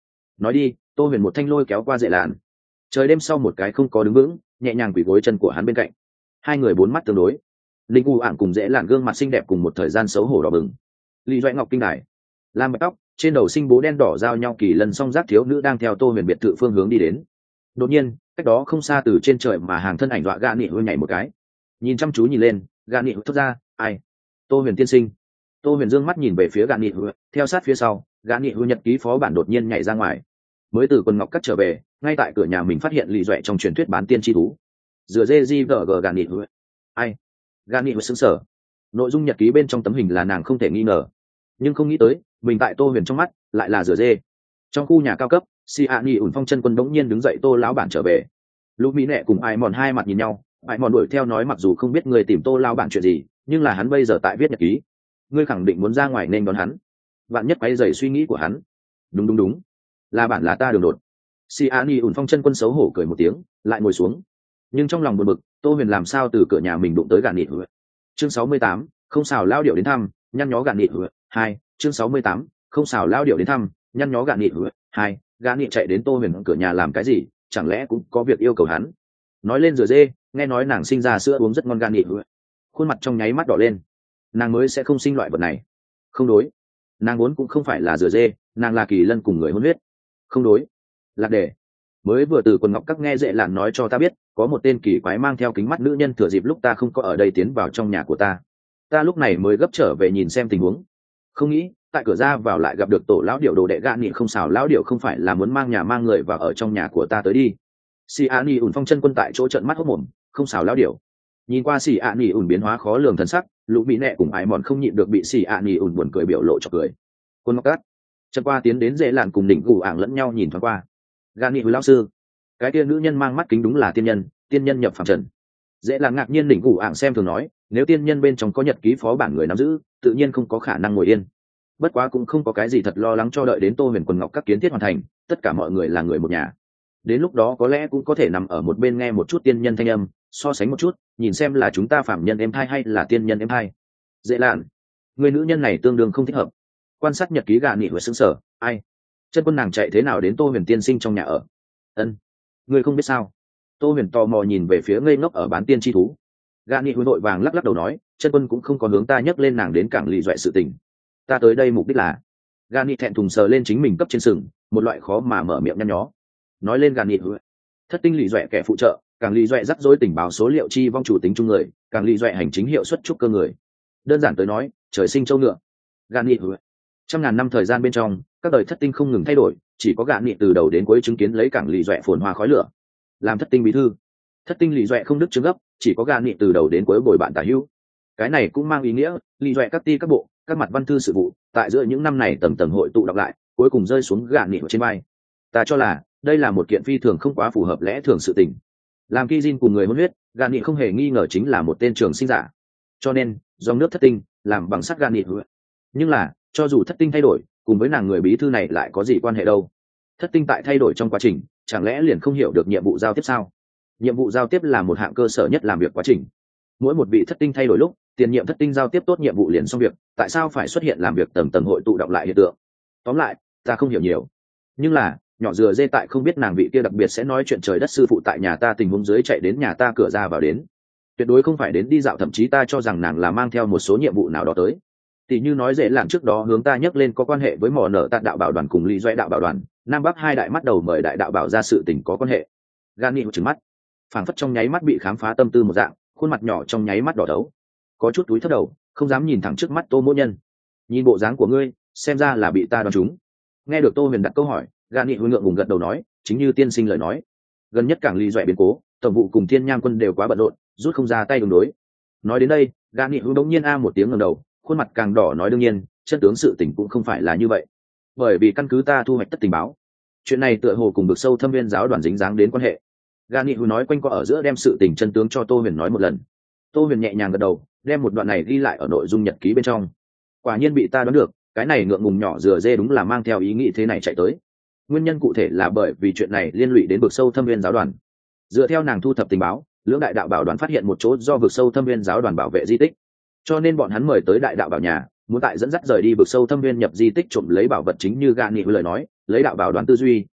nói đi. Tô huyền một thanh lôi kéo qua dễ làn. Trời đêm sau một cái không có đứng vững, nhẹ nhàng quỳ gối chân của hắn bên cạnh. Hai người bốn mắt tương đối. Linh u ảng cùng dễ làn gương mặt xinh đẹp cùng một thời gian xấu hổ đỏ bừng. Lý Doãn Ngọc kinh đài, lam bạch tóc, trên đầu sinh bố đen đỏ giao nhau kỳ lân song giác thiếu nữ đang theo Tô huyền biệt thự phương hướng đi đến. Đột nhiên, cách đó không xa từ trên trời mà hàng thân ảnh dọa gạ nị hơi nhảy một cái. Nhìn chăm chú nhìn lên, gạ nị thốt ra, ai? Tô huyền tiên sinh. Tô huyền dương mắt nhìn về phía gạ nị hơi, theo sát phía sau, gạ nị hơi nhật ký phó bản đột nhiên nhảy ra ngoài. Mới từ quần ngọc cắt trở về, ngay tại cửa nhà mình phát hiện Lý Doãn trong truyền thuyết bán tiên chi thú. Dựa dê di vợ gạ nị hơi. Ai? Gạ nị hơi sững sờ. Nội dung nhật ký bên trong tấm hình là nàng không thể nghi ngờ, nhưng không nghĩ tới mình tại Tô huyền trong mắt lại là rửa dê. Trong khu nhà cao cấp, si a ni ủn phong chân quân đống nhiên đứng dậy. Tô lão bản trở về. Lúc mỹ nệ cùng ai mòn hai mặt nhìn nhau. Ai mòn đuổi theo nói mặc dù không biết người tìm Tô lão bản chuyện gì, nhưng là hắn bây giờ tại viết nhật ký, ngươi khẳng định muốn ra ngoài nên đón hắn, bạn nhất quay dày suy nghĩ của hắn. Đúng, là bản là ta đường đột. Si a ni ủn phong chân quân xấu hổ cười một tiếng, lại ngồi xuống. Nhưng trong lòng buồn bực, Tô huyền làm sao từ cửa nhà mình đụng tới gạn nịt. Chương 68, không xào lao điệu đến thăm, nhăn nhó gạn nịt. 2, chương 68, không xào lao điệu đến thăm, nhăn nhó gạn nịt. 2, gạn nịt chạy đến Tô huyền cửa nhà làm cái gì, chẳng lẽ cũng có việc yêu cầu hắn. Nói lên rửa dê, nghe nói nàng sinh ra sữa uống rất ngon. Gạn nịt khuôn mặt trong nháy mắt đỏ lên. Nàng mới sẽ không sinh loại vật này. Không đối, nàng vốn cũng không phải là rửa dê, nàng là kỳ lân cùng người hôn huyết. Không đối. Lạc đề. Mới vừa từ quần ngọc các nghe dễ lạn nói cho ta biết, có một tên kỳ quái mang theo kính mắt nữ nhân thừa dịp lúc ta không có ở đây tiến vào trong nhà của ta. Ta lúc này mới gấp trở về nhìn xem tình huống. Không nghĩ tại cửa ra vào lại gặp được tổ lão điệu đồ đệ gạ nị. Không xào lão điệu không phải là muốn mang nhà mang người vào ở trong nhà của ta tới đi. Si a ni ủn phong chân quân tại chỗ trợn mắt hốc mồm. Không xào lão điệu. Nhìn qua Si a ni ủn biến hóa khó lường thần sắc, lũ mỹ nẹ cùng ái mòn không nhịn được bị Si a ni ủn buồn cười biểu lộ chọc cười. Quân ngọc cát chân qua tiến đến dễ lạn cùng đỉnh gù ảng lẫn nhau nhìn thoáng qua. Gạ nị lão sư, cái kia nữ nhân mang mắt kính đúng là tiên nhân nhập phàm trần. Dễ là ngạc nhiên. Đỉnh gù ảng xem thường nói, nếu tiên nhân bên trong có nhật ký phó bản người nắm giữ, tự nhiên không có khả năng ngồi yên. Bất quá cũng không có cái gì thật lo lắng, cho đợi đến Tô huyền quần ngọc các kiến thiết hoàn thành, tất cả mọi người là người một nhà. Đến lúc đó có lẽ cũng có thể nằm ở một bên nghe một chút tiên nhân thanh âm, so sánh một chút, nhìn xem là chúng ta phạm nhân em thai hay là tiên nhân em thai. Dễ lạn, người nữ nhân này tương đương không thích hợp. Quan sát nhật ký gạ nị với xứng sở, ai? Chân quân nàng chạy thế nào đến Tô huyền tiên sinh trong nhà ở? Ân, ngươi không biết sao? Tô huyền tò mò nhìn về phía ngây ngốc ở bán tiên chi thú. Gạ nị hồi vội vàng lắc lắc đầu nói, chân quân cũng không có hướng ta nhắc lên nàng đến cảng Lý Doãn sự tình. Ta tới đây mục đích là. Gạ nị thẹn thùng sờ lên chính mình cấp trên sừng, một loại khó mà mở miệng nhăn nhó. Nói lên Gạ nị, thất tinh Lý Doãn kẻ phụ trợ, càng Lý Doãn rắc rối tình báo số liệu chi vong chủ tính chung người, càng Lý Doãn hành chính hiệu suất trúc cơ người. Đơn giản tới nói, trời sinh châu ngựa. Gạ nị, trăm ngàn năm thời gian bên trong, các đời thất tinh không ngừng thay đổi, chỉ có Gạ nị từ đầu đến cuối chứng kiến lấy cảng Lý Doãn phồn hoa khói lửa. Làm thất tinh bí thư, thất tinh Lý Doãn không đứt chứng gấp, chỉ có Gạ nị từ đầu đến cuối bồi bạn tả hữu. Cái này cũng mang ý nghĩa Lý Doãn các ti các bộ, các mặt văn thư sự vụ tại giữa những năm này tầng tầng hội tụ đọc lại, cuối cùng rơi xuống Gạ nị trên vai. Ta cho là đây là một kiện phi thường không quá phù hợp lẽ thường sự tình. Làm Kizin cùng người hôn huyết, Gạ nị không hề nghi ngờ chính là một tên trường sinh giả, cho nên dòng nước thất tinh làm bằng sắt Gạ nị. Nhưng là cho dù thất tinh thay đổi, cùng với nàng người bí thư này lại có gì quan hệ đâu? Thất tinh tại thay đổi trong quá trình, chẳng lẽ liền không hiểu được nhiệm vụ giao tiếp sao? Nhiệm vụ giao tiếp là một hạng cơ sở nhất làm việc quá trình. Mỗi một vị thất tinh thay đổi lúc, tiền nhiệm thất tinh giao tiếp tốt nhiệm vụ liền xong việc, tại sao phải xuất hiện làm việc tầng tầng hội tụ đọng lại hiện tượng? Tóm lại, ta không hiểu nhiều. Nhưng là nhỏ dừa dê tại không biết nàng vị kia đặc biệt sẽ nói chuyện trời đất sư phụ tại nhà ta tình huống dưới chạy đến nhà ta cửa ra vào đến, tuyệt đối không phải đến đi dạo, thậm chí ta cho rằng nàng là mang theo một số nhiệm vụ nào đó tới. Tỷ như nói dễ làm trước đó hướng ta nhắc lên có quan hệ với mỏ nở tạt đạo bảo đoàn cùng Lý Doãn đạo bảo đoàn, nam bắc hai đại mắt đầu mời đại đạo bảo ra sự tình có quan hệ. Gan nị trừng mắt, phảng phất trong nháy mắt bị khám phá tâm tư một dạng, khuôn mặt nhỏ trong nháy mắt đỏ đấu, có chút túi thấp đầu, không dám nhìn thẳng trước mắt Tô Mỗ Nhân. Nhìn bộ dáng của ngươi, xem ra là bị ta đoán trúng. Nghe được Tô Huyền đặt câu hỏi, Gan nị ngượng ngùng gật đầu nói, chính như tiên sinh lời nói, gần nhất cảng Lý Doãn biến cố, tổng vụ cùng Thiên Nham quân đều quá bận rộn, rút không ra tay ứng đối. Nói đến đây, Gan nị đống nhiên a một tiếng ngẩng đầu, khuôn mặt càng đỏ nói đương nhiên, chân tướng sự tình cũng không phải là như vậy. Bởi vì căn cứ ta thu hoạch tất tình báo, chuyện này tựa hồ cùng vực sâu thâm viên giáo đoàn dính dáng đến quan hệ. Gan nị nói quanh co ở giữa đem sự tình chân tướng cho Tô Huyền nói một lần. Tô Huyền nhẹ nhàng gật đầu, đem một đoạn này ghi lại ở nội dung nhật ký bên trong. Quả nhiên bị ta đoán được, cái này ngượng ngùng nhỏ dừa dê đúng là mang theo ý nghĩ thế này chạy tới. Nguyên nhân cụ thể là bởi vì chuyện này liên lụy đến vực sâu thâm viên giáo đoàn. Dựa theo nàng thu thập tình báo, lưỡng đại đạo bảo đoàn phát hiện một chỗ do vực sâu thâm viên giáo đoàn bảo vệ di tích, cho nên bọn hắn mời tới đại đạo bảo nhà, muốn tại dẫn dắt rời đi vực sâu thâm viên nhập di tích trộm lấy bảo vật. Chính như Gan nị lời nói, lấy đạo bảo đoàn tư duy,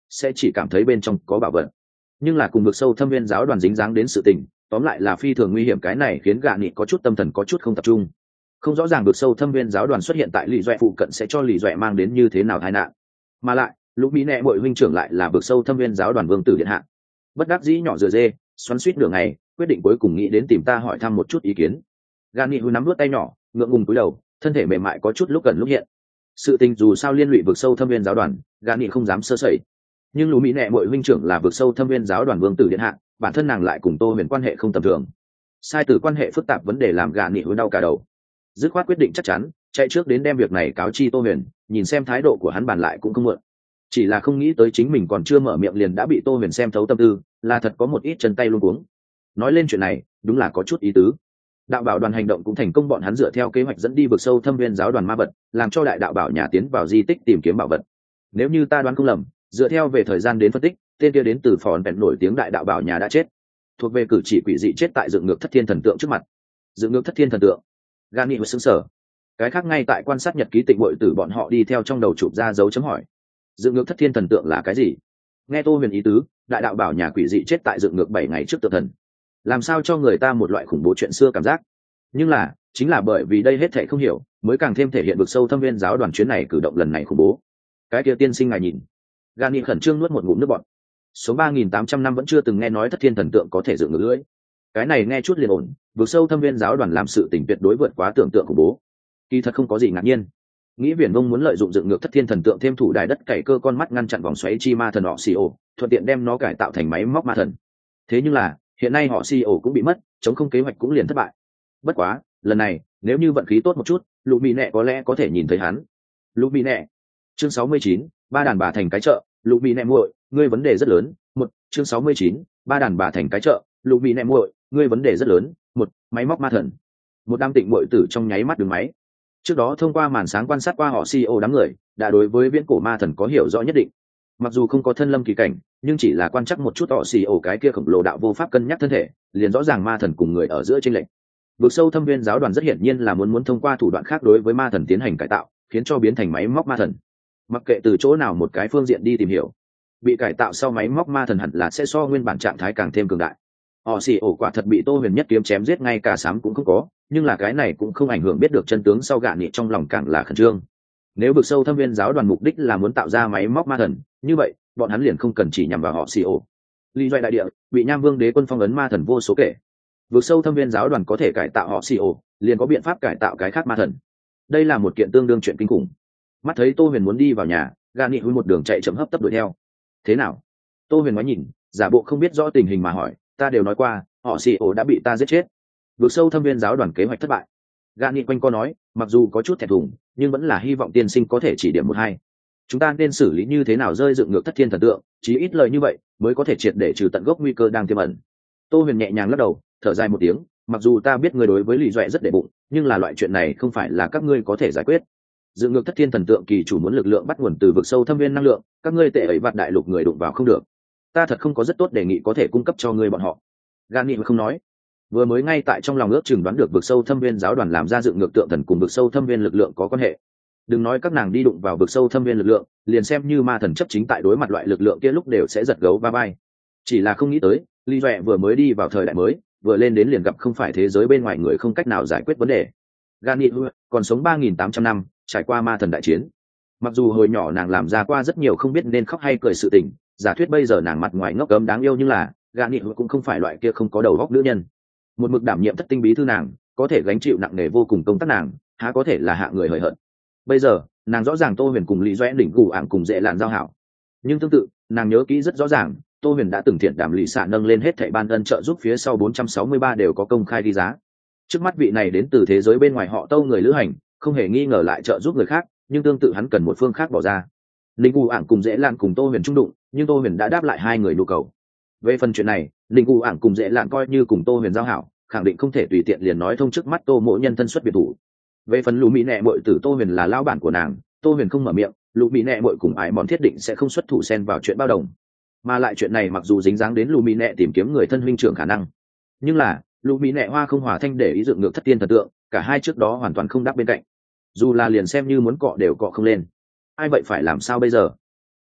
sẽ chỉ cảm thấy bên trong có bảo vật. Nhưng là cùng vực sâu thâm viên giáo đoàn dính dáng đến sự tình, tóm lại là phi thường nguy hiểm. Cái này khiến gạ nghị có chút tâm thần có chút không tập trung, không rõ ràng vực sâu thâm viên giáo đoàn xuất hiện tại lì doẹ phụ cận sẽ cho lì doẹ mang đến như thế nào tai nạn. Mà lại lũ mỹ nẹ bội huynh trưởng lại là vực sâu thâm viên giáo đoàn vương tử điện hạ. Bất đắc dĩ nhỏ dừa dê xoắn suýt nửa ngày, quyết định cuối cùng nghĩ đến tìm ta hỏi thăm một chút ý kiến. Gạ nghị nắm nuốt tay nhỏ, ngượng ngùng cúi đầu, thân thể mềm mại có chút lúc gần lúc hiện. Sự tình dù sao liên lụy vực sâu thâm viên giáo đoàn, gạ nghị không dám sơ sẩy. Nhưng lũ mỹ nẹ bội huynh trưởng là vực sâu thâm viên giáo đoàn vương tử điện hạ, bản thân nàng lại cùng Tô Huyền quan hệ không tầm thường. Sai từ quan hệ phức tạp vấn đề làm gạ nghị đau cả đầu. Dứt khoát quyết định chắc chắn chạy trước đến đem việc này cáo chi Tô Huyền, nhìn xem thái độ của hắn bàn lại cũng không muộn. Chỉ là không nghĩ tới chính mình còn chưa mở miệng liền đã bị Tô Huyền xem thấu tâm tư, là thật có một ít chân tay luống cuống. Nói lên chuyện này đúng là có chút ý tứ. Đạo bảo đoàn hành động cũng thành công, bọn hắn dựa theo kế hoạch dẫn đi vực sâu thâm viên giáo đoàn ma vật, làm cho đại đạo bảo nhà tiến vào di tích tìm kiếm bảo vật. Nếu như ta đoán không lầm, dựa theo về thời gian đến phân tích, tên kia đến từ phòn bèn nổi tiếng đại đạo bảo nhà đã chết, thuộc về cử chỉ quỷ dị chết tại dựng ngược thất thiên thần tượng trước mặt. Dựng ngược thất thiên thần tượng, gan nghị sững sờ. Cái khác ngay tại quan sát nhật ký tịnh bội tử bọn họ đi theo trong đầu chụp ra dấu chấm hỏi. Dựng ngược thất thiên thần tượng là cái gì? Nghe Tô Huyền ý tứ, đại đạo bảo nhà quỷ dị chết tại dựng ngược 7 ngày trước tượng thần, làm sao cho người ta một loại khủng bố chuyện xưa cảm giác. Nhưng là chính là bởi vì đây hết thảy không hiểu, mới càng thêm thể hiện vực sâu thâm viên giáo đoàn chuyến này cử động lần này khủng bố. Cái kia tiên sinh ngài nhìn. Gan nghị khẩn trương nuốt một ngụm nước bọt. Số 3800 năm vẫn chưa từng nghe nói thất thiên thần tượng có thể dựng ngược lưỡi. Cái này nghe chút liền ổn, vực sâu thâm viên giáo đoàn làm sự tình tuyệt đối vượt quá tưởng tượng khủng bố. Kỳ thật không có gì ngạc nhiên. Nghĩ Viển Vông muốn lợi dụng dựng ngược thất thiên thần tượng thêm thủ đài đất cày cơ con mắt ngăn chặn vòng xoáy chi ma thần họ Xio, thuận tiện đem nó cải tạo thành máy móc ma thần. Thế nhưng là, hiện nay họ Xio cũng bị mất, chống không kế hoạch cũng liền thất bại. Bất quá, lần này, nếu như vận khí tốt một chút, Lục Mỹ Nệ có lẽ có thể nhìn thấy hắn. Lục Mỹ Nệ. Chương 69, ba đàn bà thành cái chợ, Lục Mỹ Nệ muội, ngươi vấn đề rất lớn. Một, chương 69, ba đàn bà thành cái chợ, Lục Mỹ Nệ muội, ngươi vấn đề rất lớn. Một, máy móc ma thần. Một đám tịnh muội tử trong nháy mắt đứng máy. Trước đó thông qua màn sáng quan sát qua họ CEO đám người, đã đối với viễn cổ ma thần có hiểu rõ nhất định. Mặc dù không có thân lâm kỳ cảnh, nhưng chỉ là quan chắc một chút họ CEO cái kia khổng lồ đạo vô pháp cân nhắc thân thể, liền rõ ràng ma thần cùng người ở giữa chênh lệch. Vực sâu thâm viên giáo đoàn rất hiển nhiên là muốn thông qua thủ đoạn khác đối với ma thần tiến hành cải tạo, khiến cho biến thành máy móc ma thần. Mặc kệ từ chỗ nào một cái phương diện đi tìm hiểu, bị cải tạo sau máy móc ma thần hẳn là sẽ so nguyên bản trạng thái càng thêm cường đại. Họ xì ổ quả thật bị Tô Huyền nhất kiếm chém giết, ngay cả sám cũng không có, nhưng là cái này cũng không ảnh hưởng biết được chân tướng sau. Gạ nghị trong lòng càng là khẩn trương. Nếu vực sâu thâm viên giáo đoàn mục đích là muốn tạo ra máy móc ma thần, như vậy bọn hắn liền không cần chỉ nhằm vào họ xì ổ. Ly doại đại địa bị Nham Vương đế quân phong ấn ma thần vô số kể, vực sâu thâm viên giáo đoàn có thể cải tạo họ xì ổ, liền có biện pháp cải tạo cái khác ma thần. Đây là một kiện tương đương chuyện kinh khủng. Mắt thấy Tô Huyền muốn đi vào nhà, Gạ nghị một đường chạy chậm hấp tấp đuổi theo. Thế nào? Tô Huyền ngoái nhìn, giả bộ không biết rõ tình hình mà hỏi. Ta đều nói qua, họ xì ổ đã bị ta giết chết. Vực sâu thâm viên giáo đoàn kế hoạch thất bại. Gạ nghị quanh co nói, mặc dù có chút thẹn thùng, nhưng vẫn là hy vọng tiên sinh có thể chỉ điểm một hai. Chúng ta nên xử lý như thế nào rơi dựng ngược thất thiên thần tượng, chí ít lời như vậy mới có thể triệt để trừ tận gốc nguy cơ đang tiềm ẩn. Tô Huyền nhẹ nhàng lắc đầu, thở dài một tiếng, mặc dù ta biết ngươi đối với Lý Doệ rất đệ bụng, nhưng là loại chuyện này không phải là các ngươi có thể giải quyết. Dựng ngược thất thiên thần tượng kỳ chủ muốn lực lượng bắt nguồn từ vực sâu thâm viên năng lượng, các ngươi tệ ấy vặt đại lục người đụng vào không được. Ta thật không có rất tốt đề nghị có thể cung cấp cho ngươi bọn họ. Gan nghị không nói, vừa mới ngay tại trong lòng ước chừng đoán được vực sâu thâm viên giáo đoàn làm ra dựng ngược tượng thần cùng vực sâu thâm viên lực lượng có quan hệ. Đừng nói các nàng đi đụng vào vực sâu thâm viên lực lượng, liền xem như ma thần chấp chính tại đối mặt loại lực lượng kia lúc đều sẽ giật gấu va vai. Chỉ là không nghĩ tới, Lý Doệ vừa mới đi vào thời đại mới, vừa lên đến liền gặp không phải thế giới bên ngoài người không cách nào giải quyết vấn đề. Gan nghị còn sống 3800 năm, trải qua ma thần đại chiến. Mặc dù hồi nhỏ nàng làm ra qua rất nhiều không biết nên khóc hay cười sự tình, giả thuyết bây giờ nàng mặt ngoài ngốc cấm đáng yêu, nhưng là Gạ nghị cũng không phải loại kia không có đầu óc nữ nhân. Một mực đảm nhiệm thất tinh bí thư nàng, có thể gánh chịu nặng nề vô cùng công tác nàng, há có thể là hạ người hời hợt. Bây giờ nàng rõ ràng Tô Huyền cùng Lý Doãn đỉnh gù ảng cùng dễ lạn giao hảo, nhưng tương tự nàng nhớ kỹ rất rõ ràng, Tô Huyền đã từng thiện đảm lì xạ nâng lên hết thảy ban ân trợ giúp phía sau 463 đều có công khai ghi giá. Trước mắt vị này đến từ thế giới bên ngoài họ Tâu người lữ hành, không hề nghi ngờ lại trợ giúp người khác, nhưng tương tự hắn cần một phương khác bỏ ra. Linh gù ảng cùng dễ lạn cùng Tô Huyền trung đụng, nhưng Tô Huyền đã đáp lại hai người nhu cầu. Về phần chuyện này, Linh gù ảng cùng dễ lạn coi như cùng Tô Huyền giao hảo, khẳng định không thể tùy tiện liền nói thông trước mắt Tô Mộ nhân thân xuất biệt thủ. Về phần Lũ Mỹ Nệ muội tử Tô Huyền là lão bản của nàng, Tô Huyền không mở miệng, Lũ Mỹ Nệ muội cùng ái mòn thiết định sẽ không xuất thủ xen vào chuyện bao đồng. Mà lại chuyện này mặc dù dính dáng đến Lũ Mỹ Nệ tìm kiếm người thân huynh trưởng khả năng, nhưng là Lũ Mỹ Nệ hoa không hòa thanh để ý dựng ngược thất tiên thần tượng, cả hai trước đó hoàn toàn không đáp bên cạnh. Dù là liền xem như muốn cọ đều cọ không lên. Ai vậy phải làm sao bây giờ?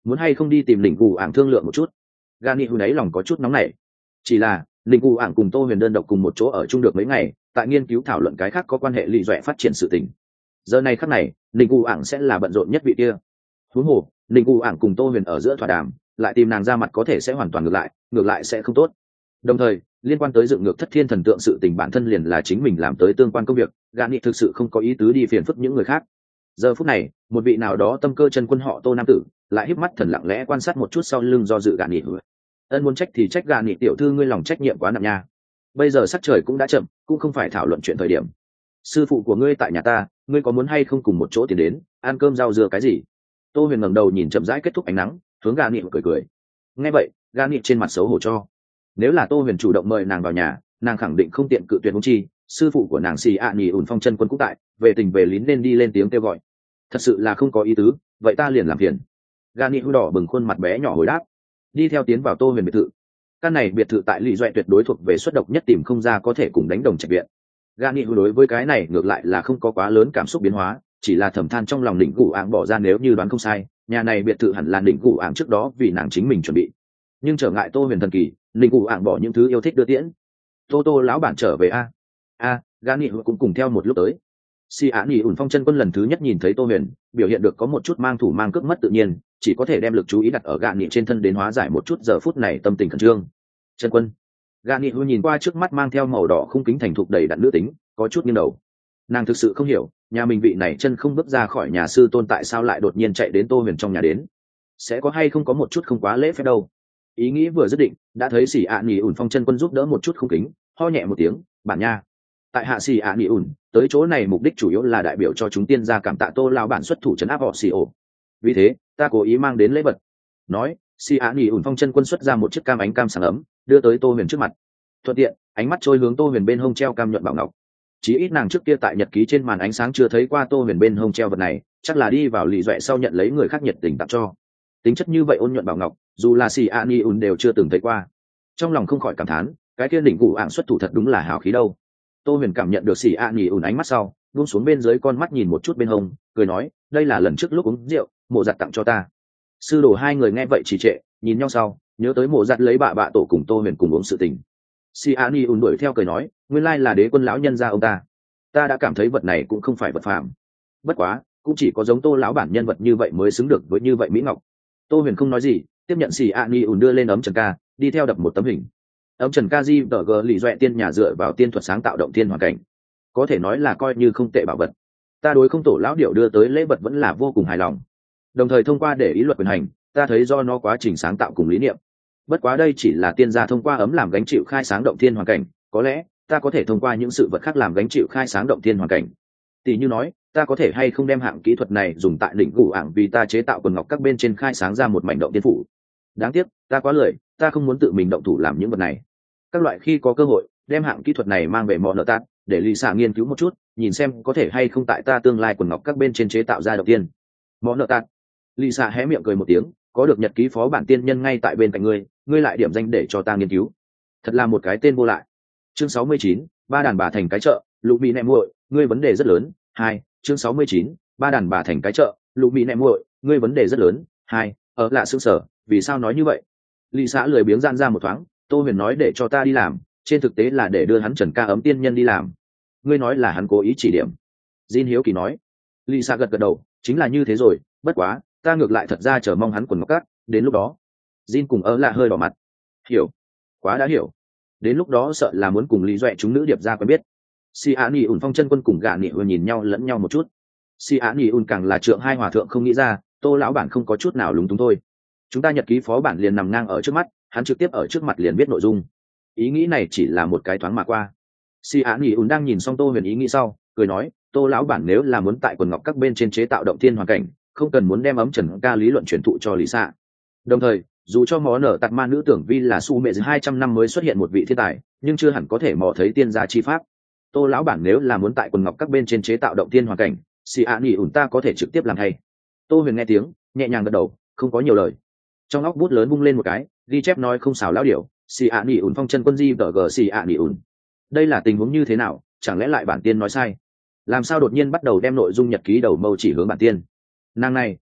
muốn hay không đi tìm lĩnh cụ ảng thương lượng một chút. Gà nghị hồi đấy lòng có chút nóng nảy. Chỉ là lĩnh cụ ảng cùng Tô Huyền đơn độc cùng một chỗ ở chung được mấy ngày, tại nghiên cứu thảo luận cái khác có quan hệ lì dọa phát triển sự tình. Giờ này khắc này lĩnh cụ ảng sẽ là bận rộn nhất vị kia. Huống hồ lĩnh cụ ảng cùng Tô Huyền ở giữa thỏa đàm, lại tìm nàng ra mặt có thể sẽ hoàn toàn ngược lại sẽ không tốt. Đồng thời liên quan tới dựng ngược thất thiên thần tượng sự tình bản thân liền là chính mình làm tới tương quan công việc, gã nghị thực sự không có ý tứ đi phiền phức những người khác. Giờ phút này một vị nào đó tâm cơ chân quân họ Tô nam tử lại híp mắt thần lặng lẽ quan sát một chút sau lưng do dự gã nghị. Ân muốn trách thì trách gã nghị tiểu thư, ngươi lòng trách nhiệm quá nặng nha. Bây giờ sắc trời cũng đã chậm, cũng không phải thảo luận chuyện thời điểm. Sư phụ của ngươi tại nhà ta, ngươi có muốn hay không cùng một chỗ tiến đến ăn cơm rau dưa cái gì? Tô Huyền ngẩng đầu nhìn chậm rãi kết thúc ánh nắng, hướng gã nghị cười. Nghe vậy gã nghị trên mặt xấu hổ cho. Nếu là Tô Huyền chủ động mời nàng vào nhà, nàng khẳng định không tiện cự tuyệt. Huống chi sư phụ của nàng xì ạ nhì ủn phong chân quân cũng tại, về tình về lý nên đi lên tiếng kêu gọi. Thật sự là không có ý tứ, vậy ta liền làm phiền. Gà nghị đỏ bừng khuôn mặt bé nhỏ hồi đáp, đi theo tiến vào Tô Huyền biệt thự. Căn này biệt thự tại lì doẹ tuyệt đối thuộc về xuất độc nhất, tìm không ra có thể cùng đánh đồng trạch viện. Gà nghị đối với cái này ngược lại là không có quá lớn cảm xúc biến hóa, chỉ là thầm than trong lòng đỉnh củ ảng bỏ ra, nếu như đoán không sai, nhà này biệt thự hẳn là đỉnh củ ảng trước đó vì nàng chính mình chuẩn bị. Nhưng trở ngại Tô Huyền thần kỳ, đỉnh củ ảng bỏ những thứ yêu thích đưa tiễn. Tô lão bản trở về a. Gã nghị cũng cùng theo một lúc tới. Si Á Nhĩ ủn phong chân quân lần thứ nhất nhìn thấy Tô Huyền, biểu hiện được có một chút mang thủ mang cước mất tự nhiên, chỉ có thể đem lực chú ý đặt ở gã nghị trên thân đến hóa giải một chút giờ phút này tâm tình khẩn trương. Chân quân. Gã nghị nhìn qua trước mắt mang theo màu đỏ khung kính thành thục đầy đặn nữ tính, có chút nghiêng đầu. Nàng thực sự không hiểu, nhà mình vị này chân không bước ra khỏi nhà sư tôn tại sao lại đột nhiên chạy đến Tô Huyền trong nhà đến. Sẽ có hay không có một chút không quá lễ phép đâu. Ý nghĩ vừa dứt định, đã thấy Si Á Nhĩ ủn phong chân quân giúp đỡ một chút khung kính, ho nhẹ một tiếng, bản nha. Tại hạ Si Á Nhĩ ủn tới chỗ này mục đích chủ yếu là đại biểu cho chúng tiên gia cảm tạ Tô lão bản xuất thủ trấn áp họ xì ổ, vì thế ta cố ý mang đến lễ vật. Nói, Si Á Nhĩ ủn phong chân quân xuất ra một chiếc cam ánh cam sáng ấm, đưa tới Tô Huyền trước mặt. Thuận tiện ánh mắt trôi hướng Tô Huyền bên hông treo cam nhuận bảo ngọc. Chí ít nàng trước kia tại nhật ký trên màn ánh sáng chưa thấy qua Tô Huyền bên hông treo vật này, chắc là đi vào lì doẹ sau nhận lấy người khác nhiệt tình tặng cho. Tính chất như vậy ôn nhuận bảo ngọc, dù là Si Á Nhĩ ủn đều chưa từng thấy qua. Trong lòng không khỏi cảm thán, cái kia đỉnh cụ ạng xuất thủ thật đúng là hào khí đâu. Tô Huyền cảm nhận được Si Á Nhĩ ủn ánh mắt sau, buông xuống bên dưới con mắt nhìn một chút bên hông, cười nói, đây là lần trước lúc uống rượu mộ giặt tặng cho ta. Sư đồ hai người nghe vậy trì trệ, nhìn nhau sau, nhớ tới mộ giặt lấy bạ tổ cùng Tô Huyền cùng uống sự tình. Si Á Nhĩ ủn đuổi theo cười nói, nguyên lai là đế quân lão nhân gia ông ta. Ta đã cảm thấy vật này cũng không phải vật phàm. Bất quá, cũng chỉ có giống Tô lão bản nhân vật như vậy mới xứng được với như vậy mỹ ngọc. Tô Huyền không nói gì, tiếp nhận Si Á Nhĩ ủn đưa lên ấm trần ca, đi theo đập một tấm hình. Ấm trần ca di tờ gờ lì doẹ tiên nhà dựa vào tiên thuật sáng tạo động tiên hoàn cảnh, có thể nói là coi như không tệ bảo vật. Ta đối không tổ lão điệu đưa tới lễ vật vẫn là vô cùng hài lòng. Đồng thời thông qua để ý luật quyền hành, ta thấy do nó quá trình sáng tạo cùng lý niệm. Bất quá đây chỉ là tiên gia thông qua ấm làm gánh chịu khai sáng động thiên hoàn cảnh, có lẽ ta có thể thông qua những sự vật khác làm gánh chịu khai sáng động thiên hoàn cảnh. Tỷ như nói, ta có thể hay không đem hạng kỹ thuật này dùng tại đỉnh gù ảng vì ta chế tạo quần ngọc các bên trên khai sáng ra một mảnh động tiên phủ. Đáng tiếc, ta quá lười, ta không muốn tự mình động thủ làm những vật này. Các loại khi có cơ hội, đem hạng kỹ thuật này mang về mỏ nợ tát, để lì xả nghiên cứu một chút, nhìn xem có thể hay không tại ta tương lai quần ngọc các bên trên chế tạo ra động tiên. Mỏ nợ tát. Lì xả hé miệng cười một tiếng, có được nhật ký phó bản tiên nhân ngay tại bên cạnh ngươi, ngươi lại điểm danh để cho ta nghiên cứu. Thật là một cái tên vô lại. Chương 69, ba đàn bà thành cái chợ, lũ mỹ nẹ muội, ngươi vấn đề rất lớn. 2, chương 69, ba đàn bà thành cái chợ, lũ mỹ nẹ muội, ngươi vấn đề rất lớn. 2, ở lạ sững sở, vì sao nói như vậy? Lì xả lười biếng gian ra một thoáng, Tô Huyền nói để cho ta đi làm, trên thực tế là để đưa hắn Trần ca ấm tiên nhân đi làm. Ngươi nói là hắn cố ý chỉ điểm. Jin hiếu kỳ nói. Lì xả gật đầu, chính là như thế rồi, bất quá ta ngược lại thật ra chờ mong hắn quần ngọc cát, đến lúc đó. Jin cùng ớ lạ hơi đỏ mặt. Hiểu, quá đã hiểu. Đến lúc đó sợ là muốn cùng lý doẹ chúng nữ điệp ra quen biết. Si Á Nhĩ ủn phong chân quân cùng gã nghị vừa nhìn nhau lẫn nhau một chút. Si Á Nhĩ ủn càng là trượng hai hòa thượng không nghĩ ra, Tô lão bản không có chút nào lúng túng thôi. Chúng ta nhật ký phó bản liền nằm ngang ở trước mắt, hắn trực tiếp ở trước mặt liền viết nội dung. Ý nghĩ này chỉ là một cái thoáng mà qua. Si Á Nhĩ ủn đang nhìn xong Tô Huyền ý nghĩ sau, cười nói, Tô lão bản nếu là muốn tại quần ngọc các bên trên chế tạo động thiên hoàn cảnh, không cần muốn đem ấm trần ca lý luận truyền thụ cho lý xạ. Đồng thời, dù cho mỏ nở tạt ma nữ tưởng vi là su mẹ 200 năm mới xuất hiện một vị thiên tài, nhưng chưa hẳn có thể mò thấy tiên gia chi pháp. Tô lão bản nếu là muốn tại quần ngọc các bên trên chế tạo động thiên hoàn cảnh, Si Á Nhĩ ủn ta có thể trực tiếp làm thay. Tô Huyền nghe tiếng, nhẹ nhàng gật đầu, không có nhiều lời. Trong óc bút lớn vung lên một cái, ghi chép nói không xào lão điệu, Si Á Nhĩ ủn phong chân quân di tờ Si Á Nhĩ ủn. Đây là tình huống như thế nào, chẳng lẽ lại bản tiên nói sai? Làm sao đột nhiên bắt đầu đem nội dung nhật ký đầu mâu chỉ hướng bản tiên? Nàng này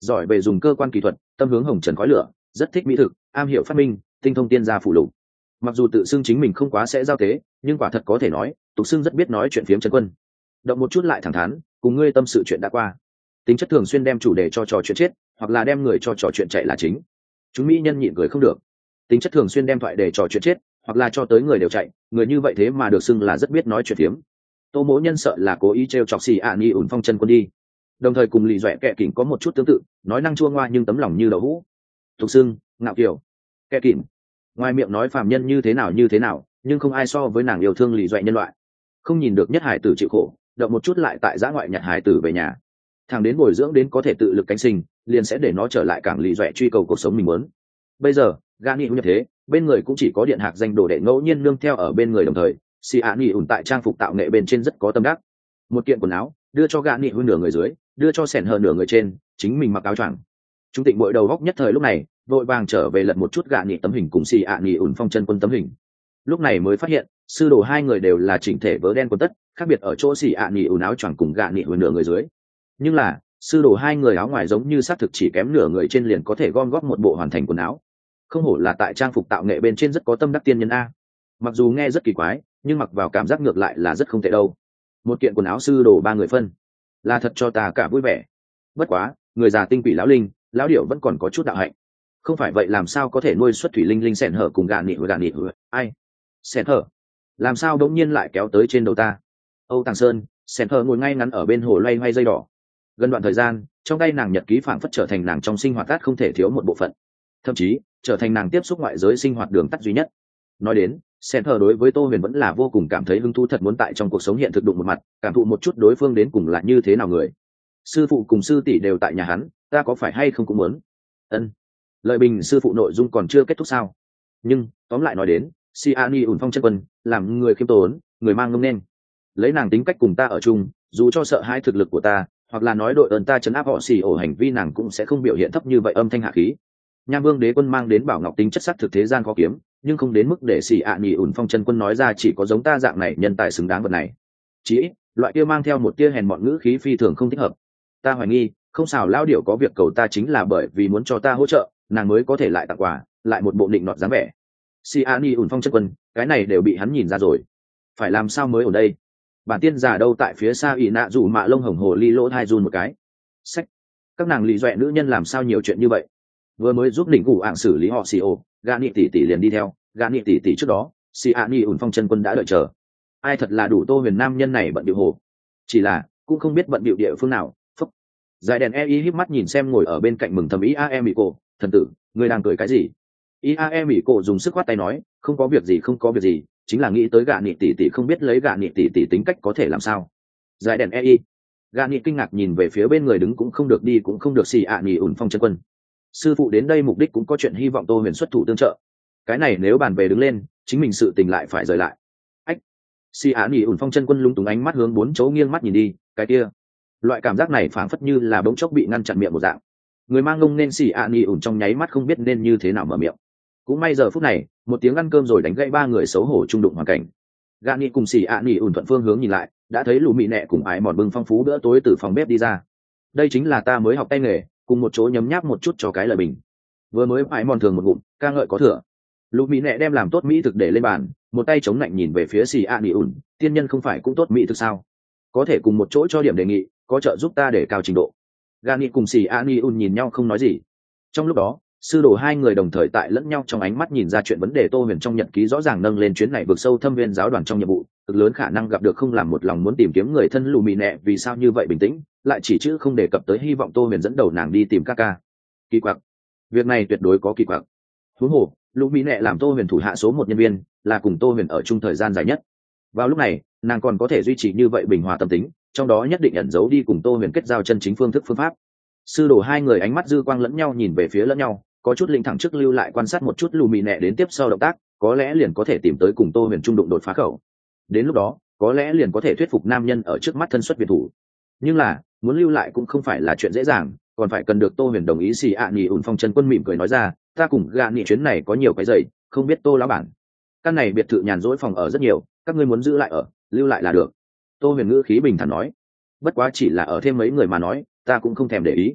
giỏi về dùng cơ quan kỹ thuật, tâm hướng hồng trần khói lửa, rất thích mỹ thực, am hiểu phát minh, tinh thông tiên gia phụ lục. Mặc dù tự xưng chính mình không quá sẽ giao tế, nhưng quả thật có thể nói tục xưng rất biết nói chuyện phiếm Trần Quân. Động một chút lại thẳng thắn, cùng ngươi tâm sự chuyện đã qua. Tính chất thường xuyên đem chủ đề cho trò chuyện chết, hoặc là đem người cho trò chuyện chạy là chính. Chúng mỹ nhân nhịn cười không được. Tính chất thường xuyên đem thoại để trò chuyện chết, hoặc là cho tới người đều chạy, người như vậy thế mà được xưng là rất biết nói chuyện phiếm. Tô Mỗ Nhân sợ là cố ý trêu chọc xì ạ ni ủn phong chân quân đi. Đồng thời cùng lì dọa kẹ kỉnh có một chút tương tự, nói năng chua ngoa nhưng tấm lòng như đậu hũ. Tục xưng ngạo kiều kẹ kỉnh, ngoài miệng nói phàm nhân như thế nào, nhưng không ai so với nàng yêu thương lì dọa nhân loại. Không nhìn được nhất hải tử chịu khổ, động một chút lại tại giã ngoại nhặt hải tử về nhà, thằng đến bồi dưỡng đến có thể tự lực cánh sinh, liền sẽ để nó trở lại cảng lì dọa truy cầu cuộc sống mình muốn. Bây giờ gã nghị như thế, bên người cũng chỉ có điện hạc danh đồ đệ ngẫu nhiên nương theo ở bên người, đồng thời xì ạ nghỉ ủn tại trang phục tạo nghệ bên trên rất có tâm đắc. Một kiện quần áo đưa cho gã nghị hơn nửa người dưới, đưa cho sẻn hờ nửa người trên, chính mình mặc áo choàng. Chúng tịnh bội đầu góc nhất thời lúc này vội vàng trở về lật một chút gã nghị tấm hình cùng xì ạ nghỉ ủn phong chân quân tấm hình, lúc này mới phát hiện sư đồ hai người đều là chỉnh thể vớ đen quần tất, khác biệt ở chỗ xì ạ nghỉ ủn áo choàng cùng gã nghị hơn nửa người dưới. Nhưng là sư đồ hai người áo ngoài giống như xác thực chỉ kém nửa người trên liền có thể gom góp một bộ hoàn thành quần áo. Không hổ là tại trang phục tạo nghệ bên trên rất có tâm đắc tiên nhân a. Mặc dù nghe rất kỳ quái, nhưng mặc vào cảm giác ngược lại là rất không tệ đâu. Một kiện quần áo sư đồ 3 người phân, là thật cho ta cả vui vẻ. Bất quá người già tinh quỷ lão linh, lão điệu vẫn còn có chút đạo hạnh. Không phải vậy làm sao có thể nuôi xuất thủy linh linh sẹn hở cùng gà nị ai sẹn hở làm sao đống nhiên lại kéo tới trên đầu ta. Âu Tàng Sơn, sẹn hở ngồi ngay ngắn ở bên hồ loay hoay dây đỏ. Gần đoạn thời gian trong tay nàng nhật ký phảng phất trở thành nàng trong sinh hoạt tát không thể thiếu một bộ phận, thậm chí trở thành nàng tiếp xúc ngoại giới sinh hoạt đường tắt duy nhất. Nói đến sen thờ đối với Tô Huyền vẫn là vô cùng cảm thấy hứng thú, thật muốn tại trong cuộc sống hiện thực đụng một mặt, cảm thụ một chút đối phương đến cùng là như thế nào người. Sư phụ cùng sư tỷ đều tại nhà hắn, ta có phải hay không cũng muốn. Ân. Lợi bình sư phụ nội dung còn chưa kết thúc sao? Nhưng tóm lại nói đến si ani ủn phong chân quân làm người khiêm tốn, người mang ngông nên, lấy nàng tính cách cùng ta ở chung, dù cho sợ hai thực lực của ta hoặc là nói đội ơn ta chấn áp họ xì ổ hành vi, nàng cũng sẽ không biểu hiện thấp như vậy, âm thanh hạ khí. Nham Vương Đế Quân mang đến bảo ngọc tính chất sắc thực thế gian khó kiếm, nhưng không đến mức để xì ạ nhì ủn phong chân quân nói ra chỉ có giống ta dạng này nhân tài xứng đáng vật này. Chỉ ít loại kia mang theo một tia hèn mọn ngữ khí phi thường không thích hợp. Ta hoài nghi không xào lao điệu có việc cầu ta chính là bởi vì muốn cho ta hỗ trợ, nàng mới có thể lại tặng quà, lại một bộ định nọt dáng vẻ. Xì ạ nhì ủn phong chân quân cái này đều bị hắn nhìn ra rồi, phải làm sao mới ở đây. Bản tiên giả đâu tại phía xa ỷ nạ rủ mạ lông hồng hồ ly lỗ thai run một cái. Sách, các nàng lì doẹ nữ nhân làm sao nhiều chuyện như vậy. Vừa mới giúp đỉnh cụ ạng xử lý họ xì ô, gà nị tỷ tỷ liền đi theo. Gà nị tỷ tỷ trước đó xì ạ nị ủn phong chân quân đã đợi chờ. Ai thật là đủ Tô Huyền nam nhân này bận điệu hồ, chỉ là cũng không biết bận điệu địa phương nào. Phúc. Dài đèn e híp mắt nhìn xem ngồi ở bên cạnh mừng thầm ý a mỹ cổ, thần tử ngươi đang cười cái gì. Ý a mỹ cổ dùng sức khoát tay nói, không có việc gì không có việc gì, chính là nghĩ tới gà nị tỷ tỷ không biết lấy gà nị tỷ tỷ tính cách có thể làm sao. Dài đèn e gà nị kinh ngạc nhìn về phía bên người đứng cũng không được đi cũng không được xì ạ nị ủn phong chân quân. Sư phụ đến đây mục đích cũng có chuyện hy vọng Tô Huyền xuất thủ tương trợ, cái này nếu bàn về đứng lên chính mình sự tình lại phải rời lại. Ách. Si Á Nỉ ủn phong chân quân lung túng ánh mắt hướng bốn chỗ nghiêng mắt nhìn đi, cái kia loại cảm giác này phảng phất như là bỗng chốc bị ngăn chặn miệng một dạng. Người mang ngông nên Si Á Nỉ ủn trong nháy mắt không biết nên như thế nào mở miệng. Cũng may giờ phút này một tiếng ăn cơm rồi đánh gãy ba người xấu hổ trung đụng hoàn cảnh. Gà Nỉ cùng Si Á Nỉ ủn thuận phương hướng nhìn lại, đã thấy Lù Mị Nẹ cùng Ái Mòn bưng phong phú bữa tối từ phòng bếp đi ra. Đây chính là ta mới học tay nghề, cùng một chỗ nhấm nháp một chút cho cái lời bình. Vừa mới Ái Mòn thường một ngụm, ca ngợi có thừa. Lù Mị Nẹ đem làm tốt mỹ thực để lên bàn, một tay chống lạnh nhìn về phía Si Á Nỉ ủn, tiên nhân không phải cũng tốt mỹ thực sao? Có thể cùng một chỗ cho điểm đề nghị, có trợ giúp ta để cao trình độ. Gà Nỉ cùng Si Á Nỉ ủn nhìn nhau không nói gì. Trong lúc đó sư đồ hai người đồng thời tại lẫn nhau trong ánh mắt nhìn ra chuyện vấn đề. Tô Huyền trong nhật ký rõ ràng nâng lên chuyến này vượt sâu thâm viên giáo đoàn trong nhiệm vụ, cực lớn khả năng gặp được không làm một lòng muốn tìm kiếm người thân. Lù Mị Nẹ vì sao như vậy bình tĩnh, lại chỉ chữ không đề cập tới hy vọng Tô Huyền dẫn đầu nàng đi tìm ca ca. Kỳ quặc, việc này tuyệt đối có kỳ quặc. Huống hồ Lù Mị Nẹ làm Tô Huyền thủ hạ số 1 nhân viên, là cùng Tô Huyền ở chung thời gian dài nhất. Vào lúc này nàng còn có thể duy trì như vậy bình hòa tâm tính, trong đó nhất định ẩn giấu đi cùng Tô Huyền kết giao chân chính phương thức phương pháp. Sư đồ hai người ánh mắt dư quang lẫn nhau nhìn về phía lẫn nhau, có chút linh thẳng trước lưu lại quan sát một chút Lù Mị Nẹ đến tiếp sau động tác, có lẽ liền có thể tìm tới cùng Tô Huyền trung đụng đột phá khẩu. Đến lúc đó có lẽ liền có thể thuyết phục nam nhân ở trước mắt thân xuất biệt thủ. Nhưng là muốn lưu lại cũng không phải là chuyện dễ dàng, còn phải cần được Tô Huyền đồng ý. Si ạ Nỉ ủn phong chân quân mỉm cười nói ra, ta cùng Gà Nỉ chuyến này có nhiều cái giày, không biết Tô lão bản, căn này biệt thự nhàn rỗi phòng ở rất nhiều, các ngươi muốn giữ lại ở, lưu lại là được. Tô Huyền ngữ khí bình thản nói, bất quá chỉ là ở thêm mấy người mà nói, ta cũng không thèm để ý.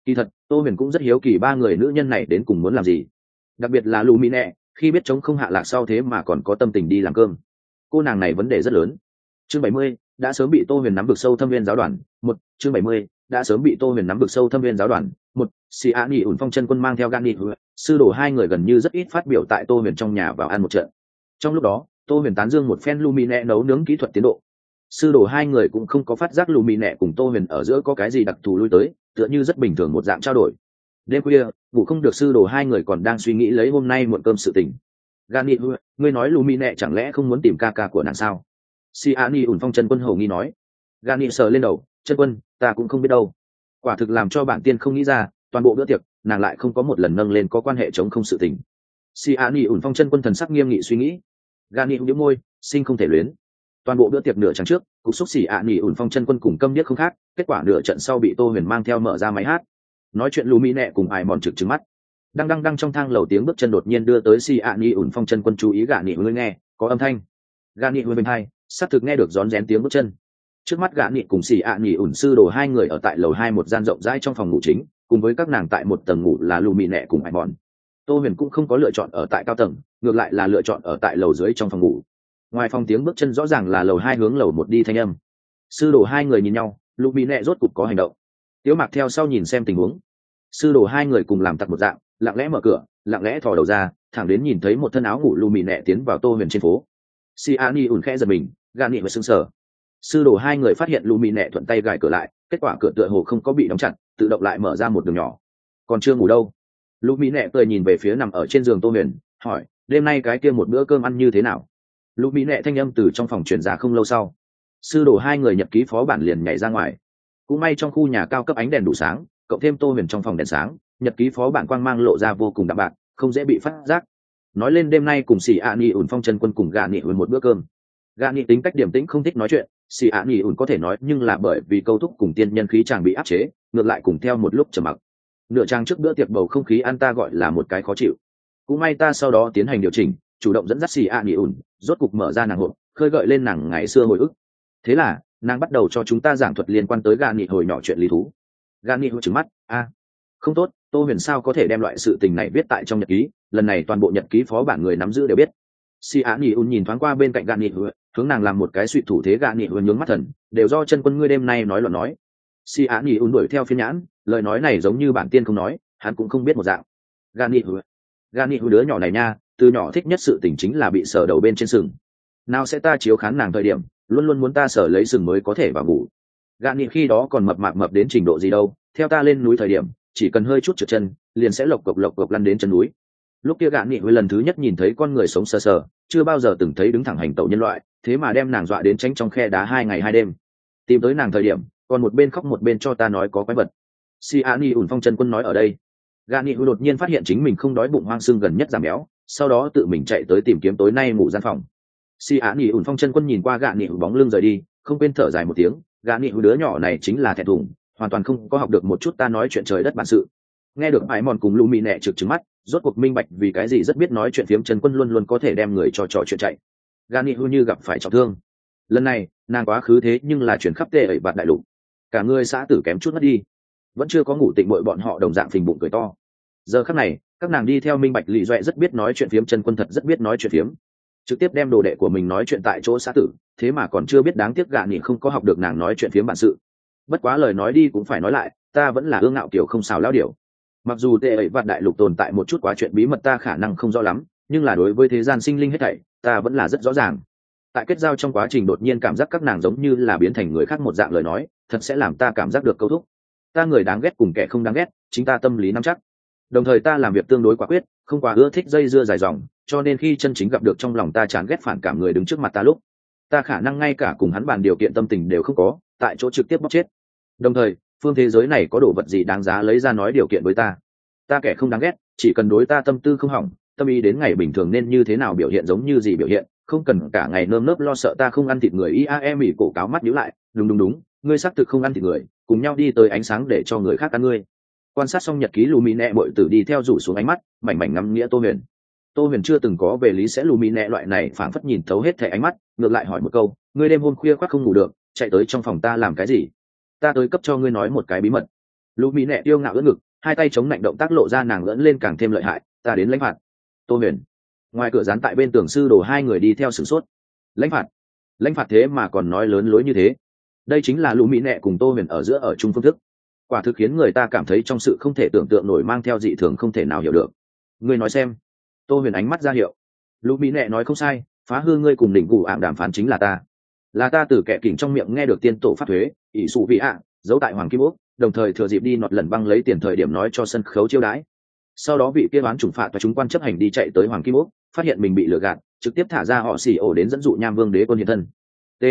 Kỳ thật tô huyền cũng rất hiếu kỳ ba người nữ nhân này đến cùng muốn làm gì, đặc biệt là lù mỹ nẹ khi biết chống không hạ lạc sau thế mà còn có tâm tình đi làm cơm. Cô nàng này vấn đề rất lớn. Chương 70, đã sớm bị tô huyền nắm vực sâu thâm viên giáo đoàn một. Chương 70, đã sớm bị tô huyền nắm vực sâu thâm viên giáo đoàn một. Xì Á Nhị ủn phong chân quân mang theo gan nghị sư đồ hai người gần như rất ít phát biểu tại tô huyền trong nhà vào ăn một trận. Trong lúc đó tô huyền tán dương một phen lumine nấu nướng kỹ thuật tiến độ. Sư đồ hai người cũng không có phát giác lumine cùng tô huyền ở giữa có cái gì đặc thù lui tới, tựa như rất bình thường một dạng trao đổi. Đêm khuya ngủ không được, sư đồ hai người còn đang suy nghĩ lấy hôm nay muộn cơm sự tình. Gan nghị ngươi nói lumine chẳng lẽ không muốn tìm ca ca của nàng sao? Si Ani ủn phong chân quân hầu nghi nói. Gan nghị sờ lên đầu, chân quân ta cũng không biết đâu. Quả thực làm cho bản tiên không nghĩ ra, toàn bộ bữa tiệc nàng lại không có một lần nâng lên có quan hệ chống không sự tình. Si Ani ủn phong chân quân thần sắc nghiêm nghị suy nghĩ. Gan nghị nhếch môi, sinh không thể luyến. Toàn bộ bữa tiệc nửa trận trước cục xúc xỉ Ani ủn phong chân quân cùng câm điếc không khác, kết quả nửa trận sau bị tô huyền mang theo mở ra máy hát nói chuyện lù mỹ nẹ cùng ai mòn trực trứng mắt. Đang trong thang lầu tiếng bước chân đột nhiên đưa tới Si Ani ủn phong chân quân chú ý. Gạ nghị ngươi nghe có âm thanh. Gạ nghị bên hai xác thực nghe được rón rén tiếng bước chân. Trước mắt Gạ nghị cùng Si Ani ủn sư đồ hai người ở tại lầu 2 một gian rộng rãi trong phòng ngủ chính, cùng với các nàng tại một tầng ngủ là lù mỹ nẹ cùng ai mòn. Tô huyền cũng không có lựa chọn ở tại cao tầng, ngược lại là lựa chọn ở tại lầu dưới trong phòng ngủ. Ngoài phòng tiếng bước chân rõ ràng là lầu 2 hướng lầu 1 đi thanh âm. Sư đồ hai người nhìn nhau, lù mỹ nẹ rốt cục có hành động. Tiếu Mạc theo sau nhìn xem tình huống. Sư đồ hai người cùng làm tặc một dạng, lặng lẽ mở cửa, lặng lẽ thò đầu ra, thẳng đến nhìn thấy một thân áo ngủ lù mì nẹ tiến vào tô huyền trên phố. Si Ani ủn khẽ giật mình, Gan nghị và sững sờ. Sư đồ hai người phát hiện lù mì nẹ thuận tay gài cửa lại, kết quả cửa tựa hồ không có bị đóng chặt, tự động lại mở ra một đường nhỏ. Còn chưa ngủ đâu? Lù mì nẹ cười nhìn về phía nằm ở trên giường tô huyền, hỏi, đêm nay cái kia một bữa cơm ăn như thế nào? Lù mì nẹ thanh âm từ trong phòng truyền ra không lâu sau. Sư đồ hai người nhật ký phó bản liền nhảy ra ngoài. Cũng may trong khu nhà cao cấp ánh đèn đủ sáng, cộng thêm tô huyền trong phòng đèn sáng, nhật ký phó bản quang mang lộ ra vô cùng đạm bạc, không dễ bị phát giác. Nói lên đêm nay cùng Xì Ani ủn phong chân quân cùng Gạ nghị một bữa cơm. Gạ nghị tính cách điềm tĩnh không thích nói chuyện, Xì Ani ủn có thể nói nhưng là bởi vì câu thúc cùng tiên nhân khí chàng bị áp chế, ngược lại cùng theo một lúc trầm mặc. Nửa trang trước bữa tiệc bầu không khí ăn ta gọi là một cái khó chịu. Cũng may ta sau đó tiến hành điều chỉnh, chủ động dẫn dắt Xì Ani ủn, rốt cục mở ra nàng hộp, khơi gợi lên nàng ngày xưa hồi ức. Thế là nàng bắt đầu cho chúng ta giảng thuật liên quan tới Gạ nghị hồi nhỏ chuyện lý thú. Gạ nghị trừng mắt, không tốt, tô huyền sao có thể đem loại sự tình này viết tại trong nhật ký? Lần này toàn bộ nhật ký phó bản người nắm giữ đều biết. Si Á Nhị Un nhìn thoáng qua bên cạnh Gạ nghị hướng nàng làm một cái suy thủ thế. Gạ nghị nhướng mắt thần, đều do chân quân ngươi đêm nay nói luận nói. Si Á Nhị Un đuổi theo phiên nhãn, lời nói này giống như bản tiên không nói, hắn cũng không biết một dạng. Gạ nghị đứa nhỏ này nha, từ nhỏ thích nhất sự tình chính là bị sờ đầu bên trên sừng. Nào sẽ ta chiếu khán nàng thời điểm, luôn luôn muốn ta sờ lấy sừng mới có thể vào ngủ. Gạ nghị khi đó còn mập đến trình độ gì đâu, theo ta lên núi thời điểm chỉ cần hơi chút trượt chân liền sẽ lộc cộc lăn đến chân núi. Lúc kia Gạ nghị lần thứ nhất nhìn thấy con người sống sờ sờ, chưa bao giờ từng thấy đứng thẳng hành tẩu nhân loại, thế mà đem nàng dọa đến tránh trong khe đá 2 ngày 2 đêm. Tìm tới nàng thời điểm còn một bên khóc một bên cho ta nói có quái vật. Si Ani ủn phong chân quân nói ở đây. Gạ nghị đột nhiên phát hiện chính mình không đói bụng, hoang xương gần nhất giảm béo, sau đó tự mình chạy tới tìm kiếm tối nay ngủ gian phòng. Si Ani ủn phong chân quân nhìn qua Gạ nghị bóng lưng rời đi, không quên thở dài một tiếng. Gạ nghị đứa nhỏ này chính là thẹn thùng, hoàn toàn không có học được một chút ta nói chuyện trời đất bản sự. Nghe được ái mòn cùng lù mì nẹ trực trứng mắt, rốt cuộc minh bạch vì cái gì rất biết nói chuyện phiếm chân quân luôn luôn có thể đem người cho trò chuyện chạy. Gạ nghị như gặp phải trọng thương, lần này nàng quá khứ thế nhưng là chuyển khắp tê ẩy bạt đại lục, cả người xã tử kém chút mất đi. Vẫn chưa có ngủ tịnh bội bọn họ đồng dạng phình bụng cười to. Giờ khắc này các nàng đi theo minh bạch lì doẹ rất biết nói chuyện phiếm chân quân thật rất biết nói chuyện phiếm, trực tiếp đem đồ đệ của mình nói chuyện tại chỗ xã tử, thế mà còn chưa biết đáng tiếc Gạ nghị không có học được nàng nói chuyện phiếm bản sự. Bất quá lời nói đi cũng phải nói lại, ta vẫn là ương ngạo kiểu không xào lao điều. Mặc dù tệ ấy vạn đại lục tồn tại một chút quá chuyện bí mật ta khả năng không rõ lắm, nhưng là đối với thế gian sinh linh hết thảy ta vẫn là rất rõ ràng. Tại kết giao trong quá trình đột nhiên cảm giác các nàng giống như là biến thành người khác một dạng lời nói, thật sẽ làm ta cảm giác được câu thúc. Ta người đáng ghét cùng kẻ không đáng ghét, chính ta tâm lý nắm chắc. Đồng thời ta làm việc tương đối quả quyết, không quá ưa thích dây dưa dài dòng, cho nên khi chân chính gặp được trong lòng ta chán ghét phản cảm người đứng trước mặt ta lúc, ta khả năng ngay cả cùng hắn bàn điều kiện tâm tình đều không có, tại chỗ trực tiếp bóc chết. Đồng thời phương thế giới này có đồ vật gì đáng giá lấy ra nói điều kiện với ta? Ta kẻ không đáng ghét, chỉ cần đối ta tâm tư không hỏng, tâm ý đến ngày bình thường nên như thế nào biểu hiện giống như gì biểu hiện, không cần cả ngày nơm nớp lo sợ ta không ăn thịt người. IAE mỉ cổ cáo mắt nhíu lại, đúng, ngươi xác thực không ăn thịt người, cùng nhau đi tới ánh sáng để cho người khác ăn ngươi. Quan sát xong nhật ký lù mì nẹ bội tử đi theo rủ xuống ánh mắt mảnh ngắm nghĩa Tô Huyền chưa từng có về lý sẽ lù mì nẹ loại này phảng phất nhìn thấu hết thẻ ánh mắt, ngược lại hỏi một câu, ngươi đêm hôm khuya khoác không ngủ được, chạy tới trong phòng ta làm cái gì? Ta tới cấp cho ngươi nói một cái bí mật. lũ mỹ nẹ tiêu ngạo ưỡn ngực, hai tay chống lạnh động tác lộ ra nàng lẫn lên càng thêm lợi hại. Ta đến lãnh phạt. Tô huyền. Ngoài cửa dán tại bên tường sư đồ hai người đi theo sửng sốt. Lãnh phạt thế mà còn nói lớn lối như thế. Đây chính là lũ mỹ nẹ cùng Tô huyền ở giữa ở chung phương thức, quả thực khiến người ta cảm thấy trong sự không thể tưởng tượng nổi mang theo dị thường không thể nào hiểu được. Ngươi nói xem. Tô huyền ánh mắt ra hiệu. Lũ mỹ nẹ nói không sai, phá hư ngươi cùng đỉnh cụ ảm đàm phán chính là ta từ kẻ kỉnh trong miệng nghe được tiên tổ pháp thuế ỷ sụ vị ạ giấu tại hoàng kim úc, đồng thời thừa dịp đi nọt lần băng lấy tiền thời điểm nói cho sân khấu chiêu đãi. Sau đó vị kia đoán trùng phạt và chúng quan chấp hành đi chạy tới hoàng kim úc, phát hiện mình bị lừa gạt, trực tiếp thả ra họ xì ổ đến dẫn dụ nham vương đế quân hiện thân. T.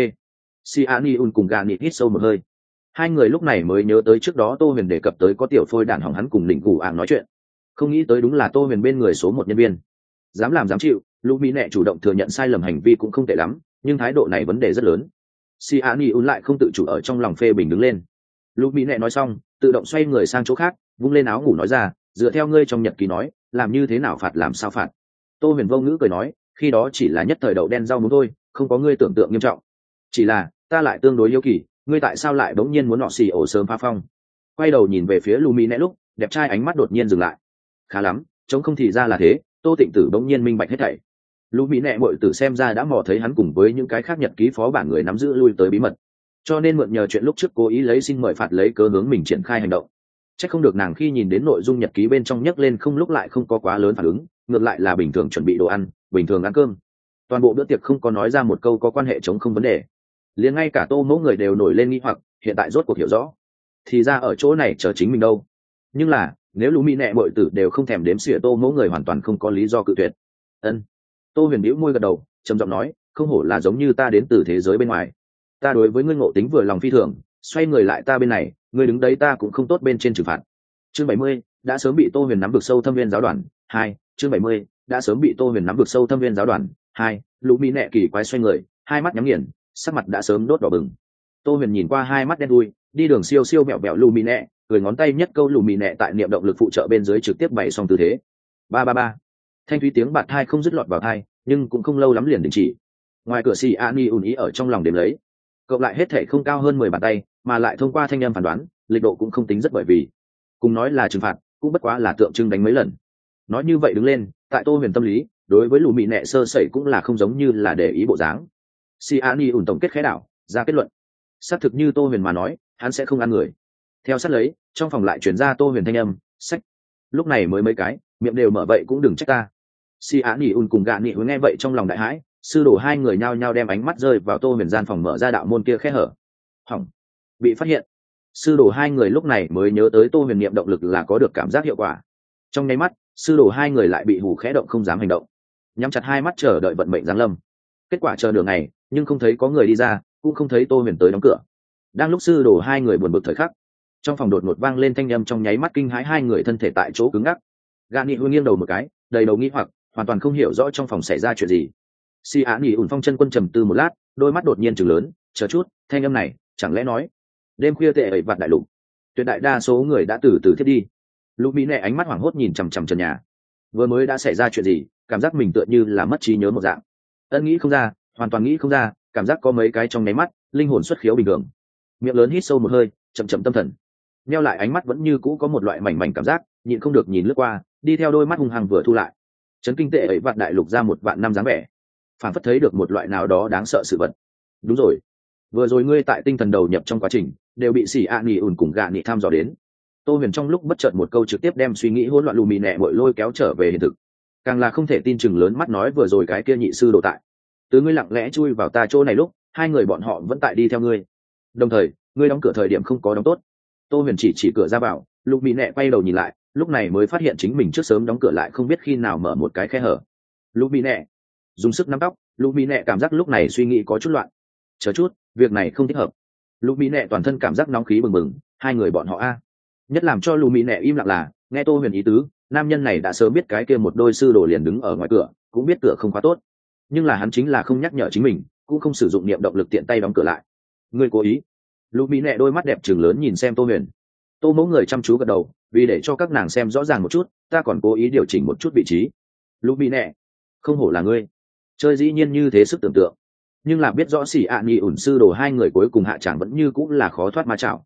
Siani un cùng gà nịt hít sâu một hơi. Hai người lúc này mới nhớ tới trước đó Tô huyền đề cập tới có tiểu phôi đản hỏng hắn cùng đỉnh cụ ảm nói chuyện, không nghĩ tới đúng là Tô huyền bên người số một nhân viên. Dám làm dám chịu, lũ mỹ nẹ chủ động thừa nhận sai lầm hành vi cũng không tệ lắm, nhưng thái độ này vấn đề rất lớn. Siani un lại không tự chủ ở trong lòng phê bình đứng lên. Lũ mỹ nẹ nói xong tự động xoay người sang chỗ khác, vung lên áo ngủ nói ra, dựa theo ngươi trong nhật ký nói, làm như thế nào phạt làm sao phạt. Tô huyền vô ngữ cười nói, khi đó chỉ là nhất thời đậu đen rau muống thôi, không có ngươi tưởng tượng nghiêm trọng. Chỉ là ta lại tương đối hiếu kỳ, ngươi tại sao lại bỗng nhiên muốn nọ xì ổ sớm phá phong. Quay đầu nhìn về phía lũ mỹ nẹ lúc đẹp trai ánh mắt đột nhiên dừng lại. Khá lắm, chống không thì ra là thế. Tô Tịnh Tử bỗng nhiên minh bạch hết thảy. Lũ mỹ nẹ muội tử xem ra đã mò thấy hắn cùng với những cái khác nhật ký phó bản người nắm giữ lui tới bí mật, cho nên mượn nhờ chuyện lúc trước cố ý lấy xin mời phạt lấy cớ hướng mình triển khai hành động. Chắc không được nàng khi nhìn đến nội dung nhật ký bên trong nhấc lên không lúc lại không có quá lớn phản ứng, ngược lại là bình thường chuẩn bị đồ ăn, bình thường ăn cơm. Toàn bộ bữa tiệc không có nói ra một câu có quan hệ chống không vấn đề. Liền ngay cả Tô mẫu người đều nổi lên nghi hoặc, hiện tại rốt cuộc hiểu rõ. Thì ra ở chỗ này chờ chính mình đâu. Nhưng là, nếu lũ mỹ nẹ muội tử đều không thèm đếm xỉa Tô mẫu người hoàn toàn không có lý do cự tuyệt. Ân. Tô huyền bĩu môi gật đầu, trầm giọng nói, không hổ là giống như ta đến từ thế giới bên ngoài. Ta đối với ngươi ngộ tính vừa lòng phi thường, xoay người lại ta bên này, ngươi đứng đấy ta cũng không tốt bên trên trừng phạt. Chương 70, đã sớm bị Tô huyền nắm vực sâu thâm viên giáo đoàn 2. Chương 70, đã sớm bị Tô huyền nắm vực sâu thâm viên giáo đoàn 2. Lũ mỹ nẹ kỳ quái xoay người, hai mắt nhắm nghiền, sắc mặt đã sớm đốt đỏ bừng. Tô huyền nhìn qua hai mắt đen thui, đi đường siêu siêu mẹo mẹo lù mỹ nẹ, cười ngón tay nhất câu lù mỹ nẹ tại niệm động lực phụ trợ bên dưới trực tiếp bày xong tư thế. Ba ba ba. Thanh thúy tiếng bạt thai không dứt lọt vào thai, nhưng cũng không lâu lắm liền đình chỉ. Ngoài cửa xì Ani ùn ý ở trong lòng đếm lấy, cộng lại hết thể không cao hơn 10 bàn tay, mà lại thông qua thanh âm phán đoán, lịch độ cũng không tính rất, bởi vì cùng nói là trừng phạt, cũng bất quá là tượng trưng đánh mấy lần. Nói như vậy đứng lên, tại Tô huyền tâm lý, đối với lù mị nẹ sơ sẩy cũng là không giống như là để ý bộ dáng. Si Ani ùn tổng kết khẽ đảo, ra kết luận. Xác thực như Tô huyền mà nói, hắn sẽ không ăn người. Theo sát lấy, trong phòng lại chuyển ra Tô huyền thanh âm, sách. Lúc này mới mấy cái, miệng đều mở vậy cũng đừng trách ta. Si Ani ùn cùng gạ nị hướng nghe vậy trong lòng đại hãi, sư đổ hai người nhao nhao đem ánh mắt rơi vào Tô huyền gian phòng mở ra đạo môn kia khe hở. Hỏng, bị phát hiện. Sư đổ hai người lúc này mới nhớ tới Tô huyền niệm động lực là có được cảm giác hiệu quả. Trong nháy mắt, sư đổ hai người lại bị hù khẽ động không dám hành động, nhắm chặt hai mắt chờ đợi vận mệnh giáng lâm. Kết quả chờ đường này, nhưng không thấy có người đi ra, cũng không thấy Tô huyền tới đóng cửa. Đang lúc sư đổ hai người buồn bực thời khắc, trong phòng đột ngột vang lên thanh âm trong nháy mắt kinh hãi hai người thân thể tại chỗ cứng ngắc. Gani hương nghiêng đầu một cái, đầy đầu nghi hoặc, hoàn toàn không hiểu rõ trong phòng xảy ra chuyện gì. Si Á Nỉ ủn phong chân quân trầm tư một lát, đôi mắt đột nhiên trừng lớn, chờ chút, thanh âm này, chẳng lẽ nói đêm khuya tệ ẩy vặt đại lục, tuyệt đại đa số người đã từ từ thiết đi. Lục Mỹ nệ ánh mắt hoảng hốt nhìn chằm chằm trần nhà, vừa mới đã xảy ra chuyện gì, cảm giác mình tựa như là mất trí nhớ một dạng. Ân nghĩ không ra, hoàn toàn nghĩ không ra, cảm giác có mấy cái trong nháy mắt, linh hồn xuất khiếu bình thường. Miệng lớn hít sâu một hơi, chậm chậm tâm thần, neo lại ánh mắt vẫn như cũ có một loại mảnh mảnh cảm giác, nhịn không được nhìn lướt qua, đi theo đôi mắt hung hăng vừa thu lại. Chấn kinh tệ ẩy vặt đại lục ra một vạn năm dáng vẻ, phản phất thấy được một loại nào đó đáng sợ sự vật. Đúng rồi, vừa rồi ngươi tại tinh thần đầu nhập trong quá trình đều bị xì ạ nỉ ùn cùng gạ nỉ tham dò đến. Tô huyền trong lúc bất chợt một câu trực tiếp đem suy nghĩ hỗn loạn lù mì nẹ bội lôi kéo trở về hiện thực, càng là không thể tin chừng lớn mắt nói vừa rồi cái kia nhị sư đồ tại từ ngươi lặng lẽ chui vào ta chỗ này lúc hai người bọn họ vẫn tại đi theo ngươi, đồng thời ngươi đóng cửa thời điểm không có đóng tốt. Tô huyền chỉ cửa ra vào, lục mì nẹ quay đầu nhìn lại, lúc này mới phát hiện chính mình trước sớm đóng cửa lại không biết khi nào mở một cái khe hở. Lục mì nẹ dùng sức nắm tóc, lục mì nẹ cảm giác lúc này suy nghĩ có chút loạn. Chờ chút, việc này không thích hợp. Lục mì nẹ toàn thân cảm giác nóng khí bừng bừng, hai người bọn họ a. Nhất làm cho lục mì nẹ im lặng là nghe Tô huyền ý tứ, nam nhân này đã sớm biết cái kia một đôi sư đồ liền đứng ở ngoài cửa, cũng biết cửa không khóa tốt, nhưng là hắn chính là không nhắc nhở chính mình, cũng không sử dụng niệm động lực tiện tay đóng cửa lại. Ngươi cố ý. Lục mỹ nẹ đôi mắt đẹp trừng lớn nhìn xem Tô huyền. Tô mẫu người chăm chú gật đầu, vì để cho các nàng xem rõ ràng một chút, ta còn cố ý điều chỉnh một chút vị trí. Lục mỹ nẹ, không hổ là ngươi, chơi dĩ nhiên như thế sức tưởng tượng. Nhưng là biết rõ xỉ ạ nhị ủn sư đồ hai người cuối cùng hạ tràng vẫn như cũng là khó thoát ma chảo.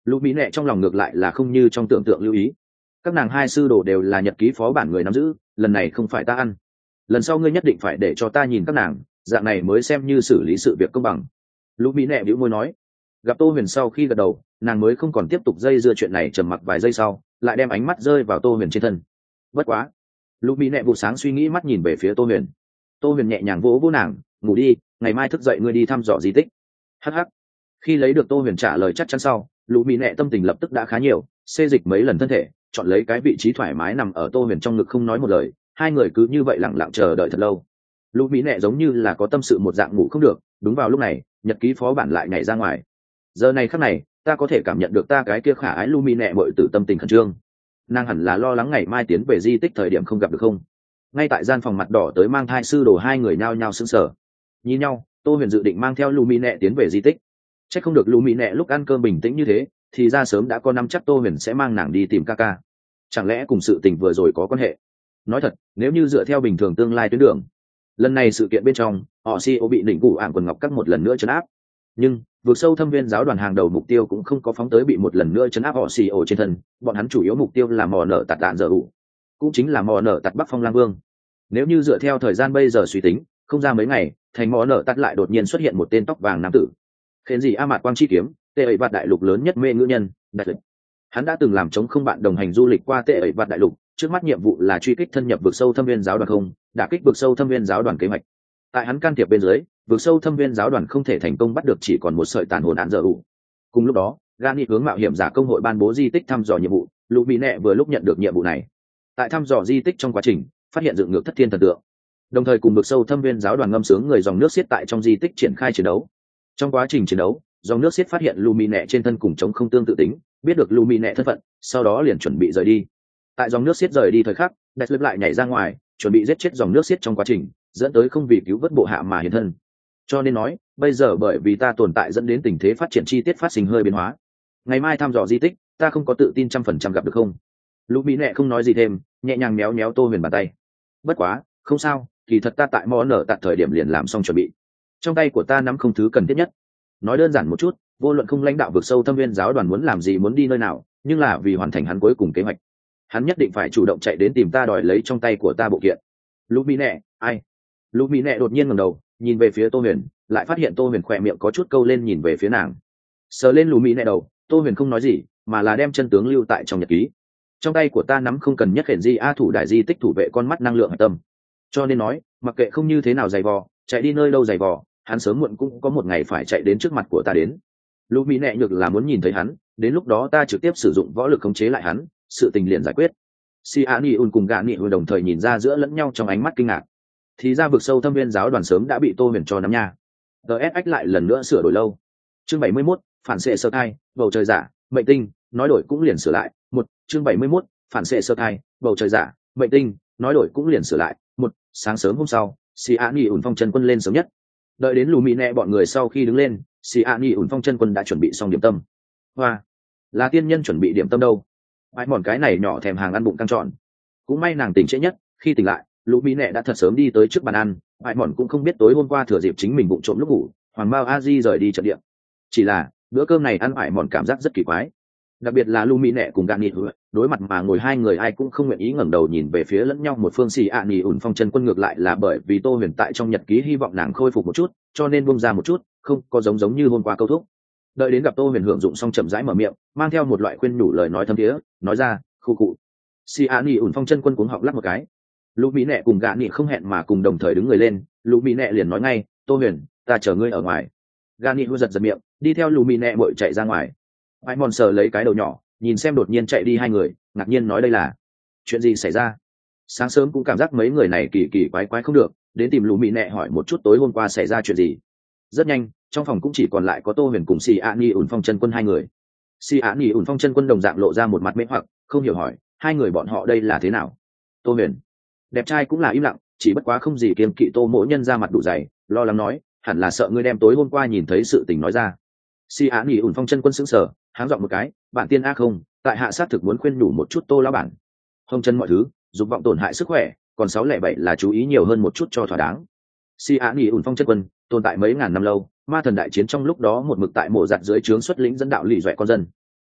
lũ mỹ nệ trong lòng ngược lại là không như trong tưởng tượng lưu ý. Các nàng hai sư đồ đều là nhật ký phó bản người nắm giữ, lần này không phải ta ăn, lần sau ngươi nhất định phải để cho ta nhìn các nàng, dạng này mới xem như xử lý sự việc công bằng. Lũ mỹ nệ bĩu môi nói. Gặp Tô Huyền sau khi gật đầu, nàng mới không còn tiếp tục dây dưa chuyện này, trầm mặc vài giây sau lại đem ánh mắt rơi vào Tô Huyền trên thân. Bất quá, lũ mỹ nệ vụ sáng suy nghĩ mắt nhìn về phía Tô Huyền. Tô Huyền nhẹ nhàng vỗ vỗ nàng, ngủ đi, ngày mai thức dậy ngươi đi thăm dò di tích. Hắc hắc. Khi lấy được Tô Huyền trả lời chắc chắn sau, lũ mỹ nệ tâm tình lập tức đã khá nhiều, xê dịch mấy lần thân thể, chọn lấy cái vị trí thoải mái nằm ở Tô Huyền trong ngực không nói một lời. Hai người cứ như vậy lặng lặng chờ đợi thật lâu. Lũ mỹ nệ giống như là có tâm sự một dạng ngủ không được. Đúng vào lúc này, nhật ký phó bản lại nhảy ra ngoài. Giờ này khắc này, ta có thể cảm nhận được ta cái kia khả ái Lũ mỹ nệ bội tử tâm tình khẩn trương. Nàng hẳn là lo lắng ngày mai tiến về di tích thời điểm không gặp được không. Ngay tại gian phòng mặt đỏ tới mang thai sư đồ hai người nhao nhao sững sờ nhìn nhau. Tô Huyền dự định mang theo Lũ mỹ nệ tiến về di tích. Chắc không được Lũ mỹ nệ lúc ăn cơm bình tĩnh như thế, thì ra sớm đã có nắm chắc Tô Huyền sẽ mang nàng đi tìm ca ca. Chẳng lẽ cùng sự tình vừa rồi có quan hệ? Nói thật, nếu như dựa theo bình thường tương lai tuyến đường, lần này sự kiện bên trong họ CEO bị đỉnh cụ ảng quần ngọc các một lần nữa chấn áp, nhưng vượt sâu thâm viên giáo đoàn hàng đầu mục tiêu cũng không có phóng tới bị một lần nữa chấn áp họ CEO trên thân. Bọn hắn chủ yếu mục tiêu là mò nở tạt đạn dở ủ, cũng chính là mò nở tạt Bắc Phong Lang Vương. Nếu như dựa theo thời gian bây giờ suy tính, không ra mấy ngày thành mò nở tạt lại đột nhiên xuất hiện một tên tóc vàng nam tử, khiến gì a mạt quang chi kiếm, tệ ấy vạt đại lục lớn nhất mê ngữ nhân đại lực. Hắn đã từng làm chống không bạn đồng hành du lịch qua tệ ấy vạt đại lục, trước mắt nhiệm vụ là truy kích thân nhập vực sâu thâm viên giáo đoàn không đả kích vực sâu thâm viên giáo đoàn kế hoạch. Tại hắn can thiệp bên dưới, vực sâu thâm viên giáo đoàn không thể thành công bắt được chỉ còn một sợi tàn hồn án dở ủ. Cùng lúc đó, Gani hướng mạo hiểm giả công hội ban bố di tích thăm dò nhiệm vụ. Lũ mỹ nệ vừa lúc nhận được nhiệm vụ này. Tại thăm dò di tích trong quá trình, phát hiện dựng ngược thất thiên thần tượng, đồng thời cùng vực sâu thâm viên giáo đoàn ngâm sướng người dòng nước xiết tại trong di tích triển khai chiến đấu. Trong quá trình chiến đấu, dòng nước xiết phát hiện Lũ mỹ nệ trên thân cùng chống không tương tự tính, biết được Lũ mỹ nệ thân phận, sau đó liền chuẩn bị rời đi. Tại dòng nước xiết rời đi thời khắc, Đại Lực lại nhảy ra ngoài, chuẩn bị giết chết dòng nước xiết trong quá trình, dẫn tới không vì cứu vớt bộ hạ mà hiện thân. Cho nên nói, bây giờ bởi vì ta tồn tại dẫn đến tình thế phát triển chi tiết phát sinh hơi biến hóa. Ngày mai thăm dò di tích, ta không có tự tin 100% gặp được không. Lũ mỹ nệ không nói gì thêm, nhẹ nhàng méo méo Tô Huyền bàn tay. Bất quá, không sao, kỳ thật ta tại mò nở tại thời điểm liền làm xong chuẩn bị. Trong tay của ta nắm không thứ cần thiết nhất. Nói đơn giản một chút, vô luận không lãnh đạo vực sâu thâm viên giáo đoàn muốn làm gì muốn đi nơi nào, nhưng là vì hoàn thành hắn cuối cùng kế hoạch, hắn nhất định phải chủ động chạy đến tìm ta đòi lấy trong tay của ta bộ kiện. Lũ mỹ nệ, ai? Lũ mỹ nệ đột nhiên ngẩng đầu, nhìn về phía Tô Huyền, lại phát hiện Tô Huyền khỏe miệng có chút câu lên nhìn về phía nàng. Sờ lên Lũ mỹ nệ đầu, Tô Huyền không nói gì, mà là đem chân tướng lưu tại trong nhật ký. Trong tay của ta nắm không cần nhất khiển di a thủ đại di tích thủ vệ con mắt năng lượng hạch tâm. Cho nên nói, mặc kệ không như thế nào dày vò, chạy đi nơi đâu dày vò, hắn sớm muộn cũng có một ngày phải chạy đến trước mặt của ta đến. Lũ mỹ nệ nhược là muốn nhìn thấy hắn, đến lúc đó ta trực tiếp sử dụng võ lực khống chế lại hắn, sự tình liền giải quyết. Siani Un cùng Gani hồi đồng thời nhìn ra giữa lẫn nhau trong ánh mắt kinh ngạc. Thì ra vực sâu thâm viên giáo đoàn sớm đã bị Tô Huyền cho nắm nha. DSX lại lần nữa sửa đổi lâu. Chương 71, phản xệ sơ thai, bầu trời giả, mệnh tinh, nói đổi cũng liền sửa lại. Chương 71, phản xệ sơ thai, bầu trời giả, mệnh tinh, nói đổi cũng liền sửa lại. Sáng sớm hôm sau, Siani Un phong chân quân lên sớm nhất. Đợi đến Lù Mỹ Nệ bọn người sau khi đứng lên, Siani Un phong chân quân đã chuẩn bị xong điểm tâm. Hoa, là tiên nhân chuẩn bị điểm tâm đâu? Ai mòn cái này nhỏ thèm hàng ăn bụng căng tròn. Cũng may nàng tỉnh trễ nhất, khi tỉnh lại, Lũ mỹ nệ đã thật sớm đi tới trước bàn ăn. Ai mòn cũng không biết tối hôm qua thừa dịp chính mình bụng trộm lúc ngủ, Hoàng Bao A Di rời đi trận địa. Chỉ là bữa cơm này ăn Ai mòn cảm giác rất kỳ quái, đặc biệt là Lũ mỹ nệ cùng Gani đối mặt mà ngồi hai người ai cũng không nguyện ý ngẩng đầu nhìn về phía lẫn nhau một phương. Xì ạ nỉ ủn phong chân quân ngược lại là bởi vì Tô Huyền tại trong nhật ký hy vọng nàng khôi phục một chút, cho nên buông ra một chút, không có giống như hôm qua câu thúc. Đợi đến gặp Tô Huyền hưởng dụng xong chậm rãi mở miệng, mang theo một loại khuyên nhủ lời nói thâm thiế, nói ra, khu cụ. Xì ạ nỉ ủn phong chân quân cuống họng lắc một cái. Lũ mỹ nệ cùng Gani không hẹn mà cùng đồng thời đứng người lên. Lũ mỹ nệ liền nói ngay, Tô Huyền, ta chờ ngươi ở ngoài. Gani giật giật miệng, đi theo Lũ mỹ nệ bội chạy ra ngoài. Ai mòn sờ lấy cái đầu nhỏ, nhìn xem đột nhiên chạy đi hai người, ngạc nhiên nói đây là chuyện gì xảy ra. Sáng sớm cũng cảm giác mấy người này kỳ kỳ quái quái không được, đến tìm Lũ mỹ nệ hỏi một chút tối hôm qua xảy ra chuyện gì. Rất nhanh, trong phòng cũng chỉ còn lại có Tô Huyền cùng Xì ạ nỉ ủn phong chân quân hai người. Xì ạ nỉ ủn phong chân quân đồng dạng lộ ra một mặt mê hoặc, không hiểu hỏi, hai người bọn họ đây là thế nào. Tô Huyền đẹp trai cũng là im lặng, chỉ bất quá không gì kiêng kỵ Tô mỗi nhân ra mặt đủ dày, lo lắng nói, hẳn là sợ ngươi đem tối hôm qua nhìn thấy sự tình nói ra. Xì ạ nỉ ủn phong chân quân sững sờ, háng giọng một cái, bản tiên a không, tại hạ sát thực muốn khuyên nhủ một chút Tô lão bản. Hồng chân mọi thứ, dục vọng tổn hại sức khỏe, còn 607 là chú ý nhiều hơn một chút cho thỏa đáng. Xì ạ nỉ ủn phong chân quân tồn tại mấy ngàn năm lâu, ma thần đại chiến trong lúc đó một mực tại mộ giặt dưới trướng xuất lĩnh dẫn đạo lì dọa con dân.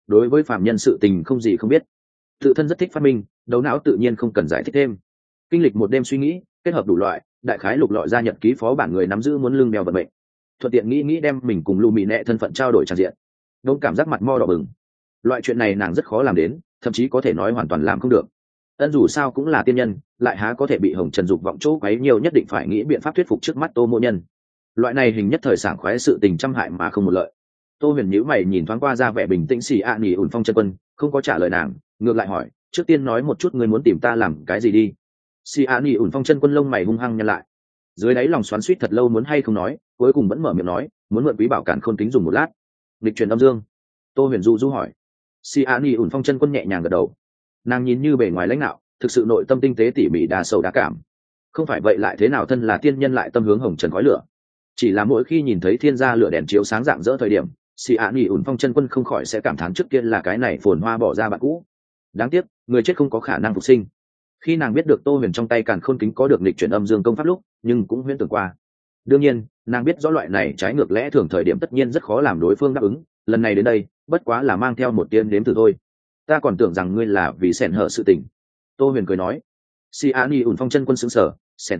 đối với phạm nhân sự tình không gì không biết, tự thân rất thích phát minh, đầu não tự nhiên không cần giải thích thêm. Kinh lịch một đêm suy nghĩ, kết hợp đủ loại, đại khái lục lọi ra nhật ký phó bản người nắm giữ muốn lưng đeo vận mệnh, thuận tiện nghĩ đem mình cùng lù mì nẹ thân phận trao đổi tràn diện. Đông cảm giác mặt mo đỏ bừng. Loại chuyện này nàng rất khó làm đến, thậm chí có thể nói hoàn toàn làm không được. Ân dù sao cũng là tiên nhân, lại há có thể bị hồng trần dục vọng chỗ quấy nhiều, nhất định phải nghĩ biện pháp thuyết phục trước mắt Tô Mộ Nhân. Loại này hình nhất thời sảng khoái sự tình trăm hại mà không một lợi. Tô Huyền nhíu mày nhìn thoáng qua ra vẻ bình tĩnh xì ạ nỉ ủn phong chân quân, không có trả lời nàng, ngược lại hỏi, trước tiên nói một chút ngươi muốn tìm ta làm cái gì đi. Xì ạ nỉ ủn phong chân quân lông mày hung hăng nhăn lại, dưới đáy lòng xoắn xuýt thật lâu muốn hay không nói, cuối cùng vẫn mở miệng nói, muốn mượn quý bảo cản khôn kính dùng một lát. Lịch truyền âm dương. Tô Huyền du hỏi. Si Ani ủn phong chân quân nhẹ nhàng gật đầu. Nàng nhìn như bề ngoài lãnh đạo, thực sự nội tâm tinh tế tỉ mỉ, đa sâu đa cảm. Không phải vậy lại thế nào thân là tiên nhân lại tâm hướng hồng trần khói lửa. Chỉ là mỗi khi nhìn thấy thiên gia lửa đèn chiếu sáng rạng rỡ thời điểm, Si Ani ủn phong chân quân không khỏi sẽ cảm thán trước kia là cái này phồn hoa bỏ ra bạn cũ. Đáng tiếc, người chết không có khả năng phục sinh. Khi nàng biết được Tô Huyền trong tay càn khôn kính có được lịch chuyển âm dương công pháp lúc, nhưng cũng huyễn tưởng qua. Đương nhiên, nàng biết rõ loại này trái ngược lẽ thường thời điểm tất nhiên rất khó làm đối phương đáp ứng, lần này đến đây bất quá là mang theo một tiên đếm từ thôi. Ta còn tưởng rằng ngươi là vì sẻn hở sự tình. Tô Huyền cười nói. Si Ani ủn phong chân quân sững sờ,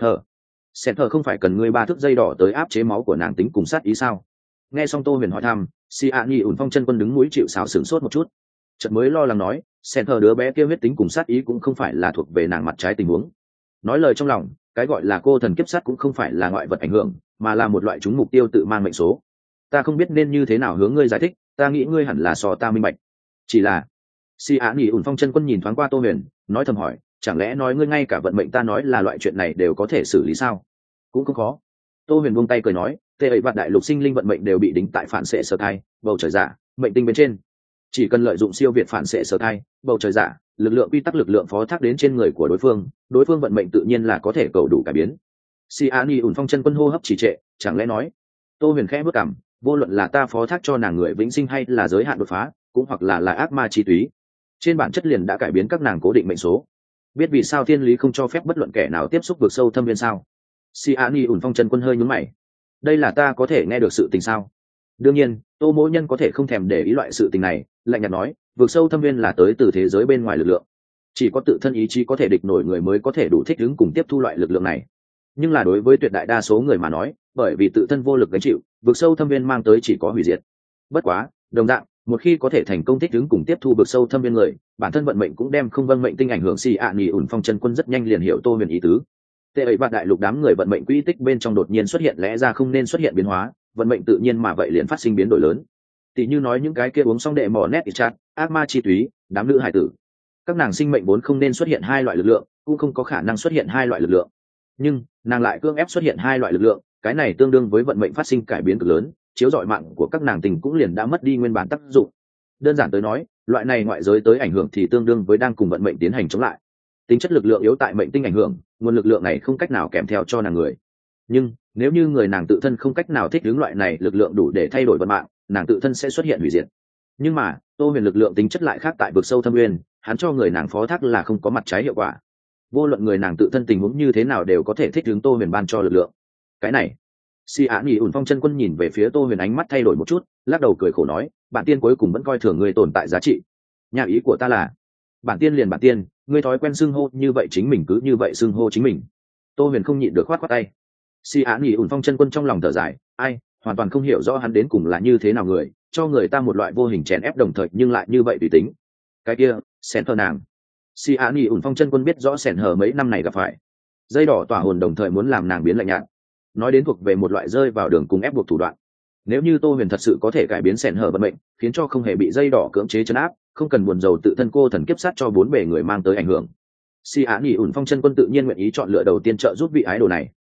sẻn hở không phải cần ngươi 3 thước dây đỏ tới áp chế máu của nàng tính cùng sát ý sao? Nghe xong Tô Huyền hỏi thăm, Si Ani ủn phong chân quân đứng mũi chịu sào sửng sốt một chút, chợt mới lo lắng nói, sẻn hở đứa bé kia huyết tính cùng sát ý cũng không phải là thuộc về nàng mặt trái tình huống. Nói lời trong lòng, cái gọi là cô thần kiếp sát cũng không phải là ngoại vật ảnh hưởng, mà là một loại chúng mục tiêu tự mang mệnh số. Ta không biết nên như thế nào hướng ngươi giải thích, ta nghĩ ngươi hẳn là so ta minh bạch. Chỉ là Si Á Nỉ ủn phong chân quân nhìn thoáng qua Tô Huyền, nói thầm hỏi, chẳng lẽ nói ngươi ngay cả vận mệnh ta nói là loại chuyện này đều có thể xử lý sao? Cũng không khó. Tô Huyền buông tay cười nói, tê ấy vạn đại lục sinh linh vận mệnh đều bị đính tại phản xệ sở thai, bầu trời giả, mệnh tinh bên trên. Chỉ cần lợi dụng siêu việt phản xệ sở thai, bầu trời giả, lực lượng quy tắc lực lượng phó thác đến trên người của đối phương vận mệnh tự nhiên là có thể cầu đủ cải biến. Si Á Nỉ ủn phong chân quân hô hấp trì trệ, chẳng lẽ nói? Tô Huyền khẽ bước cằm, vô luận là ta phó thác cho nàng người vĩnh sinh hay là giới hạn đột phá, cũng hoặc là ác ma chi túy, trên bản chất liền đã cải biến các nàng cố định mệnh số. Biết vì sao thiên lý không cho phép bất luận kẻ nào tiếp xúc vực sâu thâm viên sao? Si Ani ủn phong chân quân hơi nhướng mày. Đây là ta có thể nghe được sự tình sao? Đương nhiên, Tô Mỗ Nhân có thể không thèm để ý loại sự tình này, lạnh nhạt nói, vực sâu thâm viên là tới từ thế giới bên ngoài lực lượng, chỉ có tự thân ý chí có thể địch nổi người mới có thể đủ thích ứng cùng tiếp thu loại lực lượng này. Nhưng là đối với tuyệt đại đa số người mà nói, bởi vì tự thân vô lực gánh chịu, vực sâu thâm viên mang tới chỉ có hủy diệt. Bất quá, đồng dạng, một khi có thể thành công thích ứng cùng tiếp thu vực sâu thâm viên người, bản thân vận mệnh cũng đem không vâng mệnh tinh ảnh hưởng. Si Ani ủn phong chân quân rất nhanh liền hiểu Tô Huyền ý tứ. Tệ ấy vạn đại lục đám người vận mệnh quỹ tích bên trong đột nhiên xuất hiện lẽ ra không nên xuất hiện biến hóa, vận mệnh tự nhiên mà vậy liền phát sinh biến đổi lớn. Tỷ như nói những cái kia uống xong đệ mỏ nét chat, ác ma chi túy, đám nữ hải tử, các nàng sinh mệnh vốn không nên xuất hiện hai loại lực lượng, cũng không có khả năng xuất hiện hai loại lực lượng, nhưng nàng lại cưỡng ép xuất hiện hai loại lực lượng, cái này tương đương với vận mệnh phát sinh cải biến cực lớn, chiếu rọi mạng của các nàng tình cũng liền đã mất đi nguyên bản tác dụng. Đơn giản tới nói, loại này ngoại giới tới ảnh hưởng thì tương đương với đang cùng vận mệnh tiến hành chống lại. Tính chất lực lượng yếu tại mệnh tinh ảnh hưởng, nguồn lực lượng này không cách nào kèm theo cho nàng người. Nhưng nếu như người nàng tự thân không cách nào thích ứng loại này lực lượng đủ để thay đổi vận mạng, nàng tự thân sẽ xuất hiện hủy diệt. Nhưng mà Tô Huyền lực lượng tính chất lại khác tại vực sâu thâm nguyên, hắn cho người nàng phó thác là không có mặt trái hiệu quả. Vô luận người nàng tự thân tình huống như thế nào đều có thể thích ứng Tô Huyền ban cho lực lượng. Cái này, Si Á Nỉ ủn phong chân quân nhìn về phía Tô Huyền, ánh mắt thay đổi một chút, lắc đầu cười khổ nói, bản tiên cuối cùng vẫn coi thường người tồn tại giá trị. Nhà ý của ta là, bản tiên liền bản tiên, ngươi thói quen xưng hô như vậy chính mình cứ như vậy xưng hô chính mình. Tô Huyền không nhịn được khoát khoát tay. Si Á Nỉ ủn phong chân quân trong lòng thở dài, ai, hoàn toàn không hiểu rõ hắn đến cùng là như thế nào người, cho người ta một loại vô hình chèn ép đồng thời nhưng lại như vậy tùy tính. Cái kia, Sẻn Hờ nàng. Si Á Nỉ ủn phong chân quân biết rõ Sẻn Hờ mấy năm này gặp phải dây đỏ tỏa hồn, đồng thời muốn làm nàng biến lạnh nhạt. Nói đến thuộc về một loại rơi vào đường cùng ép buộc thủ đoạn. Nếu như Tô Huyền thật sự có thể cải biến Sẻn Hờ vận mệnh, khiến cho không hề bị dây đỏ cưỡng chế trấn áp, không cần buồn rầu tự thân cô thần kiếp sát cho bốn bề người mang tới ảnh hưởng, Si Á Nỉ ủn phong chân quân tự nhiên nguyện ý chọn lựa đầu tiên trợ giúp vị ái đồ này.